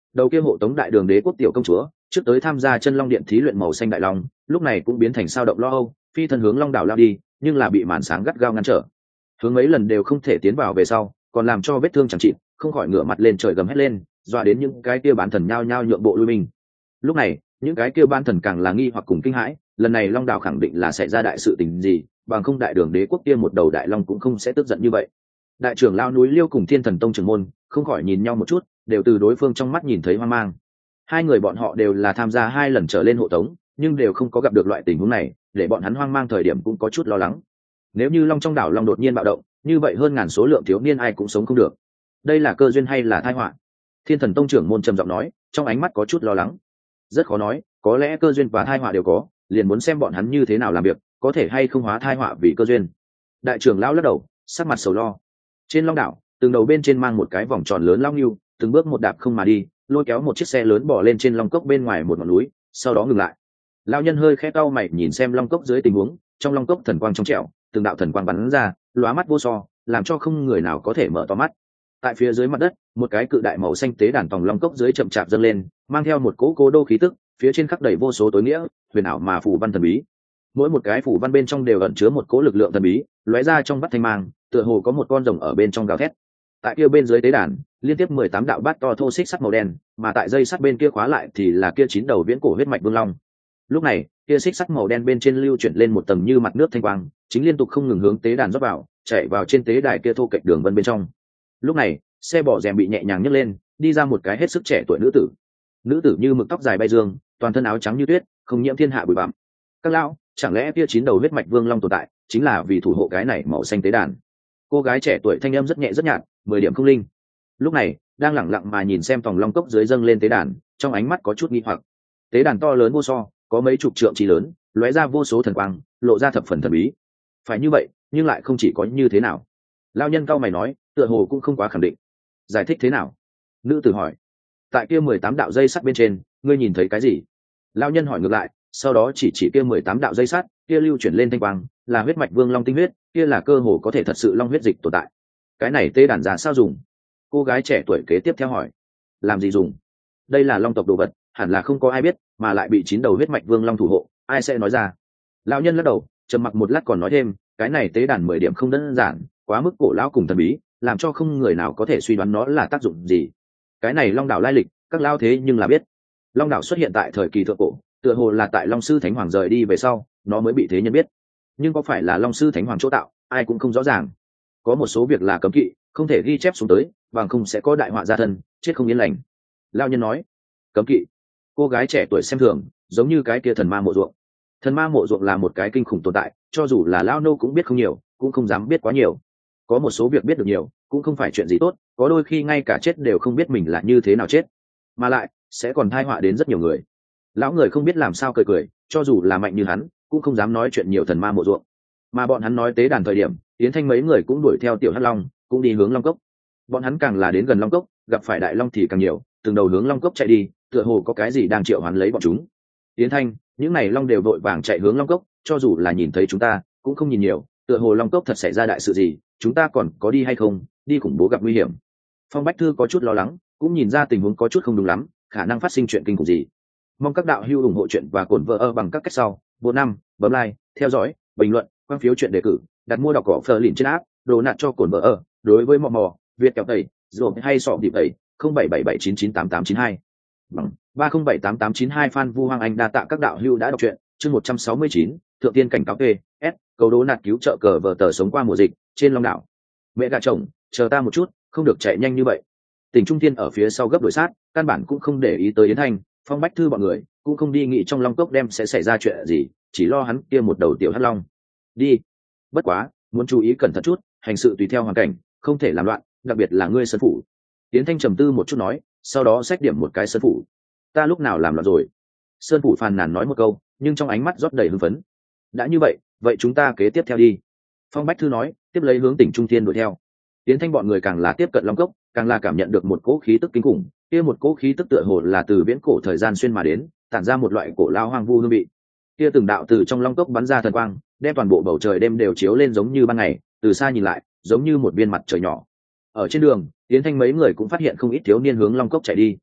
Đầu kia hộ tống đại đường đế quốc tiểu công chúa trước tới tham gia chân long điện thí luyện màu xanh đại long, lúc này cũng biến thành sao động lo âu, phi thân hướng long đảo lao đi, nhưng là bị màn sáng gắt gao ngăn trở, hướng mấy lần đều không thể tiến vào về sau, còn làm cho vết thương chẳng chịt, không khỏi ngửa mặt lên trời gầm hét lên, dọa đến những cái kia bán thần nhao nhao nhượng bộ lui mình. Lúc này những cái kia bán thần càng là nghi hoặc cùng kinh hãi, lần này long đảo khẳng định là xảy ra đại sự tình gì, bằng không đại đường đế quốc kia một đầu đại long cũng không sẽ tức giận như vậy. Đại trưởng lao núi Liêu cùng Thiên Thần Tông trưởng môn không khỏi nhìn nhau một chút, đều từ đối phương trong mắt nhìn thấy hoang mang. Hai người bọn họ đều là tham gia hai lần trở lên hộ tống, nhưng đều không có gặp được loại tình huống này, để bọn hắn hoang mang thời điểm cũng có chút lo lắng. Nếu như long trong đảo long đột nhiên bạo động, như vậy hơn ngàn số lượng thiếu niên ai cũng sống không được. Đây là cơ duyên hay là tai họa? Thiên Thần Tông trưởng môn trầm giọng nói, trong ánh mắt có chút lo lắng. Rất khó nói, có lẽ cơ duyên và tai họa đều có, liền muốn xem bọn hắn như thế nào làm việc, có thể hay không hóa tai họa vì cơ duyên. Đại trưởng lão lắc đầu, sắc mặt sầu lo. Trên long đảo, từng đầu bên trên mang một cái vòng tròn lớn long lưu, từng bước một đạp không mà đi, lôi kéo một chiếc xe lớn bỏ lên trên long cốc bên ngoài một ngọn núi, sau đó ngừng lại. Lão nhân hơi khẽ cau mày nhìn xem long cốc dưới tình huống, trong long cốc thần quang trong trẻo, từng đạo thần quang bắn ra, lóa mắt vô so, làm cho không người nào có thể mở to mắt. Tại phía dưới mặt đất, một cái cự đại màu xanh tế đàn tòng long cốc dưới chậm chạp dâng lên, mang theo một cỗ cố đô khí tức, phía trên khắc đầy vô số tối nghĩa, huyền ảo mà phù văn thần bí. Mỗi một cái phù văn bên trong đều ẩn chứa một cỗ lực lượng thần bí, lóe ra trong vắt thanh mang, tựa hồ có một con rồng ở bên trong gào thét. Tại kia bên dưới tế đàn, liên tiếp mười tám đạo bát to thô xích sắt màu đen, mà tại dây sắt bên kia khóa lại thì là kia chín đầu viễn cổ huyết mạch vương long. Lúc này, kia xích sắt màu đen bên trên lưu chuyển lên một tầng như mặt nước thanh quang, chính liên tục không ngừng hướng tế đàn rót vào, chạy vào trên tế đài kia thô kệch đường vân bên trong. Lúc này, xe bỏ rèm bị nhẹ nhàng nhấc lên, đi ra một cái hết sức trẻ tuổi nữ tử. Nữ tử như mực tóc dài bay dương, toàn thân áo trắng như tuyết, không nhiễm thiên hạ bụi bặm. Các lão, chẳng lẽ kia chín đầu huyết mạch vương long tồn tại chính là vì thủ hộ cái này màu xanh tế đàn? Cô gái trẻ tuổi thanh âm rất nhẹ rất nhạt, mười điểm không linh. Lúc này, đang lẳng lặng mà nhìn xem tòng long cốc dưới dâng lên tế đàn, trong ánh mắt có chút nghi hoặc. Tế đàn to lớn vô so, có mấy chục trượng chi lớn, lóe ra vô số thần quang, lộ ra thập phần thần bí. Phải như vậy, nhưng lại không chỉ có như thế nào. Lão nhân cao mày nói, tựa hồ cũng không quá khẳng định. Giải thích thế nào? Nữ tử hỏi. Tại kia mười tám đạo dây sắt bên trên, ngươi nhìn thấy cái gì? Lão nhân hỏi ngược lại, sau đó chỉ chỉ kia mười tám đạo dây sắt, kia lưu chuyển lên thanh quang, là huyết mạch vương long tinh huyết, kia là cơ hồ có thể thật sự long huyết dịch tồn tại. Cái này tế đàn ra sao dùng? Cô gái trẻ tuổi kế tiếp theo hỏi. Làm gì dùng? Đây là long tộc đồ vật, hẳn là không có ai biết, mà lại bị chín đầu huyết mạch vương long thủ hộ, ai sẽ nói ra? Lão nhân lắc đầu, trầm mặc một lát còn nói thêm, cái này tế đàn mười điểm không đơn giản, quá mức cổ lão cùng thần bí, làm cho không người nào có thể suy đoán nó là tác dụng gì. Cái này long đảo lai lịch, các lao thế nhưng là biết. Long đảo xuất hiện tại thời kỳ thượng cổ, tựa hồ là tại long sư thánh hoàng rời đi về sau, nó mới bị thế nhân biết. Nhưng có phải là long sư thánh hoàng chỗ tạo, ai cũng không rõ ràng. Có một số việc là cấm kỵ, không thể ghi chép xuống tới, bằng không sẽ có đại họa gia thân, chết không yên lành. Lao nhân nói. Cấm kỵ? Cô gái trẻ tuổi xem thường, giống như cái kia thần ma mộ ruộng. Thần ma mộ ruộng là một cái kinh khủng tồn tại, cho dù là lao nô cũng biết không nhiều, cũng không dám biết quá nhiều. Có một số việc biết được nhiều, cũng không phải chuyện gì tốt, có đôi khi ngay cả chết đều không biết mình là như thế nào chết, mà lại sẽ còn tai họa đến rất nhiều người. Lão người không biết làm sao cười cười, cho dù là mạnh như hắn, cũng không dám nói chuyện nhiều thần ma mộ ruộng. Mà bọn hắn nói tế đàn thời điểm, Yến Thanh mấy người cũng đuổi theo tiểu hắc long, cũng đi hướng long cốc. Bọn hắn càng là đến gần long cốc, gặp phải đại long thì càng nhiều, từng đầu hướng long cốc chạy đi, tựa hồ có cái gì đang triệu hoán lấy bọn chúng. Yến Thanh, những này long đều vội vàng chạy hướng long cốc, cho dù là nhìn thấy chúng ta, cũng không nhìn nhiều, tựa hồ long cốc thật xảy ra đại sự gì, chúng ta còn có đi hay không, đi khủng bố gặp nguy hiểm. Phong Bách Thư có chút lo lắng, cũng nhìn ra tình huống có chút không đúng lắm, khả năng phát sinh chuyện kinh khủng gì. Mong các đạo hữu ủng hộ chuyện và cổn vợ ơ bằng các cách sau, vô năm, bấm like, theo dõi, bình luận, quan phiếu chuyện đề cử, đặt mua đọc cỏ phờ lìn trên áp, đồ nạt cho cổn vợ ơ. Đối với mò mò, Việt kẹo tẩy, rồi hay sọ điệp tẩy, không bảy bảy bảy chín chín tám tám chín hai, bằng ba không bảy tám tám chín hai. Phan Vu Hoàng Anh đa tạ các đạo hữu đã đọc truyện. Chương một trăm sáu mươi chín, thượng tiên cảnh cáo P S, cầu đố nạt cứu trợ cờ vờ tờ sống qua mùa dịch trên long đảo. Mẹ gà chồng, chờ ta một chút, không được chạy nhanh như vậy. Tỉnh Trung Thiên ở phía sau gấp đuổi sát, căn bản cũng không để ý tới Yến Thanh, Phong Bách Thư bọn người, cũng không đi nghĩ trong long cốc đem sẽ xảy ra chuyện gì, chỉ lo hắn kia một đầu tiểu hắc long. Đi. Bất quá, muốn chú ý cẩn thận chút, hành sự tùy theo hoàn cảnh, không thể làm loạn, đặc biệt là ngươi sơn phủ. Yến Thanh trầm tư một chút nói, sau đó xách điểm một cái sơn phủ. Ta lúc nào làm loạn rồi? Sơn phủ phàn nàn nói một câu, nhưng trong ánh mắt rót đầy hưng phấn. Đã như vậy, vậy chúng ta kế tiếp theo đi. Phong Bách Thư nói, tiếp lấy hướng Tỉnh Trung Thiên đuổi theo. Yến Thanh bọn người càng là tiếp cận long cốc, càng là cảm nhận được một cỗ khí tức kinh khủng, kia một cỗ khí tức tựa hồ là từ viễn cổ thời gian xuyên mà đến, tản ra một loại cổ lao hoang vu hương vị. Kia từng đạo từ trong long cốc bắn ra thần quang, đem toàn bộ bầu trời đêm đều chiếu lên giống như ban ngày, từ xa nhìn lại, giống như một viên mặt trời nhỏ. Ở trên đường, Yến Thanh mấy người cũng phát hiện không ít thiếu niên hướng long cốc chạy đi.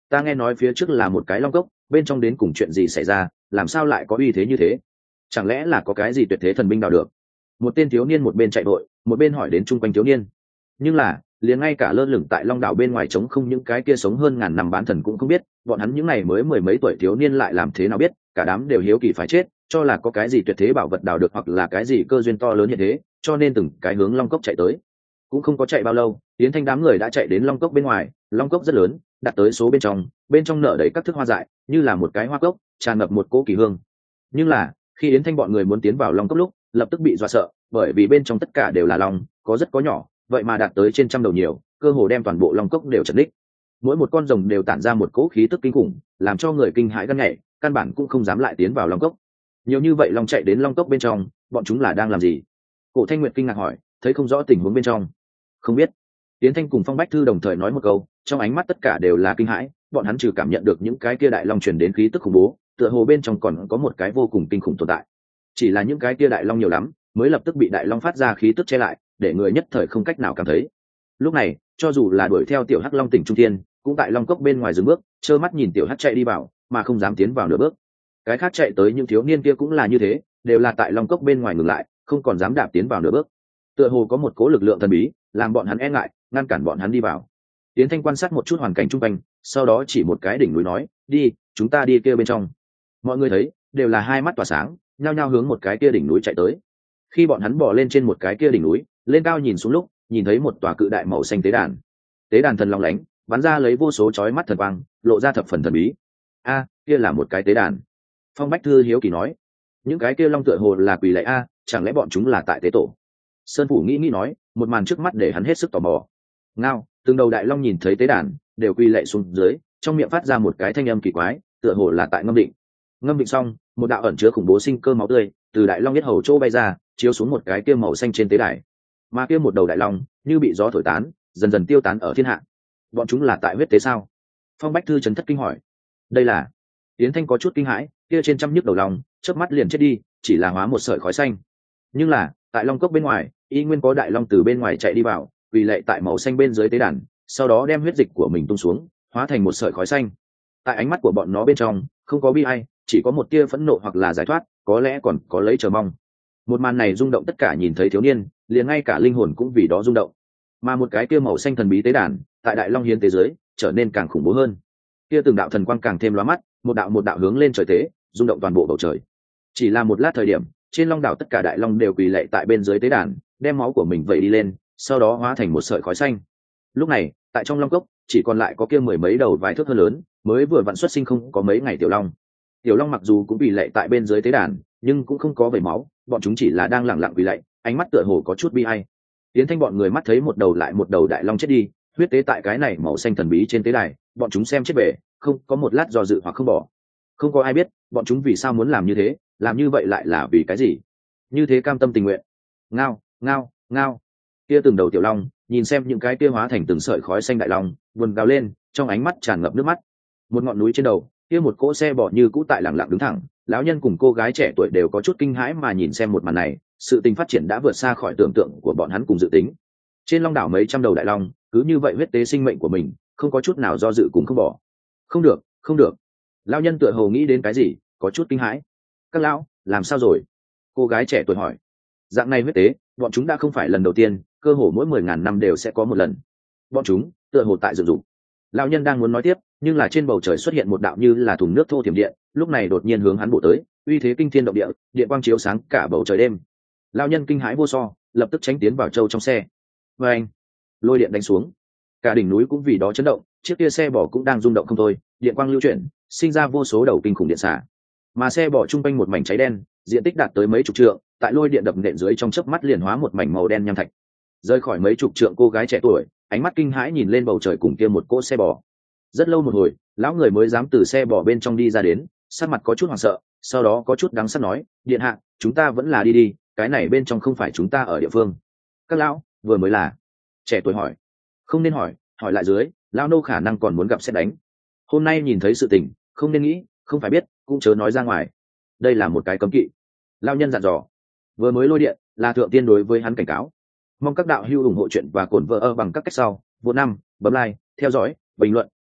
ta nghe nói phía trước là một cái long cốc, bên trong đến cùng chuyện gì xảy ra, làm sao lại có uy thế như thế? Chẳng lẽ là có cái gì tuyệt thế thần binh đào được? Một tên thiếu niên một bên chạy vội một bên hỏi đến chung quanh thiếu niên. Nhưng là liền ngay cả lơ lửng tại long đảo bên ngoài trống không những cái kia sống hơn ngàn năm bán thần cũng không biết, bọn hắn những ngày mới mười mấy tuổi thiếu niên lại làm thế nào biết? Cả đám đều hiếu kỳ phải chết, cho là có cái gì tuyệt thế bảo vật đào được hoặc là cái gì cơ duyên to lớn như thế, cho nên từng cái hướng long cốc chạy tới. Cũng không có chạy bao lâu, Yến Thanh đám người đã chạy đến long cốc bên ngoài. Long cốc rất lớn, đặt tới số bên trong, bên trong nở đầy các thức hoa dại, như là một cái hoa cốc tràn ngập một cỗ kỳ hương. Nhưng là khi Yến Thanh bọn người muốn tiến vào long cốc lúc, lập tức bị dọa sợ, bởi vì bên trong tất cả đều là long, có rất có nhỏ, vậy mà đạt tới trên trăm đầu nhiều, cơ hồ đem toàn bộ long cốc đều chật ních. Mỗi một con rồng đều tản ra một cỗ khí tức kinh khủng, làm cho người kinh hãi gan nhảy, căn bản cũng không dám lại tiến vào long cốc. Nhiều như vậy long chạy đến long cốc bên trong, bọn chúng là đang làm gì? Cổ Thanh Nguyệt kinh ngạc hỏi, thấy không rõ tình huống bên trong. Không biết. Yến Thanh cùng Phong Bách Thư đồng thời nói một câu, trong ánh mắt tất cả đều là kinh hãi, bọn hắn trừ cảm nhận được những cái kia đại long truyền đến khí tức khủng bố, tựa hồ bên trong còn có một cái vô cùng kinh khủng tồn tại. Chỉ là những cái kia đại long nhiều lắm, mới lập tức bị đại long phát ra khí tức che lại, để người nhất thời không cách nào cảm thấy. Lúc này, cho dù là đuổi theo tiểu hắc long tỉnh trung thiên, cũng tại long cốc bên ngoài dừng bước, trơ mắt nhìn tiểu hắc chạy đi vào, mà không dám tiến vào nửa bước. Cái khác chạy tới những thiếu niên kia cũng là như thế, đều là tại long cốc bên ngoài ngừng lại, không còn dám đạp tiến vào nửa bước. Tựa hồ có một cố lực lượng thần bí, làm bọn hắn e ngại, ngăn cản bọn hắn đi vào. Tiến Thanh quan sát một chút hoàn cảnh chung quanh, sau đó chỉ một cái đỉnh núi nói, đi, chúng ta đi kia bên trong. Mọi người thấy, đều là hai mắt tỏa sáng, nhao nhao hướng một cái kia đỉnh núi chạy tới. Khi bọn hắn bò lên trên một cái kia đỉnh núi, lên cao nhìn xuống lúc, nhìn thấy một tòa cự đại màu xanh tế đàn. Tế đàn thần long lánh, bắn ra lấy vô số chói mắt thần quang, lộ ra thập phần thần bí. A, kia là một cái tế đàn. Phong Bách Thư hiếu kỳ nói, những cái kia long tựa hồ là quỳ lạy a, chẳng lẽ bọn chúng là tại tế tổ? Sơn Phủ nghĩ nghĩ nói, một màn trước mắt để hắn hết sức tò mò. Ngao, từng đầu đại long nhìn thấy tế đàn, đều quỳ lạy xuống dưới, trong miệng phát ra một cái thanh âm kỳ quái, tựa hồ là tại ngâm định. Ngâm định xong, một đạo ẩn chứa khủng bố sinh cơ máu tươi từ đại long huyết hầu chỗ bay ra, chiếu xuống một cái kia màu xanh trên tế đài. Mà kia một đầu đại long như bị gió thổi tán, dần dần tiêu tán ở thiên hạ. Bọn chúng là tại huyết tế sao? Phong Bách Thư chấn thất kinh hỏi. Đây là. Yến Thanh có chút kinh hãi, kia trên trăm nhức đầu long, chớp mắt liền chết đi, chỉ là hóa một sợi khói xanh. Nhưng là, tại long cốc bên ngoài, y nguyên có đại long từ bên ngoài chạy đi vào, vì lệ tại màu xanh bên dưới tế đàn, sau đó đem huyết dịch của mình tung xuống, hóa thành một sợi khói xanh. Tại ánh mắt của bọn nó bên trong, không có bi ai, chỉ có một tia phẫn nộ hoặc là giải thoát, có lẽ còn có lấy chờ mong. Một màn này rung động tất cả nhìn thấy thiếu niên, liền ngay cả linh hồn cũng vì đó rung động. Mà một cái tia màu xanh thần bí tế đàn, tại đại long hiến tế dưới, trở nên càng khủng bố hơn. Tia từng đạo thần quang càng thêm lóa mắt, một đạo một đạo hướng lên trời tế, rung động toàn bộ bầu trời. Chỉ là một lát thời điểm, trên long đảo tất cả đại long đều quỳ lạy tại bên dưới tế đàn, đem máu của mình vẩy đi lên, sau đó hóa thành một sợi khói xanh. Lúc này, tại trong long cốc, chỉ còn lại có kia mười mấy đầu vài thước hơn lớn, mới vừa vặn xuất sinh không có mấy ngày tiểu long. Tiểu long mặc dù cũng quỳ lạy tại bên dưới tế đàn, nhưng cũng không có vẩy máu, bọn chúng chỉ là đang lặng lặng quỳ lạy, ánh mắt tựa hồ có chút bi ai. Tiến Thanh bọn người mắt thấy một đầu lại một đầu đại long chết đi, huyết tế tại cái này màu xanh thần bí trên tế đài, bọn chúng xem chết về, không có một lát do dự hoặc không bỏ. Không có ai biết, bọn chúng vì sao muốn làm như thế, làm như vậy lại là vì cái gì? Như thế cam tâm tình nguyện. Ngao, ngao, ngao. Kia từng đầu tiểu long, nhìn xem những cái kia hóa thành từng sợi khói xanh đại long, buồn gào lên, trong ánh mắt tràn ngập nước mắt. Một ngọn núi trên đầu, kia một cỗ xe bò như cũ tại lặng lặng đứng thẳng, lão nhân cùng cô gái trẻ tuổi đều có chút kinh hãi mà nhìn xem một màn này, sự tình phát triển đã vượt xa khỏi tưởng tượng của bọn hắn cùng dự tính. Trên long đảo mấy trăm đầu đại long, cứ như vậy huyết tế sinh mệnh của mình, không có chút nào do dự cũng không bỏ. Không được, không được. Lão nhân tựa hồ nghĩ đến cái gì, có chút kinh hãi. Các lão, làm sao rồi? Cô gái trẻ tuổi hỏi. Dạng này huyết tế, bọn chúng đã không phải lần đầu tiên, cơ hồ mỗi mười ngàn năm đều sẽ có một lần. Bọn chúng tựa hồ tại dựng dục. Lão nhân đang muốn nói tiếp, nhưng là trên bầu trời xuất hiện một đạo như là thùng nước thô thiểm điện, lúc này đột nhiên hướng hắn bổ tới, uy thế kinh thiên động địa, điện quang chiếu sáng cả bầu trời đêm. Lão nhân kinh hãi vô so, lập tức tránh tiến vào châu trong xe. Và anh, lôi điện đánh xuống, cả đỉnh núi cũng vì đó chấn động, chiếc kia xe bò cũng đang rung động không thôi, điện quang lưu chuyển, sinh ra vô số đầu kinh khủng điện xả. Mà xe bò trung quanh một mảnh cháy đen, diện tích đạt tới mấy chục trượng, tại lôi điện đập nện dưới trong chớp mắt liền hóa một mảnh màu đen nham thạch. Rơi khỏi mấy chục trượng cô gái trẻ tuổi, ánh mắt kinh hãi nhìn lên bầu trời cùng kia một cỗ xe bò. Rất lâu một hồi, lão người mới dám từ xe bò bên trong đi ra đến, sắc mặt có chút hoảng sợ, sau đó có chút đắng sắt nói, điện hạ, chúng ta vẫn là đi đi, cái này bên trong không phải chúng ta ở địa phương. Các lão, vừa mới là. Trẻ tuổi hỏi. Không nên hỏi, hỏi lại dưới, lão nô khả năng còn muốn gặp xét đánh. Hôm nay nhìn thấy sự tình, không nên nghĩ, không phải biết, cũng chớ nói ra ngoài. Đây là một cái cấm kỵ. Lão nhân dặn dò. Vừa mới lôi điện, là thượng tiên đối với hắn cảnh cáo. Mong các đạo hữu ủng hộ chuyện và cổn vợ ơ bằng các cách sau. Vô năm, bấm like, theo dõi, bình luận,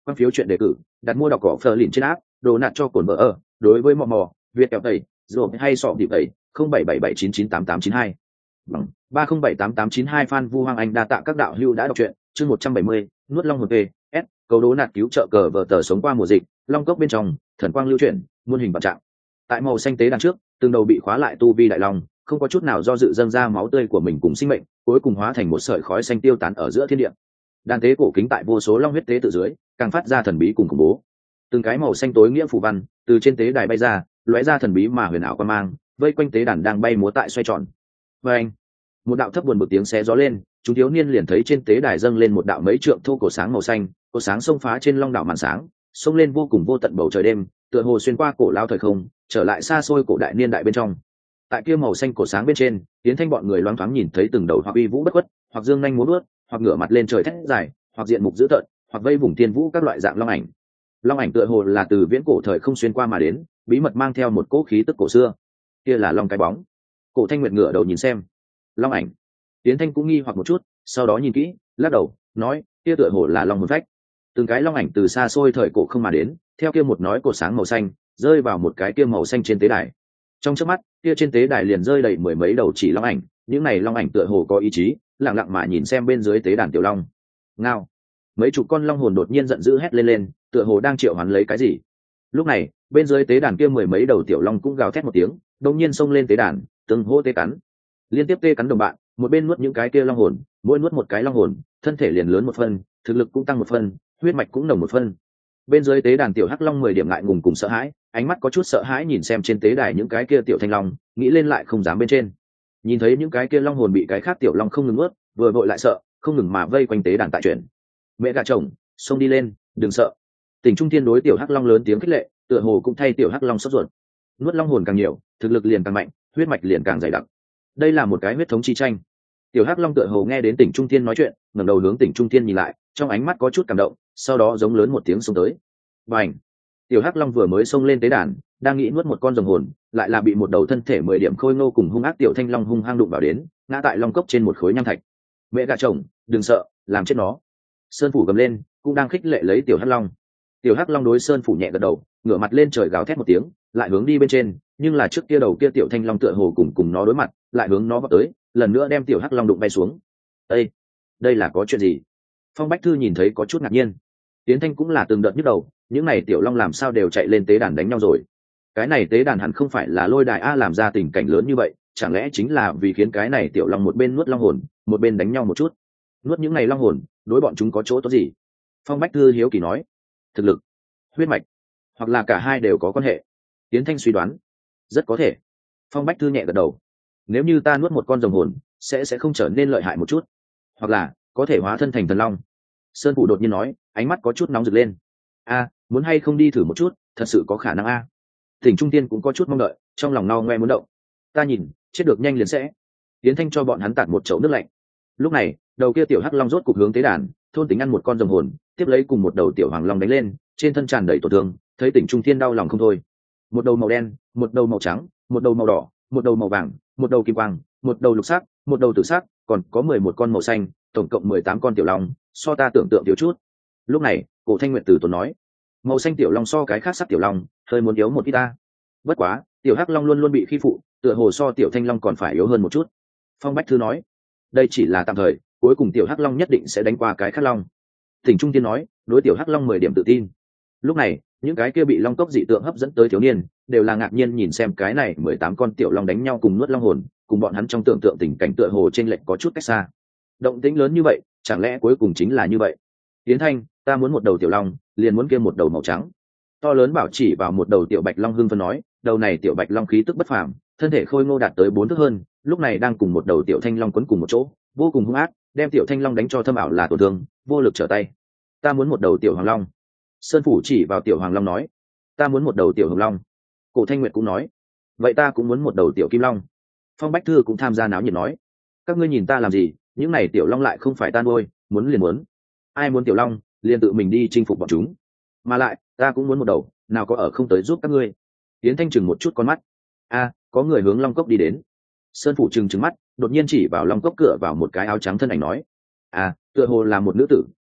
quan phiếu chuyện đề cử, đặt mua đọc cỏ phờ lìn trên áp, đồ nạt cho cồn vợ ở. Đối với mò mò, Việt kẹo tẩy, rồi hay sọ điệp tẩy, không bảy bảy bảy chín chín tám tám chín hai. Bằng ba không bảy tám tám chín hai fan Vu Hoàng Anh đa tạ các đạo hữu đã đọc truyện, chương một trăm bảy mươi, nuốt long hồn về, S, cầu đố nạt cứu trợ cờ vợ tờ sống qua mùa dịch, long cốc bên trong, thần quang lưu chuyển, muôn hình vạn trạng. Tại màu xanh tế đằng trước, từng đầu bị khóa lại tu vi đại long, không có chút nào do dự dâng ra máu tươi của mình cùng sinh mệnh, cuối cùng hóa thành một sợi khói xanh tiêu tán ở giữa thiên địa. Đàn tế cổ kính tại vô số long huyết tế tự dưới, càng phát ra thần bí cùng khủng bố. Từng cái màu xanh tối nghĩa phù văn từ trên tế đài bay ra, lóe ra thần bí mà huyền ảo quan mang, vây quanh tế đàn đang bay múa tại xoay tròn. Và anh, một đạo thấp buồn bực tiếng xé gió lên, chúng thiếu niên liền thấy trên tế đài dâng lên một đạo mấy trượng thô cổ sáng màu xanh, cổ sáng xông phá trên long đảo màn sáng, xông lên vô cùng vô tận bầu trời đêm, tựa hồ xuyên qua cổ lao thời không, trở lại xa xôi cổ đại niên đại bên trong. Tại kia màu xanh cổ sáng bên trên, tiến thanh bọn người loáng thoáng nhìn thấy từng đầu hoặc uy vũ bất khuất, hoặc dương nhanh múa vuốt, hoặc ngửa mặt lên trời thét dài, hoặc diện mục dữ tợn, hoặc vây vùng tiên vũ các loại dạng long ảnh. Long ảnh tựa hồ là từ viễn cổ thời không xuyên qua mà đến, bí mật mang theo một cỗ khí tức cổ xưa. Kia là long cái bóng. Cổ Thanh Nguyệt ngửa đầu nhìn xem. Long ảnh. Tiến thanh cũng nghi hoặc một chút, sau đó nhìn kỹ, lắc đầu, nói, kia tựa hồ là long hồn phách. Từng cái long ảnh từ xa xôi thời cổ không mà đến, theo kia một nói cổ sáng màu xanh, rơi vào một cái kia màu xanh trên tế đài. Trong chớp mắt, kia trên tế đài liền rơi đầy mười mấy đầu chỉ long ảnh, những này long ảnh tựa hồ có ý chí, lặng lặng mà nhìn xem bên dưới tế đàn tiểu long. Ngao. Mấy chục con long hồn đột nhiên giận dữ hét lên lên, tựa hồ đang triệu hoán lấy cái gì. Lúc này, bên dưới tế đàn kia mười mấy đầu tiểu long cũng gào thét một tiếng, đột nhiên xông lên tế đàn, từng hô tê cắn, liên tiếp tê cắn đồng bạn, một bên nuốt những cái kia long hồn, mỗi nuốt một cái long hồn, thân thể liền lớn một phân, thực lực cũng tăng một phân, huyết mạch cũng nồng một phân. Bên dưới tế đàn tiểu hắc long mười điểm ngại ngùng cùng sợ hãi, ánh mắt có chút sợ hãi nhìn xem trên tế đài những cái kia tiểu thanh long, nghĩ lên lại không dám bên trên. Nhìn thấy những cái kia long hồn bị cái khác tiểu long không ngừng nuốt, vừa vội lại sợ, không ngừng mà vây quanh tế đàn tại chuyển. Mẹ gà chồng, xông đi lên, đừng sợ. Tỉnh Trung Thiên đối tiểu hắc long lớn tiếng khích lệ, tựa hồ cũng thay tiểu hắc long sốt ruột. Nuốt long hồn càng nhiều, thực lực liền càng mạnh, huyết mạch liền càng dày đặc. Đây là một cái huyết thống chi tranh. Tiểu hắc long tựa hồ nghe đến Tỉnh Trung Thiên nói chuyện, ngẩng đầu hướng Tỉnh Trung Thiên nhìn lại, trong ánh mắt có chút cảm động, sau đó giống lớn một tiếng xông tới. Bành! Tiểu hắc long vừa mới xông lên tế đàn, đang nghĩ nuốt một con rồng hồn, lại là bị một đầu thân thể mười điểm khôi ngô cùng hung ác tiểu thanh long hung hăng đụng vào đến, ngã tại long cốc trên một khối nham thạch. Mẹ gà chồng, đừng sợ, làm chết nó. Sơn phủ gầm lên, cũng đang khích lệ lấy tiểu hắc long. Tiểu hắc long đối Sơn phủ nhẹ gật đầu, ngửa mặt lên trời gào thét một tiếng, lại hướng đi bên trên, nhưng là trước kia đầu kia tiểu thanh long tựa hồ cùng cùng nó đối mặt, lại hướng nó vào tới, lần nữa đem tiểu hắc long đụng bay xuống. Ê, đây là có chuyện gì? Phong Bách Thư nhìn thấy có chút ngạc nhiên. Tiến thanh cũng là từng đợt nhức đầu, những này tiểu long làm sao đều chạy lên tế đàn đánh nhau rồi? Cái này tế đàn hẳn không phải là lôi đài a làm ra tình cảnh lớn như vậy, chẳng lẽ chính là vì khiến cái này tiểu long một bên nuốt long hồn, một bên đánh nhau một chút? Nuốt những này long hồn, đối bọn chúng có chỗ tốt gì? Phong Bách Thư hiếu kỳ nói. Thực lực, huyết mạch, hoặc là cả hai đều có quan hệ. Tiến thanh suy đoán. Rất có thể. Phong Bách Thư nhẹ gật đầu. Nếu như ta nuốt một con rồng hồn, sẽ sẽ không trở nên lợi hại một chút, hoặc là có thể hóa thân thành thần long. Sơn Phủ đột nhiên nói, ánh mắt có chút nóng rực lên. A, muốn hay không đi thử một chút, thật sự có khả năng a. Tỉnh Trung Tiên cũng có chút mong đợi, trong lòng no ngoe muốn động. Ta nhìn, chết được nhanh liền sẽ. Tiến thanh cho bọn hắn tạt một chậu nước lạnh. Lúc này, đầu kia tiểu hắc long rốt cục hướng tế đàn, thôn tính ăn một con rồng hồn, tiếp lấy cùng một đầu tiểu hoàng long đánh lên, trên thân tràn đầy tổn thương, thấy Tỉnh Trung Thiên đau lòng không thôi. Một đầu màu đen, một đầu màu trắng, một đầu màu đỏ, một đầu màu vàng, một đầu kim quang, một đầu lục sắc, một đầu tử sắc, còn có mười một con màu xanh, tổng cộng mười tám con tiểu long, so ta tưởng tượng tiểu chút. Lúc này, Cổ Thanh Nguyệt từ tốn nói, màu xanh tiểu long so cái khác sắc tiểu long, hơi muốn yếu một ít ta. Bất quá, tiểu hắc long luôn luôn bị khi phụ, tựa hồ so tiểu thanh long còn phải yếu hơn một chút. Phong Bách Thư nói, đây chỉ là tạm thời, cuối cùng tiểu hắc long nhất định sẽ đánh qua cái khác long. Tỉnh Trung Tiên nói, đối tiểu hắc long mười điểm tự tin. Lúc này, những cái kia bị long cốc dị tượng hấp dẫn tới thiếu niên, đều là ngạc nhiên nhìn xem cái này mười tám con tiểu long đánh nhau cùng nuốt long hồn, cùng bọn hắn trong tưởng tượng tình cảnh tựa hồ trên lệch có chút cách xa. Động tĩnh lớn như vậy, chẳng lẽ cuối cùng chính là như vậy? Tiến thanh, ta muốn một đầu tiểu long, liền muốn kia một đầu màu trắng. To lớn bảo chỉ vào một đầu tiểu bạch long hưng phấn nói, đầu này tiểu bạch long khí tức bất phàm, thân thể khôi ngô đạt tới bốn thước hơn, lúc này đang cùng một đầu tiểu thanh long quấn cùng một chỗ, vô cùng hung ác, đem tiểu thanh long đánh cho thâm ảo là tổn thương, vô lực trở tay. Ta muốn một đầu tiểu hoàng long. Sơn Phủ chỉ vào tiểu hoàng long nói, ta muốn một đầu tiểu hồng long. Cổ Thanh Nguyệt cũng nói, vậy ta cũng muốn một đầu tiểu kim long. Phong Bách Thư cũng tham gia náo nhiệt nói, các ngươi nhìn ta làm gì, những này tiểu long lại không phải ta nuôi, muốn liền muốn. Ai muốn tiểu long, liền tự mình đi chinh phục bọn chúng. Mà lại, ta cũng muốn một đầu, nào có ở không tới giúp các ngươi. Yến Thanh chừng một chút con mắt. A, có người hướng long cốc đi đến. Sơn Phủ chừng chừng mắt, đột nhiên chỉ vào long cốc cửa vào một cái áo trắng thân ảnh nói, à, tựa hồ là một nữ tử,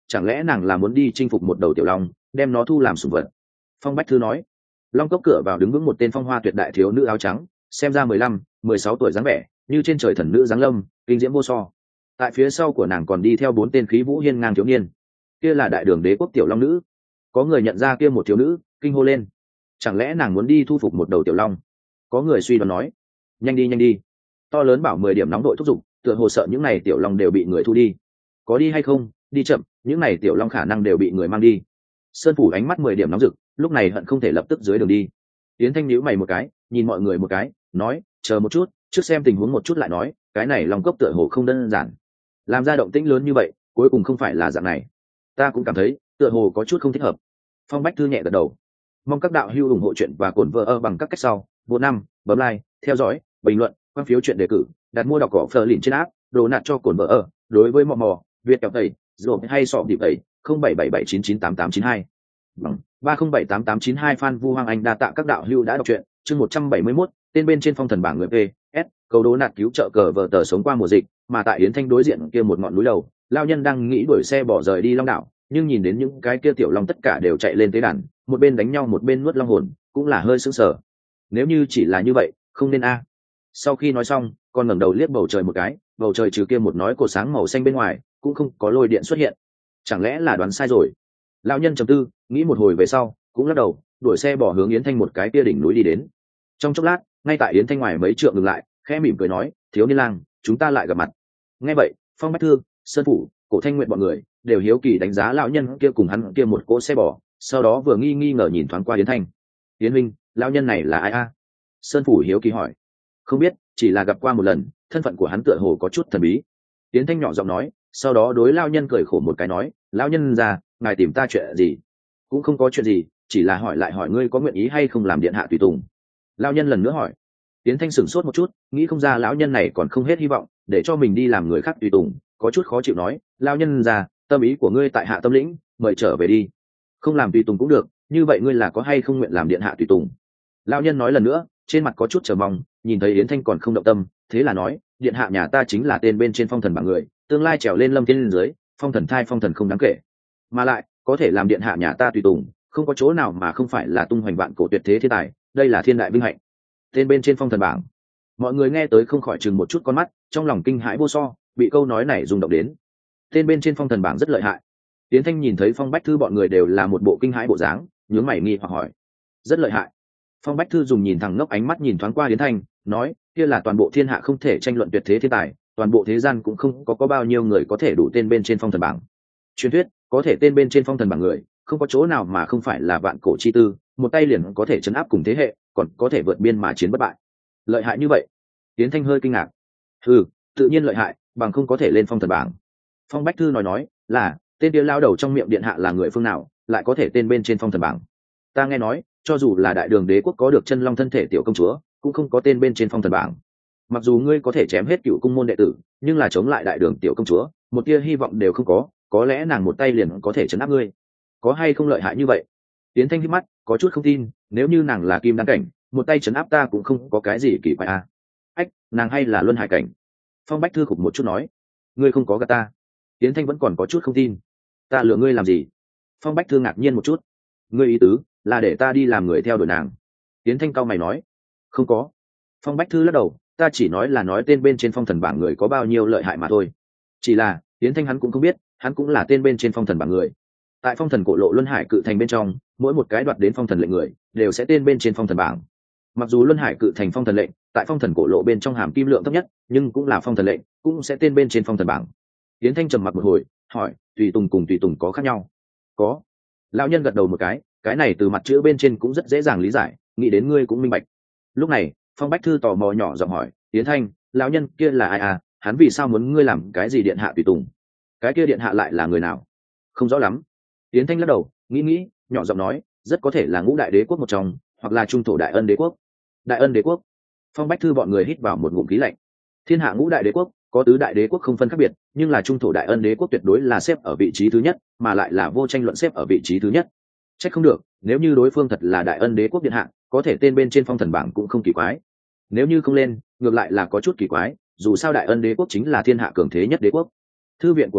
chẳng lẽ nàng là muốn đi chinh phục một đầu tiểu long đem nó thu làm sủng vật? Phong Bách Thư nói. Long cốc cửa vào đứng vững một tên phong hoa tuyệt đại thiếu nữ áo trắng, xem ra mười lăm mười sáu tuổi dáng vẻ như trên trời thần nữ giáng lâm, kinh diễm vô so. Tại phía sau của nàng còn đi theo bốn tên khí vũ hiên ngang thiếu niên, kia là đại đường đế quốc tiểu long nữ. Có người nhận ra kia một thiếu nữ, kinh hô lên, chẳng lẽ nàng muốn đi thu phục một đầu tiểu long? Có người suy đoán nói, nhanh đi nhanh đi. To lớn bảo mười điểm nóng đội thúc giục, tựa hồ sợ những này tiểu long đều bị người thu đi. Có đi hay không? Đi chậm, những này tiểu long khả năng đều bị người mang đi. Sơn phủ ánh mắt mười điểm nóng rực, lúc này hận không thể lập tức dưới đường đi. Yến Thanh nhíu mày một cái, nhìn mọi người một cái, nói, chờ một chút, trước xem tình huống một chút lại nói, cái này long cốc tựa hồ không đơn giản. Làm ra động tĩnh lớn như vậy, cuối cùng không phải là dạng này. Ta cũng cảm thấy, tựa hồ có chút không thích hợp. Phong Bách Thư nhẹ gật đầu. Mong các đạo hữu ủng hộ chuyện và cổn vợ ở bằng các cách sau. Vô năm, bấm like, theo dõi, bình luận, quan phiếu chuyện đề cử, đặt mua đọc cỏ phờ lìn trên app, đồ nạt cho cổn vợ ở. Đối với mò mò, Việt kẹo tẩy, rồi hay sọ điệp tẩy, không bảy bảy bảy chín chín tám tám chín hai. Bằng ba không bảy tám tám chín hai. Phan Vu Hoàng Anh đa tạ các đạo hữu đã đọc truyện. Chương một trăm bảy mươi mốt, tên bên trên phong thần bảng người P S, câu đố nạt cứu trợ cờ vợ tờ sống qua mùa dịch, mà tại Yến Thanh đối diện kia một ngọn núi đầu, lao nhân đang nghĩ đuổi xe bỏ rời đi Long đảo, nhưng nhìn đến những cái kia tiểu long tất cả đều chạy lên tế đàn, một bên đánh nhau một bên nuốt long hồn, cũng là hơi sững sờ. Nếu như chỉ là như vậy, không nên a. Sau khi nói xong, con ngẩng đầu liếc bầu trời một cái, bầu trời trừ kia một nói cột sáng màu xanh bên ngoài, cũng không có lôi điện xuất hiện. Chẳng lẽ là đoán sai rồi? Lão nhân trầm tư, nghĩ một hồi về sau, cũng lắc đầu, đuổi xe bỏ hướng Yến Thanh một cái kia đỉnh núi đi đến. Trong chốc lát, ngay tại Yến Thanh ngoài mấy trượng dừng lại, khẽ mỉm cười nói, thiếu niên lang, chúng ta lại gặp mặt. Nghe vậy, Phong Bách Thư, Sơn phủ, Cổ Thanh Nguyện bọn người đều hiếu kỳ đánh giá lão nhân kia cùng hắn kia một cỗ xe bò, sau đó vừa nghi nghi ngờ nhìn thoáng qua Yến Thanh. Yến minh, lão nhân này là ai a? Sơn phủ hiếu kỳ hỏi. Không biết, chỉ là gặp qua một lần, thân phận của hắn tựa hồ có chút thần bí. Yến Thanh nhỏ giọng nói, sau đó đối lão nhân cười khổ một cái nói, lão nhân già, ngài tìm ta chuyện gì? Cũng không có chuyện gì, chỉ là hỏi lại hỏi ngươi có nguyện ý hay không làm điện hạ tùy tùng. Lão nhân lần nữa hỏi. Yến Thanh sửng sốt một chút, nghĩ không ra lão nhân này còn không hết hy vọng, để cho mình đi làm người khác tùy tùng, có chút khó chịu nói, lão nhân già, tâm ý của ngươi tại hạ tâm lĩnh, mời trở về đi. Không làm tùy tùng cũng được, như vậy ngươi là có hay không nguyện làm điện hạ tùy tùng? Lão nhân nói lần nữa, trên mặt có chút chờ mong, nhìn thấy Yến Thanh còn không động tâm, thế là nói, điện hạ nhà ta chính là tên bên trên phong thần bảng người, tương lai trèo lên lâm thiên lên dưới, phong thần thai phong thần không đáng kể, mà lại có thể làm điện hạ nhà ta tùy tùng, không có chỗ nào mà không phải là tung hoành vạn cổ tuyệt thế thiên tài, đây là thiên đại vinh hạnh. Tên bên trên phong thần bảng, mọi người nghe tới không khỏi chừng một chút con mắt, trong lòng kinh hãi vô so, bị câu nói này rung động đến. Tên bên trên phong thần bảng rất lợi hại. Yến Thanh nhìn thấy Phong Bách Thư bọn người đều là một bộ kinh hãi bộ dáng, nhướng mày nghi hoặc hỏi, rất lợi hại? Phong Bách Thư dùng nhìn thẳng ngốc ánh mắt nhìn thoáng qua Yến Thanh, nói, kia là toàn bộ thiên hạ không thể tranh luận tuyệt thế thiên tài, toàn bộ thế gian cũng không có có bao nhiêu người có thể đủ tên bên trên phong thần bảng. Truyền thuyết có thể tên bên trên phong thần bảng người, không có chỗ nào mà không phải là vạn cổ chi tư, một tay liền có thể chấn áp cùng thế hệ, còn có thể vượt biên mà chiến bất bại. Lợi hại như vậy? Yến Thanh hơi kinh ngạc. Ừ, tự nhiên lợi hại, bằng không có thể lên phong thần bảng. Phong Bách Thư nói nói, là tên kia lao đầu trong miệng điện hạ là người phương nào, lại có thể tên bên trên phong thần bảng? Ta nghe nói, cho dù là đại đường đế quốc có được chân long thân thể tiểu công chúa, cũng không có tên bên trên phong thần bảng. Mặc dù ngươi có thể chém hết cựu cung môn đệ tử, nhưng là chống lại đại đường tiểu công chúa, một tia hy vọng đều không có, có lẽ nàng một tay liền có thể chấn áp ngươi. Có hay không lợi hại như vậy? Yến Thanh hít mắt, có chút không tin, nếu như nàng là kim đan cảnh, một tay chấn áp ta cũng không có cái gì kỳ quái à. Ách, nàng hay là luân hải cảnh? Phong Bách Thư khục một chút nói, ngươi không có gạt ta. Yến Thanh vẫn còn có chút không tin. Ta lừa ngươi làm gì? Phong Bách Thư ngạc nhiên một chút. Ngươi ý tứ là để ta đi làm người theo đuổi nàng? Yến Thanh cau mày nói, không có. Phong Bách Thư lắc đầu, ta chỉ nói là nói tên bên trên phong thần bảng người có bao nhiêu lợi hại mà thôi. Chỉ là Yến Thanh hắn cũng không biết, hắn cũng là tên bên trên phong thần bảng người. Tại phong thần cổ lộ luân hải cự thành bên trong, mỗi một cái đoạt đến phong thần lệnh người đều sẽ tên bên trên phong thần bảng. Mặc dù luân hải cự thành phong thần lệnh tại phong thần cổ lộ bên trong hàm kim lượng thấp nhất, nhưng cũng là phong thần lệnh, cũng sẽ tên bên trên phong thần bảng. Yến Thanh trầm mặc một hồi, hỏi, tùy tùng cùng tùy tùng có khác nhau? Có. Lão nhân gật đầu một cái, cái này từ mặt chữ bên trên cũng rất dễ dàng lý giải, nghĩ đến ngươi cũng minh bạch. Lúc này Phong Bách Thư tò mò nhỏ giọng hỏi, Yến Thanh, lão nhân kia là ai à, hắn vì sao muốn ngươi làm cái gì điện hạ tùy tùng? Cái kia điện hạ lại là người nào? Không rõ lắm. Yến Thanh lắc đầu, nghĩ nghĩ, nhỏ giọng nói, rất có thể là ngũ đại đế quốc một trong, hoặc là trung thổ đại ân đế quốc. Đại ân đế quốc? Phong Bách Thư bọn người hít vào một ngụm khí lạnh. Thiên hạ ngũ đại đế quốc có tứ đại đế quốc không phân khác biệt, nhưng là trung thổ đại ân đế quốc tuyệt đối là xếp ở vị trí thứ nhất, mà lại là vô tranh luận xếp ở vị trí thứ nhất. Trách không được, nếu như đối phương thật là đại ân đế quốc điện hạ, có thể tên bên trên phong thần bảng cũng không kỳ quái. Nếu như không lên, ngược lại là có chút kỳ quái, dù sao đại ân đế quốc chính là thiên hạ cường thế nhất đế quốc. Thư viện của nó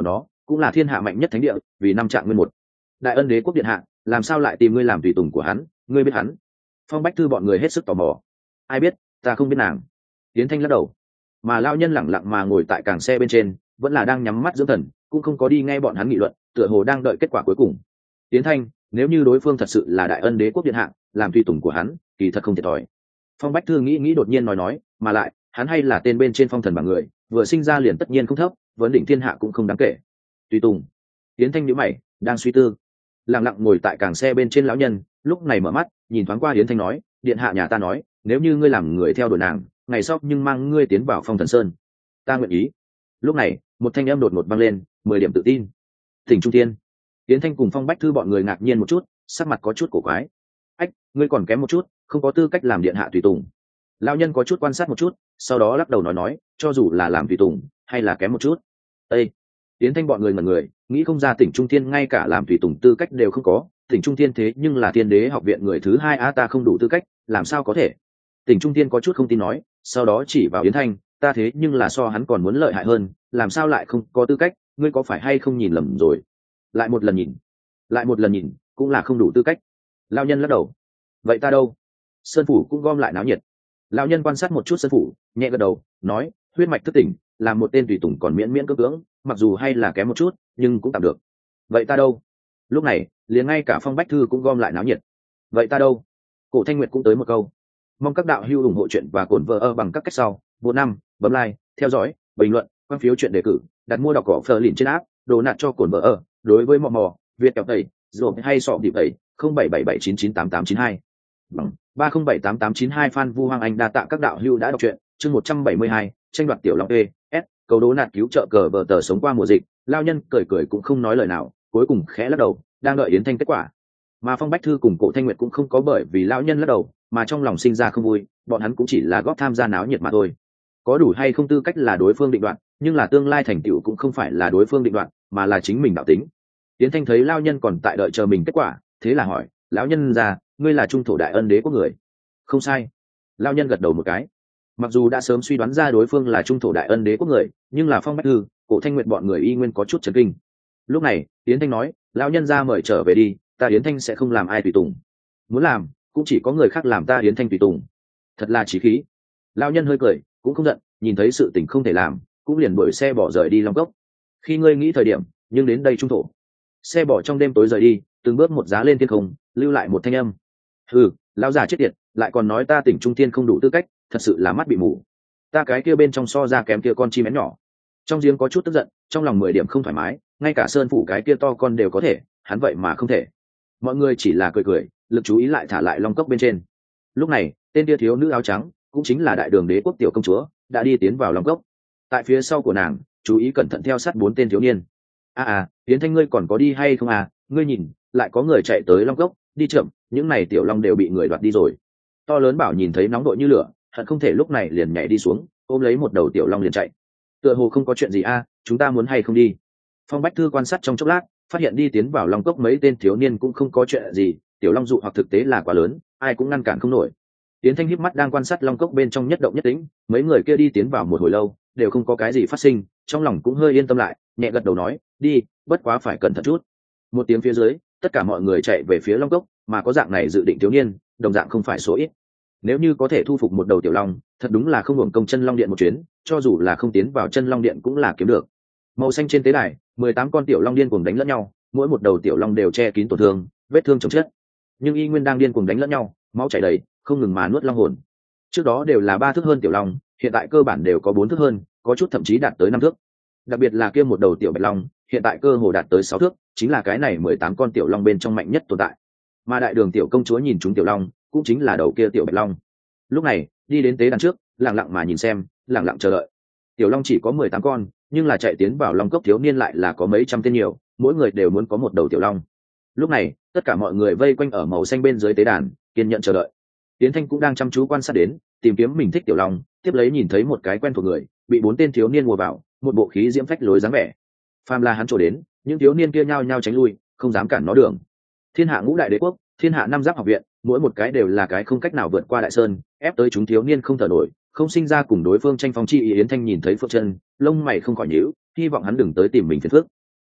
cũng là thiên hạ mạnh nhất thánh địa, vì năm trạng nguyên một. Đại ân đế quốc điện hạ làm sao lại tìm ngươi làm tùy tùng của hắn, ngươi biết hắn? Phong Bách Thư bọn người hết sức tò mò. Ai biết, ta không biết nàng. Tiến Thanh lắc đầu. Mà lão nhân lẳng lặng mà ngồi tại càng xe bên trên, vẫn là đang nhắm mắt dưỡng thần, cũng không có đi nghe bọn hắn nghị luận, tựa hồ đang đợi kết quả cuối cùng. Tiến Thanh, nếu như đối phương thật sự là đại ân đế quốc điện hạ, làm tùy tùng của hắn, kỳ thật không thiệt thòi. Phong Bách Thư nghĩ nghĩ đột nhiên nói nói, mà lại, hắn hay là tên bên trên phong thần bảng người, vừa sinh ra liền tất nhiên không thấp, vấn đỉnh thiên hạ cũng không đáng kể. Tùy tùng. Tiến Thanh nhíu mày, đang suy tư. Lặng lặng ngồi tại càng xe bên trên lão nhân, lúc này mở mắt, nhìn thoáng qua Yến Thanh nói, điện hạ nhà ta nói, nếu như ngươi làm người theo đuổi nàng, ngày sau nhưng mang ngươi tiến vào phong thần sơn, ta nguyện ý. Lúc này, một thanh âm đột ngột vang lên, mười điểm tự tin. Tỉnh Trung Thiên. Yến Thanh cùng Phong Bách Thư bọn người ngạc nhiên một chút, sắc mặt có chút cổ quái. Ách, ngươi còn kém một chút, không có tư cách làm điện hạ tùy tùng. Lão nhân có chút quan sát một chút, sau đó lắc đầu nói nói, cho dù là làm tùy tùng, hay là kém một chút. Ê! Yến Thanh bọn người ngẩn người, nghĩ không ra Tỉnh Trung Thiên ngay cả làm tùy tùng tư cách đều không có. Tỉnh Trung Thiên thế nhưng là Thiên Đế học viện người thứ hai, a ta không đủ tư cách, làm sao có thể? Tỉnh Trung Thiên có chút không tin nói, sau đó chỉ vào Yến Thanh, ta thế nhưng là so hắn còn muốn lợi hại hơn, làm sao lại không có tư cách, ngươi có phải hay không nhìn lầm rồi? Lại một lần nhìn, lại một lần nhìn, cũng là không đủ tư cách. Lão nhân lắc đầu. Vậy ta đâu? Sơn phủ cũng gom lại náo nhiệt. Lão nhân quan sát một chút sơn phủ, nhẹ gật đầu, nói, huyết mạch thức tỉnh, làm một tên tùy tùng còn miễn miễn cưỡng cưỡng, mặc dù hay là kém một chút, nhưng cũng tạm được. Vậy ta đâu? Lúc này, liền ngay cả Phong Bách Thư cũng gom lại náo nhiệt. Vậy ta đâu? Cổ Thanh Nguyệt cũng tới một câu. Mong các đạo hữu ủng hộ chuyện và cổn vợ ơ bằng các cách sau. Một năm, bấm like, theo dõi, bình luận, quan phiếu chuyện đề cử, đặt mua đọc cỏ phờ lìn trên app, đồ nạt cho cổn vợ ơ. Đối với mò mò, Việt kẹo tẩy, rồi hay sọ điệp tẩy, không bảy bảy bảy chín chín tám tám chín hai. Bằng ba không bảy tám tám chín hai Phan Vu Hoàng Anh đa tạ các đạo hữu đã đọc truyện, chương một trăm bảy mươi hai, tranh đoạt tiểu long e, s, cầu đố nạt cứu trợ cờ vợ tờ sống qua mùa dịch, lao nhân cười cười cũng không nói lời nào, cuối cùng khẽ lắc đầu, đang đợi Yến Thanh kết quả. Mà Phong Bách Thư cùng Cổ Thanh Nguyệt cũng không có bởi vì lão nhân lắc đầu, mà trong lòng sinh ra không vui, bọn hắn cũng chỉ là góp tham gia náo nhiệt mà thôi. Có đủ hay không tư cách là đối phương định đoạt, nhưng là tương lai thành tựu cũng không phải là đối phương định đoạt, mà là chính mình đạo tính. Yến Thanh thấy lão nhân còn tại đợi chờ mình kết quả, thế là hỏi, lão nhân già, ngươi là trung thổ đại ân đế quốc người? Không sai. Lão nhân gật đầu một cái. Mặc dù đã sớm suy đoán ra đối phương là trung thổ đại ân đế quốc người, nhưng là Phong Bách Thư, Cổ Thanh Nguyệt bọn người y nguyên có chút chấn kinh. Lúc này, Yến Thanh nói, lão nhân ra mời trở về đi, ta Yến Thanh sẽ không làm ai tùy tùng. Muốn làm, cũng chỉ có người khác làm ta Yến Thanh tùy tùng. Thật là chí khí. Lão nhân hơi cười, cũng không giận, nhìn thấy sự tình không thể làm, cũng liền đuổi xe bỏ rời đi Long Cốc. Khi ngươi nghĩ thời điểm, nhưng đến đây trung thổ. Xe bỏ trong đêm tối rời đi, từng bước một giá lên thiên không, lưu lại một thanh âm. Hừ, lão già chết tiệt, lại còn nói ta Tỉnh Trung Thiên không đủ tư cách, thật sự là mắt bị mù. Ta cái kia bên trong so ra kém kia con chim én nhỏ. Trong giếng có chút tức giận, trong lòng mười điểm không thoải mái, ngay cả sơn phủ cái kia to con đều có thể, hắn vậy mà không thể. Mọi người chỉ là cười cười, lực chú ý lại thả lại Long Cốc bên trên. Lúc này, tên kia thiếu nữ áo trắng, cũng chính là đại đường đế quốc tiểu công chúa, đã đi tiến vào Long Cốc. Tại phía sau của nàng, chú ý cẩn thận theo sát bốn tên thiếu niên. A à, Yến Thanh ngươi còn có đi hay không à? Ngươi nhìn, lại có người chạy tới Long Cốc, đi chậm, những này tiểu long đều bị người đoạt đi rồi. To lớn bảo nhìn thấy nóng đội như lửa, hận không thể lúc này liền nhảy đi xuống, ôm lấy một đầu tiểu long liền chạy. Tựa hồ không có chuyện gì a, à, chúng ta muốn hay không đi? Phong Bách Thư quan sát trong chốc lát, phát hiện đi tiến vào Long Cốc mấy tên thiếu niên cũng không có chuyện gì, tiểu long dụ hoặc thực tế là quá lớn, ai cũng ngăn cản không nổi. Tiến Thanh híp mắt đang quan sát Long Cốc bên trong nhất động nhất tĩnh, mấy người kia đi tiến vào một hồi lâu, đều không có cái gì phát sinh, trong lòng cũng hơi yên tâm lại, nhẹ gật đầu nói, đi, bất quá phải cẩn thận chút. Một tiếng phía dưới, tất cả mọi người chạy về phía Long Cốc, mà có dạng này dự định thiếu niên, đồng dạng không phải số ít. Nếu như có thể thu phục một đầu tiểu long, thật đúng là không hưởng công chân long điện một chuyến, cho dù là không tiến vào chân long điện cũng là kiếm được. Màu xanh trên tế đài, mười tám con tiểu long điên cuồng đánh lẫn nhau, mỗi một đầu tiểu long đều che kín tổn thương, vết thương chồng chất, nhưng y nguyên đang điên cuồng đánh lẫn nhau, máu chảy đầy, không ngừng mà nuốt long hồn. Trước đó đều là ba thước hơn tiểu long, hiện tại cơ bản đều có bốn thước hơn, có chút thậm chí đạt tới năm thước. Đặc biệt là kia một đầu tiểu bạch long, hiện tại cơ hồ đạt tới sáu thước, chính là cái này mười tám con tiểu long bên trong mạnh nhất tồn tại. Mà đại đường tiểu công chúa nhìn chúng tiểu long, cũng chính là đầu kia tiểu bạch long. Lúc này, đi đến tế đàn trước, lặng lặng mà nhìn xem, lặng lặng chờ đợi. Tiểu long chỉ có mười tám con, nhưng là chạy tiến vào Long Cốc thiếu niên lại là có mấy trăm tên nhiều, mỗi người đều muốn có một đầu tiểu long. Lúc này, tất cả mọi người vây quanh ở màu xanh bên dưới tế đàn, kiên nhận chờ đợi. Tiến Thanh cũng đang chăm chú quan sát đến, tìm kiếm mình thích tiểu long, tiếp lấy nhìn thấy một cái quen thuộc người, bị bốn tên thiếu niên ùa vào, một bộ khí diễm phách lối dáng vẻ. Phàm là hắn trổ đến, những thiếu niên kia nhao nhao tránh lui, không dám cản nó đường. Thiên hạ ngũ đại đế quốc, thiên hạ năm giáp học viện, mỗi một cái đều là cái không cách nào vượt qua đại sơn, ép tới chúng thiếu niên không thở nổi, không sinh ra cùng đối phương tranh phong chi ý. Yến Thanh nhìn thấy Phượng Chân, lông mày không khỏi nhíu, hy vọng hắn đừng tới tìm mình phiền phức.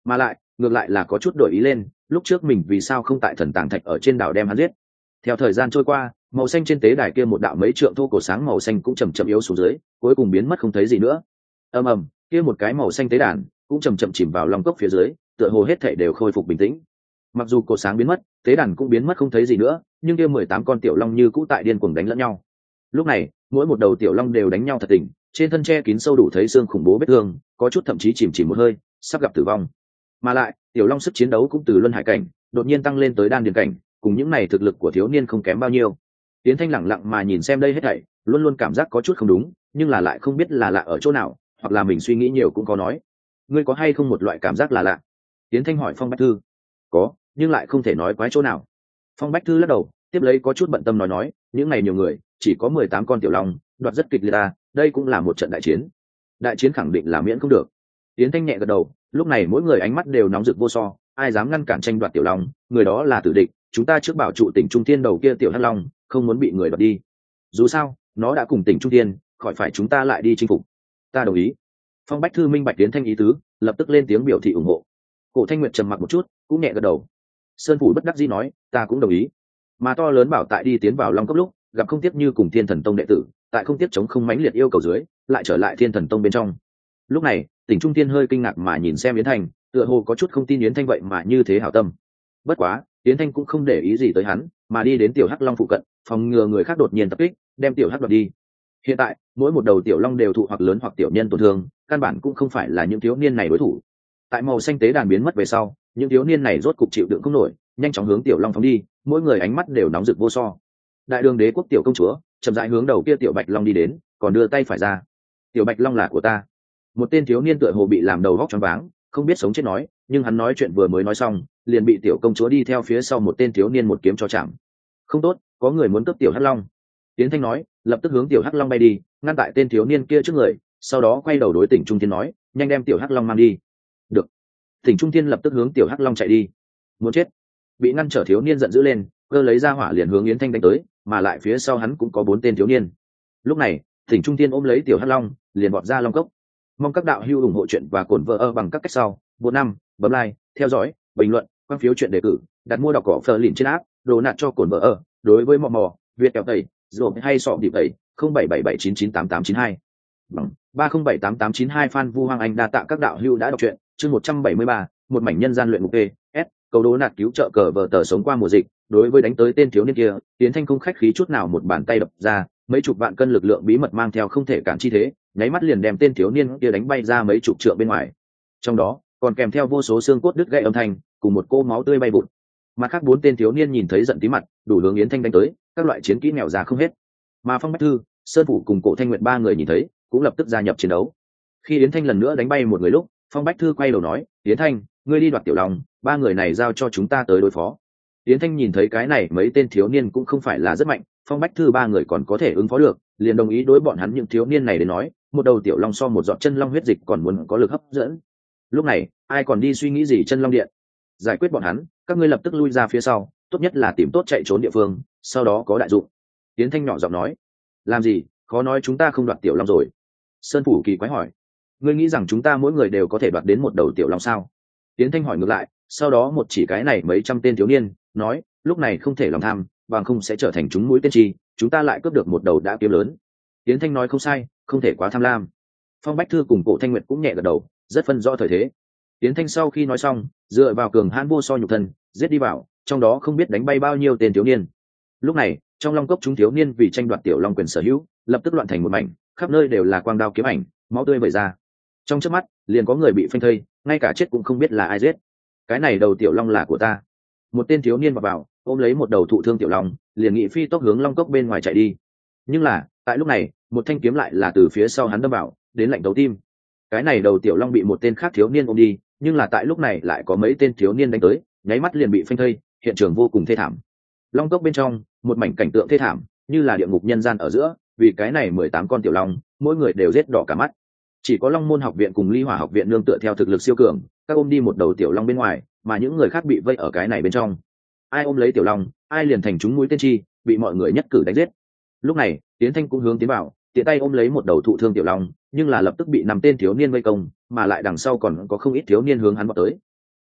mà lại ngược lại là có chút đổi ý lên, lúc trước mình vì sao không tại thần tàng thạch ở trên đảo đem hắn giết. Theo thời gian trôi qua, màu xanh trên tế đài kia một đạo mấy trượng thô cổ sáng màu xanh cũng chầm chậm yếu xuống dưới, cuối cùng biến mất không thấy gì nữa. Ầm ầm, kia một cái màu xanh tế đàn cũng chầm chậm chìm vào lòng cốc phía dưới, tựa hồ hết thảy đều khôi phục bình tĩnh. Mặc dù cổ sáng biến mất, tế đàn cũng biến mất không thấy gì nữa, nhưng kia mười tám con tiểu long như cũ tại điên cuồng đánh lẫn nhau. Lúc này, mỗi một đầu tiểu long đều đánh nhau thật tình, trên thân che kín sâu đủ thấy xương khủng bố vết thương, có chút thậm chí chìm chìm một hơi, sắp gặp tử vong. Mà lại, tiểu long sức chiến đấu cũng từ luân hải cảnh đột nhiên tăng lên tới đan điền cảnh, cùng những này thực lực của thiếu niên không kém bao nhiêu. Tiến Thanh lẳng lặng mà nhìn xem đây hết thảy, luôn luôn cảm giác có chút không đúng, nhưng là lại không biết là lạ ở chỗ nào, hoặc là mình suy nghĩ nhiều cũng có nói. Ngươi có hay không một loại cảm giác là lạ? Tiến Thanh hỏi Phong Bách Thư. Có, nhưng lại không thể nói quái chỗ nào. Phong Bách Thư lắc đầu, tiếp lấy có chút bận tâm nói nói, những ngày nhiều người, chỉ có mười tám con tiểu long, đoạt rất kịch liệt ta, đây cũng là một trận đại chiến. Đại chiến khẳng định là miễn không được. Tiến Thanh nhẹ gật đầu, lúc này mỗi người ánh mắt đều nóng rực vô so, ai dám ngăn cản tranh đoạt tiểu long, người đó là tử địch, chúng ta trước bảo trụ tỉnh Trung Thiên đầu kia tiểu hắc long, không muốn bị người đoạt đi. Dù sao, nó đã cùng tỉnh Trung Thiên, khỏi phải chúng ta lại đi chinh phục. Ta đồng ý. Phong Bách Thư minh bạch Tiến Thanh ý tứ, lập tức lên tiếng biểu thị ủng hộ. Cổ Thanh Nguyệt trầm mặc một chút, cũng nhẹ gật đầu. Sơn Phủ bất đắc dĩ nói, ta cũng đồng ý. Mà to lớn bảo tại đi tiến vào long cốc lúc, gặp không tiếp như cùng Thiên Thần Tông đệ tử, tại không tiếp chống không mãnh liệt yêu cầu dưới, lại trở lại Thiên Thần Tông bên trong. Lúc này, tỉnh Trung Thiên hơi kinh ngạc mà nhìn xem Yến Thanh, tựa hồ có chút không tin Yến Thanh vậy mà như thế hảo tâm. Bất quá, Yến Thanh cũng không để ý gì tới hắn, mà đi đến tiểu hắc long phụ cận, phòng ngừa người khác đột nhiên tập kích, đem tiểu hắc đoạt đi. Hiện tại, mỗi một đầu tiểu long đều thụ hoặc lớn hoặc tiểu nhân tổn thương, căn bản cũng không phải là những thiếu niên này đối thủ. Tại màu xanh tế đàn biến mất về sau, những thiếu niên này rốt cục chịu đựng không nổi, nhanh chóng hướng tiểu long phóng đi, mỗi người ánh mắt đều nóng rực vô so. Đại đường đế quốc tiểu công chúa chậm rãi hướng đầu kia tiểu bạch long đi đến, còn đưa tay phải ra. Tiểu bạch long là của ta. Một tên thiếu niên tựa hồ bị làm đầu vóc choáng váng, không biết sống chết nói, nhưng hắn nói chuyện vừa mới nói xong, liền bị tiểu công chúa đi theo phía sau một tên thiếu niên một kiếm cho chạm. Không tốt, có người muốn cướp tiểu hắc long. Tiến Thanh nói, lập tức hướng tiểu hắc long bay đi, ngăn tại tên thiếu niên kia trước người, sau đó quay đầu đối tỉnh Trung Thiên nói, nhanh đem tiểu hắc long mang đi. Được. Tỉnh Trung Thiên lập tức hướng tiểu hắc long chạy đi. Muốn chết. Bị ngăn trở thiếu niên giận dữ lên, cơ lấy ra hỏa liền hướng Yến Thanh đánh tới, mà lại phía sau hắn cũng có bốn tên thiếu niên. Lúc này, tỉnh Trung Thiên ôm lấy tiểu hắc long, liền vọt ra long cốc. Mong các đạo hữu ủng hộ chuyện và cổn vợ ơ bằng các cách sau. Một năm, bấm like, theo dõi, bình luận, quan phiếu chuyện đề cử, đặt mua đọc cỏ phờ lìn trên app, đồ nạt cho cổn vợ ơ. Đối với mò mò, Việt kẹo tẩy, rồi hay sọ điệp tẩy, không bảy bảy bảy chín chín tám tám chín hai. Bằng ba không bảy tám tám chín hai fan Vu Hoàng Anh đa tạ các đạo hữu đã đọc truyện, chương một trăm bảy mươi ba, một mảnh nhân gian luyện ngục P, S, cầu đố nạt cứu trợ cờ vợ tờ sống qua mùa dịch, đối với đánh tới tên thiếu niên kia, Tiến Thanh không khách khí chút nào một bàn tay đập ra, mấy chục vạn cân lực lượng bí mật mang theo không thể cản chi thế, nháy mắt liền đem tên thiếu niên kia đánh bay ra mấy chục trượng bên ngoài. Trong đó, còn kèm theo vô số xương cốt đứt gãy âm thanh, cùng một cô máu tươi bay vụt. Mà khác bốn tên thiếu niên nhìn thấy giận tí mặt, đủ hướng Yến Thanh đánh tới, các loại chiến kỹ mèo già không hết. Mà Phong Bách Thư, Sơn Phủ cùng Cổ Thanh Nguyệt ba người nhìn thấy, cũng lập tức gia nhập chiến đấu. Khi Yến Thanh lần nữa đánh bay một người lúc, Phong Bách Thư quay đầu nói, Yến Thanh, ngươi đi đoạt tiểu long, ba người này giao cho chúng ta tới đối phó. Yến Thanh nhìn thấy cái này mấy tên thiếu niên cũng không phải là rất mạnh, Phong Bách Thư ba người còn có thể ứng phó được, liền đồng ý đối bọn hắn những thiếu niên này đến nói, một đầu tiểu long so một giọt chân long huyết dịch còn muốn có lực hấp dẫn. Lúc này, ai còn đi suy nghĩ gì chân long điện? Giải quyết bọn hắn, các ngươi lập tức lui ra phía sau, tốt nhất là tìm tốt chạy trốn địa phương, sau đó có đại dụng. Yến Thanh nhỏ giọng nói, làm gì, khó nói chúng ta không đoạt tiểu long rồi. Sơn Phủ kỳ quái hỏi, ngươi nghĩ rằng chúng ta mỗi người đều có thể đoạt đến một đầu tiểu long sao? Yến Thanh hỏi ngược lại, sau đó một chỉ cái này mấy trăm tên thiếu niên, nói, lúc này không thể lòng tham, bằng không sẽ trở thành chúng mũi tên chi, chúng ta lại cướp được một đầu đã kiếm lớn. Yến Thanh nói không sai, không thể quá tham lam. Phong Bách Thư cùng Cổ Thanh Nguyệt cũng nhẹ gật đầu, rất phân rõ thời thế. Yến Thanh sau khi nói xong, dựa vào cường hãn vô so nhục thân, giết đi vào, trong đó không biết đánh bay bao nhiêu tên thiếu niên. Lúc này, trong long cốc chúng thiếu niên vì tranh đoạt tiểu long quyền sở hữu, lập tức loạn thành một mảnh, khắp nơi đều là quang đao kiếm ảnh, máu tươi vẩy ra. Trong chớp mắt, liền có người bị phanh thây, ngay cả chết cũng không biết là ai giết. Cái này đầu tiểu long là của ta. Một tên thiếu niên vào vào, ôm lấy một đầu thụ thương tiểu long, liền nghị phi tốc hướng long cốc bên ngoài chạy đi. Nhưng là, tại lúc này, một thanh kiếm lại là từ phía sau hắn đâm vào, đến lạnh thấu tim. Cái này đầu tiểu long bị một tên khác thiếu niên ôm đi, nhưng là tại lúc này lại có mấy tên thiếu niên đánh tới, nháy mắt liền bị phanh thây, hiện trường vô cùng thê thảm. Long cốc bên trong, một mảnh cảnh tượng thê thảm, như là địa ngục nhân gian ở giữa, vì cái này mười tám con tiểu long, mỗi người đều rết đỏ cả mắt. Chỉ có Long Môn học viện cùng Ly Hỏa học viện nương tựa theo thực lực siêu cường, các ôm đi một đầu tiểu long bên ngoài, mà những người khác bị vây ở cái này bên trong. Ai ôm lấy tiểu long, ai liền thành chúng mũi tên chi, bị mọi người nhất cử đánh giết. Lúc này, Tiến Thanh cũng hướng tiến vào, tiện tay ôm lấy một đầu thụ thương tiểu long, nhưng là lập tức bị năm tên thiếu niên vây công, mà lại đằng sau còn có không ít thiếu niên hướng hắn vọt tới.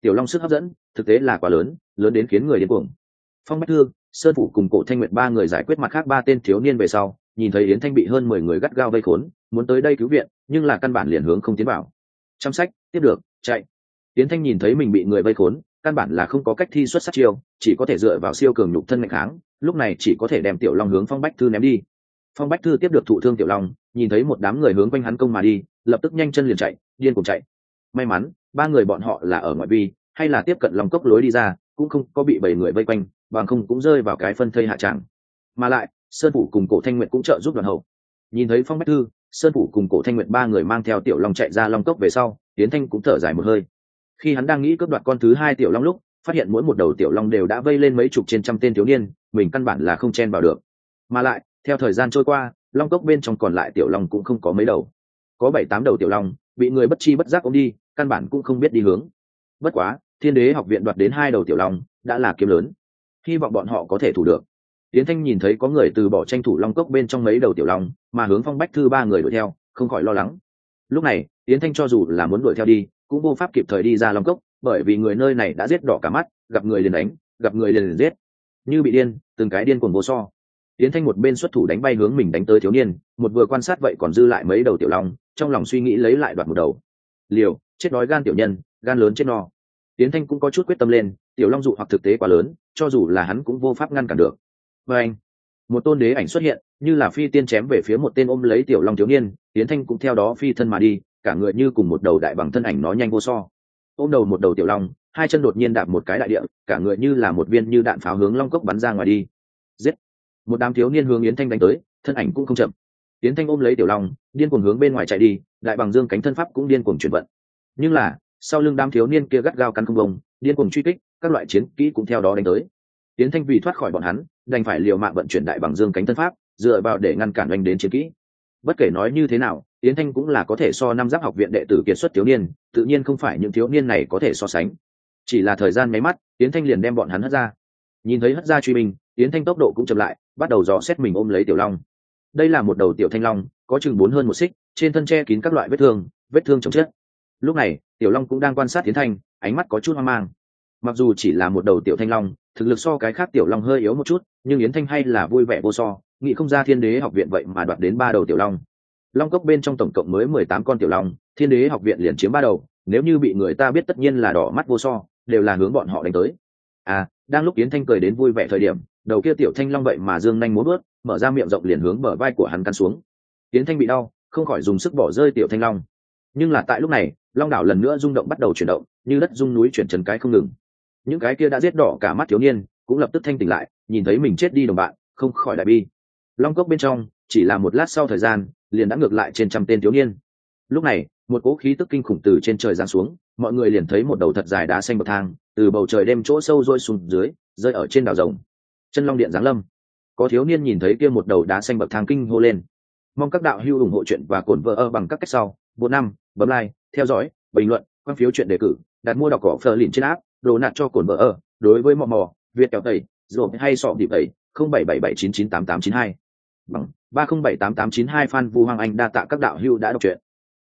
tiểu long sức hấp dẫn thực tế là quá lớn, lớn đến khiến người điên cuồng. Phong Bách Thương, Sơn Phủ cùng Cổ Thanh Nguyệt ba người giải quyết mặt khác ba tên thiếu niên về sau, nhìn thấy Yến Thanh bị hơn mười người gắt gao vây khốn, muốn tới đây cứu viện, nhưng là căn bản liền hướng không tiến vào. Chăm sách, tiếp được, chạy. Yến Thanh nhìn thấy mình bị người vây khốn, căn bản là không có cách thi xuất sát chiêu, chỉ có thể dựa vào siêu cường nhục thân nghịch kháng, lúc này chỉ có thể đem Tiểu Long hướng Phong Bách Thư ném đi. Phong Bách Thư tiếp được thụ thương Tiểu Long, nhìn thấy một đám người hướng quanh hắn công mà đi, lập tức nhanh chân liền chạy, điên cuồng chạy. May mắn, ba người bọn họ là ở ngoại vi, hay là tiếp cận Long cốc lối đi ra, cũng không có bị bảy người vây quanh, bằng không cũng rơi vào cái phân thây hạ trạng. Mà lại, Sơn Phủ cùng Cổ Thanh Nguyệt cũng trợ giúp đoàn hậu. Nhìn thấy Phong Bách Thư, Sơn Phủ cùng Cổ Thanh Nguyệt ba người mang theo Tiểu Long chạy ra Long cốc về sau, Tiến Thanh cũng thở dài một hơi. Khi hắn đang nghĩ cướp đoạt con thứ hai Tiểu Long lúc, phát hiện mỗi một đầu Tiểu Long đều đã vây lên mấy chục trên trăm tên thiếu niên, mình căn bản là không chen vào được. Mà lại, theo thời gian trôi qua, Long cốc bên trong còn lại Tiểu Long cũng không có mấy đầu, có bảy tám đầu Tiểu Long bị người bất chi bất giác ôm đi, căn bản cũng không biết đi hướng. Bất quá, Thiên Đế học viện đoạt đến hai đầu Tiểu Long đã là kiếm lớn, hy vọng bọn họ có thể thủ được. Tiến Thanh nhìn thấy có người từ bỏ tranh thủ Long cốc bên trong mấy đầu Tiểu Long, mà hướng Phong Bách Thư ba người đuổi theo, không khỏi lo lắng. Lúc này, Tiến Thanh cho dù là muốn đuổi theo đi, cũng vô pháp kịp thời đi ra Long cốc, bởi vì người nơi này đã giết đỏ cả mắt, gặp người liền đánh, gặp người liền, liền giết, như bị điên, từng cái điên cuồng vô so. Tiến Thanh một bên xuất thủ đánh bay hướng mình đánh tới thiếu niên, một vừa quan sát vậy còn dư lại mấy đầu Tiểu Long, trong lòng suy nghĩ lấy lại đoạt một đầu. Liều, chết đói gan tiểu nhân, gan lớn chết no. Tiến Thanh cũng có chút quyết tâm lên, Tiểu Long dụ hoặc thực tế quá lớn, cho dù là hắn cũng vô pháp ngăn cản được. Và anh, một tôn đế ảnh xuất hiện, như là phi tiên chém về phía một tên ôm lấy Tiểu Long thiếu niên, Tiến Thanh cũng theo đó phi thân mà đi, cả người như cùng một đầu đại bằng thân ảnh nó nhanh vô so. Ôm đầu một đầu Tiểu Long, hai chân đột nhiên đạp một cái đại địa, cả người như là một viên như đạn pháo hướng Long cốc bắn ra ngoài đi. Giết! Một đám thiếu niên hướng Yến Thanh đánh tới, thân ảnh cũng không chậm. Yến Thanh ôm lấy Tiểu Long, điên cuồng hướng bên ngoài chạy đi, đại bằng dương cánh thân pháp cũng điên cuồng chuyển vận. Nhưng là, sau lưng đám thiếu niên kia gắt gao cắn không bông, điên cuồng truy kích, các loại chiến kỹ cũng theo đó đánh tới. Yến Thanh vì thoát khỏi bọn hắn, đành phải liều mạng vận chuyển đại bằng dương cánh thân pháp, dựa vào để ngăn cản oanh đến chiến kỹ. Bất kể nói như thế nào, Yến Thanh cũng là có thể so năm giáp học viện đệ tử kiệt xuất thiếu niên, tự nhiên không phải những thiếu niên này có thể so sánh. Chỉ là thời gian mấy mắt, Yến Thanh liền đem bọn hắn hất ra. Nhìn thấy hất ra truy binh, Yến Thanh tốc độ cũng chậm lại, bắt đầu dò xét mình ôm lấy Tiểu Long. Đây là một đầu tiểu thanh long, có chừng bốn hơn một xích, trên thân che kín các loại vết thương, vết thương chồng chết. Lúc này, Tiểu Long cũng đang quan sát Yến Thanh, ánh mắt có chút hoang mang. Mặc dù chỉ là một đầu tiểu thanh long, thực lực so cái khác Tiểu Long hơi yếu một chút, nhưng Yến Thanh hay là vui vẻ vô so, nghĩ không ra Thiên Đế học viện vậy mà đoạt đến ba đầu Tiểu Long. Long cốc bên trong tổng cộng mới mười tám con Tiểu Long, Thiên Đế học viện liền chiếm ba đầu, nếu như bị người ta biết tất nhiên là đỏ mắt vô so, đều là hướng bọn họ đánh tới. À, đang lúc Yến Thanh cười đến vui vẻ thời điểm, đầu kia tiểu thanh long vậy mà dương nhanh múa bước, mở ra miệng rộng liền hướng bờ vai của hắn căn xuống. Yến Thanh bị đau, không khỏi dùng sức bỏ rơi tiểu thanh long. Nhưng là tại lúc này, long đảo lần nữa rung động bắt đầu chuyển động, như đất rung núi chuyển trấn cái không ngừng. Những cái kia đã giết đỏ cả mắt thiếu niên, cũng lập tức thanh tỉnh lại, nhìn thấy mình chết đi đồng bạn, không khỏi đại bi. Long cốc bên trong, chỉ là một lát sau thời gian, liền đã ngược lại trên trăm tên thiếu niên. Lúc này, một cỗ khí tức kinh khủng từ trên trời giáng xuống, mọi người liền thấy một đầu thật dài đá xanh bậc thang, từ bầu trời đem chỗ sâu rơi xuống dưới, rơi ở trên đảo rồng. Chân Long Điện giáng lâm. Có thiếu niên nhìn thấy kia một đầu đá xanh bậc thang kinh hô lên. Mong các đạo hữu ủng hộ chuyện và cổn vợ bằng các cách sau. Bộ năm, bấm like, theo dõi, bình luận, quan phiếu chuyện đề cử, đặt mua đọc cỏ phờ lìn trên app, đồ nạt cho cổn vợ. Đối với mò mò, Việt kéo tẩy, rồi hay sọ điệp tẩy, không bảy bảy bảy chín chín tám tám chín hai bằng ba không bảy tám tám chín hai fan Vu Hoàng Anh đa tạ các đạo hữu đã đọc truyện.